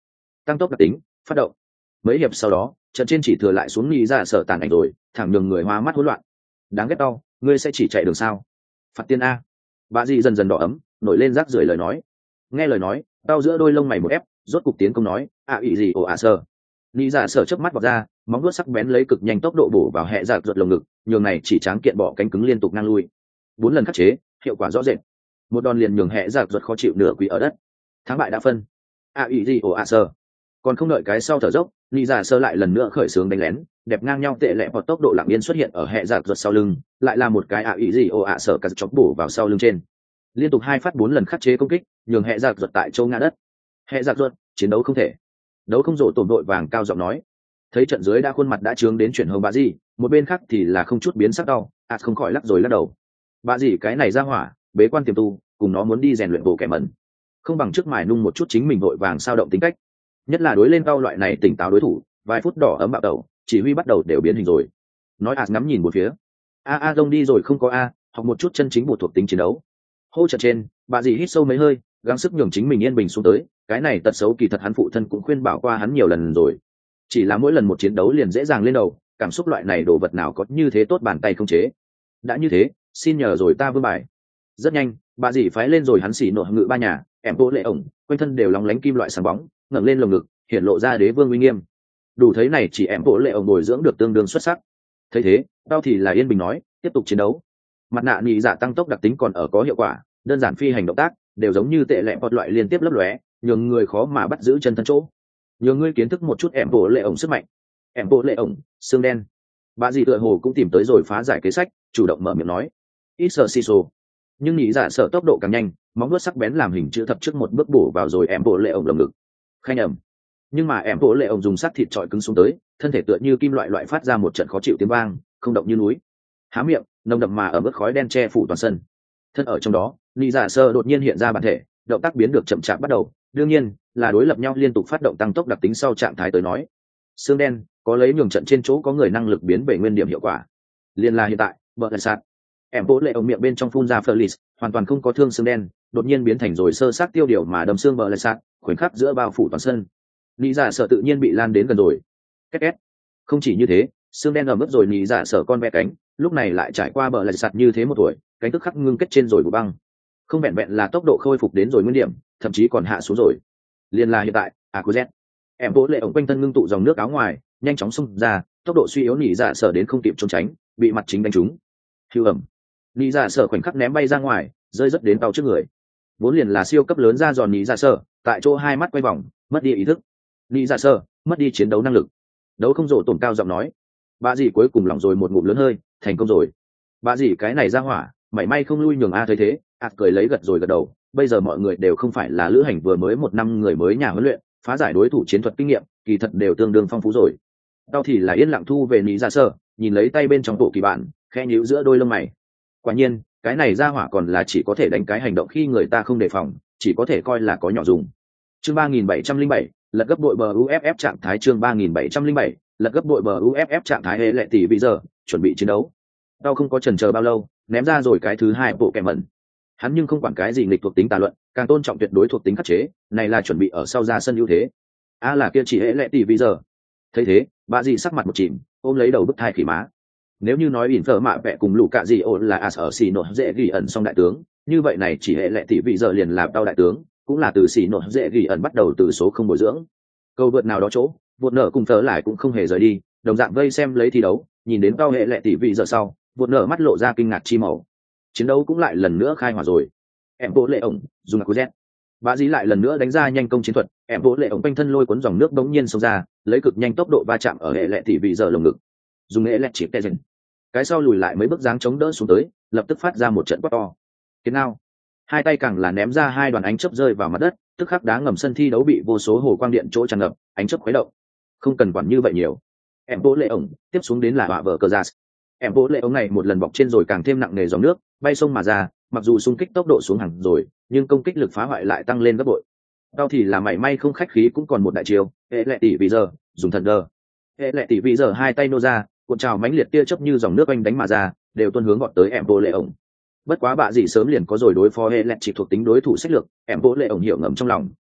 tăng tốc đặc tính phát động. Mấy hiệp sau đó trận trên chỉ thừa lại xuống nghĩ ra sở tàn ảnh rồi, thẳng nhường người hoa mắt hỗn loạn. Đáng ghét đau, ngươi sẽ chỉ chạy đường sao? Phạt tiên a. Bà dì dần dần đỏ ấm, nổi lên rác rưởi lời nói. Nghe lời nói, đau giữa đôi lông mày một ép, rốt cục tiến công nói, à ý gì ồ à sơ. Nghĩ ra sở chớp mắt vọt ra, móng vuốt sắc bén lấy cực nhanh tốc độ bổ vào hệ giặc ruột lồng ngực, nhường này chỉ tráng kiện bọ cánh cứng liên tục ngang lui. Bốn lần khắc chế, hiệu quả rõ rệt. Một đòn liền nhường hệ giặc ruột khó chịu nửa quỳ ở đất. Thắng bại đã phân. À ý gì ồ à sơ. Còn không đợi cái sau thở dốc, Lý Giả Sơ lại lần nữa khởi xướng đánh lén, đẹp ngang nhau tệ lẹ vọt tốc độ lặng yên xuất hiện ở hệ giặc ruột sau lưng, lại là một cái ạ ý gì ồ ạ sở cả chọc bổ vào sau lưng trên. Liên tục hai phát bốn lần khắc chế công kích, nhường hệ giặc ruột tại châu ngã đất. Hệ giặc ruột, chiến đấu không thể. Đấu không rổ tổn đội vàng cao giọng nói. Thấy trận dưới đã khuôn mặt đã trướng đến chuyển hồng bà gì, một bên khác thì là không chút biến sắc đau, ạt không khỏi lắc rồi lắc đầu. Bà gì cái này ra hỏa, bế quan tiềm tu, cùng nó muốn đi rèn luyện bộ kẻ mẩn, không bằng trước mài nung một chút chính mình vội vàng sao động tính cách, nhất là đối lên cao loại này tỉnh táo đối thủ, vài phút đỏ ấm bạo đầu, chỉ huy bắt đầu đều biến hình rồi. Nói ạt ngắm nhìn một phía, a a rông đi rồi không có a, học một chút chân chính bộ thuộc tính chiến đấu. Hô trận trên, bà dì hít sâu mấy hơi, gắng sức nhường chính mình yên bình xuống tới. Cái này tật xấu kỳ thật hắn phụ thân cũng khuyên bảo qua hắn nhiều lần rồi, chỉ là mỗi lần một chiến đấu liền dễ dàng lên đầu, cảm xúc loại này đồ vật nào có như thế tốt bàn tay không chế. Đã như thế, xin nhờ rồi ta vương bài. Rất nhanh, bà dì phái lên rồi hắn xỉ nộ ngự ba nhà, em bộ lệ ổng, quanh thân đều lóng lánh kim loại sáng bóng, ngẩng lên lồng ngực, hiện lộ ra đế vương uy nghiêm. Đủ thấy này chỉ em bộ lệ ổng bồi dưỡng được tương đương xuất sắc. Thấy thế, tao thì là yên bình nói, tiếp tục chiến đấu. Mặt nạ nhị dạ tăng tốc đặc tính còn ở có hiệu quả, đơn giản phi hành động tác đều giống như tệ lẹ bọt loại liên tiếp lấp lóe, nhường người khó mà bắt giữ chân thân chỗ. Nhường ngươi kiến thức một chút em bộ lệ ổng sức mạnh. Em bộ lệ ổng, xương đen. Bà dì tựa hồ cũng tìm tới rồi phá giải kế sách, chủ động mở miệng nói. Ít sợ xì xồ. Nhưng nhị dạ sợ tốc độ càng nhanh, móng vuốt sắc bén làm hình chữ thập trước một bước bổ vào rồi em bộ lệ ổng lồng ngực. Khanh ẩm. Nhưng mà em bộ lệ ổng dùng sắt thịt trọi cứng xuống tới, thân thể tựa như kim loại loại phát ra một trận khó chịu tiếng vang, không động như núi. Há miệng, nồng đậm mà ở mức khói đen che phủ toàn sân. Thân ở trong đó, nhị dạ sơ đột nhiên hiện ra bản thể, động tác biến được chậm chạp bắt đầu, đương nhiên là đối lập nhau liên tục phát động tăng tốc đặc tính sau trạng thái tới nói. Xương đen có lấy nhường trận trên chỗ có người năng lực biến về nguyên điểm hiệu quả. Liên là hiện tại, bờ lại sạt. Em bộ lệ ổng miệng bên trong phun ra Felix, hoàn toàn không có thương xương đen, đột nhiên biến thành rồi sơ sát tiêu điều mà đâm xương bờ lại sạt, khoảnh khắc giữa bao phủ toàn sân. Nhị dạ sở tự nhiên bị lan đến gần rồi. Két két. Không chỉ như thế, xương đen ẩm ướt rồi nhị dạ sở con ve cánh, lúc này lại trải qua bờ lại sạt như thế một tuổi, cánh tức khắc ngưng kết trên rồi vụ băng. Không vẹn vẹn là tốc độ khôi phục đến rồi nguyên điểm, thậm chí còn hạ xuống rồi. Liên là hiện tại, Akuzet. Em bộ lệ ổng quanh thân ngưng tụ dòng nước áo ngoài, nhanh chóng xung ra, tốc độ suy yếu nhị dạ sở đến không kịp trốn tránh, bị mặt chính đánh trúng. Hưu ẩm. Nhị dạ sở khoảnh khắc ném bay ra ngoài, rơi rất đến tàu trước người. Vốn liền là siêu cấp lớn ra giòn nhị dạ sở, tại chỗ hai mắt quay vòng, mất đi ý thức. Nhị dạ sở, mất đi chiến đấu năng lực. Đấu không rộ tổn cao giọng nói. Bà dì cuối cùng lỏng rồi một ngụm lớn hơi, thành công rồi. Bà dì cái này ra hỏa, mảy may không lui nhường a thấy thế, ạt cười lấy gật rồi gật đầu. Bây giờ mọi người đều không phải là lữ hành vừa mới một năm người mới nhà huấn luyện, phá giải đối thủ chiến thuật kinh nghiệm, kỳ thật đều tương đương phong phú rồi. Tao thì là yên lặng thu về nhị dạ sở, nhìn lấy tay bên trong bộ kỳ bản, khẽ nhíu giữa đôi lông mày. Quả nhiên, cái này ra hỏa còn là chỉ có thể đánh cái hành động khi người ta không đề phòng, chỉ có thể coi là có nhỏ dùng. Chương ba nghìn bảy trăm linh bảy, lật gấp đội bờ u ép ép trạng thái chương ba nghìn bảy trăm linh bảy, lật gấp đội bờ u ép ép trạng thái hệ lệ tỷ bây giờ, chuẩn bị chiến đấu. Tao không có chần chờ bao lâu, ném ra rồi cái thứ hai bộ kẻ mẩn. Hắn nhưng không quản cái gì nghịch thuộc tính tà luận, càng tôn trọng tuyệt đối thuộc tính khắc chế, này là chuẩn bị ở sau ra sân ưu thế. A à là kia chỉ hệ lệ tỷ bây giờ. Thấy thế, bà dì sắc mặt một chìm, ôm lấy đầu bức thai khỉ má. Nếu như nói ỉn phở mạ vẽ cùng lũ cạ gì ổn là as ở xì nổ dễ ghi ẩn song đại tướng, như vậy này chỉ hệ lệ tỷ bây giờ liền là tao đại tướng, cũng là từ xì nổ dễ ghi ẩn bắt đầu từ số không bồi dưỡng. Câu vượt nào đó chỗ, vượt nở cùng thở lại cũng không hề rời đi, đồng dạng vây xem lấy thi đấu, nhìn đến cao hệ lệ tỷ vị giờ sau, vượt nở mắt lộ ra kinh ngạc chi màu. Chiến đấu cũng lại lần nữa khai hỏa rồi. Em bộ lệ ổng dùng Akuzet. Bà dí lại lần nữa đánh ra nhanh công chiến thuật, em bộ lệ ổng quanh thân lôi cuốn dòng nước bỗng nhiên xông ra, lấy cực nhanh tốc độ va chạm ở hệ lệ tỷ vị giờ lồng ngực. Dùng hệ lệ chỉ tê dần. Cái sau lùi lại mấy bước dáng chống đỡ xuống tới, lập tức phát ra một trận quát to. Thế nào? Hai tay càng là ném ra hai đoàn ánh chớp rơi vào mặt đất, tức khắc đá ngầm sân thi đấu bị vô số hồ quang điện chỗ tràn ngập, ánh chớp khuấy động. Không cần quản như vậy nhiều. Em bộ lệ ổng tiếp xuống đến là họa vợ cờ gias. Em bộ lệ ổng này một lần bọc trên rồi càng thêm nặng nề dòng nước, bay sông mà ra, mặc dù xung kích tốc độ xuống hẳn rồi, nhưng công kích lực phá hoại lại tăng lên gấp bội. Đau thì là mảy may không khách khí cũng còn một đại chiêu, hệ lệ tỷ vì giờ, dùng thần đơ. Hệ lệ tỷ vì giờ hai tay nô ra, cuộn trào mãnh liệt tia chớp như dòng nước oanh đánh mà ra, đều tuôn hướng gọn tới em bộ lệ ổng. Bất quá bạ gì sớm liền có rồi đối phó hệ lệ chỉ thuộc tính đối thủ sách lược, em bộ lệ ổng hiểu ngầm trong lòng,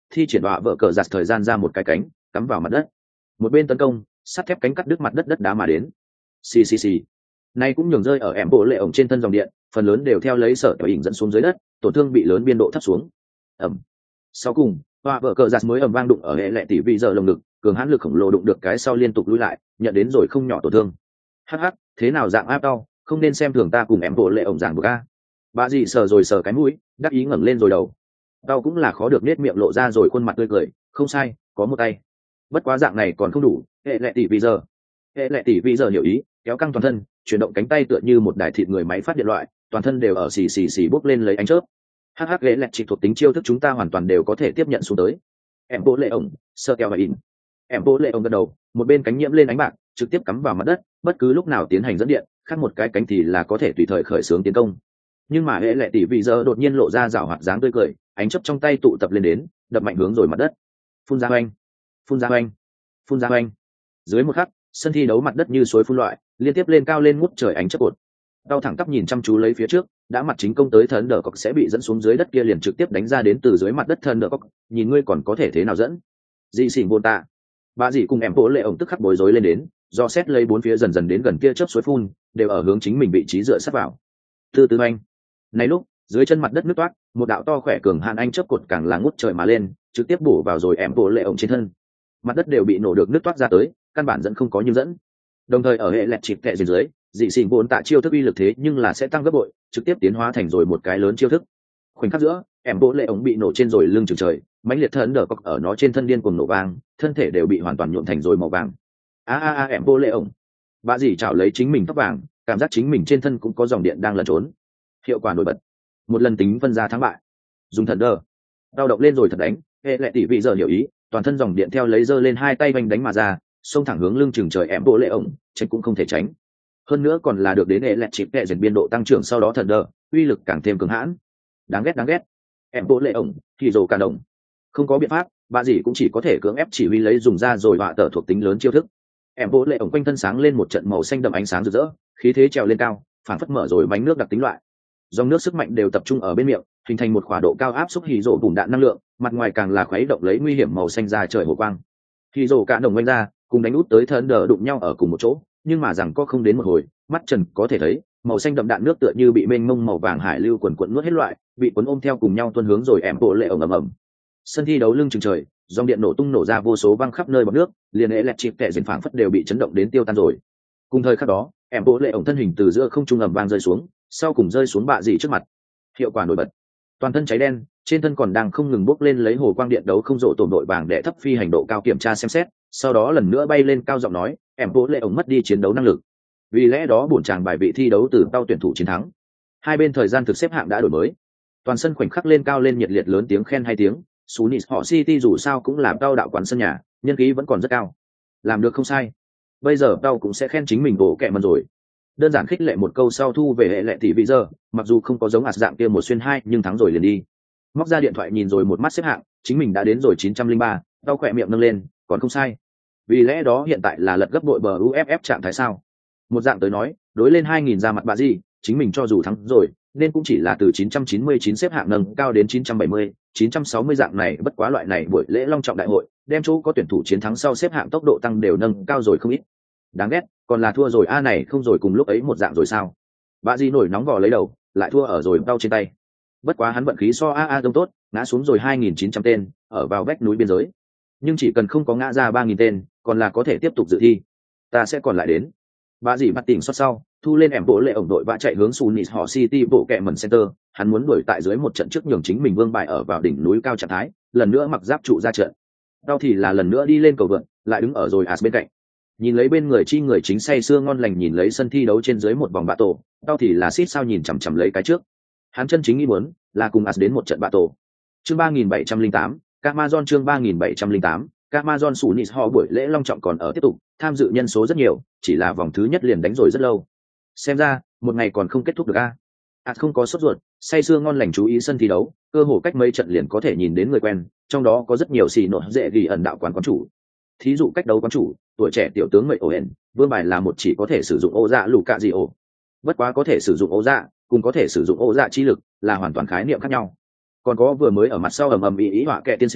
thi triển đọa vợ cờ giặt thời gian ra một cái cánh cắm vào mặt đất, một bên tấn công sắt thép cánh cắt đứt mặt đất đất đá mà đến. Xì xì xì, nay cũng nhường rơi ở ẻm bộ lệ ổng trên thân dòng điện, phần lớn đều theo lấy sở tiểu hình dẫn xuống dưới đất, tổn thương bị lớn biên độ thấp xuống. Ẩm. Sau cùng, đọa vợ cờ giặt mới ầm vang đụng ở hệ lệ tỷ vị giờ lồng ngực, cường hãn lực khổng lồ đụng được cái sau liên tục lùi lại, nhận đến rồi không nhỏ tổn thương. Hắc hắc, thế nào dạng áp đau, không nên xem thường ta cùng ẻm bộ lệ ổng giảng buộc a. Bà dì sờ rồi sờ cái mũi, đắc ý ngẩng lên rồi đầu. Đau cũng là khó được nết miệng lộ ra rồi khuôn mặt tươi cười, không sai, có một tay. Bất quá dạng này còn không đủ, hệ lệ tỷ vị giờ. Hệ lệ tỷ vị giờ hiểu ý, kéo căng toàn thân, chuyển động cánh tay tựa như một đài thịt người máy phát điện loại, toàn thân đều ở xì xì xì bốc lên lấy ánh chớp. Hắc hắc, hệ lệ chỉ thuộc tính chiêu thức chúng ta hoàn toàn đều có thể tiếp nhận xuống tới. Em bố lệ ổng, sơ keo và in. Em bố lệ ổng gật đầu, một bên cánh nhiễm lên ánh bạc, trực tiếp cắm vào mặt đất, bất cứ lúc nào tiến hành dẫn điện, khác một cái cánh thì là có thể tùy thời khởi xướng tiến công. Nhưng mà hệ lệ tỷ vị giờ đột nhiên lộ ra rảo hoạt dáng tươi cười, ánh chớp trong tay tụ tập lên đến, đập mạnh hướng rồi mặt đất. Phun ra oanh, phun ra oanh, phun ra oanh. Dưới một khắc, sân thi đấu mặt đất như suối phun loại, liên tiếp lên cao lên ngút trời ánh chớp cột. Đau thẳng tắp nhìn chăm chú lấy phía trước, đã mặt chính công tới thần đỡ cọc sẽ bị dẫn xuống dưới đất kia liền trực tiếp đánh ra đến từ dưới mặt đất thần đỡ cọc, nhìn ngươi còn có thể thế nào dẫn. Dị xỉn buồn tạ. Bà dì cùng em bố lệ ổng tức khắc bối rối lên đến, do xét lấy bốn phía dần dần đến gần kia chớp suối phun, đều ở hướng chính mình vị trí dựa sát vào. Từ từ anh. Này lúc, dưới chân mặt đất nứt toát, một đạo to khỏe cường hàn anh chớp cột càng là ngút trời mà lên, trực tiếp bổ vào rồi em bố lệ ổng trên thân. Mặt đất đều bị nổ được nứt toát ra tới, căn bản dẫn không có nhưng dẫn. Đồng thời ở hệ lẹt chịp kẹ dưới, dị xỉn buồn tạ chiêu thức uy lực thế nhưng là sẽ tăng gấp bội, trực tiếp tiến hóa thành rồi một cái lớn chiêu thức. Khoảnh khắc giữa, em bố lệ ổng bị nổ trên rồi lưng chừng trời, mãnh liệt thần đỡ cọc ở nó trên thân điên cuồng nổ vang, thân thể đều bị hoàn toàn nhuộm thành rồi màu vàng. A a a em bố lệ ổng. Bà dì chảo lấy chính mình tóc vàng, cảm giác chính mình trên thân cũng có dòng điện đang lẩn trốn. Hiệu quả nổi bật. Một lần tính phân ra thắng bại. Dùng thần đỡ. Đau động lên rồi thật đánh, hệ lệ tỷ vị giờ hiểu ý, toàn thân dòng điện theo lấy giơ lên hai tay vành đánh mà ra, xông thẳng hướng lưng chừng trời em bố lệ ổng, tránh cũng không thể tránh. Hơn nữa còn là được đến hệ lệ chịp kẹ dần biên độ tăng trưởng sau đó thần đỡ, uy lực càng thêm cứng hãn. Đáng ghét đáng ghét. Em bố lệ ổng, thì rồ cả động. Không có biện pháp, bà dì cũng chỉ có thể cưỡng ép chỉ huy lấy dùng ra rồi họa tờ thuộc tính lớn chiêu thức. Em bố lệ ổng quanh thân sáng lên một trận màu xanh đậm ánh sáng rực rỡ, khí thế trèo lên cao, phản phất mở rồi bánh nước đặc tính loại. Dòng nước sức mạnh đều tập trung ở bên miệng, hình thành một khỏa độ cao áp xúc hì rổ bùn đạn năng lượng, mặt ngoài càng là khuấy động lấy nguy hiểm màu xanh ra trời hồ quang. Hì rổ cả đồng quanh ra, cùng đánh út tới thân đờ đụng nhau ở cùng một chỗ, nhưng mà rằng có không đến một hồi, mắt trần có thể thấy, màu xanh đậm đạn nước tựa như bị mênh mông màu vàng hải lưu quần quần nuốt hết loại, bị cuốn ôm theo cùng nhau tuôn hướng rồi em bố lệ ổng ầm ầm. Sân thi đấu lưng chừng trời, dòng điện nổ tung nổ ra vô số văng khắp nơi bọt nước, liền hệ lẹt chịp kẹ dần phảng phất đều bị chấn động đến tiêu tan rồi. Cùng thời khắc đó, em bố lệ ổng thân hình từ giữa không trung ầm vang rơi xuống, sau cùng rơi xuống bạ dì trước mặt. Hiệu quả nổi bật. Toàn thân cháy đen, trên thân còn đang không ngừng bốc lên lấy hồ quang điện đấu không rộ tổn đội vàng để thấp phi hành độ cao kiểm tra xem xét, sau đó lần nữa bay lên cao giọng nói, em bố lệ ổng mất đi chiến đấu năng lực. Vì lẽ đó bổn chàng bài vị thi đấu từ tao tuyển thủ chiến thắng. Hai bên thời gian thực xếp hạng đã đổi mới. Toàn sân khoảnh khắc lên cao lên nhiệt liệt lớn tiếng khen hai tiếng. Sunis họ City dù sao cũng làm tao đạo quán sân nhà, nhân khí vẫn còn rất cao. Làm được không sai. Bây giờ tao cũng sẽ khen chính mình bộ kẹ mần rồi. Đơn giản khích lệ một câu sau thu về hệ lệ tỷ vị giờ, mặc dù không có giống ạt dạng kia một xuyên hai nhưng thắng rồi liền đi. Móc ra điện thoại nhìn rồi một mắt xếp hạng, chính mình đã đến rồi chín trăm linh ba, tao khỏe miệng nâng lên, còn không sai. Vì lẽ đó hiện tại là lật gấp bội bờ u ép ép trạng thái sao? Một dạng tới nói, đối lên hai nghìn ra mặt bà gì, chính mình cho dù thắng rồi, nên cũng chỉ là từ chín trăm chín mươi chín xếp hạng nâng cao đến chín trăm bảy mươi, chín trăm sáu mươi dạng này, bất quá loại này buổi lễ long trọng đại hội, đem chỗ có tuyển thủ chiến thắng sau xếp hạng tốc độ tăng đều nâng cao rồi không ít. Đáng ghét, còn là thua rồi a này không rồi cùng lúc ấy một dạng rồi sao? Bà gì nổi nóng vò lấy đầu, lại thua ở rồi đau trên tay. Bất quá hắn vận khí so a a giống tốt, ngã xuống rồi hai nghìn chín trăm tên, ở vào vách núi biên giới. Nhưng chỉ cần không có ngã ra ba nghìn tên, còn là có thể tiếp tục dự thi. Ta sẽ còn lại đến. Bà dì bắt tỉnh xót sau, thu lên em bộ lệ ổng đội vã chạy hướng Sunis họ City bộ kẹ mần center, hắn muốn đuổi tại dưới một trận trước nhường chính mình vương bại ở vào đỉnh núi cao trạng thái, lần nữa mặc giáp trụ ra trận. Đau thì là lần nữa đi lên cầu vượt, lại đứng ở rồi As bên cạnh. Nhìn lấy bên người chi người chính say sưa ngon lành nhìn lấy sân thi đấu trên dưới một vòng bạ tổ, đau thì là xít sao nhìn chằm chằm lấy cái trước. Hắn chân chính nghĩ muốn là cùng As đến một trận bạ tổ. Chương ba nghìn bảy trăm lẻ tám, Camazon chương ba nghìn bảy trăm lẻ tám, Camazon Sunis họ buổi lễ long trọng còn ở tiếp tục, tham dự nhân số rất nhiều, chỉ là vòng thứ nhất liền đánh rồi rất lâu. Xem ra, một ngày còn không kết thúc được a. À không có sốt ruột, say sưa ngon lành chú ý sân thi đấu, cơ hồ cách mấy trận liền có thể nhìn đến người quen, trong đó có rất nhiều xì nổi dễ ghi ẩn đạo quán quán chủ. Thí dụ cách đấu quán chủ, tuổi trẻ tiểu tướng Mệ Owen, vương bài là một chỉ có thể sử dụng ô dạ lù cạ gì ổ. Bất quá có thể sử dụng ô dạ, cùng có thể sử dụng ô dạ chi lực là hoàn toàn khái niệm khác nhau. Còn có vừa mới ở mặt sau ầm ầm ý ý họa kệ tiên sinh,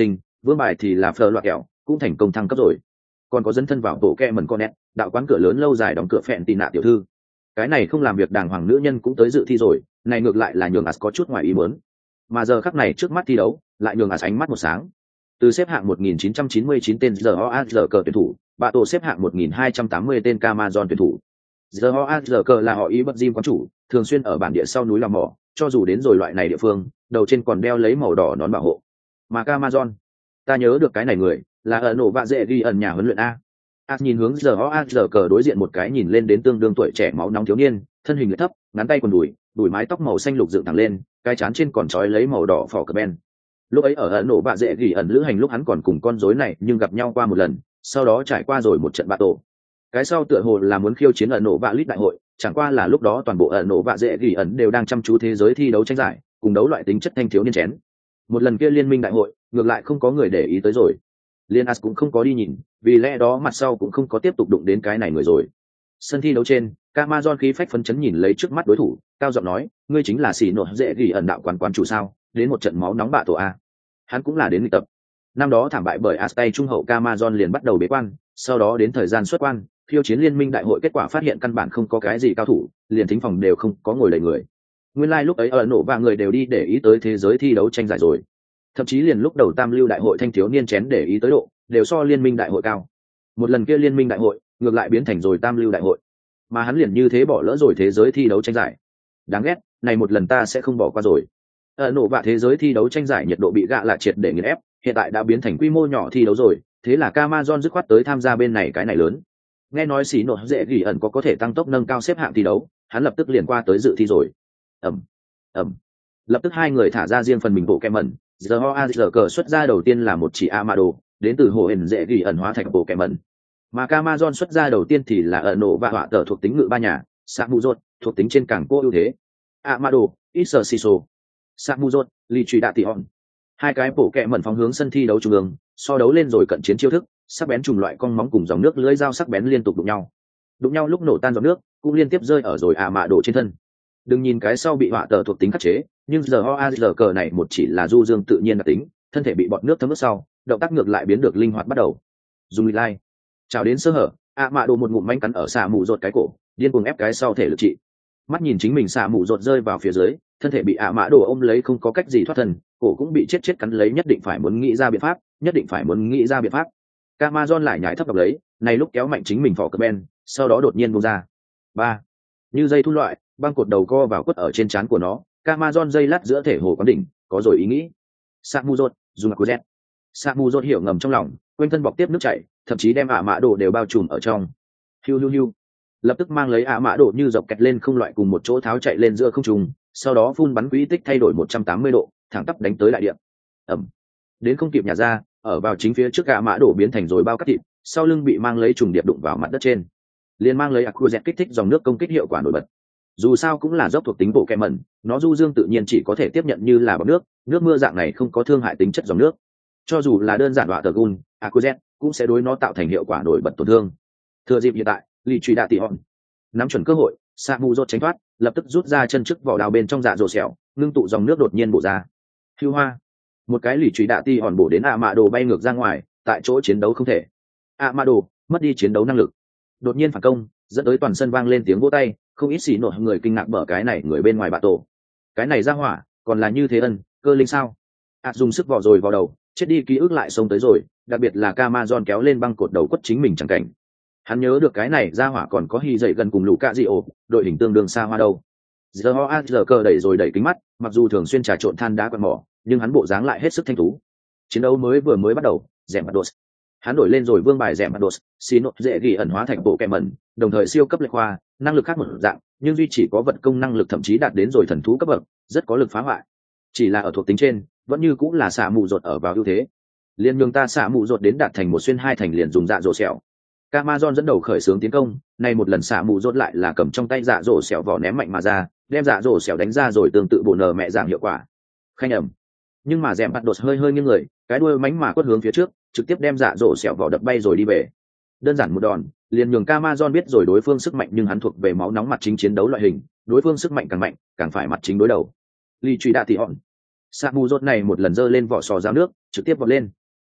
vương bài thì là phờ loạt kẹo cũng thành công thăng cấp rồi, còn có dấn thân vào bộ kẹ mần con nét đạo quán cửa lớn lâu dài đóng cửa phẹn tì nạ tiểu thư. Cái này không làm việc đàng hoàng nữ nhân cũng tới dự thi rồi, này ngược lại là nhường as có chút ngoài ý muốn. Mà giờ khắc này trước mắt thi đấu lại nhường as ánh mắt một sáng. Từ xếp hạng một nghìn chín trăm chín mươi chín tên giờ o cờ tuyển thủ, bạ tổ xếp hạng một nghìn hai trăm tám mươi tên Camazon tuyển thủ. giờ o cờ là họ ý bất diêm quán chủ, thường xuyên ở bản địa sau núi làm mỏ, cho dù đến rồi loại này địa phương, đầu trên còn đeo lấy màu đỏ nón bảo hộ. Mà Camazon, ta nhớ được cái này người là ở nổ vạ dễ ghi ẩn nhà huấn luyện a. As nhìn hướng giờ o cờ đối diện một cái nhìn lên đến tương đương tuổi trẻ máu nóng thiếu niên, thân hình lại thấp, ngắn tay quần đùi, đùi mái tóc màu xanh lục dựng thẳng lên, cái trán trên còn trói lấy màu đỏ phỏ cờ ben. Lúc ấy ở ấn độ bạ dễ gỉ ẩn lữ hành lúc hắn còn cùng con rối này nhưng gặp nhau qua một lần, sau đó trải qua rồi một trận bạ tổ. Cái sau tựa hồ là muốn khiêu chiến ấn độ bạ lít đại hội, chẳng qua là lúc đó toàn bộ ấn độ bạ dễ gỉ ẩn đều đang chăm chú thế giới thi đấu tranh giải, cùng đấu loại tính chất thanh thiếu niên chén. Một lần kia liên minh đại hội, ngược lại không có người để ý tới rồi. Liên As cũng không có đi nhìn, vì lẽ đó mặt sau cũng không có tiếp tục đụng đến cái này người rồi. Sân thi đấu trên, Camazon khí phách phấn chấn nhìn lấy trước mắt đối thủ, cao giọng nói, ngươi chính là xì nổ dễ gỉ ẩn đạo quán quán chủ sao? Đến một trận máu nóng bạ tổ a. Hắn cũng là đến luyện tập. Năm đó thảm bại bởi As tay trung hậu Camazon liền bắt đầu bế quan, sau đó đến thời gian xuất quan, khiêu chiến liên minh đại hội kết quả phát hiện căn bản không có cái gì cao thủ, liền thính phòng đều không có ngồi đầy người. Nguyên lai like lúc ấy ở nổ và người đều đi để ý tới thế giới thi đấu tranh giải rồi. Thậm chí liền lúc đầu tam lưu đại hội thanh thiếu niên chén để ý tới độ, đều so liên minh đại hội cao. Một lần kia liên minh đại hội, ngược lại biến thành rồi tam lưu đại hội. Mà hắn liền như thế bỏ lỡ rồi thế giới thi đấu tranh giải. Đáng ghét, này một lần ta sẽ không bỏ qua rồi. Ở nổ vạ thế giới thi đấu tranh giải nhiệt độ bị gạ là triệt để nghiền ép, hiện tại đã biến thành quy mô nhỏ thi đấu rồi, thế là Camazon dứt khoát tới tham gia bên này cái này lớn. Nghe nói xí nổ dễ gỉ ẩn có có thể tăng tốc nâng cao xếp hạng thi đấu, hắn lập tức liền qua tới dự thi rồi. Ẩm, Ẩm. Lập tức hai người thả ra riêng phần mình bộ kẹ mẩn, giờ ho giờ cờ xuất ra đầu tiên là một chỉ Amado, đến từ hồ hình dễ gỉ ẩn hóa thành bộ kẹ mẩn. Mà Camazon xuất ra đầu tiên thì là ẩn nổ và họa tờ thuộc tính ngự ba nhà, Samuzot thuộc tính trên càng cô ưu thế. Amado, Isser Siso, Samuzot, Ly Truy Đạ Tỷ Hòn. Hai cái bộ kẹ mẩn phóng hướng sân thi đấu trung ương, so đấu lên rồi cận chiến chiêu thức, sắc bén trùng loại cong móng cùng dòng nước lưỡi dao sắc bén liên tục đụng nhau. Đụng nhau lúc nổ tan giọt nước, cũng liên tiếp rơi ở rồi Amado trên thân. Đừng nhìn cái sau bị họa tờ thuộc tính khắc chế, nhưng giờ ho giờ cờ này một chỉ là du dương tự nhiên đặc tính, thân thể bị bọt nước thấm ướt sau, động tác ngược lại biến được linh hoạt bắt đầu. Dùng lịch lai, chào đến sơ hở, ạ mạ đồ một ngụm manh cắn ở xạ mù rột cái cổ, điên cuồng ép cái sau thể lực trị. Mắt nhìn chính mình xạ mù rột rơi vào phía dưới, thân thể bị ạ mạ đồ ôm lấy không có cách gì thoát thân, cổ cũng bị chết chết cắn lấy, nhất định phải muốn nghĩ ra biện pháp, nhất định phải muốn nghĩ ra biện pháp. Camazon lại nhảy thấp độc lấy, này lúc kéo mạnh chính mình phỏ cờ ben, sau đó đột nhiên buông ra. Ba, như dây thu loại, băng cột đầu co vào quất ở trên trán của nó. Camazon dây lát giữa thể hồ quán đỉnh, có rồi ý nghĩ. Samuzot, dùng mặc Z. Samuzot hiểu ngầm trong lòng, quanh thân bọc tiếp nước chảy, thậm chí đem ả mã đồ đều bao trùm ở trong. Hiu hiu hiu. Lập tức mang lấy ả mã đồ như dọc kẹt lên không loại cùng một chỗ tháo chạy lên giữa không trung, sau đó phun bắn quỹ tích thay đổi một trăm tám mươi độ, thẳng tắp đánh tới đại địa. Ẩm. Đến không kịp nhả ra, ở vào chính phía trước ả mã đồ biến thành rồi bao cắt thịt, sau lưng bị mang lấy trùng điệp đụng vào mặt đất trên. Liên mang lấy Aquazet kích thích dòng nước công kích hiệu quả nổi bật. Dù sao cũng là dốc thuộc tính bộ kẹ mẩn, nó du dương tự nhiên chỉ có thể tiếp nhận như là bọt nước, nước mưa dạng này không có thương hại tính chất dòng nước. Cho dù là đơn giản họa tờ gun, Aquazet cũng sẽ đối nó tạo thành hiệu quả nổi bật tổn thương. Thừa dịp hiện tại, Ly Truy Đạ Tỷ Hòn nắm chuẩn cơ hội, Samuzot tránh thoát, lập tức rút ra chân trước vỏ đào bên trong dạ rồ xẻo, ngưng tụ dòng nước đột nhiên bổ ra. Hưu hoa, một cái Ly Truy Đạ Tỷ Hòn bổ đến ạ mạ đồ bay ngược ra ngoài, tại chỗ chiến đấu không thể. ạ mạ đồ mất đi chiến đấu năng lực, đột nhiên phản công, dẫn tới toàn sân vang lên tiếng vỗ tay, không ít xì nổi người kinh ngạc bở cái này người bên ngoài bạ tổ. Cái này ra hỏa, còn là như thế ân, cơ linh sao? À dùng sức vò rồi vào đầu, chết đi ký ức lại xông tới rồi, đặc biệt là Camazon kéo lên băng cột đầu quất chính mình chẳng cảnh. Hắn nhớ được cái này ra hỏa còn có hy dậy gần cùng lũ cạ dị ổ, đội hình tương đương xa hoa đâu. Giờ ho giờ cờ đẩy rồi đẩy kính mắt, mặc dù thường xuyên trà trộn than đá quạt mỏ, nhưng hắn bộ dáng lại hết sức thanh tú. Chiến đấu mới vừa mới bắt đầu, dẻm mặt đột. Hắn đổi lên rồi vương bài rẻ mặt đột, xì nốt dễ ghi ẩn hóa thành bộ kẹ mẩn, đồng thời siêu cấp lệch khoa, năng lực khác một dạng, nhưng duy chỉ có vật công năng lực thậm chí đạt đến rồi thần thú cấp bậc, rất có lực phá hoại. Chỉ là ở thuộc tính trên, vẫn như cũng là xả mù rột ở vào ưu thế. Liên nhường ta xả mù rột đến đạt thành một xuyên hai thành liền dùng dạ rổ xẻo. Camazon dẫn đầu khởi xướng tiến công, nay một lần xả mù rột lại là cầm trong tay dạ rổ xẻo vỏ ném mạnh mà ra, đem dạ rổ xẻo đánh ra rồi tương tự bổ nở mẹ dạng hiệu quả. Khanh ẩm. Nhưng mà rẻ mặt đột hơi hơi nghiêng người, cái đuôi mánh mà quất hướng phía trước, trực tiếp đem dạ rổ xẻo vỏ đập bay rồi đi về. Đơn giản một đòn, liền nhường Camazon biết rồi đối phương sức mạnh, nhưng hắn thuộc về máu nóng mặt chính chiến đấu loại hình, đối phương sức mạnh càng mạnh, càng phải mặt chính đối đầu. Ly Truy Đạ Tỷ Hòn, Samuzot này một lần giơ lên vỏ sò ráo nước, trực tiếp vọt lên.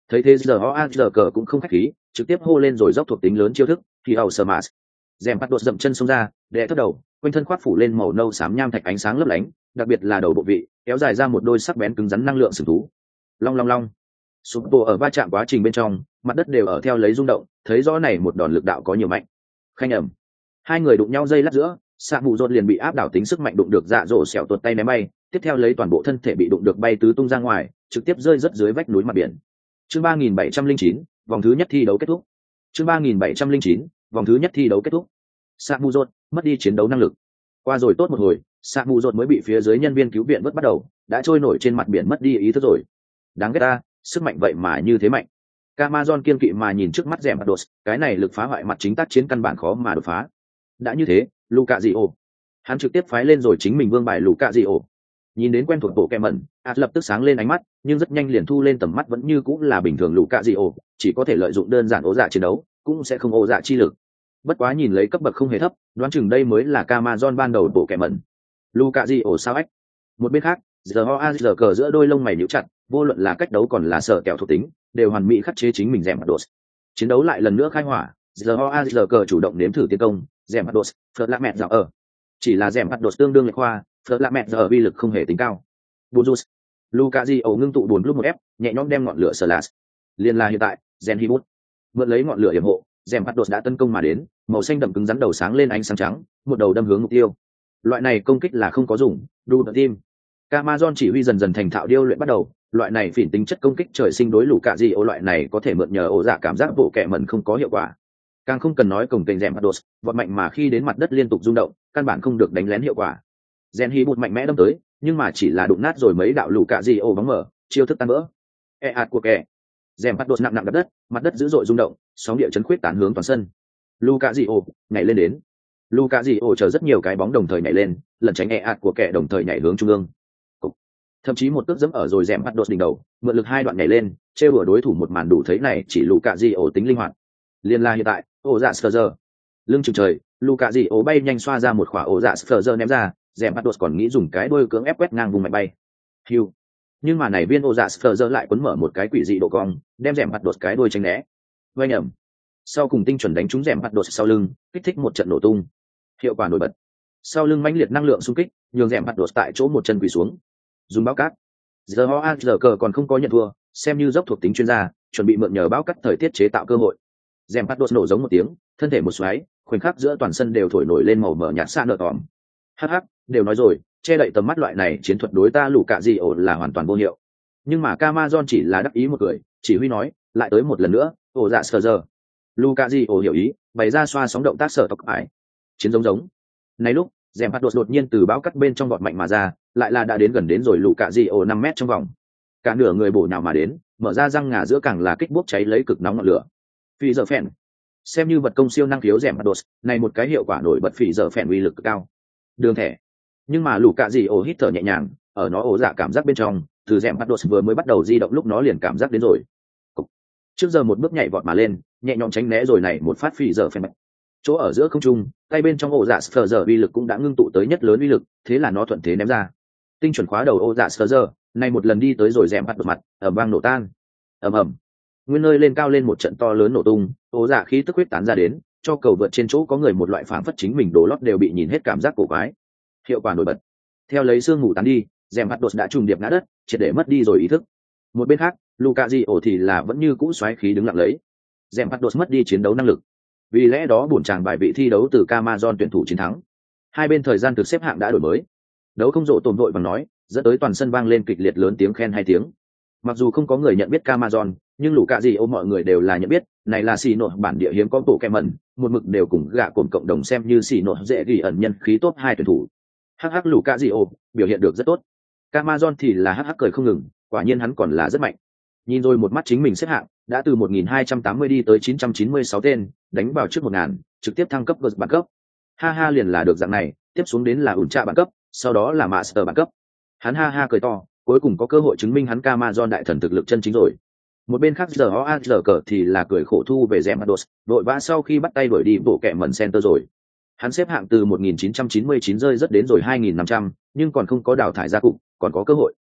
Thấy thế giờ ho a giờ cờ cũng không khách khí, trực tiếp hô lên rồi dốc thuộc tính lớn chiêu thức thì hầu sờ mạt. Dèm bắt đột dậm chân xông ra, đè thấp đầu, quanh thân khoác phủ lên màu nâu xám nham thạch ánh sáng lấp lánh, đặc biệt là đầu bộ vị kéo dài ra một đôi sắc bén cứng rắn năng lượng sừng thú. Long long long. Sụp đổ ở va chạm quá trình bên trong, mặt đất đều ở theo lấy rung động, thấy rõ này một đòn lực đạo có nhiều mạnh. Khanh ẩm. Hai người đụng nhau dây lát giữa, Sạ Mù Dột liền bị áp đảo tính sức mạnh đụng được dạ dỗ xẻo tuột tay ném bay, tiếp theo lấy toàn bộ thân thể bị đụng được bay tứ tung ra ngoài, trực tiếp rơi rất dưới vách núi mặt biển. Chương ba nghìn bảy trăm lẻ chín, vòng thứ nhất thi đấu kết thúc. Chương ba nghìn bảy trăm lẻ chín, vòng thứ nhất thi đấu kết thúc. Sạ Mù Dột mất đi chiến đấu năng lực. Qua rồi tốt một hồi, Sạ Mù Dột mới bị phía dưới nhân viên cứu viện vớt bắt đầu, đã trôi nổi trên mặt biển mất đi ý thức rồi. Đáng ghét ta, sức mạnh vậy mà như thế mạnh. Camazon kiên kỵ mà nhìn trước mắt rèm Ados, cái này lực phá hoại mặt chính tác chiến căn bản khó mà đột phá. Đã như thế, Luka Dio, hắn trực tiếp phái lên rồi chính mình vương bài Luka Dio. Nhìn đến quen thuộc bộ kẹm mẩn, Át lập tức sáng lên ánh mắt, nhưng rất nhanh liền thu lên tầm mắt vẫn như cũng là bình thường Luka Dio, chỉ có thể lợi dụng đơn giản ố dạ chiến đấu, cũng sẽ không ố dạ chi lực. Bất quá nhìn lấy cấp bậc không hề thấp, đoán chừng đây mới là Camazon ban đầu bộ kẹm mẩn. Luka Dio sao ách? Một bên khác, giờ ho a giờ cờ giữa đôi lông mày nhíu chặt, vô luận là cách đấu còn là sợ kẹo thuộc tính, đều hoàn mỹ khắc chế chính mình rèm Ados. Chiến đấu lại lần nữa khai hỏa, giờ ho a giờ cờ chủ động nếm thử tiến công, rèm Ados, phật lạ mẹ dạo ở. Chỉ là rèm Ados tương đương lệch khoa, phật lạ mẹ giờ ở vi lực không hề tính cao. Bonus. Luka Dio ngưng tụ buồn lúc một ép, nhẹ nhõm đem ngọn lửa Slash. Liên là hiện tại, Gen Hibut. Mượn lấy ngọn lửa yểm hộ, rèm Ados đã tấn công mà đến, màu xanh đậm cứng rắn đầu sáng lên ánh sáng trắng, một đầu đâm hướng mục tiêu. Loại này công kích là không có dùng, đu đợt tim. Camazon chỉ huy dần dần thành thạo điêu luyện bắt đầu, loại này phỉn tính chất công kích trời sinh đối lũ cạ gì ô loại này có thể mượn nhờ ổ dạ cảm giác bộ kẹ mẩn không có hiệu quả. Càng không cần nói cổng kênh rèm Ados, vọt mạnh mà khi đến mặt đất liên tục rung động, căn bản không được đánh lén hiệu quả. Gen Hi bụt mạnh mẽ đâm tới, nhưng mà chỉ là đụng nát rồi mấy đạo lũ cạ gì ô bóng mở, chiêu thức tan vỡ. E ạt của kẻ. Rèm Ados nặng nặng đập đất, mặt đất dữ dội rung động, sóng địa chấn khuyết tán hướng toàn sân. Lũ cạ gì ô nhảy lên đến. Lũ cạ gì ô chờ rất nhiều cái bóng đồng thời nhảy lên, lần tránh e ạt của kẻ đồng thời nhảy hướng trung ương. Thậm chí một cước dẫm ở rồi rèm bắt đột đỉnh đầu, mượn lực hai đoạn nhảy lên, trêu đùa đối thủ một màn đủ thấy này chỉ lù cạ di ổ tính linh hoạt. Liên la hiện tại, ổ dạ Spurs, lưng chừng trời, lù cạ di ổ bay nhanh xoa ra một quả ổ dạ Spurs ném ra, rèm bắt đột còn nghĩ dùng cái đuôi cưỡng ép quét ngang vùng mạnh bay. Hiu. Nhưng mà này viên ổ dạ Spurs lại quấn mở một cái quỷ dị độ cong, đem rèm bắt đột cái đuôi tránh né. Vây nhầm. Sau cùng tinh chuẩn đánh trúng rèm bắt đột sau lưng, kích thích một trận nổ tung. Hiệu quả nổi bật. Sau lưng mãnh liệt năng lượng xung kích, nhường rèm bắt đột tại chỗ một chân quỳ xuống. Dùng báo cát. Giờ ho a giờ cờ còn không có nhận thua, xem như dốc thuộc tính chuyên gia, chuẩn bị mượn nhờ báo cát thời tiết chế tạo cơ hội. Rèm bắt đột nổ giống một tiếng, thân thể một xoáy, khoảnh khắc giữa toàn sân đều thổi nổi lên màu mờ nhạt xa nợ tỏm. Hắc hắc, đều nói rồi, che đậy tầm mắt loại này chiến thuật đối ta lũ cạ gì ổ là hoàn toàn vô hiệu. Nhưng mà Camazon chỉ là đắc ý một cười, chỉ huy nói, lại tới một lần nữa, ổ dạ sờ giờ. Luka Di ổ hiểu ý, bày ra xoa sóng động tác sở tộc ải. Chiến giống giống. Này lúc, rèm bắt đột đột nhiên từ báo cắt bên trong vọt mạnh mà ra, lại là đã đến gần đến rồi lũ cạ di ổ năm mét trong vòng. Cả nửa người bổ nhào mà đến, mở ra răng ngà giữa càng là kích bốc cháy lấy cực nóng ngọn lửa. Phi giờ phèn, xem như vật công siêu năng khiếu rèm bắt đột, này một cái hiệu quả nổi bật phi giờ phèn uy lực cực cao. Đường thẻ. Nhưng mà lũ cạ di ổ hít thở nhẹ nhàng, ở nó ổ dạ cảm giác bên trong, từ rèm bắt đột vừa mới bắt đầu di động lúc nó liền cảm giác đến rồi. Trước giờ một bước nhảy vọt mà lên, nhẹ nhõm tránh né rồi này một phát phi giờ phèn. Chỗ ở giữa không trung, tay bên trong ổ dạ sờ giờ uy lực cũng đã ngưng tụ tới nhất lớn uy lực, thế là nó thuận thế ném ra. Tinh chuẩn khóa đầu ổ dạ sờ giờ, này một lần đi tới rồi rèm bắt đột mặt, ầm vang nổ tan. Ầm ầm. Nguyên nơi lên cao lên một trận to lớn nổ tung, ổ dạ khí tức huyết tán ra đến, cho cầu vượt trên chỗ có người một loại phản phất chính mình đổ lót đều bị nhìn hết cảm giác cổ quái. Hiệu quả nổi bật. Theo lấy xương ngủ tán đi, rèm bắt đột đã trùng điệp ngã đất, triệt để mất đi rồi ý thức. Một bên khác, Luka Di ổ thì là vẫn như cũ xoáy khí đứng lặng lấy. Rèm bắt đột mất đi chiến đấu năng lực. Vì lẽ đó bổn chàng bài vị thi đấu từ Camazon tuyển thủ chiến thắng. Hai bên thời gian thực xếp hạng đã đổi mới. Đấu không rộ tồn vội bằng nói, dẫn tới toàn sân vang lên kịch liệt lớn tiếng khen hai tiếng. Mặc dù không có người nhận biết Camazon, nhưng lũ cạ gì ô mọi người đều là nhận biết, này là xì nội bản địa hiếm có bộ kèm mẩn, một mực đều cùng gạ cồn cộng đồng xem như xì nội dễ ghi ẩn nhân khí top hai tuyển thủ. Hắc hắc lũ cạ gì ô biểu hiện được rất tốt. Camazon thì là hắc hắc cười không ngừng, quả nhiên hắn còn là rất mạnh. Nhìn rồi một mắt chính mình xếp hạng, đã từ một nghìn hai trăm tám mươi đi tới chín trăm chín mươi sáu tên, đánh vào trước một nghìn, trực tiếp thăng cấp vượt bản cấp. Ha ha liền là được dạng này, tiếp xuống đến là ủn trạ bản cấp, sau đó là master bản cấp. Hắn ha ha cười to, cuối cùng có cơ hội chứng minh hắn Camazon đại thần thực lực chân chính rồi. Một bên khác giờ ho giờ cờ thì là cười khổ thu về Zemados, đội vã sau khi bắt tay đuổi đi bộ kẹ mẩn center rồi. Hắn xếp hạng từ một nghìn chín trăm chín mươi chín rơi rất đến rồi hai nghìn năm trăm, nhưng còn không có đào thải ra cục, còn có cơ hội.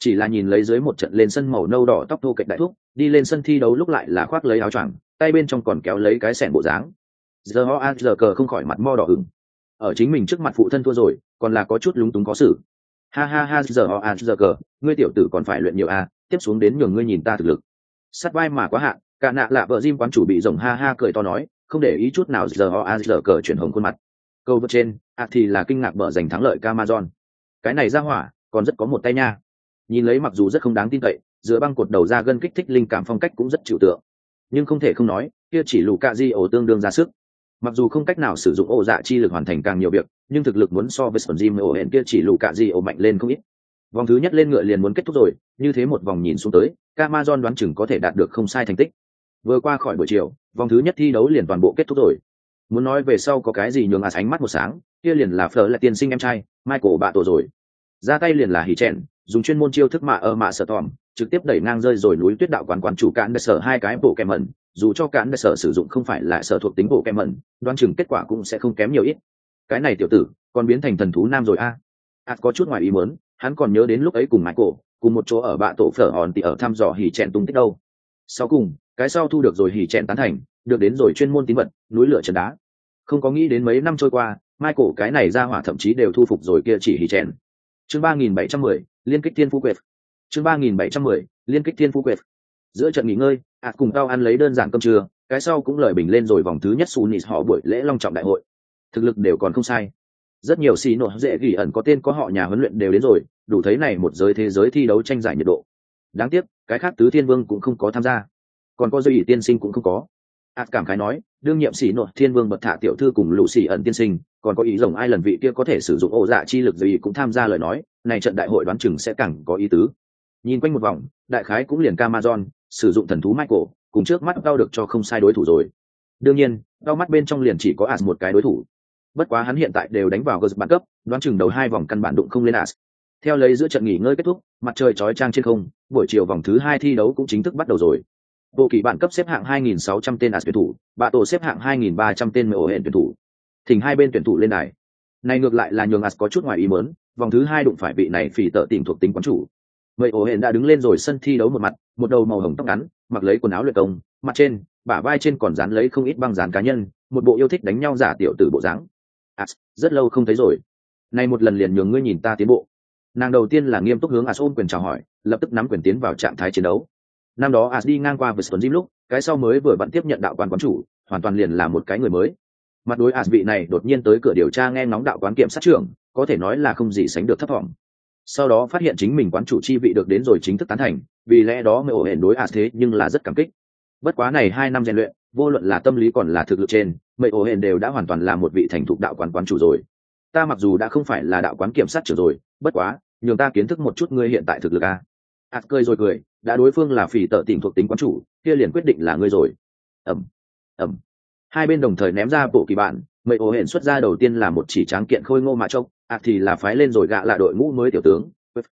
chỉ là nhìn lấy dưới một trận lên sân màu nâu đỏ tóc thô kệch đại thúc đi lên sân thi đấu lúc lại là khoác lấy áo choàng, tay bên trong còn kéo lấy cái sẻn bộ dáng. Giờ ho a giờ cờ không khỏi mặt mo đỏ ửng, ở chính mình trước mặt phụ thân thua rồi còn là có chút lúng túng có xử. Ha ha ha, giờ ho a giờ cờ, ngươi tiểu tử còn phải luyện nhiều a, tiếp xuống đến nhường ngươi nhìn ta thực lực. Sát vai mà quá hạn, cả nạ lạ vợ Jim quán chủ bị rồng ha ha cười to nói, không để ý chút nào giờ ho a giờ cờ chuyển hồng khuôn mặt. Câu vượt trên, ạ thì là kinh ngạc bở giành thắng lợi Camazon. Cái này ra hỏa, còn rất có một tay nha. Nhìn lấy mặc dù rất không đáng tin cậy, giữa băng cột đầu ra gân kích thích linh cảm phong cách cũng rất chịu tượng. Nhưng không thể không nói, kia chỉ lù cạ di ổ tương đương ra sức. Mặc dù không cách nào sử dụng ổ dạ chi lực hoàn thành càng nhiều việc, nhưng thực lực muốn so với Sòn Jim ổ hẹn kia chỉ lù cạ di ổ mạnh lên không ít. Vòng thứ nhất lên ngựa liền muốn kết thúc rồi, như thế một vòng nhìn xuống tới, Camazon đoán chừng có thể đạt được không sai thành tích. Vừa qua khỏi buổi chiều, vòng thứ nhất thi đấu liền toàn bộ kết thúc rồi. Muốn nói về sau có cái gì nhường ạt ánh mắt một sáng, kia liền là Fleur là tiên sinh em trai Michael bạ tổ rồi. Ra tay liền là hỉ chèn, dùng chuyên môn chiêu thức mạ ở mạ sở tòm, trực tiếp đẩy ngang rơi rồi núi tuyết đạo quán quán chủ cản để sở hai cái bộ kèm mẩn, dù cho cản để sở sử dụng không phải là sở thuộc tính bộ kèm mẩn, đoán chừng kết quả cũng sẽ không kém nhiều ít. Cái này tiểu tử còn biến thành thần thú nam rồi a. ạt có chút ngoài ý muốn, hắn còn nhớ đến lúc ấy cùng Michael cùng một chỗ ở bạ tổ phở hòn thì ở thăm dò hỉ chèn tung tích đâu. Sau cùng cái sau thu được rồi hỉ chèn tán thành, được đến rồi chuyên môn tín vật núi lửa trần đá. Không có nghĩ đến mấy năm trôi qua, Michael cái này ra hỏa thậm chí đều thu phục rồi kia chỉ hỉ chèn. Chương ba nghìn bảy trăm mười, liên kích thiên phú quyệt. Chương ba nghìn bảy trăm mười, liên kích thiên phú quyệt. Giữa trận nghỉ ngơi, ạt cùng tao ăn lấy đơn giản cơm trưa, cái sau cũng lời bình lên rồi vòng thứ nhất Sunis họ buổi lễ long trọng đại hội. Thực lực đều còn không sai. Rất nhiều xì nổ dễ ghi ẩn có tên có họ nhà huấn luyện đều đến rồi, đủ thấy này một giới thế giới thi đấu tranh giải nhiệt độ. Đáng tiếc, cái khác tứ thiên vương cũng không có tham gia. Còn có dây tiên sinh cũng không có. ạt cảm khái nói, đương nhiệm xì nổ thiên vương bật thả tiểu thư cùng lũ xì ẩn tiên sinh, còn có ý rồng ai lần vị kia có thể sử dụng ổ dạ chi lực gì cũng tham gia lời nói, này trận đại hội đoán chừng sẽ càng có ý tứ. Nhìn quanh một vòng, đại khái cũng liền Camazon sử dụng thần thú Michael, cùng trước mắt đau được cho không sai đối thủ rồi. Đương nhiên, đau mắt bên trong liền chỉ có As một cái đối thủ. Bất quá hắn hiện tại đều đánh vào Gers bản cấp, đoán chừng đầu hai vòng căn bản đụng không lên As. Theo lấy giữa trận nghỉ ngơi kết thúc, mặt trời chói chang trên không, buổi chiều vòng thứ hai thi đấu cũng chính thức bắt đầu rồi. Bộ kỳ bản cấp xếp hạng hai nghìn sáu trăm tên As tuyển thủ, bạ tổ xếp hạng hai nghìn ba trăm tên mười ổ hẹn tuyển thủ. Thỉnh hai bên tuyển thủ lên đài. Này ngược lại là nhường As có chút ngoài ý muốn, vòng thứ hai đụng phải vị này phỉ tợ tìm thuộc tính quán chủ. Mười ổ hẹn đã đứng lên rồi sân thi đấu một mặt, một đầu màu hồng tóc ngắn, mặc lấy quần áo luyện công, mặt trên, bả vai trên còn dán lấy không ít băng dán cá nhân, một bộ yêu thích đánh nhau giả tiểu tử bộ dáng. As, rất lâu không thấy rồi. Này một lần liền nhường ngươi nhìn ta tiến bộ. Nàng đầu tiên là nghiêm túc hướng As ôm quyền chào hỏi, lập tức nắm quyền tiến vào trạng thái chiến đấu. Năm đó As đi ngang qua với Stone Gym lúc, cái sau mới vừa vặn tiếp nhận đạo quán quán chủ, hoàn toàn liền là một cái người mới. Mặt đối As vị này đột nhiên tới cửa điều tra nghe ngóng đạo quán kiểm sát trưởng, có thể nói là không gì sánh được thấp thỏm. Sau đó phát hiện chính mình quán chủ chi vị được đến rồi chính thức tán thành, vì lẽ đó mới ổ hẹn đối As thế nhưng là rất cảm kích. Bất quá này hai năm rèn luyện, vô luận là tâm lý còn là thực lực trên, mấy ổ hẹn đều đã hoàn toàn là một vị thành thục đạo quán quán chủ rồi. Ta mặc dù đã không phải là đạo quán kiểm sát trưởng rồi, bất quá, nhường ta kiến thức một chút ngươi hiện tại thực lực a. As cười rồi cười, đã đối phương là phỉ tợ tỉnh thuộc tính quán chủ, kia liền quyết định là ngươi rồi. Ẩm, Ẩm. Hai bên đồng thời ném ra bộ kỳ bản, mấy ổ hẹn xuất ra đầu tiên là một chỉ tráng kiện khôi ngô mà chốc, As thì là phái lên rồi gạ là đội ngũ mới tiểu tướng.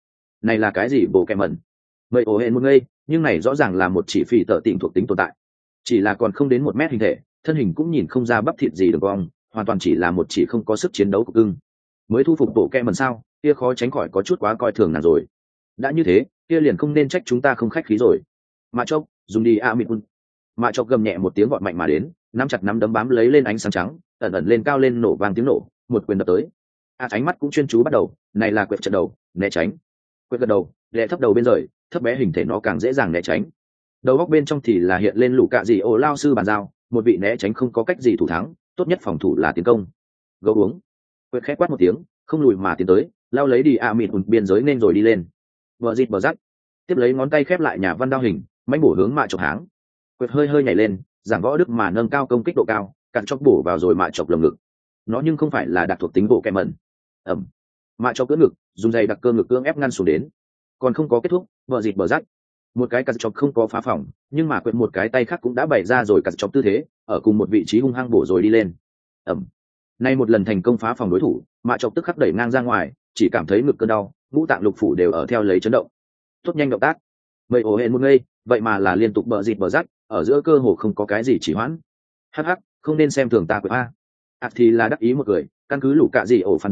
Này là cái gì bộ kèm mẩn? Mấy ổ hẹn một ngây, nhưng này rõ ràng là một chỉ phỉ tợ tỉnh thuộc tính tồn tại. Chỉ là còn không đến một mét hình thể, thân hình cũng nhìn không ra bắp thịt gì được cong, hoàn toàn chỉ là một chỉ không có sức chiến đấu của cưng. Mới thu phục bộ kèm mẩn sao? Kia khó tránh khỏi có chút quá coi thường nàng rồi. Đã như thế, kia liền không nên trách chúng ta không khách khí rồi. Mạ chốc, dùng đi a mịt. Mạ chốc gầm nhẹ một tiếng gọn mạnh mà đến, nắm chặt nắm đấm bám lấy lên ánh sáng trắng, ẩn ẩn lên cao lên nổ vang tiếng nổ, một quyền đập tới. A ánh mắt cũng chuyên chú bắt đầu, này là quẹt trận đầu, né tránh. Quẹt gật đầu, đè thấp đầu bên rời, thấp bé hình thể nó càng dễ dàng né tránh. Đầu góc bên trong thì là hiện lên lũ cạ gì ổ lao sư bàn giao, một vị né tránh không có cách gì thủ thắng, tốt nhất phòng thủ là tiến công. Gấu uống. Quẹt khẽ quát một tiếng, không lùi mà tiến tới, lao lấy đi a mịt biên giới nên rồi đi lên. Vợ dịt bờ rắc, tiếp lấy ngón tay khép lại nhà văn đao hình, mãnh bổ hướng mạ chọc háng. Quẹt hơi hơi nhảy lên, giảng võ đức mà nâng cao công kích độ cao, cặn chọc bổ vào rồi mạ chọc lồng ngực. Nó nhưng không phải là đặc thuộc tính bộ kẹm mẩn. Ẩm. Mạ chọc cưỡng ngực, dùng dây đặc cơ ngực cưỡng ép ngăn xuống đến. Còn không có kết thúc, vợ dịt bờ rắc. Một cái cắt chọc không có phá phòng, nhưng mà quẹt một cái tay khác cũng đã bày ra rồi cắt chọc tư thế, ở cùng một vị trí hung hăng bổ rồi đi lên. Ẩm. Nay một lần thành công phá phòng đối thủ, mạ chọc tức khắc đẩy ngang ra ngoài, chỉ cảm thấy ngực cơn đau, ngũ tạng lục phủ đều ở theo lấy chấn động. Tốt nhanh động tác. Mây ổ hẹn một ngây, vậy mà là liên tục bờ dịt bờ rắc, ở giữa cơ hồ không có cái gì chỉ hoãn. Hắc hắc, không nên xem thường ta quẹt a. Ảt thì là đắc ý một người, căn cứ lũ cạ gì ổ phán đoán,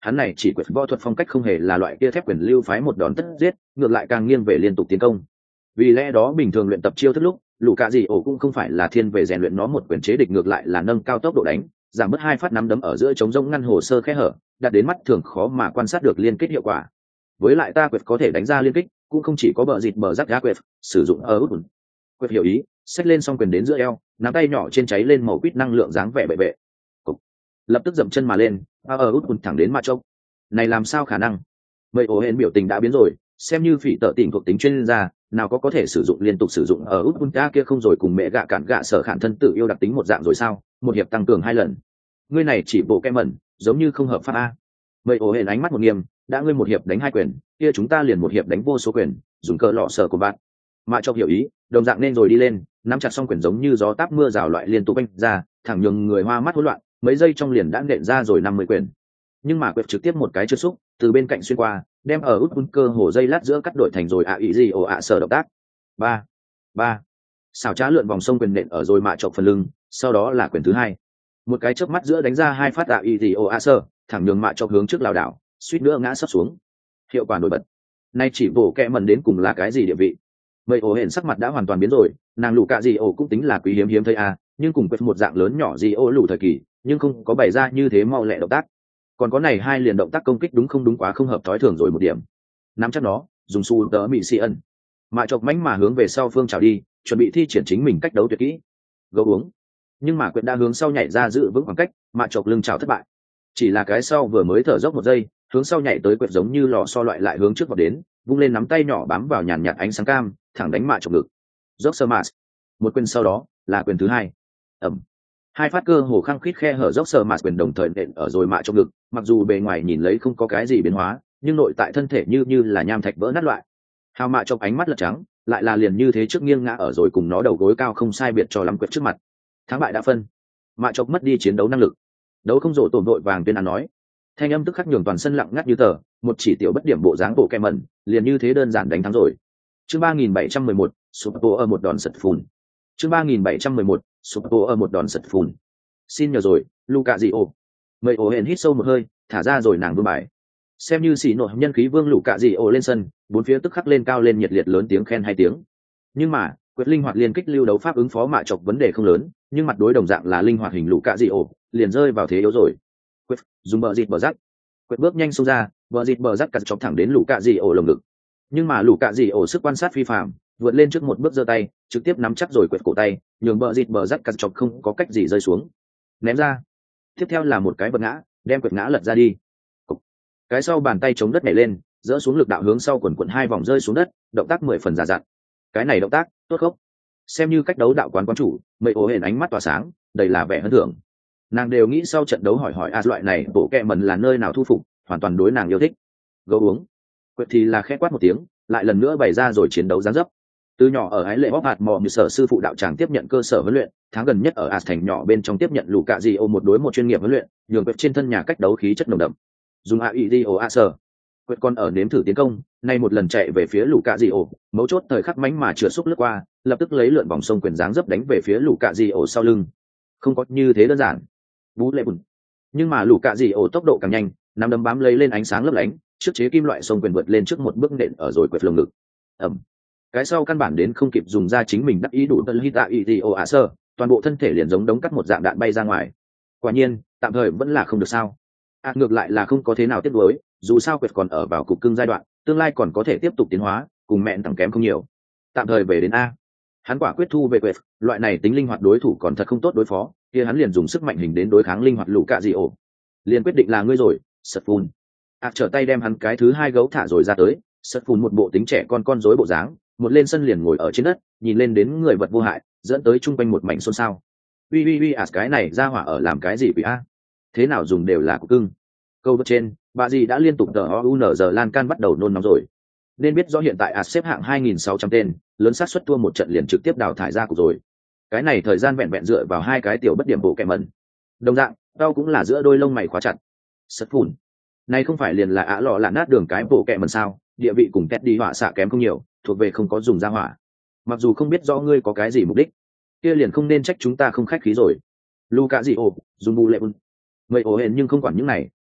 hắn này chỉ quyệt võ thuật phong cách không hề là loại kia thép quyền lưu phái một đòn tất giết, ngược lại càng nghiêng về liên tục tiến công. Vì lẽ đó bình thường luyện tập chiêu thức lúc, lũ cạ dị ổ cũng không phải là thiên về rèn luyện nó một quyền chế địch, ngược lại là nâng cao tốc độ đánh, giảm bớt hai phát nắm đấm ở giữa chống rông ngăn hồ sơ khe hở, đạt đến mắt thường khó mà quan sát được liên kết hiệu quả. Với lại ta quyệt có thể đánh ra liên kích, cũng không chỉ có bờ dịt bờ rắc gá quyệt, sử dụng ở út. Quyệt hiểu ý, xách lên xong quyền đến giữa eo, nắm tay nhỏ trên cháy lên màu quýt năng lượng dáng vẻ bệ bệ. Cục. Lập tức dậm chân mà lên, ở út thẳng đến mặt trông. Này làm sao khả năng? Vậy ổ hẹn biểu tình đã biến rồi, xem như phỉ tợ tỉnh thuộc tính chuyên gia, nào có có thể sử dụng liên tục sử dụng ở út bunta kia không rồi cùng mẹ gạ cản gạ sở khản thân tự yêu đặc tính một dạng rồi sao? Một hiệp tăng cường hai lần. Ngươi này chỉ bộ kem mẩn, giống như không hợp pháp a. Vậy ổ hẹn ánh mắt một nghiêm, đã ngươi một hiệp đánh hai quyền, kia chúng ta liền một hiệp đánh vô số quyền, dùng cờ lọ sở của bạn. Mạ Chọc hiểu ý, đồng dạng nên rồi đi lên, nắm chặt xong quyền giống như gió táp mưa rào loại liên tục anh ra, thẳng nhường người hoa mắt hỗn loạn, mấy giây trong liền đã nện ra rồi năm mươi quyền. Nhưng mà quyệt trực tiếp một cái chưa xúc, từ bên cạnh xuyên qua, đem ở út cơ hồ dây lát giữa cắt đổi thành rồi ạ ý gì ồ ạ sở động tác. Ba, ba, xảo trá lượn vòng sông quyền nện ở rồi Mạ Chọc phần lưng, sau đó là quyền thứ hai. Một cái chớp mắt giữa đánh ra hai phát ạ ý gì ồ ạ sở, thẳng nhường Mạ Chọc hướng trước lảo đảo, suýt nữa ngã sấp xuống. Hiệu quả nổi bật. Nay chỉ bổ kẹ mẩn đến cùng là cái gì địa vị? Mây ổ hển sắc mặt đã hoàn toàn biến rồi, nàng lù cạ gì ổ cũng tính là quý hiếm hiếm thấy a, nhưng cùng quét một dạng lớn nhỏ gì ổ lù thời kỳ, nhưng không có bày ra như thế mau lẹ động tác. Còn có này hai liền động tác công kích đúng không đúng quá không hợp thói thường rồi một điểm. Nắm chắc nó, dùng su đỡ mị xì ân. Mạ Chọc mánh mà hướng về sau phương trào đi, chuẩn bị thi triển chính mình cách đấu tuyệt kỹ. Gấu uống. Nhưng mà quyệt đã hướng sau nhảy ra giữ vững khoảng cách, Mạ Chọc lưng trào thất bại. Chỉ là cái sau vừa mới thở dốc một giây, hướng sau nhảy tới quyệt giống như lò xo loại lại hướng trước vào đến, vung lên nắm tay nhỏ bám vào nhàn nhạt ánh sáng cam, thẳng đánh Mạ Chọc ngực. Dốc sơ mạt. Một quyền sau đó là quyền thứ hai. Ẩm. Hai phát cơ hồ khăng khít khe hở dốc sơ mạt quyền đồng thời nện ở rồi Mạ Chọc ngực, mặc dù bề ngoài nhìn lấy không có cái gì biến hóa, nhưng nội tại thân thể như như là nham thạch vỡ nát loại. Hào Mạ Chọc ánh mắt lật trắng, lại là liền như thế trước nghiêng ngã ở rồi cùng nó đầu gối cao không sai biệt cho lắm quyệt trước mặt. Thắng bại đã phân. Mạ Chọc mất đi chiến đấu năng lực. Đấu không rổ tổn vội vàng tuyên án nói. Thanh âm tức khắc nhường toàn sân lặng ngắt như tờ, một chỉ tiểu bất điểm bộ dáng bộ kem mẩn, liền như thế đơn giản đánh thắng rồi. Chương ba nghìn bảy trăm mười một, Super ở một đòn sật phùn. Chương ba nghìn bảy trăm mười một, Super ở một đòn sật phùn. Xin nhờ rồi, Luca Di ô. Mây ổ hển hít sâu một hơi, thả ra rồi nàng vương bài. Xem như xỉ nổi nhân khí vương Luca Di ô lên sân, bốn phía tức khắc lên cao lên nhiệt liệt lớn tiếng khen hai tiếng. Nhưng mà, quyết linh hoạt liên kích lưu đấu pháp ứng phó Mạ Chọc vấn đề không lớn, nhưng mặt đối đồng dạng là linh hoạt hình Luca Di ô, liền rơi vào thế yếu rồi. Quyết dùng bờ dịt bờ rắc. Quyết bước nhanh xông ra, bờ dịt bờ rắc cắt chọc thẳng đến Luca Di ô lồng ngực. Nhưng mà Luca Di ô sức quan sát phi phàm, vượt lên trước một bước giơ tay, trực tiếp nắm chắc rồi quẹt cổ tay, nhường bờ dịt bờ rắc cắt chọc không có cách gì rơi xuống. Ném ra. Tiếp theo là một cái vật ngã, đem quẹt ngã lật ra đi. Cục. Cái sau bàn tay chống đất nhảy lên, dỡ xuống lực đạo hướng sau quần quần hai vòng rơi xuống đất, động tác mười phần giả dặn. Cái này động tác, tốt không? Xem như cách đấu đạo quán quán chủ, Mây ổ hển ánh mắt tỏa sáng, đầy là vẻ hân thưởng. Nàng đều nghĩ sau trận đấu hỏi hỏi a loại này bộ kẹ mần là nơi nào thu phục, hoàn toàn đối nàng yêu thích. Gấu uống. Quẹt thì là khẽ quát một tiếng, lại lần nữa bày ra rồi chiến đấu giáng dấp. Từ nhỏ ở ái lệ bóp hạt mò như sở sư phụ đạo tràng tiếp nhận cơ sở huấn luyện, tháng gần nhất ở ạt thành nhỏ bên trong tiếp nhận lũ cạ di ô một đối một chuyên nghiệp huấn luyện, nhường quẹt trên thân nhà cách đấu khí chất nồng đậm. Dùng a i d o a sở. Quẹt còn ở nếm thử tiến công, nay một lần chạy về phía lũ cạ di ô, mấu chốt thời khắc mánh mà trượt xúc lướt qua, lập tức lấy lượn vòng sông quyền dáng dấp đánh về phía lũ cạ di ô sau lưng. Không có như thế đơn giản. Bú lệ bùn. Nhưng mà lũ cạ di ô tốc độ càng nhanh, nắm đấm bám lấy lên ánh sáng lấp lánh, trước chế kim loại sông quyền vượt lên trước một bước nện ở rồi quẹt lồng ngực. Ẩm. Cái sau căn bản đến không kịp dùng ra chính mình đắc ý đủ tân hita ito ạ sơ, toàn bộ thân thể liền giống đống cắt một dạng đạn bay ra ngoài. Quả nhiên tạm thời vẫn là không được sao. À, ngược lại là không có thế nào tiếp nối, dù sao quẹt còn ở vào cục cưng giai đoạn, tương lai còn có thể tiếp tục tiến hóa, cùng mẹn thẳng kém không nhiều. Tạm thời về đến a. Hắn quả quyết thu về quẹt, loại này tính linh hoạt đối thủ còn thật không tốt đối phó, kia hắn liền dùng sức mạnh hình đến đối kháng linh hoạt lũ cạ dị ổ. Liền quyết định là ngươi rồi, sật phun. À, trở tay đem hắn cái thứ hai gấu thả rồi ra tới, sật phun một bộ tính trẻ con con rối bộ dáng, một lên sân liền ngồi ở trên đất, nhìn lên đến người vật vô hại, dẫn tới chung quanh một mảnh xôn xao. Ui ui ui, à cái này ra hỏa ở làm cái gì vậy a? Thế nào dùng đều là cục cưng. Câu vật trên, bà dì đã liên tục tờ o u n giờ lan can bắt đầu nôn nóng rồi. Nên biết rõ hiện tại à xếp hạng hai nghìn sáu trăm tên, lớn xác suất thua một trận liền trực tiếp đào thải ra cục rồi. Cái này thời gian vẹn vẹn dựa vào hai cái tiểu bất điểm bộ kẹm mẩn. Đồng dạng, đau cũng là giữa đôi lông mày khóa chặt. Sất phủn. Này không phải liền là ả lọ là nát đường cái bộ kẹm mẩn sao? Địa vị cùng Tét đi hỏa xạ kém không nhiều, thuộc về không có dùng ra hỏa. Mặc dù không biết rõ ngươi có cái gì mục đích, kia liền không nên trách chúng ta không khách khí rồi. Luca Di ô, dùng bù lệ bun. Vậy ổ hẹn nhưng không quản những này,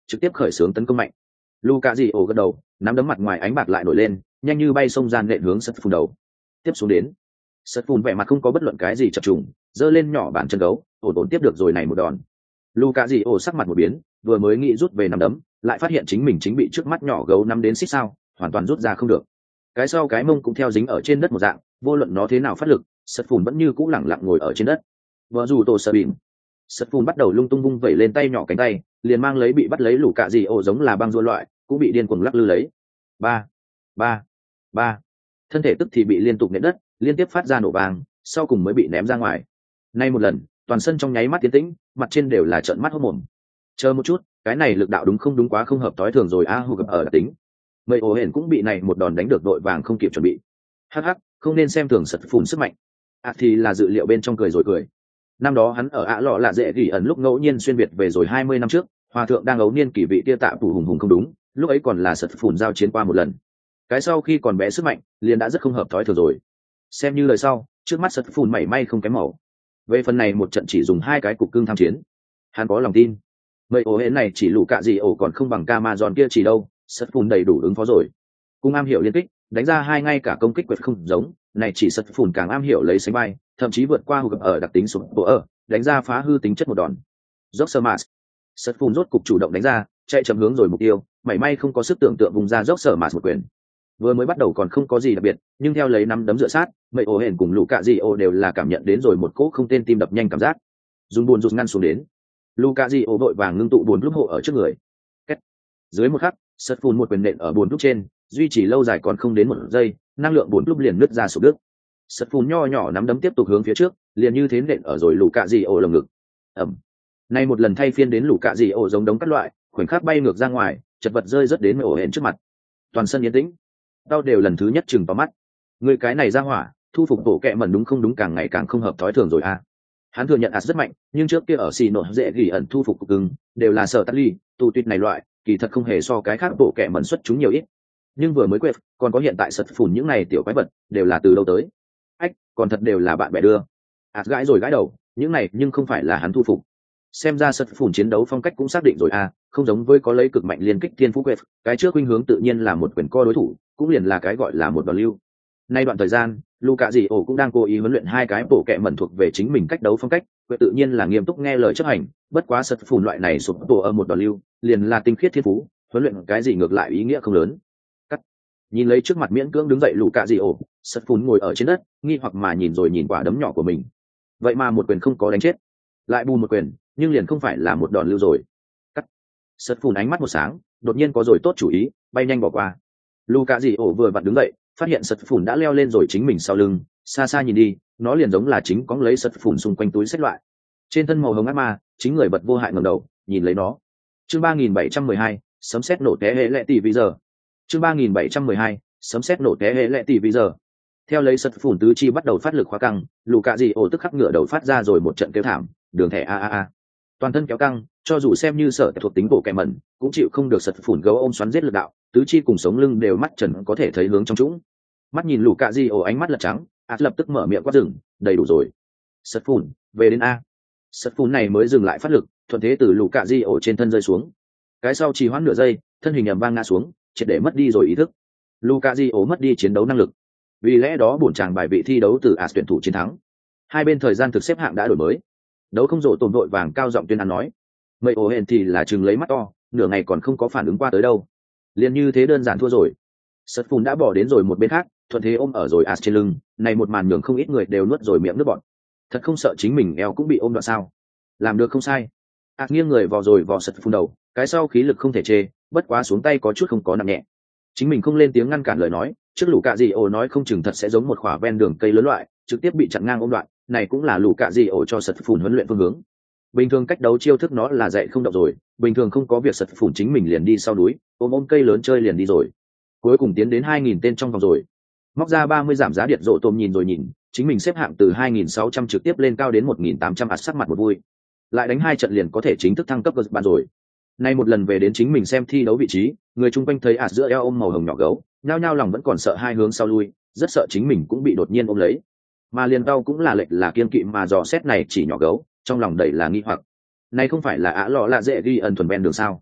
trực tiếp khởi xướng tấn công mạnh. Luka Di ổ gật đầu, nắm đấm mặt ngoài ánh bạc lại nổi lên, nhanh như bay sông gian nện hướng sật phun đầu. Tiếp xuống đến, sật phun vẻ mặt không có bất luận cái gì chập trùng, giơ lên nhỏ bàn chân gấu, ổn ổn tiếp được rồi này một đòn. Luka Di ổ sắc mặt một biến, vừa mới nghĩ rút về nắm đấm, lại phát hiện chính mình chính bị trước mắt nhỏ gấu nắm đến xích sao, hoàn toàn rút ra không được. Cái sau cái mông cũng theo dính ở trên đất một dạng, vô luận nó thế nào phát lực, sật phun vẫn như cũ lẳng lặng ngồi ở trên đất. Vợ dù tổ sợ bìm, sật phun bắt đầu lung tung vung vẩy lên tay nhỏ cánh tay, liền mang lấy bị bắt lấy Luka Di ổ giống là băng rua loại, cũng bị điên cuồng lắc lư lấy. Ba, ba, ba, thân thể tức thì bị liên tục nện đất, liên tiếp phát ra nổ vàng, sau cùng mới bị ném ra ngoài. Nay một lần, toàn sân trong nháy mắt tiến tĩnh, mặt trên đều là trợn mắt hốt mồm. Chờ một chút, cái này lực đạo đúng không đúng quá không hợp tối thường rồi a, hù gặp ở đặc tính. Mây ổ hển cũng bị này một đòn đánh được đội vàng không kịp chuẩn bị. Hắc hắc, không nên xem thường sật phùn sức mạnh. À thì là dự liệu bên trong cười rồi cười. Năm đó hắn ở ạ lọ là dễ gỉ ẩn lúc ngẫu nhiên xuyên việt về rồi hai mươi năm trước, hòa thượng đang ấu niên kỷ vị tia tạ phủ hùng hùng không đúng, lúc ấy còn là sật phùn giao chiến qua một lần. Cái sau khi còn bé sức mạnh, liền đã rất không hợp thói thường rồi. Xem như lời sau, trước mắt sật phùn mảy may không kém màu. Về phần này một trận chỉ dùng hai cái cục cưng tham chiến, hắn có lòng tin. Mây ổ hển này chỉ lũ cạ gì ổ còn không bằng ca ma giòn kia chỉ đâu, sật phùn đầy đủ ứng phó rồi. Cung am hiểu liên kích, đánh ra hai ngay cả công kích quyệt không giống, này chỉ sật phùn càng am hiểu lấy sánh bay, thậm chí vượt qua hụt ở đặc tính sụp bộ ở, đánh ra phá hư tính chất một đòn. Dốc sơ mạt, sật phùn rốt cục chủ động đánh ra, chạy chậm hướng rồi mục tiêu, mảy may không có sức tưởng tượng vùng ra dốc sơ mạt một quyền. Vừa mới bắt đầu còn không có gì đặc biệt, nhưng theo lấy nắm đấm dựa sát, mây ổ hển cùng lũ cạ gì ổ đều là cảm nhận đến rồi một cỗ không tên tim đập nhanh cảm giác. Dùng buồn rụt ngăn xuống đến. Luka Di ổ vội vàng ngưng tụ buồn lúc hộ ở trước người. Kết. Dưới một khắc, sật phun một quyền nện ở buồn lúc trên, duy trì lâu dài còn không đến một giây, năng lượng buồn lúc liền nứt ra sụp đứt. Sật phun nho nhỏ nắm đấm tiếp tục hướng phía trước, liền như thế nện ở rồi Luka Di ổ lồng ngực. Ầm. Nay một lần thay phiên đến Luka Di ổ giống đống các loại, khoảnh khắc bay ngược ra ngoài, chật vật rơi rất đến mây ổ hển trước mặt. Toàn sân yên tĩnh. Đau đều lần thứ nhất chừng vào mắt. Người cái này ra hỏa, thu phục bộ kệ mẩn đúng không đúng càng ngày càng không hợp thói thường rồi à. Hắn thừa nhận ạt rất mạnh, nhưng trước kia ở xì nội dễ gỉ ẩn thu phục cục cứng đều là sở tắt ly tù tuyệt này loại, kỳ thật không hề so cái khác bộ kệ mẩn xuất chúng nhiều ít. Nhưng vừa mới quệt, còn có hiện tại sật phủn những này tiểu quái vật đều là từ đâu tới? Ách, còn thật đều là bạn bè đưa. Ạt gãi rồi gãi đầu, những này nhưng không phải là hắn thu phục. Xem ra sật phủn chiến đấu phong cách cũng xác định rồi à, không giống với có lấy cực mạnh liên kích thiên phú quệt, cái trước khuynh hướng tự nhiên là một quyền co đối thủ, cũng liền là cái gọi là một đòn lưu. Nay đoạn thời gian, Luka Di ổ cũng đang cố ý huấn luyện hai cái bộ kệ mẩn thuộc về chính mình cách đấu phong cách, quệt tự nhiên là nghiêm túc nghe lời chấp hành, bất quá sật phủn loại này sụp tổ ở một đòn lưu, liền là tinh khiết thiên phú, huấn luyện cái gì ngược lại ý nghĩa không lớn. Cắt. Nhìn lấy trước mặt miễn cưỡng đứng dậy Luka Di ổ, sật phủn ngồi ở trên đất, nghi hoặc mà nhìn rồi nhìn quả đấm nhỏ của mình. Vậy mà một quyền không có đánh chết, lại bù một quyền, nhưng liền không phải là một đòn lưu rồi. Cắt. Sật phủn ánh mắt một sáng, đột nhiên có rồi tốt chủ ý, bay nhanh bỏ qua. Luka Di ổ vừa vặn đứng dậy, phát hiện sật phủn đã leo lên rồi chính mình sau lưng, xa xa nhìn đi, nó liền giống là chính cóng lấy sật phủn xung quanh túi xách loại. Trên thân màu hồng ác ma, chính người bật vô hại ngẩng đầu, nhìn lấy nó. Chương ba nghìn bảy trăm mười hai, sấm sét nổ té hệ lệ tỷ vì giờ. Chương ba nghìn bảy trăm mười hai, sấm sét nổ té hệ lệ tỷ vì giờ. Theo lấy sật phủn tứ chi bắt đầu phát lực khóa căng, Luka Di ổ tức khắc ngửa đầu phát ra rồi một trận kêu thảm, đường thẻ a a a. Toàn thân kéo căng, cho dù xem như sở thuộc tính bộ kẻ mẩn, cũng chịu không được sật phủn gấu ôm xoắn giết lực đạo, tứ chi cùng sống lưng đều mắt trần có thể thấy hướng trong trũng. Mắt nhìn Luka Di ổ ánh mắt lật trắng, ạt lập tức mở miệng quát dừng, đầy đủ rồi. Sật phủn, về đến a. Sật phủn này mới dừng lại phát lực, thuận thế từ Luka Di ổ trên thân rơi xuống. Cái sau trì hoãn nửa giây, thân hình ầm vang ngã xuống, triệt để mất đi rồi ý thức. Luka Di ổ mất đi chiến đấu năng lực. Vì lẽ đó bổn chàng bài vị thi đấu từ ạt tuyển thủ chiến thắng. Hai bên thời gian thực xếp hạng đã đổi mới. Đấu không rộ tồn vội vàng cao giọng tuyên án nói. Mây ổ hển thì là chừng lấy mắt to, nửa ngày còn không có phản ứng qua tới đâu. Liền như thế đơn giản thua rồi. Sật phùn đã bỏ đến rồi một bên khác, thuận thế ôm ở rồi ạt trên lưng, này một màn nhường không ít người đều nuốt rồi miệng nước bọt. Thật không sợ chính mình eo cũng bị ôm đoạn sao? Làm được không sai. Ạt nghiêng người vò rồi vò sật phùn đầu, cái sau khí lực không thể chê, bất quá xuống tay có chút không có nặng nhẹ. Chính mình không lên tiếng ngăn cản lời nói, trước lũ cạ gì ổ nói không chừng thật sẽ giống một khỏa ven đường cây lớn loại, trực tiếp bị chặn ngang ôm đoạn, này cũng là lũ cạ gì ổ cho sật phùn huấn luyện phương hướng. Bình thường cách đấu chiêu thức nó là dạy không động rồi, bình thường không có việc sật phủn chính mình liền đi sau núi, ôm ôm cây lớn chơi liền đi rồi. Cuối cùng tiến đến hai nghìn tên trong vòng rồi. Móc ra ba mươi giảm giá điện rộ tôm nhìn rồi nhìn, chính mình xếp hạng từ hai nghìn sáu trăm trực tiếp lên cao đến một nghìn tám trăm ạt sắc mặt một vui. Lại đánh hai trận liền có thể chính thức thăng cấp cơ bản rồi. Nay một lần về đến chính mình xem thi đấu vị trí, người chung quanh thấy ạt giữa eo ôm màu hồng nhỏ gấu, nhao nhao lòng vẫn còn sợ hai hướng sau lui, rất sợ chính mình cũng bị đột nhiên ôm lấy. Mà liền đau cũng là lệch là kiên kỵ mà dò xét này chỉ nhỏ gấu, trong lòng đầy là nghi hoặc. Này không phải là ả lọ lạ dễ ghi ẩn thuần ven đường sao?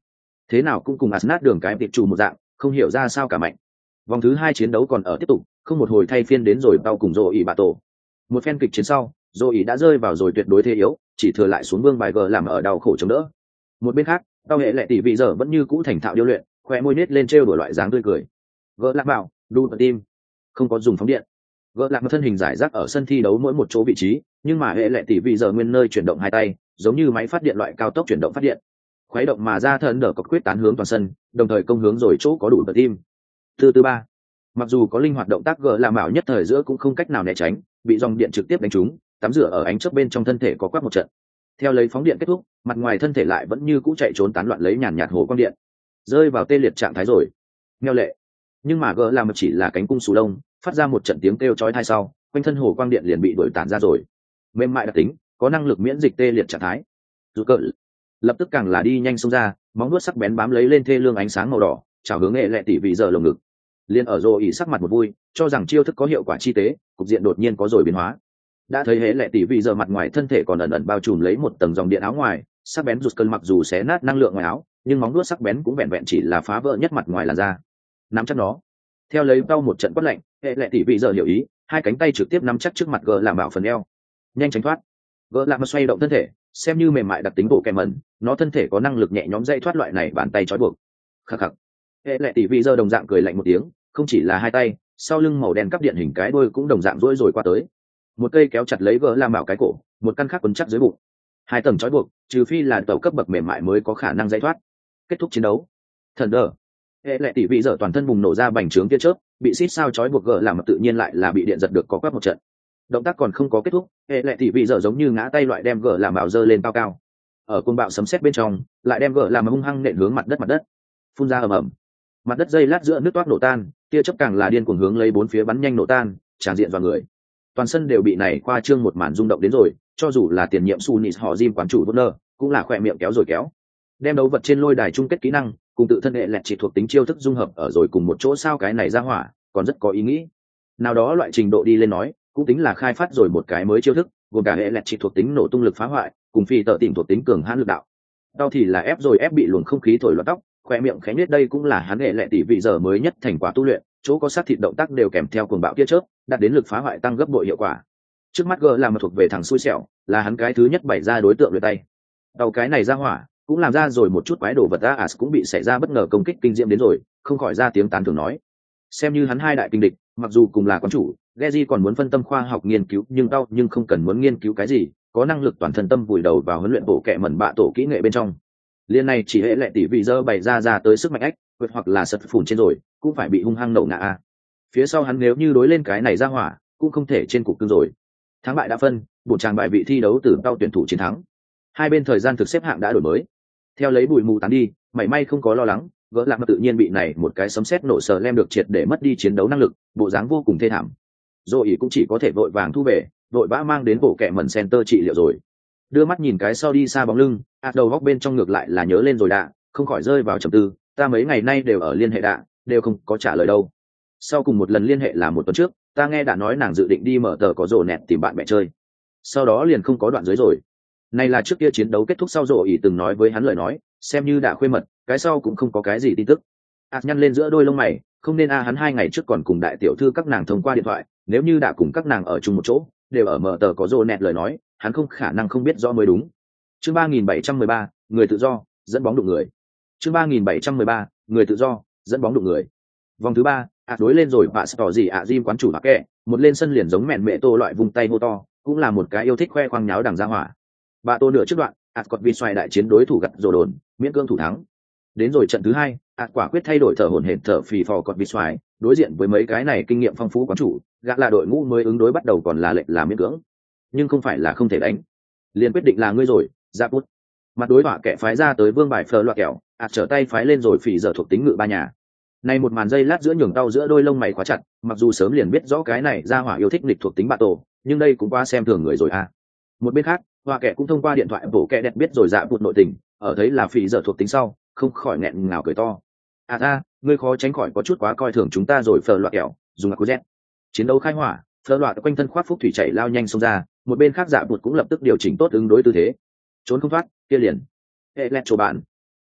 thế nào cũng cùng Asnat đường cái tiệp chủ một dạng, không hiểu ra sao cả mạnh. Vòng thứ hai chiến đấu còn ở tiếp tục, không một hồi thay phiên đến rồi tao cùng Dô ý bạ tổ. Một phen kịch chiến sau, Dô ý đã rơi vào rồi tuyệt đối thế yếu, chỉ thừa lại xuống vương bài gờ làm ở đau khổ chống đỡ. Một bên khác, tao hệ lệ tỷ vị giờ vẫn như cũ thành thạo điêu luyện, khoe môi nết lên trêu đùa loại dáng tươi cười. Gỡ lạc bảo, đu tim, không có dùng phóng điện. Gỡ lạc một thân hình giải rác ở sân thi đấu mỗi một chỗ vị trí, nhưng mà hệ lệ tỷ vị giờ nguyên nơi chuyển động hai tay, giống như máy phát điện loại cao tốc chuyển động phát điện, khuấy động mà ra thần đỡ cọc quyết tán hướng toàn sân, đồng thời công hướng rồi chỗ có đủ tờ tim. Từ thứ ba, mặc dù có linh hoạt động tác gỡ làm bảo nhất thời giữa cũng không cách nào né tránh, bị dòng điện trực tiếp đánh trúng, tắm rửa ở ánh chớp bên trong thân thể có quắc một trận. Theo lấy phóng điện kết thúc, mặt ngoài thân thể lại vẫn như cũ chạy trốn tán loạn lấy nhàn nhạt hồ quang điện, rơi vào tê liệt trạng thái rồi. Nghèo lệ, nhưng mà gỡ làm chỉ là cánh cung sù lông, phát ra một trận tiếng kêu chói tai sau, quanh thân hồ quang điện liền bị đuổi tản ra rồi. Mềm mại đặc tính, có năng lực miễn dịch tê liệt trạng thái. Rụt cỡ lập tức càng là đi nhanh xông ra, móng vuốt sắc bén bám lấy lên thê lương ánh sáng màu đỏ, chảo hướng nghệ lệ tỷ vị giờ lồng ngực. Liên ở rồ ỉ sắc mặt một vui, cho rằng chiêu thức có hiệu quả chi tế, cục diện đột nhiên có rồi biến hóa. Đã thấy hệ lệ tỷ vị giờ mặt ngoài thân thể còn ẩn ẩn bao trùm lấy một tầng dòng điện áo ngoài, sắc bén rụt cơn mặc dù xé nát năng lượng ngoài áo, nhưng móng vuốt sắc bén cũng vẹn vẹn chỉ là phá vỡ nhất mặt ngoài là da. Nắm chắc nó. Theo lấy đau một trận quát lạnh, hệ lệ tỷ vị giờ hiểu ý, hai cánh tay trực tiếp nắm chắc trước mặt gờ làm bảo phần eo, nhanh tránh thoát. Gờ làm xoay động thân thể, xem như mềm mại đặc tính bộ kèm mẩn, nó thân thể có năng lực nhẹ nhõm dây thoát loại này bàn tay trói buộc. Khắc khắc. Hệ lệ tỷ vị giờ đồng dạng cười lạnh một tiếng, không chỉ là hai tay, sau lưng màu đen cắp điện hình cái đuôi cũng đồng dạng rỗi rồi qua tới. Một cây kéo chặt lấy gờ làm bảo cái cổ, một căn khác quấn chắc dưới bụng. Hai tầng trói buộc, trừ phi là tàu cấp bậc mềm mại mới có khả năng dây thoát. Kết thúc chiến đấu. Thần đờ. Hệ lệ tỷ vị giờ toàn thân bùng nổ ra bành trướng tia chớp, bị xít sao trói buộc gờ làm tự nhiên lại là bị điện giật được có quắc một trận. Động tác còn không có kết thúc, hệ lệ tỷ vị giờ giống như ngã tay loại đem gờ làm bảo dơ lên cao cao. Ở cơn bạo sấm sét bên trong, lại đem gờ làm hung hăng nện hướng mặt đất mặt đất. Phun ra ầm ầm. Mặt đất dây lát giữa nước toát nổ tan, tia chớp càng là điên cuồng hướng lấy bốn phía bắn nhanh nổ tan, tràn diện vào người. Toàn sân đều bị này khoa trương một màn rung động đến rồi, cho dù là tiền nhiệm Sunis họ Jim quán chủ Warner, cũng là khỏe miệng kéo rồi kéo. Đem đấu vật trên lôi đài chung kết kỹ năng, cùng tự thân hệ lẹt chỉ thuộc tính chiêu thức dung hợp ở rồi cùng một chỗ sao cái này ra hỏa, còn rất có ý nghĩ. Nào đó loại trình độ đi lên nói, cũng tính là khai phát rồi một cái mới chiêu thức, gồm cả hệ lẹt chỉ thuộc tính nổ tung lực phá hoại, cùng phi tợ tỉnh thuộc tính cường hãn lực đạo. Đau thì là ép rồi ép bị luồng không khí thổi loạn tóc, khỏe miệng khẽ nhếch đây cũng là hắn hệ lẹt tỷ vị giờ mới nhất thành quả tu luyện, chỗ có sát thịt động tác đều kèm theo cuồng bạo tia chớp, đạt đến lực phá hoại tăng gấp bội hiệu quả. Trước mắt gờ làm một thuộc về thằng xui xẻo, là hắn cái thứ nhất bày ra đối tượng luyện tay. Đầu cái này ra hỏa, cũng làm ra rồi một chút quái đồ vật a as cũng bị xảy ra bất ngờ công kích kinh diễm đến rồi, không khỏi ra tiếng tán thưởng nói. Xem như hắn hai đại kinh địch, mặc dù cùng là quán chủ, Geji còn muốn phân tâm khoa học nghiên cứu, nhưng đau nhưng không cần muốn nghiên cứu cái gì, có năng lực toàn thân tâm vùi đầu vào huấn luyện bộ kệ mẩn bạ tổ kỹ nghệ bên trong. Liên này chỉ hệ lệ tỷ vị giờ bày ra ra tới sức mạnh ách, vượt hoặc là sật phủn trên rồi, cũng phải bị hung hăng nổ ngã a. Phía sau hắn nếu như đối lên cái này ra hỏa, cũng không thể trên cục cưng rồi. Thắng bại đã phân, bộ tràng bại vị thi đấu từ đau tuyển thủ chiến thắng. Hai bên thời gian thực xếp hạng đã đổi mới. Theo lấy bụi mù tán đi, mảy may không có lo lắng, gỡ lạc mà tự nhiên bị này một cái sấm sét nổ sờ lem được triệt để mất đi chiến đấu năng lực, bộ dáng vô cùng thê thảm. Rồi cũng chỉ có thể vội vàng thu về, vội vã mang đến bộ kệ mẩn center trị liệu rồi. Đưa mắt nhìn cái sau đi xa bóng lưng, ạt đầu góc bên trong ngược lại là nhớ lên rồi đạ, không khỏi rơi vào trầm tư, ta mấy ngày nay đều ở liên hệ đạ, đều không có trả lời đâu. Sau cùng một lần liên hệ là một tuần trước, ta nghe đã nói nàng dự định đi mở tờ có rổ nẹt tìm bạn bè chơi. Sau đó liền không có đoạn dưới rồi. Này là trước kia chiến đấu kết thúc sau rổ ý từng nói với hắn lời nói, xem như đã khuê mật, cái sau cũng không có cái gì tin tức. ạt nhăn lên giữa đôi lông mày, không nên a hắn hai ngày trước còn cùng đại tiểu thư các nàng thông qua điện thoại, nếu như đã cùng các nàng ở chung một chỗ, đều ở mở tờ có rổ nẹt lời nói, hắn không khả năng không biết rõ mới đúng. Chương ba nghìn bảy trăm mười ba, người tự do, dẫn bóng đụng người. Chương ba nghìn bảy trăm mười ba, người tự do, dẫn bóng đụng người. Vòng thứ ba, ạt đối lên rồi và tỏ gì ạ Jim quán chủ mặc kệ, một lên sân liền giống mẹn mẹ tô loại vùng tay hô to, cũng là một cái yêu thích khoe khoang nháo đằng ra hỏa. Bà tô nửa trước đoạn, ạt cọt vì xoay đại chiến đối thủ gặt rồ đồn, miễn cương thủ thắng. Đến rồi trận thứ hai, ạt quả quyết thay đổi thở hổn hển thở phì phò cọt vì xoay, đối diện với mấy cái này kinh nghiệm phong phú quán chủ, gã là đội ngũ mới ứng đối bắt đầu còn là lệnh là miễn cưỡng, nhưng không phải là không thể đánh. Liền quyết định là ngươi rồi, giáp bút. Mặt đối họa kẻ phái ra tới vương bài phờ loạt kẹo, ạt trở tay phái lên rồi phì giờ thuộc tính ngự ba nhà. Này một màn dây lát giữa nhường tao giữa đôi lông mày khóa chặt, mặc dù sớm liền biết rõ cái này ra hỏa yêu thích nghịch thuộc tính bạ tổ, nhưng đây cũng quá xem thường người rồi à. Một bên khác, họa kẻ cũng thông qua điện thoại bổ kẻ đẹp biết rồi dạ bụt nội tình, ở thấy là phì giờ thuộc tính sau, không khỏi nghẹn ngào cười to. À ta, ngươi khó tránh khỏi có chút quá coi thường chúng ta rồi phờ loạt kẹo, dùng ác z. Chiến đấu khai hỏa, phờ loạt quanh thân khoác phúc thủy chạy lao nhanh xông ra, một bên khác dạ bụt cũng lập tức điều chỉnh tốt ứng đối tư thế. Trốn không thoát, kia liền. Hệ lẹt chỗ bạn.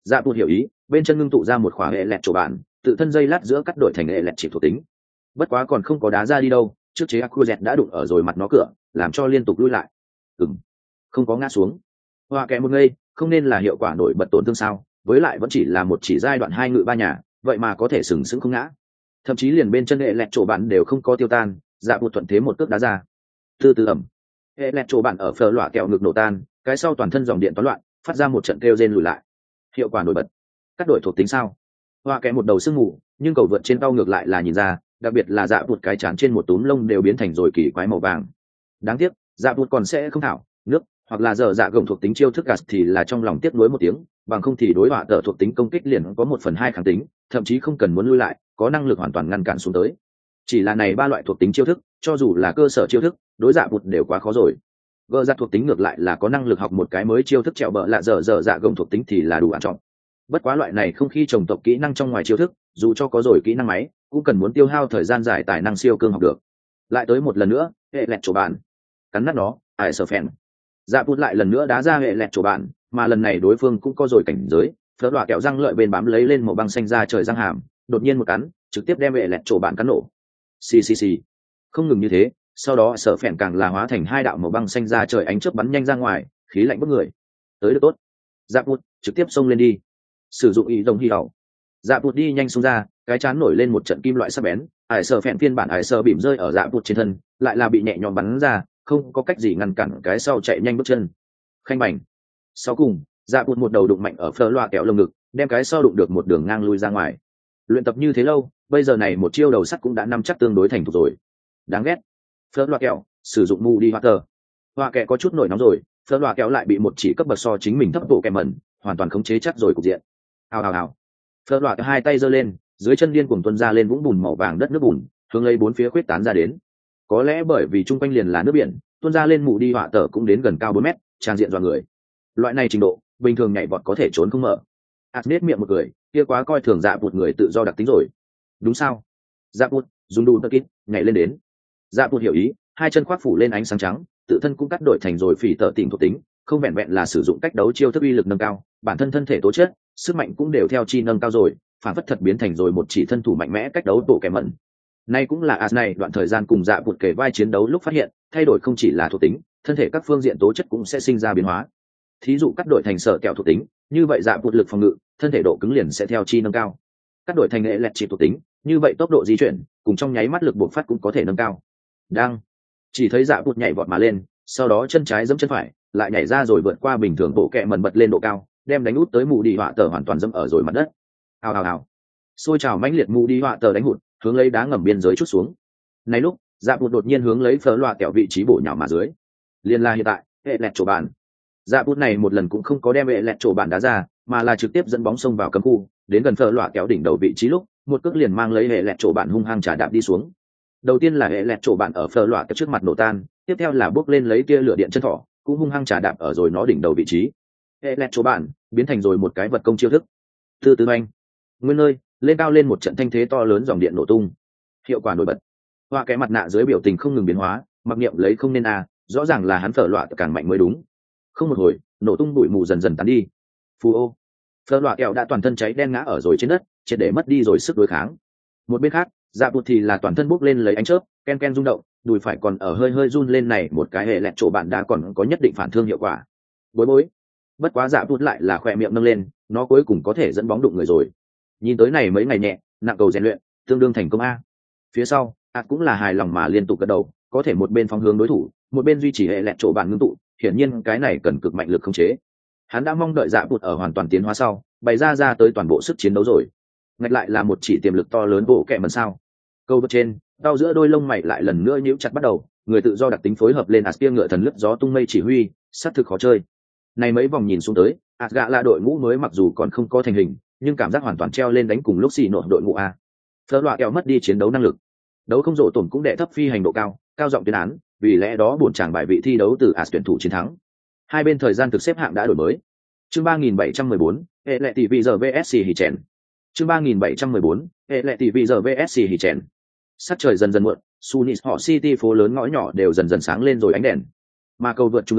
Dạ bụt hiểu ý, bên chân ngưng tụ ra một khóa hệ lẹt chỗ bạn, tự thân dây lát giữa cắt đổi thành hệ lẹt chỉ thuộc tính. Bất quá còn không có đá ra đi đâu, trước chế Akuzet đã đụng ở rồi mặt nó cửa, làm cho liên tục lui lại. Ừm, không có ngã xuống. Hoa kẹ một ngây, không nên là hiệu quả nổi bật tổn thương sao? Với lại vẫn chỉ là một chỉ giai đoạn hai ngự ba nhà, vậy mà có thể sừng sững không ngã. Thậm chí liền bên chân hệ lẹt chỗ bạn đều không có tiêu tan, dạ bụt thuận thế một cước đá ra. Từ từ ẩm, hệ lẹt chỗ bạn ở phở loạ kẹo ngực nổ tan, cái sau toàn thân dòng điện toán loạn, phát ra một trận kêu rên lùi lại. Hiệu quả nổi bật. Cắt đổi thuộc tính sao? Hoa kẹ một đầu sương mù, nhưng cầu vượt trên tao ngược lại là nhìn ra, đặc biệt là dạ bụt cái chán trên một túm lông đều biến thành rồi kỳ quái màu vàng. Đáng tiếc, dạ bụt còn sẽ không thảo nước hoặc là dở dạ gồng thuộc tính chiêu thức gạt thì là trong lòng tiếc nuối một tiếng, bằng không thì đối họa tờ thuộc tính công kích liền có một phần hai kháng tính, thậm chí không cần muốn lui lại, có năng lực hoàn toàn ngăn cản xuống tới. Chỉ là này ba loại thuộc tính chiêu thức, cho dù là cơ sở chiêu thức, đối dạ bụt đều quá khó rồi. Gỡ ra thuộc tính ngược lại là có năng lực học một cái mới chiêu thức trèo bợ lạ dở dở dạ gồng thuộc tính thì là đủ an trọng. Bất quá loại này không khi trồng tộc kỹ năng trong ngoài chiêu thức, dù cho có rồi kỹ năng máy, cũng cần muốn tiêu hao thời gian dài tài năng siêu cương học được. Lại tới một lần nữa, hệ lẹt chỗ bạn, cắn nát nó, ải sở phèn. Dạ bụt lại lần nữa đá ra hệ lẹt chỗ bạn, mà lần này đối phương cũng có rồi cảnh giới, phớt loạ kẹo răng lợi bên bám lấy lên màu băng xanh ra trời răng hàm, đột nhiên một cắn, trực tiếp đem hệ lẹt chỗ bạn cắn nổ. Xì xì xì. Không ngừng như thế, sau đó sở phèn càng là hóa thành hai đạo màu băng xanh ra trời ánh chớp bắn nhanh ra ngoài, khí lạnh bức người. Tới được tốt. Dạ bụt trực tiếp xông lên đi. Sử dụng ý đồng hy hậu. Dạ bụt đi nhanh xuống ra, cái chán nổi lên một trận kim loại sắc bén, ải sở phèn phiên bản ải sở bìm rơi ở dạ bụt trên thân, lại là bị nhẹ nhõm bắn ra, không có cách gì ngăn cản cái sau chạy nhanh bước chân. Khanh bành. Sau cùng, dạ bụt một đầu đụng mạnh ở phở loa kẹo lồng ngực, đem cái sau đụng được một đường ngang lui ra ngoài. Luyện tập như thế lâu, bây giờ này một chiêu đầu sắt cũng đã nắm chắc tương đối thành thục rồi. Đáng ghét. Phở loa kẹo sử dụng mù đi hoa tờ. Hoa kẹo có chút nổi nóng rồi, phở loa kẹo lại bị một chỉ cấp bậc so chính mình thấp bộ kẹm mẩn, hoàn toàn khống chế chắc rồi cục diện. Hào hào hào. Phở loa hai tay giơ lên, dưới chân điên cuồng tuôn ra lên vũng bùn màu vàng đất nước bùn, hướng lấy bốn phía khuyết tán ra đến. Có lẽ bởi vì chung quanh liền là nước biển, tuôn ra lên mù đi họa tờ cũng đến gần cao bốn mét, trang diện dọa người. Loại này trình độ, bình thường nhảy vọt có thể trốn không mở. Agnes miệng một cười, kia quá coi thường dạ bụt người tự do đặc tính rồi. Đúng sao? Dạ bụt, dùng đùn tơ kít, nhảy lên đến. Dạ bụt hiểu ý, hai chân khoác phủ lên ánh sáng trắng, tự thân cũng cắt đổi thành rồi phỉ tở tỉnh thuộc tính, không vẹn vẹn là sử dụng cách đấu chiêu thức uy lực nâng cao, bản thân thân thể tố chất, sức mạnh cũng đều theo chi nâng cao rồi, phản phất thật biến thành rồi một chỉ thân thủ mạnh mẽ cách đấu bộ kẻ mẩn. Nay cũng là as này đoạn thời gian cùng dạ bụt kể vai chiến đấu lúc phát hiện, thay đổi không chỉ là thuộc tính, thân thể các phương diện tố chất cũng sẽ sinh ra biến hóa. Thí dụ cắt đổi thành sở kẹo thuộc tính, như vậy dạ bụt lực phòng ngự, thân thể độ cứng liền sẽ theo chi nâng cao. Cắt đổi thành hệ lẹt chỉ thuộc tính, như vậy tốc độ di chuyển, cùng trong nháy mắt lực bộc phát cũng có thể nâng cao. Đang chỉ thấy dạ bụt nhảy vọt mà lên, sau đó chân trái giẫm chân phải, lại nhảy ra rồi vượt qua bình thường bộ kẹ mẩn bật lên độ cao, đem đánh út tới mù đi họa tờ hoàn toàn dẫm ở rồi mặt đất. Hào hào hào. Xôi trào mãnh liệt mù đi họa tờ đánh hụt, hướng lấy đá ngầm biên giới chút xuống. Này lúc, dạ bụt đột nhiên hướng lấy phở loa kẹo vị trí bổ nhào mà dưới. Liên la hiện tại, hệ lẹt chỗ bàn. Dạ bụt này một lần cũng không có đem hệ lẹt chỗ bàn đá ra, mà là trực tiếp dẫn bóng xông vào cấm khu, đến gần phở loa kẹo đỉnh đầu vị trí lúc, một cước liền mang lấy hệ lẹt chỗ bàn hung hăng trả đạp đi xuống. Đầu tiên là hệ lẹt chỗ bàn ở phở loa kẹo trước mặt nổ tan, tiếp theo là bước lên lấy tia lửa điện chân thỏ, cũng hung hăng trả đạp ở rồi nó đỉnh đầu vị trí. Hệ lẹt chỗ bàn biến thành rồi một cái vật công chiêu thức. Từ từ anh, nguyên nơi lên cao lên một trận thanh thế to lớn, dòng điện nổ tung, hiệu quả nổi bật. Hoa cái mặt nạ dưới biểu tình không ngừng biến hóa, mặc niệm lấy không nên à, rõ ràng là hắn phở loạ càng mạnh mới đúng. Không một hồi, nổ tung bụi mù dần dần tán đi. Phù ô, phở loạ kẹo đã toàn thân cháy đen ngã ở rồi trên đất, triệt để mất đi rồi sức đối kháng. Một bên khác, dạ bụt thì là toàn thân bốc lên lấy ánh chớp, ken ken rung động, đùi phải còn ở hơi hơi run lên, này một cái hệ lẹt chỗ bạn đã còn có nhất định phản thương hiệu quả. Bối bối, bất quá dạ bụt lại là khỏe miệng nâng lên, nó cuối cùng có thể dẫn bóng đụng người rồi. Nhìn tới này mấy ngày nhẹ nặng cầu rèn luyện, tương đương thành công a. Phía sau ạt cũng là hài lòng mà liên tục gật đầu, có thể một bên phóng hướng đối thủ, một bên duy trì hệ lẹt chỗ bàn ngưng tụ, hiển nhiên cái này cần cực mạnh lực khống chế. Hắn đã mong đợi dạ bụt ở hoàn toàn tiến hóa sau bày ra ra tới toàn bộ sức chiến đấu rồi. Ngạch lại là một chỉ tiềm lực to lớn bộ kẹ mần sao. Câu vượt trên đau giữa đôi lông mày lại lần nữa nhíu chặt bắt đầu, người tự do đặc tính phối hợp lên ạt kia ngựa thần lướt gió tung mây chỉ huy, sát thực khó chơi. Này mấy vòng nhìn xuống tới, ạt gạ là đội ngũ mới mặc dù còn không có thành hình, nhưng cảm giác hoàn toàn treo lên đánh cùng lúc xì nổ đội ngũ a. Phở loạ kẹo mất đi chiến đấu năng lực, đấu không rổ tổn cũng đệ thấp phi hành độ cao, cao giọng tuyên án, vì lẽ đó buồn chàng bài vị thi đấu từ as tuyển thủ chiến thắng. Hai bên thời gian thực xếp hạng đã đổi mới. Chương ba nghìn bảy trăm mười bốn, hệ lệ tỷ vị giờ vê ét xê hì chèn. Chương ba nghìn bảy trăm mười bốn, hệ lệ tỷ vị giờ vê ét xê hì chèn. Sắc trời dần dần muộn, Sunis họ City phố lớn ngõ nhỏ đều dần dần sáng lên rồi ánh đèn. Mà cầu vượt trung ương,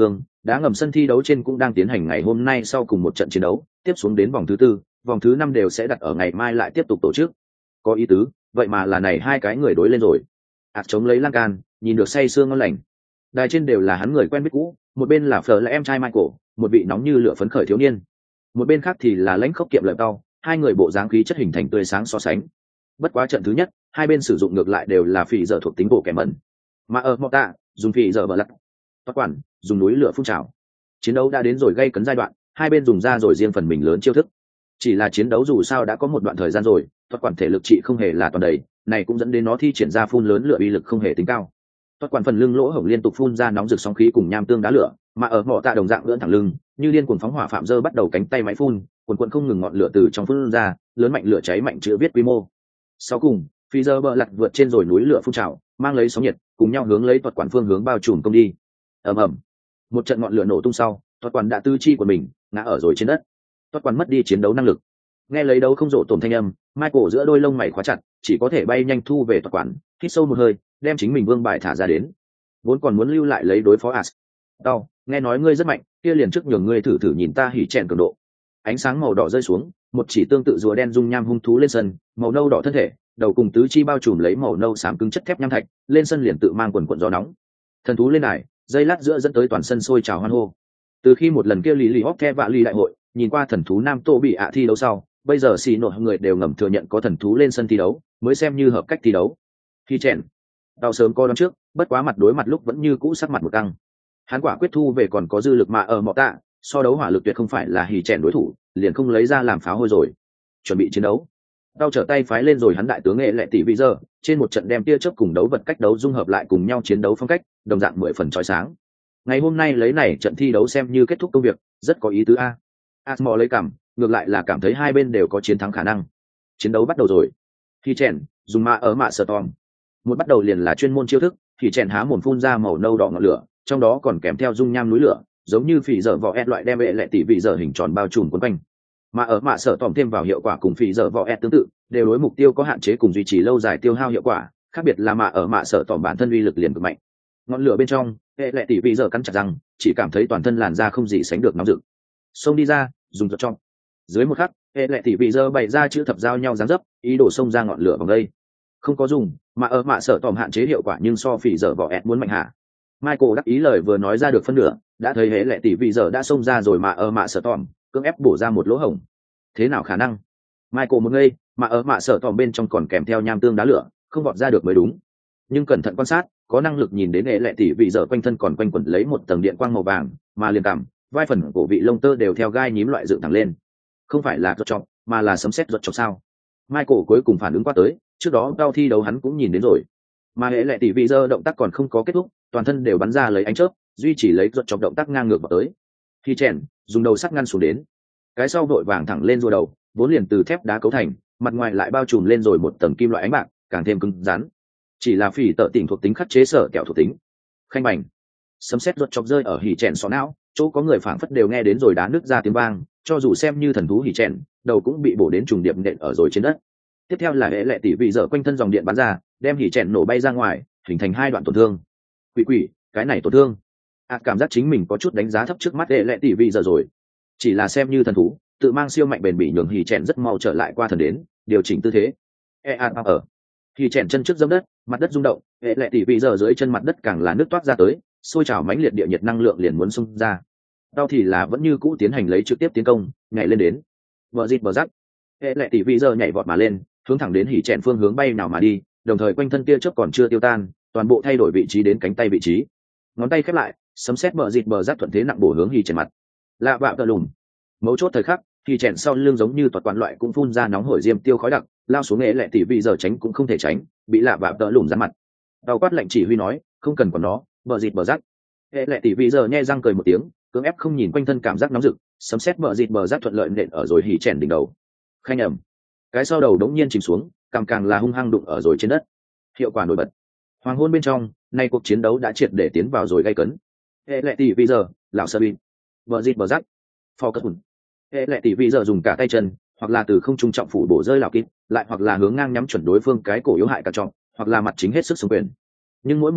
Đá ngầm sân thi đấu trên cũng đang tiến hành ngày hôm nay sau cùng một trận chiến đấu, tiếp xuống đến vòng thứ tư, vòng thứ năm đều sẽ đặt ở ngày mai lại tiếp tục tổ chức. Có ý tứ, vậy mà là này hai cái người đối lên rồi. Ảt chống lấy lan can, nhìn được say sương ngon lành. Đài trên đều là hắn người quen biết cũ, một bên là Fleur là em trai Michael, một vị nóng như lửa phấn khởi thiếu niên. Một bên khác thì là lãnh khốc kiệm lợi đau, hai người bộ dáng khí chất hình thành tươi sáng so sánh. Bất quá trận thứ nhất, hai bên sử dụng ngược lại đều là phỉ giờ thuộc tính bộ kẻ mẩn. Mà ở Mota, dùng phỉ giờ bờ lật. Toát quản, dùng núi lửa phun trào. Chiến đấu đã đến rồi gây cấn giai đoạn, hai bên dùng ra rồi riêng phần mình lớn chiêu thức. Chỉ là chiến đấu dù sao đã có một đoạn thời gian rồi, toát quản thể lực trị không hề là toàn đầy, này cũng dẫn đến nó thi triển ra phun lớn lửa uy lực không hề tính cao. Toát quản phần lưng lỗ hổng liên tục phun ra nóng rực sóng khí cùng nham tương đá lửa, mà ở Mota đồng dạng lưỡn thẳng lưng, như liên cuồng phóng hỏa phạm dơ bắt đầu cánh tay máy phun, cuồn cuộn không ngừng ngọn lửa từ trong phun ra, lớn mạnh lửa cháy mạnh chữ viết quy mô. Sau cùng, phi giờ bờ lật vượt trên rồi núi lửa phun trào, mang lấy sóng nhiệt, cùng nhau hướng lấy toát quản phương hướng bao trùm công đi. Ầm ầm, một trận ngọn lửa nổ tung sau, toát quản đã tư chi của mình ngã ở rồi trên đất. Toát quản mất đi chiến đấu năng lực. Nghe lấy đấu không rộ tổn thanh âm, Michael giữa đôi lông mày khóa chặt, chỉ có thể bay nhanh thu về toát quản, hít sâu một hơi, đem chính mình vương bài thả ra đến. Vốn còn muốn lưu lại lấy đối phó As. Đau, nghe nói ngươi rất mạnh, kia liền trước nhường ngươi thử thử nhìn ta hỉ chèn cường độ. Ánh sáng màu đỏ rơi xuống, một chỉ tương tự rùa đen dung nham hung thú lên sân, màu nâu đỏ thân thể, đầu cùng tứ chi bao trùm lấy màu nâu xám cứng chất thép nham thạch, lên sân liền tự mang quần quần gió nóng. Thần thú lên đài, dây lát giữa dẫn tới toàn sân sôi trào hoan hô. Từ khi một lần kia lý lý hóc the vạ ly đại hội, nhìn qua thần thú nam tô bị ạ thi đấu sau, bây giờ xì nội người đều ngầm thừa nhận có thần thú lên sân thi đấu, mới xem như hợp cách thi đấu. Khi chèn, đau sớm co đón trước, bất quá mặt đối mặt lúc vẫn như cũ sắc mặt một căng. Hắn quả quyết thu về còn có dư lực mà ở mọ tạ, so đấu hỏa lực tuyệt không phải là hì chèn đối thủ, liền không lấy ra làm pháo hôi rồi. Chuẩn bị chiến đấu. Đau trở tay phái lên rồi hắn đại tướng nghệ lệ tỷ vị giờ, trên một trận đem tia chớp cùng đấu vật cách đấu dung hợp lại cùng nhau chiến đấu phong cách, đồng dạng mười phần chói sáng. Ngày hôm nay lấy này trận thi đấu xem như kết thúc công việc, rất có ý tứ a. Asmo lấy cảm, ngược lại là cảm thấy hai bên đều có chiến thắng khả năng. Chiến đấu bắt đầu rồi. Khi chèn, dùng ma ở mạ sở tòm. Một bắt đầu liền là chuyên môn chiêu thức, thì chèn há mồm phun ra màu nâu đỏ ngọn lửa, trong đó còn kèm theo dung nham núi lửa, giống như phỉ dở vỏ ép loại đem vệ lệ tỷ vị dở hình tròn bao trùm quấn quanh. Mà ở mạ sở tòm thêm vào hiệu quả cùng phỉ dở vỏ ép tương tự, đều đối mục tiêu có hạn chế cùng duy trì lâu dài tiêu hao hiệu quả, khác biệt là mạ ở mạ sở tòm bản thân uy lực liền cực mạnh. Ngọn lửa bên trong, vệ lệ tỷ vị dở cắn chặt răng, chỉ cảm thấy toàn thân làn da không gì sánh được nóng rực. Xông đi ra, dùng giật trong. Dưới một khắc, hệ lệ tỷ vị dơ bày ra chữ thập giao nhau dáng dấp, ý đồ xông ra ngọn lửa vòng đây. Không có dùng, mà ở mạ sở tòm hạn chế hiệu quả nhưng so phỉ dở vỏ ẹt muốn mạnh hạ. Michael đắc ý lời vừa nói ra được phân nửa, đã thấy hệ lệ tỷ vị dở đã xông ra rồi mà ở mạ sở tòm, cưỡng ép bổ ra một lỗ hổng. Thế nào khả năng? Michael một ngây, mà ở mạ sở tòm bên trong còn kèm theo nham tương đá lửa, không vọt ra được mới đúng. Nhưng cẩn thận quan sát, có năng lực nhìn đến hệ lệ tỷ vị dở quanh thân còn quanh quẩn lấy một tầng điện quang màu vàng, mà liền cảm, vai phần cổ vị lông tơ đều theo gai nhím loại dựng thẳng lên. Không phải là giọt chọc, mà là sấm sét giọt chọc sao? Michael cuối cùng phản ứng qua tới, trước đó đau thi đấu hắn cũng nhìn đến rồi. Mà hệ lệ tỷ vị dơ động tác còn không có kết thúc, toàn thân đều bắn ra lấy ánh chớp, duy chỉ lấy giọt chọc động tác ngang ngược vào tới. Khi chèn, dùng đầu sắt ngăn xuống đến. Cái sau vội vàng thẳng lên rùa đầu, vốn liền từ thép đá cấu thành, mặt ngoài lại bao trùm lên rồi một tầng kim loại ánh bạc, càng thêm cứng rắn. Chỉ là phỉ tợ tỉnh thuộc tính khắc chế sở kẹo thuộc tính. Khanh bành, sấm sét giọt chọc rơi ở hỉ chèn xó não, chỗ có người phảng phất đều nghe đến rồi đá nước ra tiếng vang, cho dù xem như thần thú hỉ chèn, đầu cũng bị bổ đến trùng điệp nện ở rồi trên đất. Tiếp theo là hệ lệ tỷ vị dở quanh thân dòng điện bắn ra, đem hỉ chèn nổ bay ra ngoài, hình thành hai đoạn tổn thương. Quỷ quỷ, cái này tổn thương. À, cảm giác chính mình có chút đánh giá thấp trước mắt hệ lệ tỷ vị dở rồi. Chỉ là xem như thần thú, tự mang siêu mạnh bền bỉ nhường hỉ chèn rất mau trở lại qua thần đến, điều chỉnh tư thế. E a ở. Hỉ chèn chân trước giẫm đất, mặt đất rung động, hệ lệ tỷ vị dở dưới chân mặt đất càng là nước toát ra tới, sôi trào mãnh liệt địa nhiệt năng lượng liền muốn xung ra. Đau thì là vẫn như cũ tiến hành lấy trực tiếp tiến công, nhảy lên đến. Bờ dịt bờ rắc. Hệ lệ tỷ vị giờ nhảy vọt mà lên, hướng thẳng đến hỉ chèn phương hướng bay nào mà đi, đồng thời quanh thân tia chớp còn chưa tiêu tan, toàn bộ thay đổi vị trí đến cánh tay vị trí. Ngón tay khép lại, sấm sét bờ dịt bờ rắc thuận thế nặng bổ hướng hỉ chèn mặt. Lạ vạ tơ lùm. Mấu chốt thời khắc, hỉ chèn sau lưng giống như toạt quản loại cũng phun ra nóng hổi diêm tiêu khói đặc, lao xuống hệ lệ tỷ vị giờ tránh cũng không thể tránh, bị lạ vạ tơ lùm ra mặt. Đau quát lệnh chỉ huy nói, không cần còn nó, bờ dịt bờ rắc. Hệ lệ tỷ vị giờ nhe răng cười một tiếng, cưỡng ép không nhìn quanh thân cảm giác nóng rực, sấm sét bờ dịt bờ rác thuận lợi nện ở rồi hỉ chèn đỉnh đầu. Khanh ầm, cái sau đầu đống nhiên chìm xuống, càng càng là hung hăng đụng ở rồi trên đất. Hiệu quả nổi bật. Hoàng hôn bên trong, nay cuộc chiến đấu đã triệt để tiến vào rồi gay cấn. Hệ lệ tỷ vị giờ, lão sơ bin, bờ dịt bờ rác, phò cất hùn. Hệ lệ tỷ vị giờ dùng cả tay chân, hoặc là từ không trung trọng phủ bổ rơi lão kít, lại hoặc là hướng ngang nhắm chuẩn đối phương cái cổ yếu hại cả trọng, hoặc là mặt chính hết sức xuống quyền. Nhưng mỗi một kích,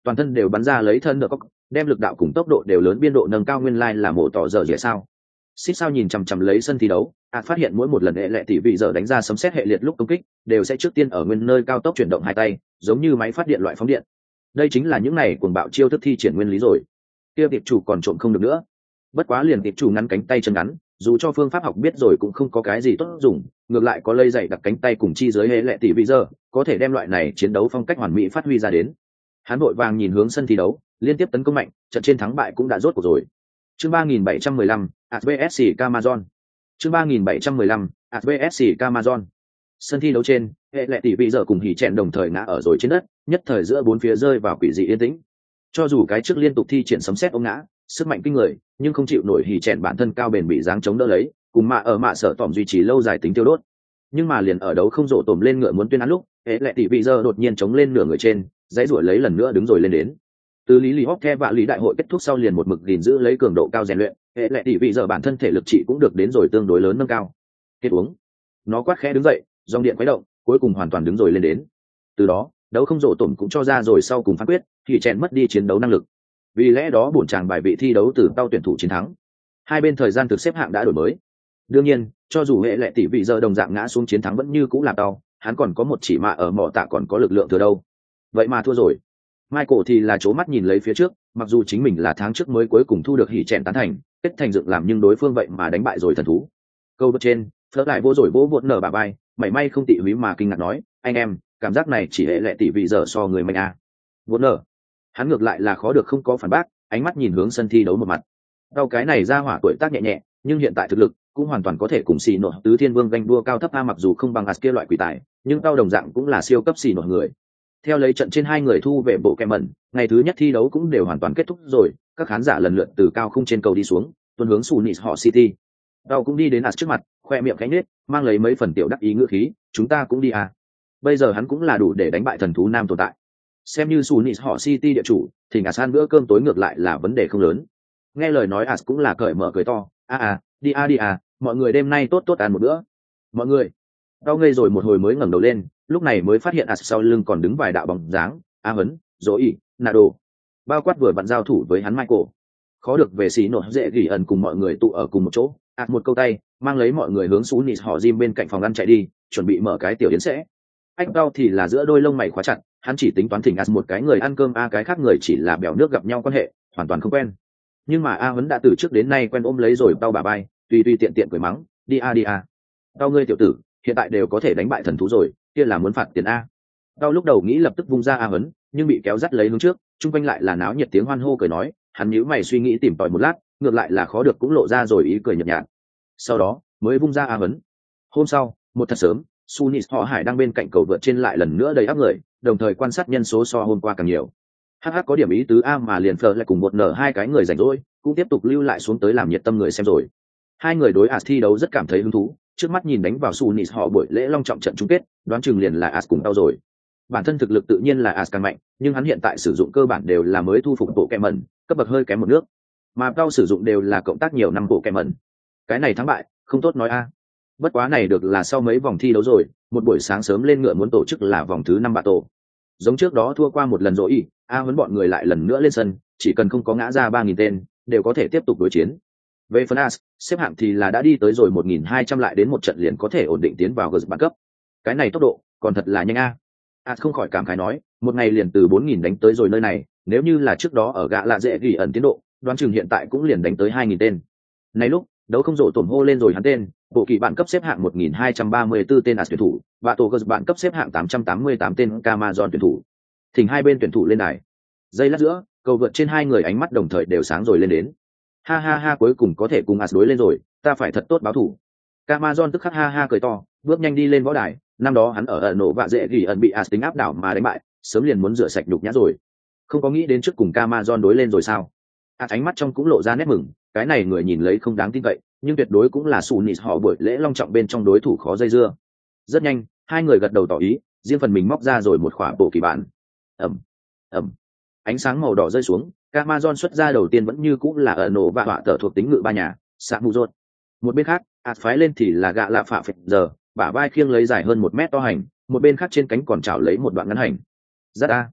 toàn thân đều bắn ra lấy thân được cóc, đem lực đạo cùng tốc độ đều lớn biên độ nâng cao, nguyên lai là mổ tỏ dở dễ sao. Xích sao nhìn chằm chằm lấy sân thi đấu, ạt phát hiện mỗi một lần hệ lệ tỷ vị giờ đánh ra sấm sét hệ liệt lúc công kích đều sẽ trước tiên ở nguyên nơi cao tốc chuyển động hai tay, giống như máy phát điện loại phóng điện. Đây chính là những này cuồng bạo chiêu thức thi triển nguyên lý rồi. Kia tiệp chủ còn trộm không được nữa. Bất quá liền tiệp chủ ngắn cánh tay chân ngắn, dù cho phương pháp học biết rồi cũng không có cái gì tốt dùng, ngược lại có lây dày đặt cánh tay cùng chi dưới hệ lệ tỷ vị giờ, có thể đem loại này chiến đấu phong cách hoàn mỹ phát huy ra đến. Hắn vội vàng nhìn hướng sân thi đấu, liên tiếp tấn công mạnh, trận trên thắng bại cũng đã rốt cuộc rồi. Chương ba nghìn bảy trăm mười lăm, a vê ét xê Camazon. Chương ba nghìn bảy trăm mười lăm, a vê ét xê Camazon. Sân thi đấu trên, hệ lệ tỷ vị giờ cùng hỉ chèn đồng thời ngã ở rồi trên đất, nhất thời giữa bốn phía rơi vào quỷ dị yên tĩnh. Cho dù cái trước liên tục thi triển sấm sét ôm ngã, sức mạnh kinh người, nhưng không chịu nổi hỉ chèn bản thân cao bền bị dáng chống đỡ lấy, cùng mạ ở mạ sở tỏm duy trì lâu dài tính tiêu đốt. Nhưng mà liền ở đấu không rộ tổm lên ngựa muốn tuyên án lúc, hệ lệ tỷ vị giờ đột nhiên chống lên nửa người trên, dãy ruổi lấy lần nữa đứng rồi lên đến. Từ lý lý hóc the và lý đại hội kết thúc sau liền một mực gìn giữ lấy cường độ cao rèn luyện, hệ lệ tỷ vị giờ bản thân thể lực trị cũng được đến rồi tương đối lớn nâng cao. Kết uống, nó quát khẽ đứng dậy, dòng điện quấy động, cuối cùng hoàn toàn đứng rồi lên đến. Từ đó, đấu không rộ tổm cũng cho ra rồi sau cùng phán quyết, thì chèn mất đi chiến đấu năng lực. Vì lẽ đó bổn chàng bài vị thi đấu từ tao tuyển thủ chiến thắng. Hai bên thời gian thực xếp hạng đã đổi mới. Đương nhiên, cho dù hệ lệ tỷ vị giờ đồng dạng ngã xuống chiến thắng vẫn như cũng là tao, hắn còn có một chỉ mạ ở mỏ tạ còn có lực lượng thừa đâu. Vậy mà thua rồi. Michael thì là chố mắt nhìn lấy phía trước, mặc dù chính mình là tháng trước mới cuối cùng thu được hỉ chèn tán thành, kết thành dựng làm nhưng đối phương vậy mà đánh bại rồi thần thú. Câu vượt trên, Phớt lại vô rồi vỗ vụn nở bà bay, mảy may không tị húy mà kinh ngạc nói, anh em, cảm giác này chỉ hệ lệ tỷ vị giờ so người mạnh à. Vụn nở. Hắn ngược lại là khó được không có phản bác, ánh mắt nhìn hướng sân thi đấu một mặt. Đau cái này ra hỏa tuổi tác nhẹ nhẹ, nhưng hiện tại thực lực cũng hoàn toàn có thể cùng xì nổi tứ thiên vương ganh đua cao thấp a, mặc dù không bằng as kia loại quỷ tài, nhưng tao đồng dạng cũng là siêu cấp xì nổi người. Theo lấy trận trên hai người thu về bộ kèm mẩn, ngày thứ nhất thi đấu cũng đều hoàn toàn kết thúc rồi, các khán giả lần lượt từ cao khung trên cầu đi xuống, tuần hướng Sunis họ City. Tao cũng đi đến as trước mặt, khoe miệng cánh nết, mang lấy mấy phần tiểu đắc ý ngữ khí, chúng ta cũng đi à. Bây giờ hắn cũng là đủ để đánh bại thần thú nam tồn tại. Xem như Sunis họ City địa chủ, thì ngả san bữa cơm tối ngược lại là vấn đề không lớn. Nghe lời nói as cũng là cởi mở cười to, a à, đi a à, đi à, mọi người đêm nay tốt tốt ăn một bữa. Mọi người. Tao ngây rồi một hồi mới ngẩng đầu lên, lúc này mới phát hiện as sau lưng còn đứng vài đạo bóng dáng, a hấn, dỗ nado, bao quát vừa vặn giao thủ với hắn Michael. Khó được về xí nổi dễ gỉ ẩn cùng mọi người tụ ở cùng một chỗ, ạt một câu tay, mang lấy mọi người hướng xuống nịt họ Jim bên cạnh phòng ăn chạy đi, chuẩn bị mở cái tiểu yến sẽ. Anh tao thì là giữa đôi lông mày khóa chặt, hắn chỉ tính toán thỉnh as một cái người ăn cơm a cái khác người chỉ là bèo nước gặp nhau quan hệ, hoàn toàn không quen. Nhưng mà a hấn đã từ trước đến nay quen ôm lấy rồi tao bà bay, tùy tùy tiện tiện cười mắng, đi a đi a. Tao ngươi tiểu tử, hiện tại đều có thể đánh bại thần thú rồi, kia là muốn phạt tiền a. Tao lúc đầu nghĩ lập tức vung ra a hấn, nhưng bị kéo dắt lấy hướng trước, chung quanh lại là náo nhiệt tiếng hoan hô cười nói, hắn nhíu mày suy nghĩ tìm tòi một lát, ngược lại là khó được cũng lộ ra rồi ý cười nhợt nhạt. Sau đó mới vung ra a hấn. Hôm sau, một thật sớm, Sunis họ Hải đang bên cạnh cầu vượt trên lại lần nữa đầy áp người, đồng thời quan sát nhân số so hôm qua càng nhiều. Hh có điểm ý tứ a mà liền phờ lại cùng một nở hai cái người rảnh rỗi, cũng tiếp tục lưu lại xuống tới làm nhiệt tâm người xem rồi. Hai người đối as thi đấu rất cảm thấy hứng thú, trước mắt nhìn đánh vào Sunis họ buổi lễ long trọng trận chung kết, đoán chừng liền là as cùng tao rồi. Bản thân thực lực tự nhiên là as càng mạnh, nhưng hắn hiện tại sử dụng cơ bản đều là mới thu phục bộ kẹm mẩn, cấp bậc hơi kém một nước, mà tao sử dụng đều là cộng tác nhiều năm bộ kẹm mẩn. Cái này thắng bại không tốt nói a. Bất quá này được là sau mấy vòng thi đấu rồi, một buổi sáng sớm lên ngựa muốn tổ chức là vòng thứ năm bạ tổ. Giống trước đó thua qua một lần rồi, a huấn bọn người lại lần nữa lên sân, chỉ cần không có ngã ra ba nghìn tên, đều có thể tiếp tục đối chiến. Về phần as, xếp hạng thì là đã đi tới rồi một nghìn hai trăm lại đến một trận liền có thể ổn định tiến vào gờ bản cấp. Cái này tốc độ còn thật là nhanh a. As không khỏi cảm khái nói, một ngày liền từ bốn nghìn đánh tới rồi nơi này, nếu như là trước đó ở gạ lạ dễ ghi ẩn tiến độ, đoán chừng hiện tại cũng liền đánh tới hai nghìn tên. Này lúc, đấu không rộ tổn hô lên rồi hắn tên, bộ kỳ bạn cấp xếp hạng một nghìn hai trăm ba mươi tư tên as tuyển thủ, và tổ gờ bạn cấp xếp hạng tám trăm tám mươi tám tên Camazon tuyển thủ. Thỉnh hai bên tuyển thủ lên đài. Giây lát giữa, cầu vượt trên hai người ánh mắt đồng thời đều sáng rồi lên đến. Ha ha ha, cuối cùng có thể cùng as đối lên rồi, ta phải thật tốt báo thủ. Camazon tức khắc ha ha cười to, bước nhanh đi lên võ đài. Năm đó hắn ở ẩn nổ và dễ gỉ ẩn bị as tính áp đảo mà đánh bại, sớm liền muốn rửa sạch nhục nhã rồi. Không có nghĩ đến trước cùng Camazon đối lên rồi sao? As ánh mắt trong cũng lộ ra nét mừng, cái này người nhìn lấy không đáng tin cậy, nhưng tuyệt đối cũng là Sunis họ buổi lễ long trọng bên trong đối thủ khó dây dưa. Rất nhanh, hai người gật đầu tỏ ý, riêng phần mình móc ra rồi một khỏa bộ kỳ bản. Ầm, ầm, ánh sáng màu đỏ rơi xuống, Camazon xuất ra đầu tiên vẫn như cũng là ở nổ và họa tở thuộc tính ngự ba nhà, sạ mù rột. Một bên khác, as phái lên thì là gạ lạ phạ phệt giờ, bả vai khiêng lấy dài hơn một mét to hành, một bên khác trên cánh còn chảo lấy một đoạn ngắn hành. Rất a.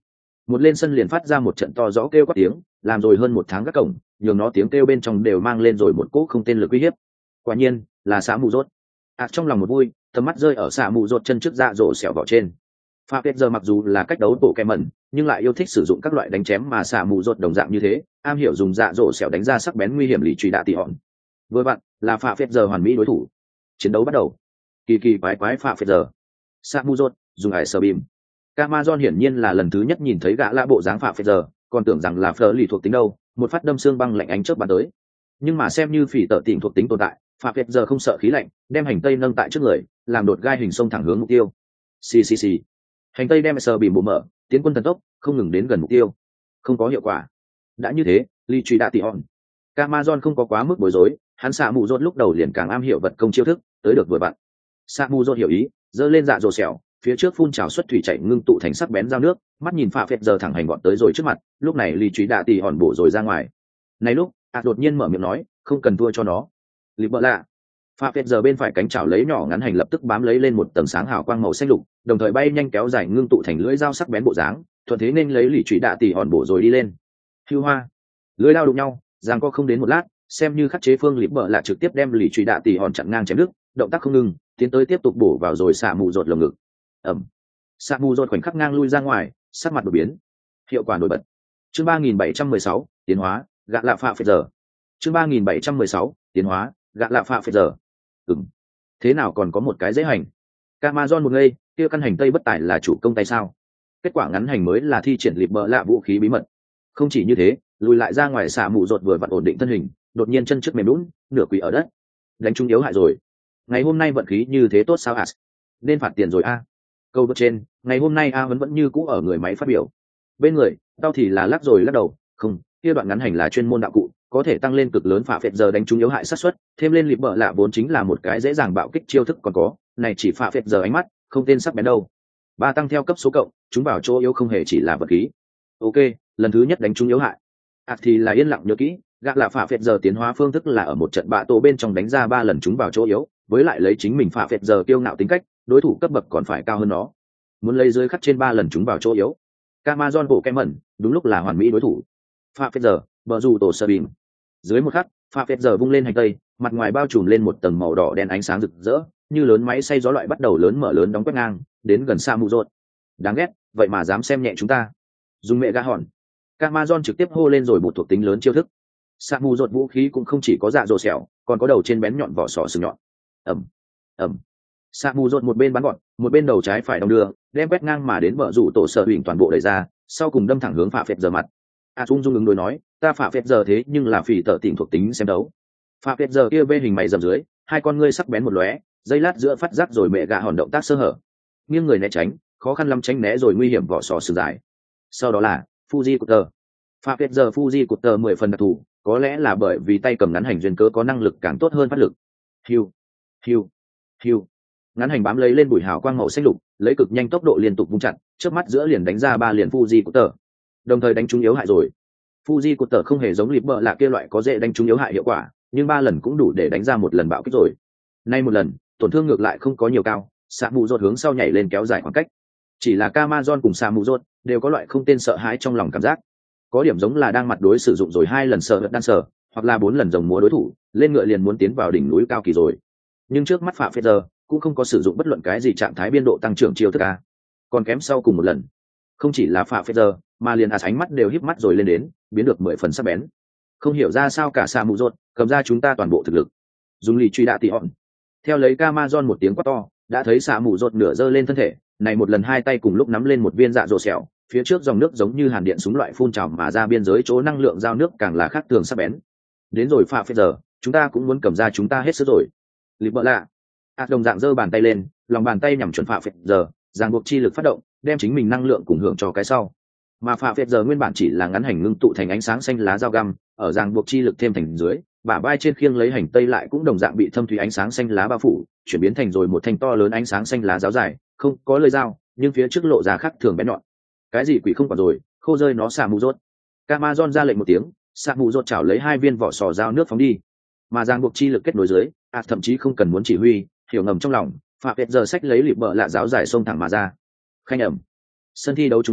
một lên sân liền phát ra một trận to rõ kêu quát tiếng, làm rồi hơn một tháng các cổng, nhường nó tiếng kêu bên trong đều mang lên rồi một cỗ không tên lực uy hiếp. Quả nhiên là xạ mù rốt. À, trong lòng một vui, tầm mắt rơi ở xạ mù rốt chân trước dạ dỗ xẻo vào trên. Pha Kết giờ mặc dù là cách đấu bộ kèm mẩn, nhưng lại yêu thích sử dụng các loại đánh chém mà xạ mù rốt đồng dạng như thế, am hiểu dùng dạ dỗ xẻo đánh ra sắc bén nguy hiểm lì truy đạ tỉ hòn. Vừa vặn là Pha Kết giờ hoàn mỹ đối thủ. Chiến đấu bắt đầu. Kỳ kỳ quái quái Pha Kết giờ. Xạ mù rốt dùng ải sờ bìm. Camazon hiển nhiên là lần thứ nhất nhìn thấy gã lạ bộ dáng Pha Kết giờ, còn tưởng rằng là phở lì thuộc tính đâu, một phát đâm xương băng lạnh ánh chớp bắn tới. Nhưng mà xem như phỉ tợ tỉnh thuộc tính tồn tại, Pha Kết giờ không sợ khí lạnh, đem hành tây nâng tại trước người, làm đột gai hình sông thẳng hướng mục tiêu. Xì xì xì. Hành tây đem sờ bìm bộ mở, tiến quân thần tốc, không ngừng đến gần mục tiêu. Không có hiệu quả. Đã như thế, Ly truy đã tỉ hòn. Camazon không có quá mức bối rối, hắn xạ mù rốt lúc đầu liền càng am hiểu vật công chiêu thức, tới được vừa vặn. Xạ mù rốt hiểu ý, giơ lên dạ rồ xẻo, phía trước phun trào xuất thủy chảy ngưng tụ thành sắc bén dao nước, mắt nhìn Pha Kết giờ thẳng hành gọn tới rồi trước mặt, lúc này Ly truy đã tỉ hòn bổ rồi ra ngoài. Này lúc, à đột nhiên mở miệng nói, không cần thua cho nó. Lịp bợ lạ. Pha Kết giờ bên phải cánh chảo lấy nhỏ ngắn hành lập tức bám lấy lên một tầng sáng hào quang màu xanh lục, đồng thời bay nhanh kéo dài ngưng tụ thành lưỡi dao sắc bén bộ dáng, thuận thế nên lấy lì chủy đạ tỉ hòn bổ rồi đi lên. Hưu hoa, lưỡi dao đụng nhau, giằng co không đến một lát, xem như khắc chế phương lịp bợ lạ trực tiếp đem lì chủy đạ tỉ hòn chặn ngang chém đứt, động tác không ngừng, tiến tới tiếp tục bổ vào rồi xạ mù rột lồng ngực. Ầm. Xạ mù rột khoảnh khắc ngang lui ra ngoài, sắc mặt đổi biến. Hiệu quả nổi bật. Chương ba nghìn bảy trăm mười sáu, tiến hóa, gạ lạ Pha Kết giờ. Chương ba nghìn bảy trăm mười sáu, tiến hóa, gạ lạ Pha Kết giờ. Ừm. Thế nào còn có một cái dễ hành. Camazon một ngây, kia căn hành tây bất tài là chủ công tay sao? Kết quả ngắn hành mới là thi triển lịp bợ lạ vũ khí bí mật. Không chỉ như thế, lùi lại ra ngoài xạ mù rột vừa vặn ổn định thân hình, đột nhiên chân trước mềm lún, nửa quỳ ở đất. Đánh trúng yếu hại rồi. Ngày hôm nay vận khí như thế tốt sao As? Nên phạt tiền rồi a. Câu bật trên, ngày hôm nay a vẫn vẫn như cũ ở người máy phát biểu. Bên người, tao thì là lắc rồi lắc đầu, không, kia đoạn ngắn hành là chuyên môn đạo cụ, có thể tăng lên cực lớn Pha Kết giờ đánh trúng yếu hại sát suất, thêm lên lịp bợ lạ vốn chính là một cái dễ dàng bạo kích chiêu thức còn có, này chỉ Pha Kết giờ ánh mắt, không tên sắc bén đâu. Ba tăng theo cấp số cộng, chúng vào chỗ yếu không hề chỉ là vật khí. Ok, lần thứ nhất đánh trúng yếu hại. À thì là yên lặng nhớ kỹ, gã là Pha Kết giờ tiến hóa phương thức là ở một trận bạ tổ bên trong đánh ra ba lần chúng vào chỗ yếu, với lại lấy chính mình Pha Kết giờ kiêu ngạo tính cách, đối thủ cấp bậc còn phải cao hơn nó. Muốn lấy dưới khắc trên ba lần chúng vào chỗ yếu. Camazon bộ kem mẩn, đúng lúc là hoàn mỹ đối thủ. Pha Kết giờ, bờ rủ tổ sơ bìm. Dưới một khắc, Pha Kết giờ vung lên hành tây, mặt ngoài bao trùm lên một tầng màu đỏ đen ánh sáng rực rỡ, như lớn máy xay gió loại bắt đầu lớn mở lớn đóng quét ngang, đến gần xa mù rột. Đáng ghét, vậy mà dám xem nhẹ chúng ta. Dùng mẹ gã hòn. Camazon trực tiếp hô lên rồi một thuộc tính lớn chiêu thức. Sa mù rột vũ khí cũng không chỉ có dạ dỗ xẻo, còn có đầu trên bén nhọn vỏ sò sừng nhọn. Ầm, ầm. Sa mù rột một bên bắn gọn, một bên đầu trái phải đong đưa, đem quét ngang mà đến bờ rủ tổ sở huỳnh toàn bộ đẩy ra, sau cùng đâm thẳng hướng Pha Kết giờ mặt. A à, Dung Dung ứng đối nói, ta Pha Kết giờ thế nhưng là phỉ tợ tỉnh thuộc tính xem đấu. Pha Kết giờ kia bên hình mày rậm dưới, hai con ngươi sắc bén một lóe, giây lát giữa phát giác rồi mẹ gạ hòn động tác sơ hở, nghiêng người né tránh, khó khăn lắm tránh né rồi nguy hiểm vỏ sò sừng dài. Sau đó là Fuji Cutter. Pha Kết giờ Fuji Cutter mười phần đặc thù, có lẽ là bởi vì tay cầm ngắn hành duyên cớ có năng lực càng tốt hơn phát lực. Hiu, hiu, hiu. Ngắn hành bám lấy lên bụi hào quang màu xanh lục, lấy cực nhanh tốc độ liên tục vung chặn, trước mắt giữa liền đánh ra ba liền Fuji Cutter, đồng thời đánh trúng yếu hại rồi. Fuji Cutter không hề giống lịp bợ là kia loại có dễ đánh trúng yếu hại hiệu quả, nhưng ba lần cũng đủ để đánh ra một lần bạo kích rồi. Nay một lần, tổn thương ngược lại không có nhiều cao, Sa mù rột hướng sau nhảy lên kéo dài khoảng cách. Chỉ là Camazon cùng Sa mù rột đều có loại không tên sợ hãi trong lòng cảm giác. Có điểm giống là đang mặt đối sử dụng rồi hai lần sợ hật đan sở, hoặc là bốn lần rồng múa đối thủ, lên ngựa liền muốn tiến vào đỉnh núi cao kỳ rồi. Nhưng trước mắt Phạm Phết giờ cũng không có sử dụng bất luận cái gì trạng thái biên độ tăng trưởng chiêu thức a. Còn kém sau cùng một lần. Không chỉ là Phạm Phết giờ, mà liền à ánh mắt đều híp mắt rồi lên đến, biến được mười phần sắc bén. Không hiểu ra sao cả Sa mù rột cầm ra chúng ta toàn bộ thực lực. Dùng lì truy đạ tỉ hòn. Theo lấy Camazon một tiếng quát to, đã thấy Sa mù rột nửa giơ lên thân thể, này một lần hai tay cùng lúc nắm lên một viên dạ dỗ xẻo, phía trước dòng nước giống như hàn điện súng loại phun trào mà ra biên giới chỗ năng lượng giao nước càng là khác thường sắc bén. Đến rồi Phạm Phết giờ, chúng ta cũng muốn cầm ra chúng ta hết sức rồi. Lịp bợ lạ. À, đồng dạng giơ bàn tay lên, lòng bàn tay nhằm chuẩn Phạm Phết giờ, ràng buộc chi lực phát động, đem chính mình năng lượng cùng hưởng cho cái sau. Mà Phạm Phết giờ nguyên bản chỉ là ngắn hành ngưng tụ thành ánh sáng xanh lá dao găm, ở ràng buộc chi lực thêm thành dưới, bả vai trên khiêng lấy hành tây lại cũng đồng dạng bị thâm thủy ánh sáng xanh lá bao phủ, chuyển biến thành rồi một thanh to lớn ánh sáng xanh lá giáo dài, không có lưỡi dao, nhưng phía trước lộ ra khác thường bén nhọn. Cái gì quỷ không còn rồi, khô rơi nó Sa mù rột. Camazon ra lệnh một tiếng, Sa mù rột chảo lấy hai viên vỏ sò dao nước phóng đi. Mà ràng buộc chi lực kết nối dưới, à thậm chí không cần muốn chỉ huy, hiểu ngầm trong lòng, Phạm Phết giờ sách lấy lịp bợ lạ giáo dài xông thẳng mà ra. Khanh ẩm. Sân thi đấu trung ương,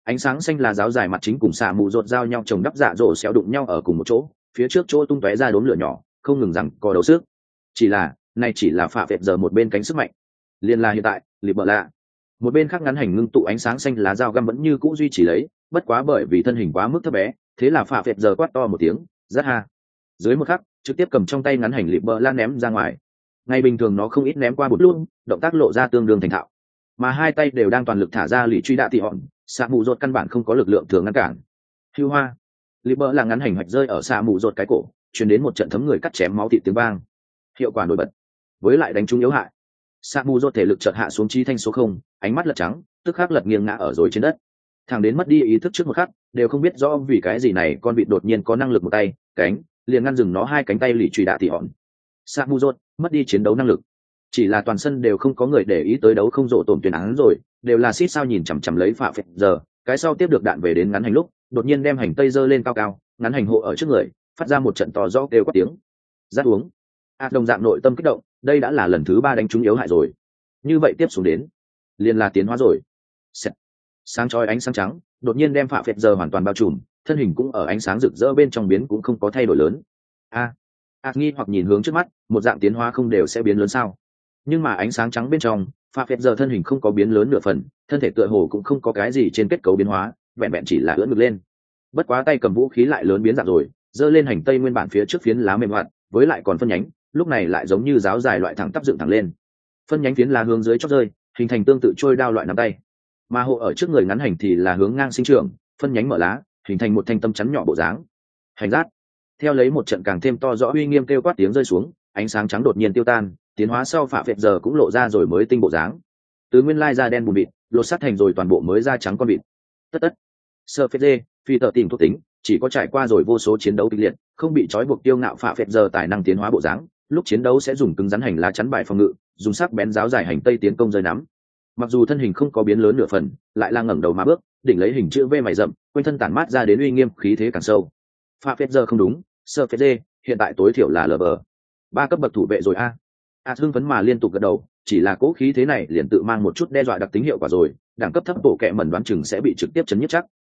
Ánh sáng xanh là giáo dài mặt chính cùng xạ mù rột giao nhau chồng đắp dạ dỗ xéo đụng nhau ở cùng một chỗ, phía trước chỗ tung tóe ra đốm lửa nhỏ, không ngừng rằng co đấu sức. Chỉ là, này chỉ là phạ phệt giờ một bên cánh sức mạnh. Liên là hiện tại, lịp bờ lạ. Một bên khác ngắn hành ngưng tụ ánh sáng xanh lá dao găm vẫn như cũ duy trì lấy, bất quá bởi vì thân hình quá mức thấp bé, thế là phạ phệt giờ quát to một tiếng, rất ha. Dưới một khắc, trực tiếp cầm trong tay ngắn hành lịp bờ lạ ném ra ngoài. Ngày bình thường nó không ít ném qua bụt luôn, động tác lộ ra tương đương thành thạo. Mà hai tay đều đang toàn lực thả ra lì truy đạ tị hòn, xạ mù rột căn bản không có lực lượng thường ngăn cản. Hưu hoa, lịp bờ là ngắn hành hoạch rơi ở xạ mù rột cái cổ, truyền đến một trận thấm người cắt chém máu thịt tiếng vang. Hiệu quả nổi bật, với lại đánh trúng yếu hại. Xạ mù rột thể lực chợt hạ xuống chi thanh số không, ánh mắt lật trắng, tức khắc lật nghiêng ngã ở rồi trên đất. Thằng đến mất đi ý thức trước một khắc, đều không biết rõ vì cái gì này con vịt đột nhiên có năng lực một tay, cánh, liền ngăn dừng nó hai cánh tay lì truy đạ tị hòn. Xạ mù rột mất đi chiến đấu năng lực, chỉ là toàn sân đều không có người để ý tới đấu không rộ tổn tuyển án rồi, đều là xít sao nhìn chằm chằm lấy phạ phệt giờ, cái sau tiếp được đạn về đến ngắn hành lúc, đột nhiên đem hành tây giơ lên cao cao, ngắn hành hộ ở trước người, phát ra một trận to rõ kêu quát tiếng. Rát uống. A đồng dạng nội tâm kích động, đây đã là lần thứ ba đánh trúng yếu hại rồi. Như vậy tiếp xuống đến, liền là tiến hóa rồi. Sẹt. Sáng chói ánh sáng trắng, đột nhiên đem phạ phệt giờ hoàn toàn bao trùm, thân hình cũng ở ánh sáng rực rỡ bên trong biến cũng không có thay đổi lớn. A. A nghi hoặc nhìn hướng trước mắt, một dạng tiến hóa không đều sẽ biến lớn sao? Nhưng mà ánh sáng trắng bên trong, phạ phệt giờ thân hình không có biến lớn nửa phần, thân thể tựa hồ cũng không có cái gì trên kết cấu biến hóa, vẹn vẹn chỉ là ưỡn ngực lên. Bất quá tay cầm vũ khí lại lớn biến dạng rồi, giơ lên hành tây nguyên bản phía trước phiến lá mềm hoạt, với lại còn phân nhánh, lúc này lại giống như giáo dài loại thẳng tắp dựng thẳng lên. Phân nhánh phiến lá hướng dưới chót rơi, hình thành tương tự trôi đao loại nắm tay. Mà hộ ở trước người ngắn hành thì là hướng ngang sinh trưởng, phân nhánh mở lá, hình thành một thanh tâm chắn nhỏ bộ dáng. Hành rát. Theo lấy một trận càng thêm to rõ uy nghiêm kêu quát tiếng rơi xuống, ánh sáng trắng đột nhiên tiêu tan, tiến hóa sau phạ phệt giờ cũng lộ ra rồi mới tinh bộ dáng. Từ nguyên lai da đen bùn bịt, lột sát thành rồi toàn bộ mới da trắng con vịt. Tất tất. Sơ phết dê, phi tờ tìm thuộc tính, chỉ có trải qua rồi vô số chiến đấu kịch liệt, không bị trói buộc tiêu ngạo phạ phệt giờ tài năng tiến hóa bộ dáng, lúc chiến đấu sẽ dùng cứng rắn hành lá chắn bài phòng ngự, dùng sắc bén giáo dài hành tây tiến công rơi nắm. Mặc dù thân hình không có biến lớn nửa phần, lại là ngẩng đầu mà bước, đỉnh lấy hình chữ V mày rậm, quanh thân tản mát ra đến uy nghiêm khí thế càng sâu. Phạ phệt giờ không đúng, sơ phết dê, hiện tại tối thiểu là lờ bờ ba cấp bậc thủ vệ rồi a. A hưng phấn mà liên tục gật đầu, chỉ là cố khí thế này liền tự mang một chút đe dọa đặc tính hiệu quả rồi, đẳng cấp thấp bộ kệ mẩn đoán chừng sẽ bị trực tiếp chấn nhất chắc,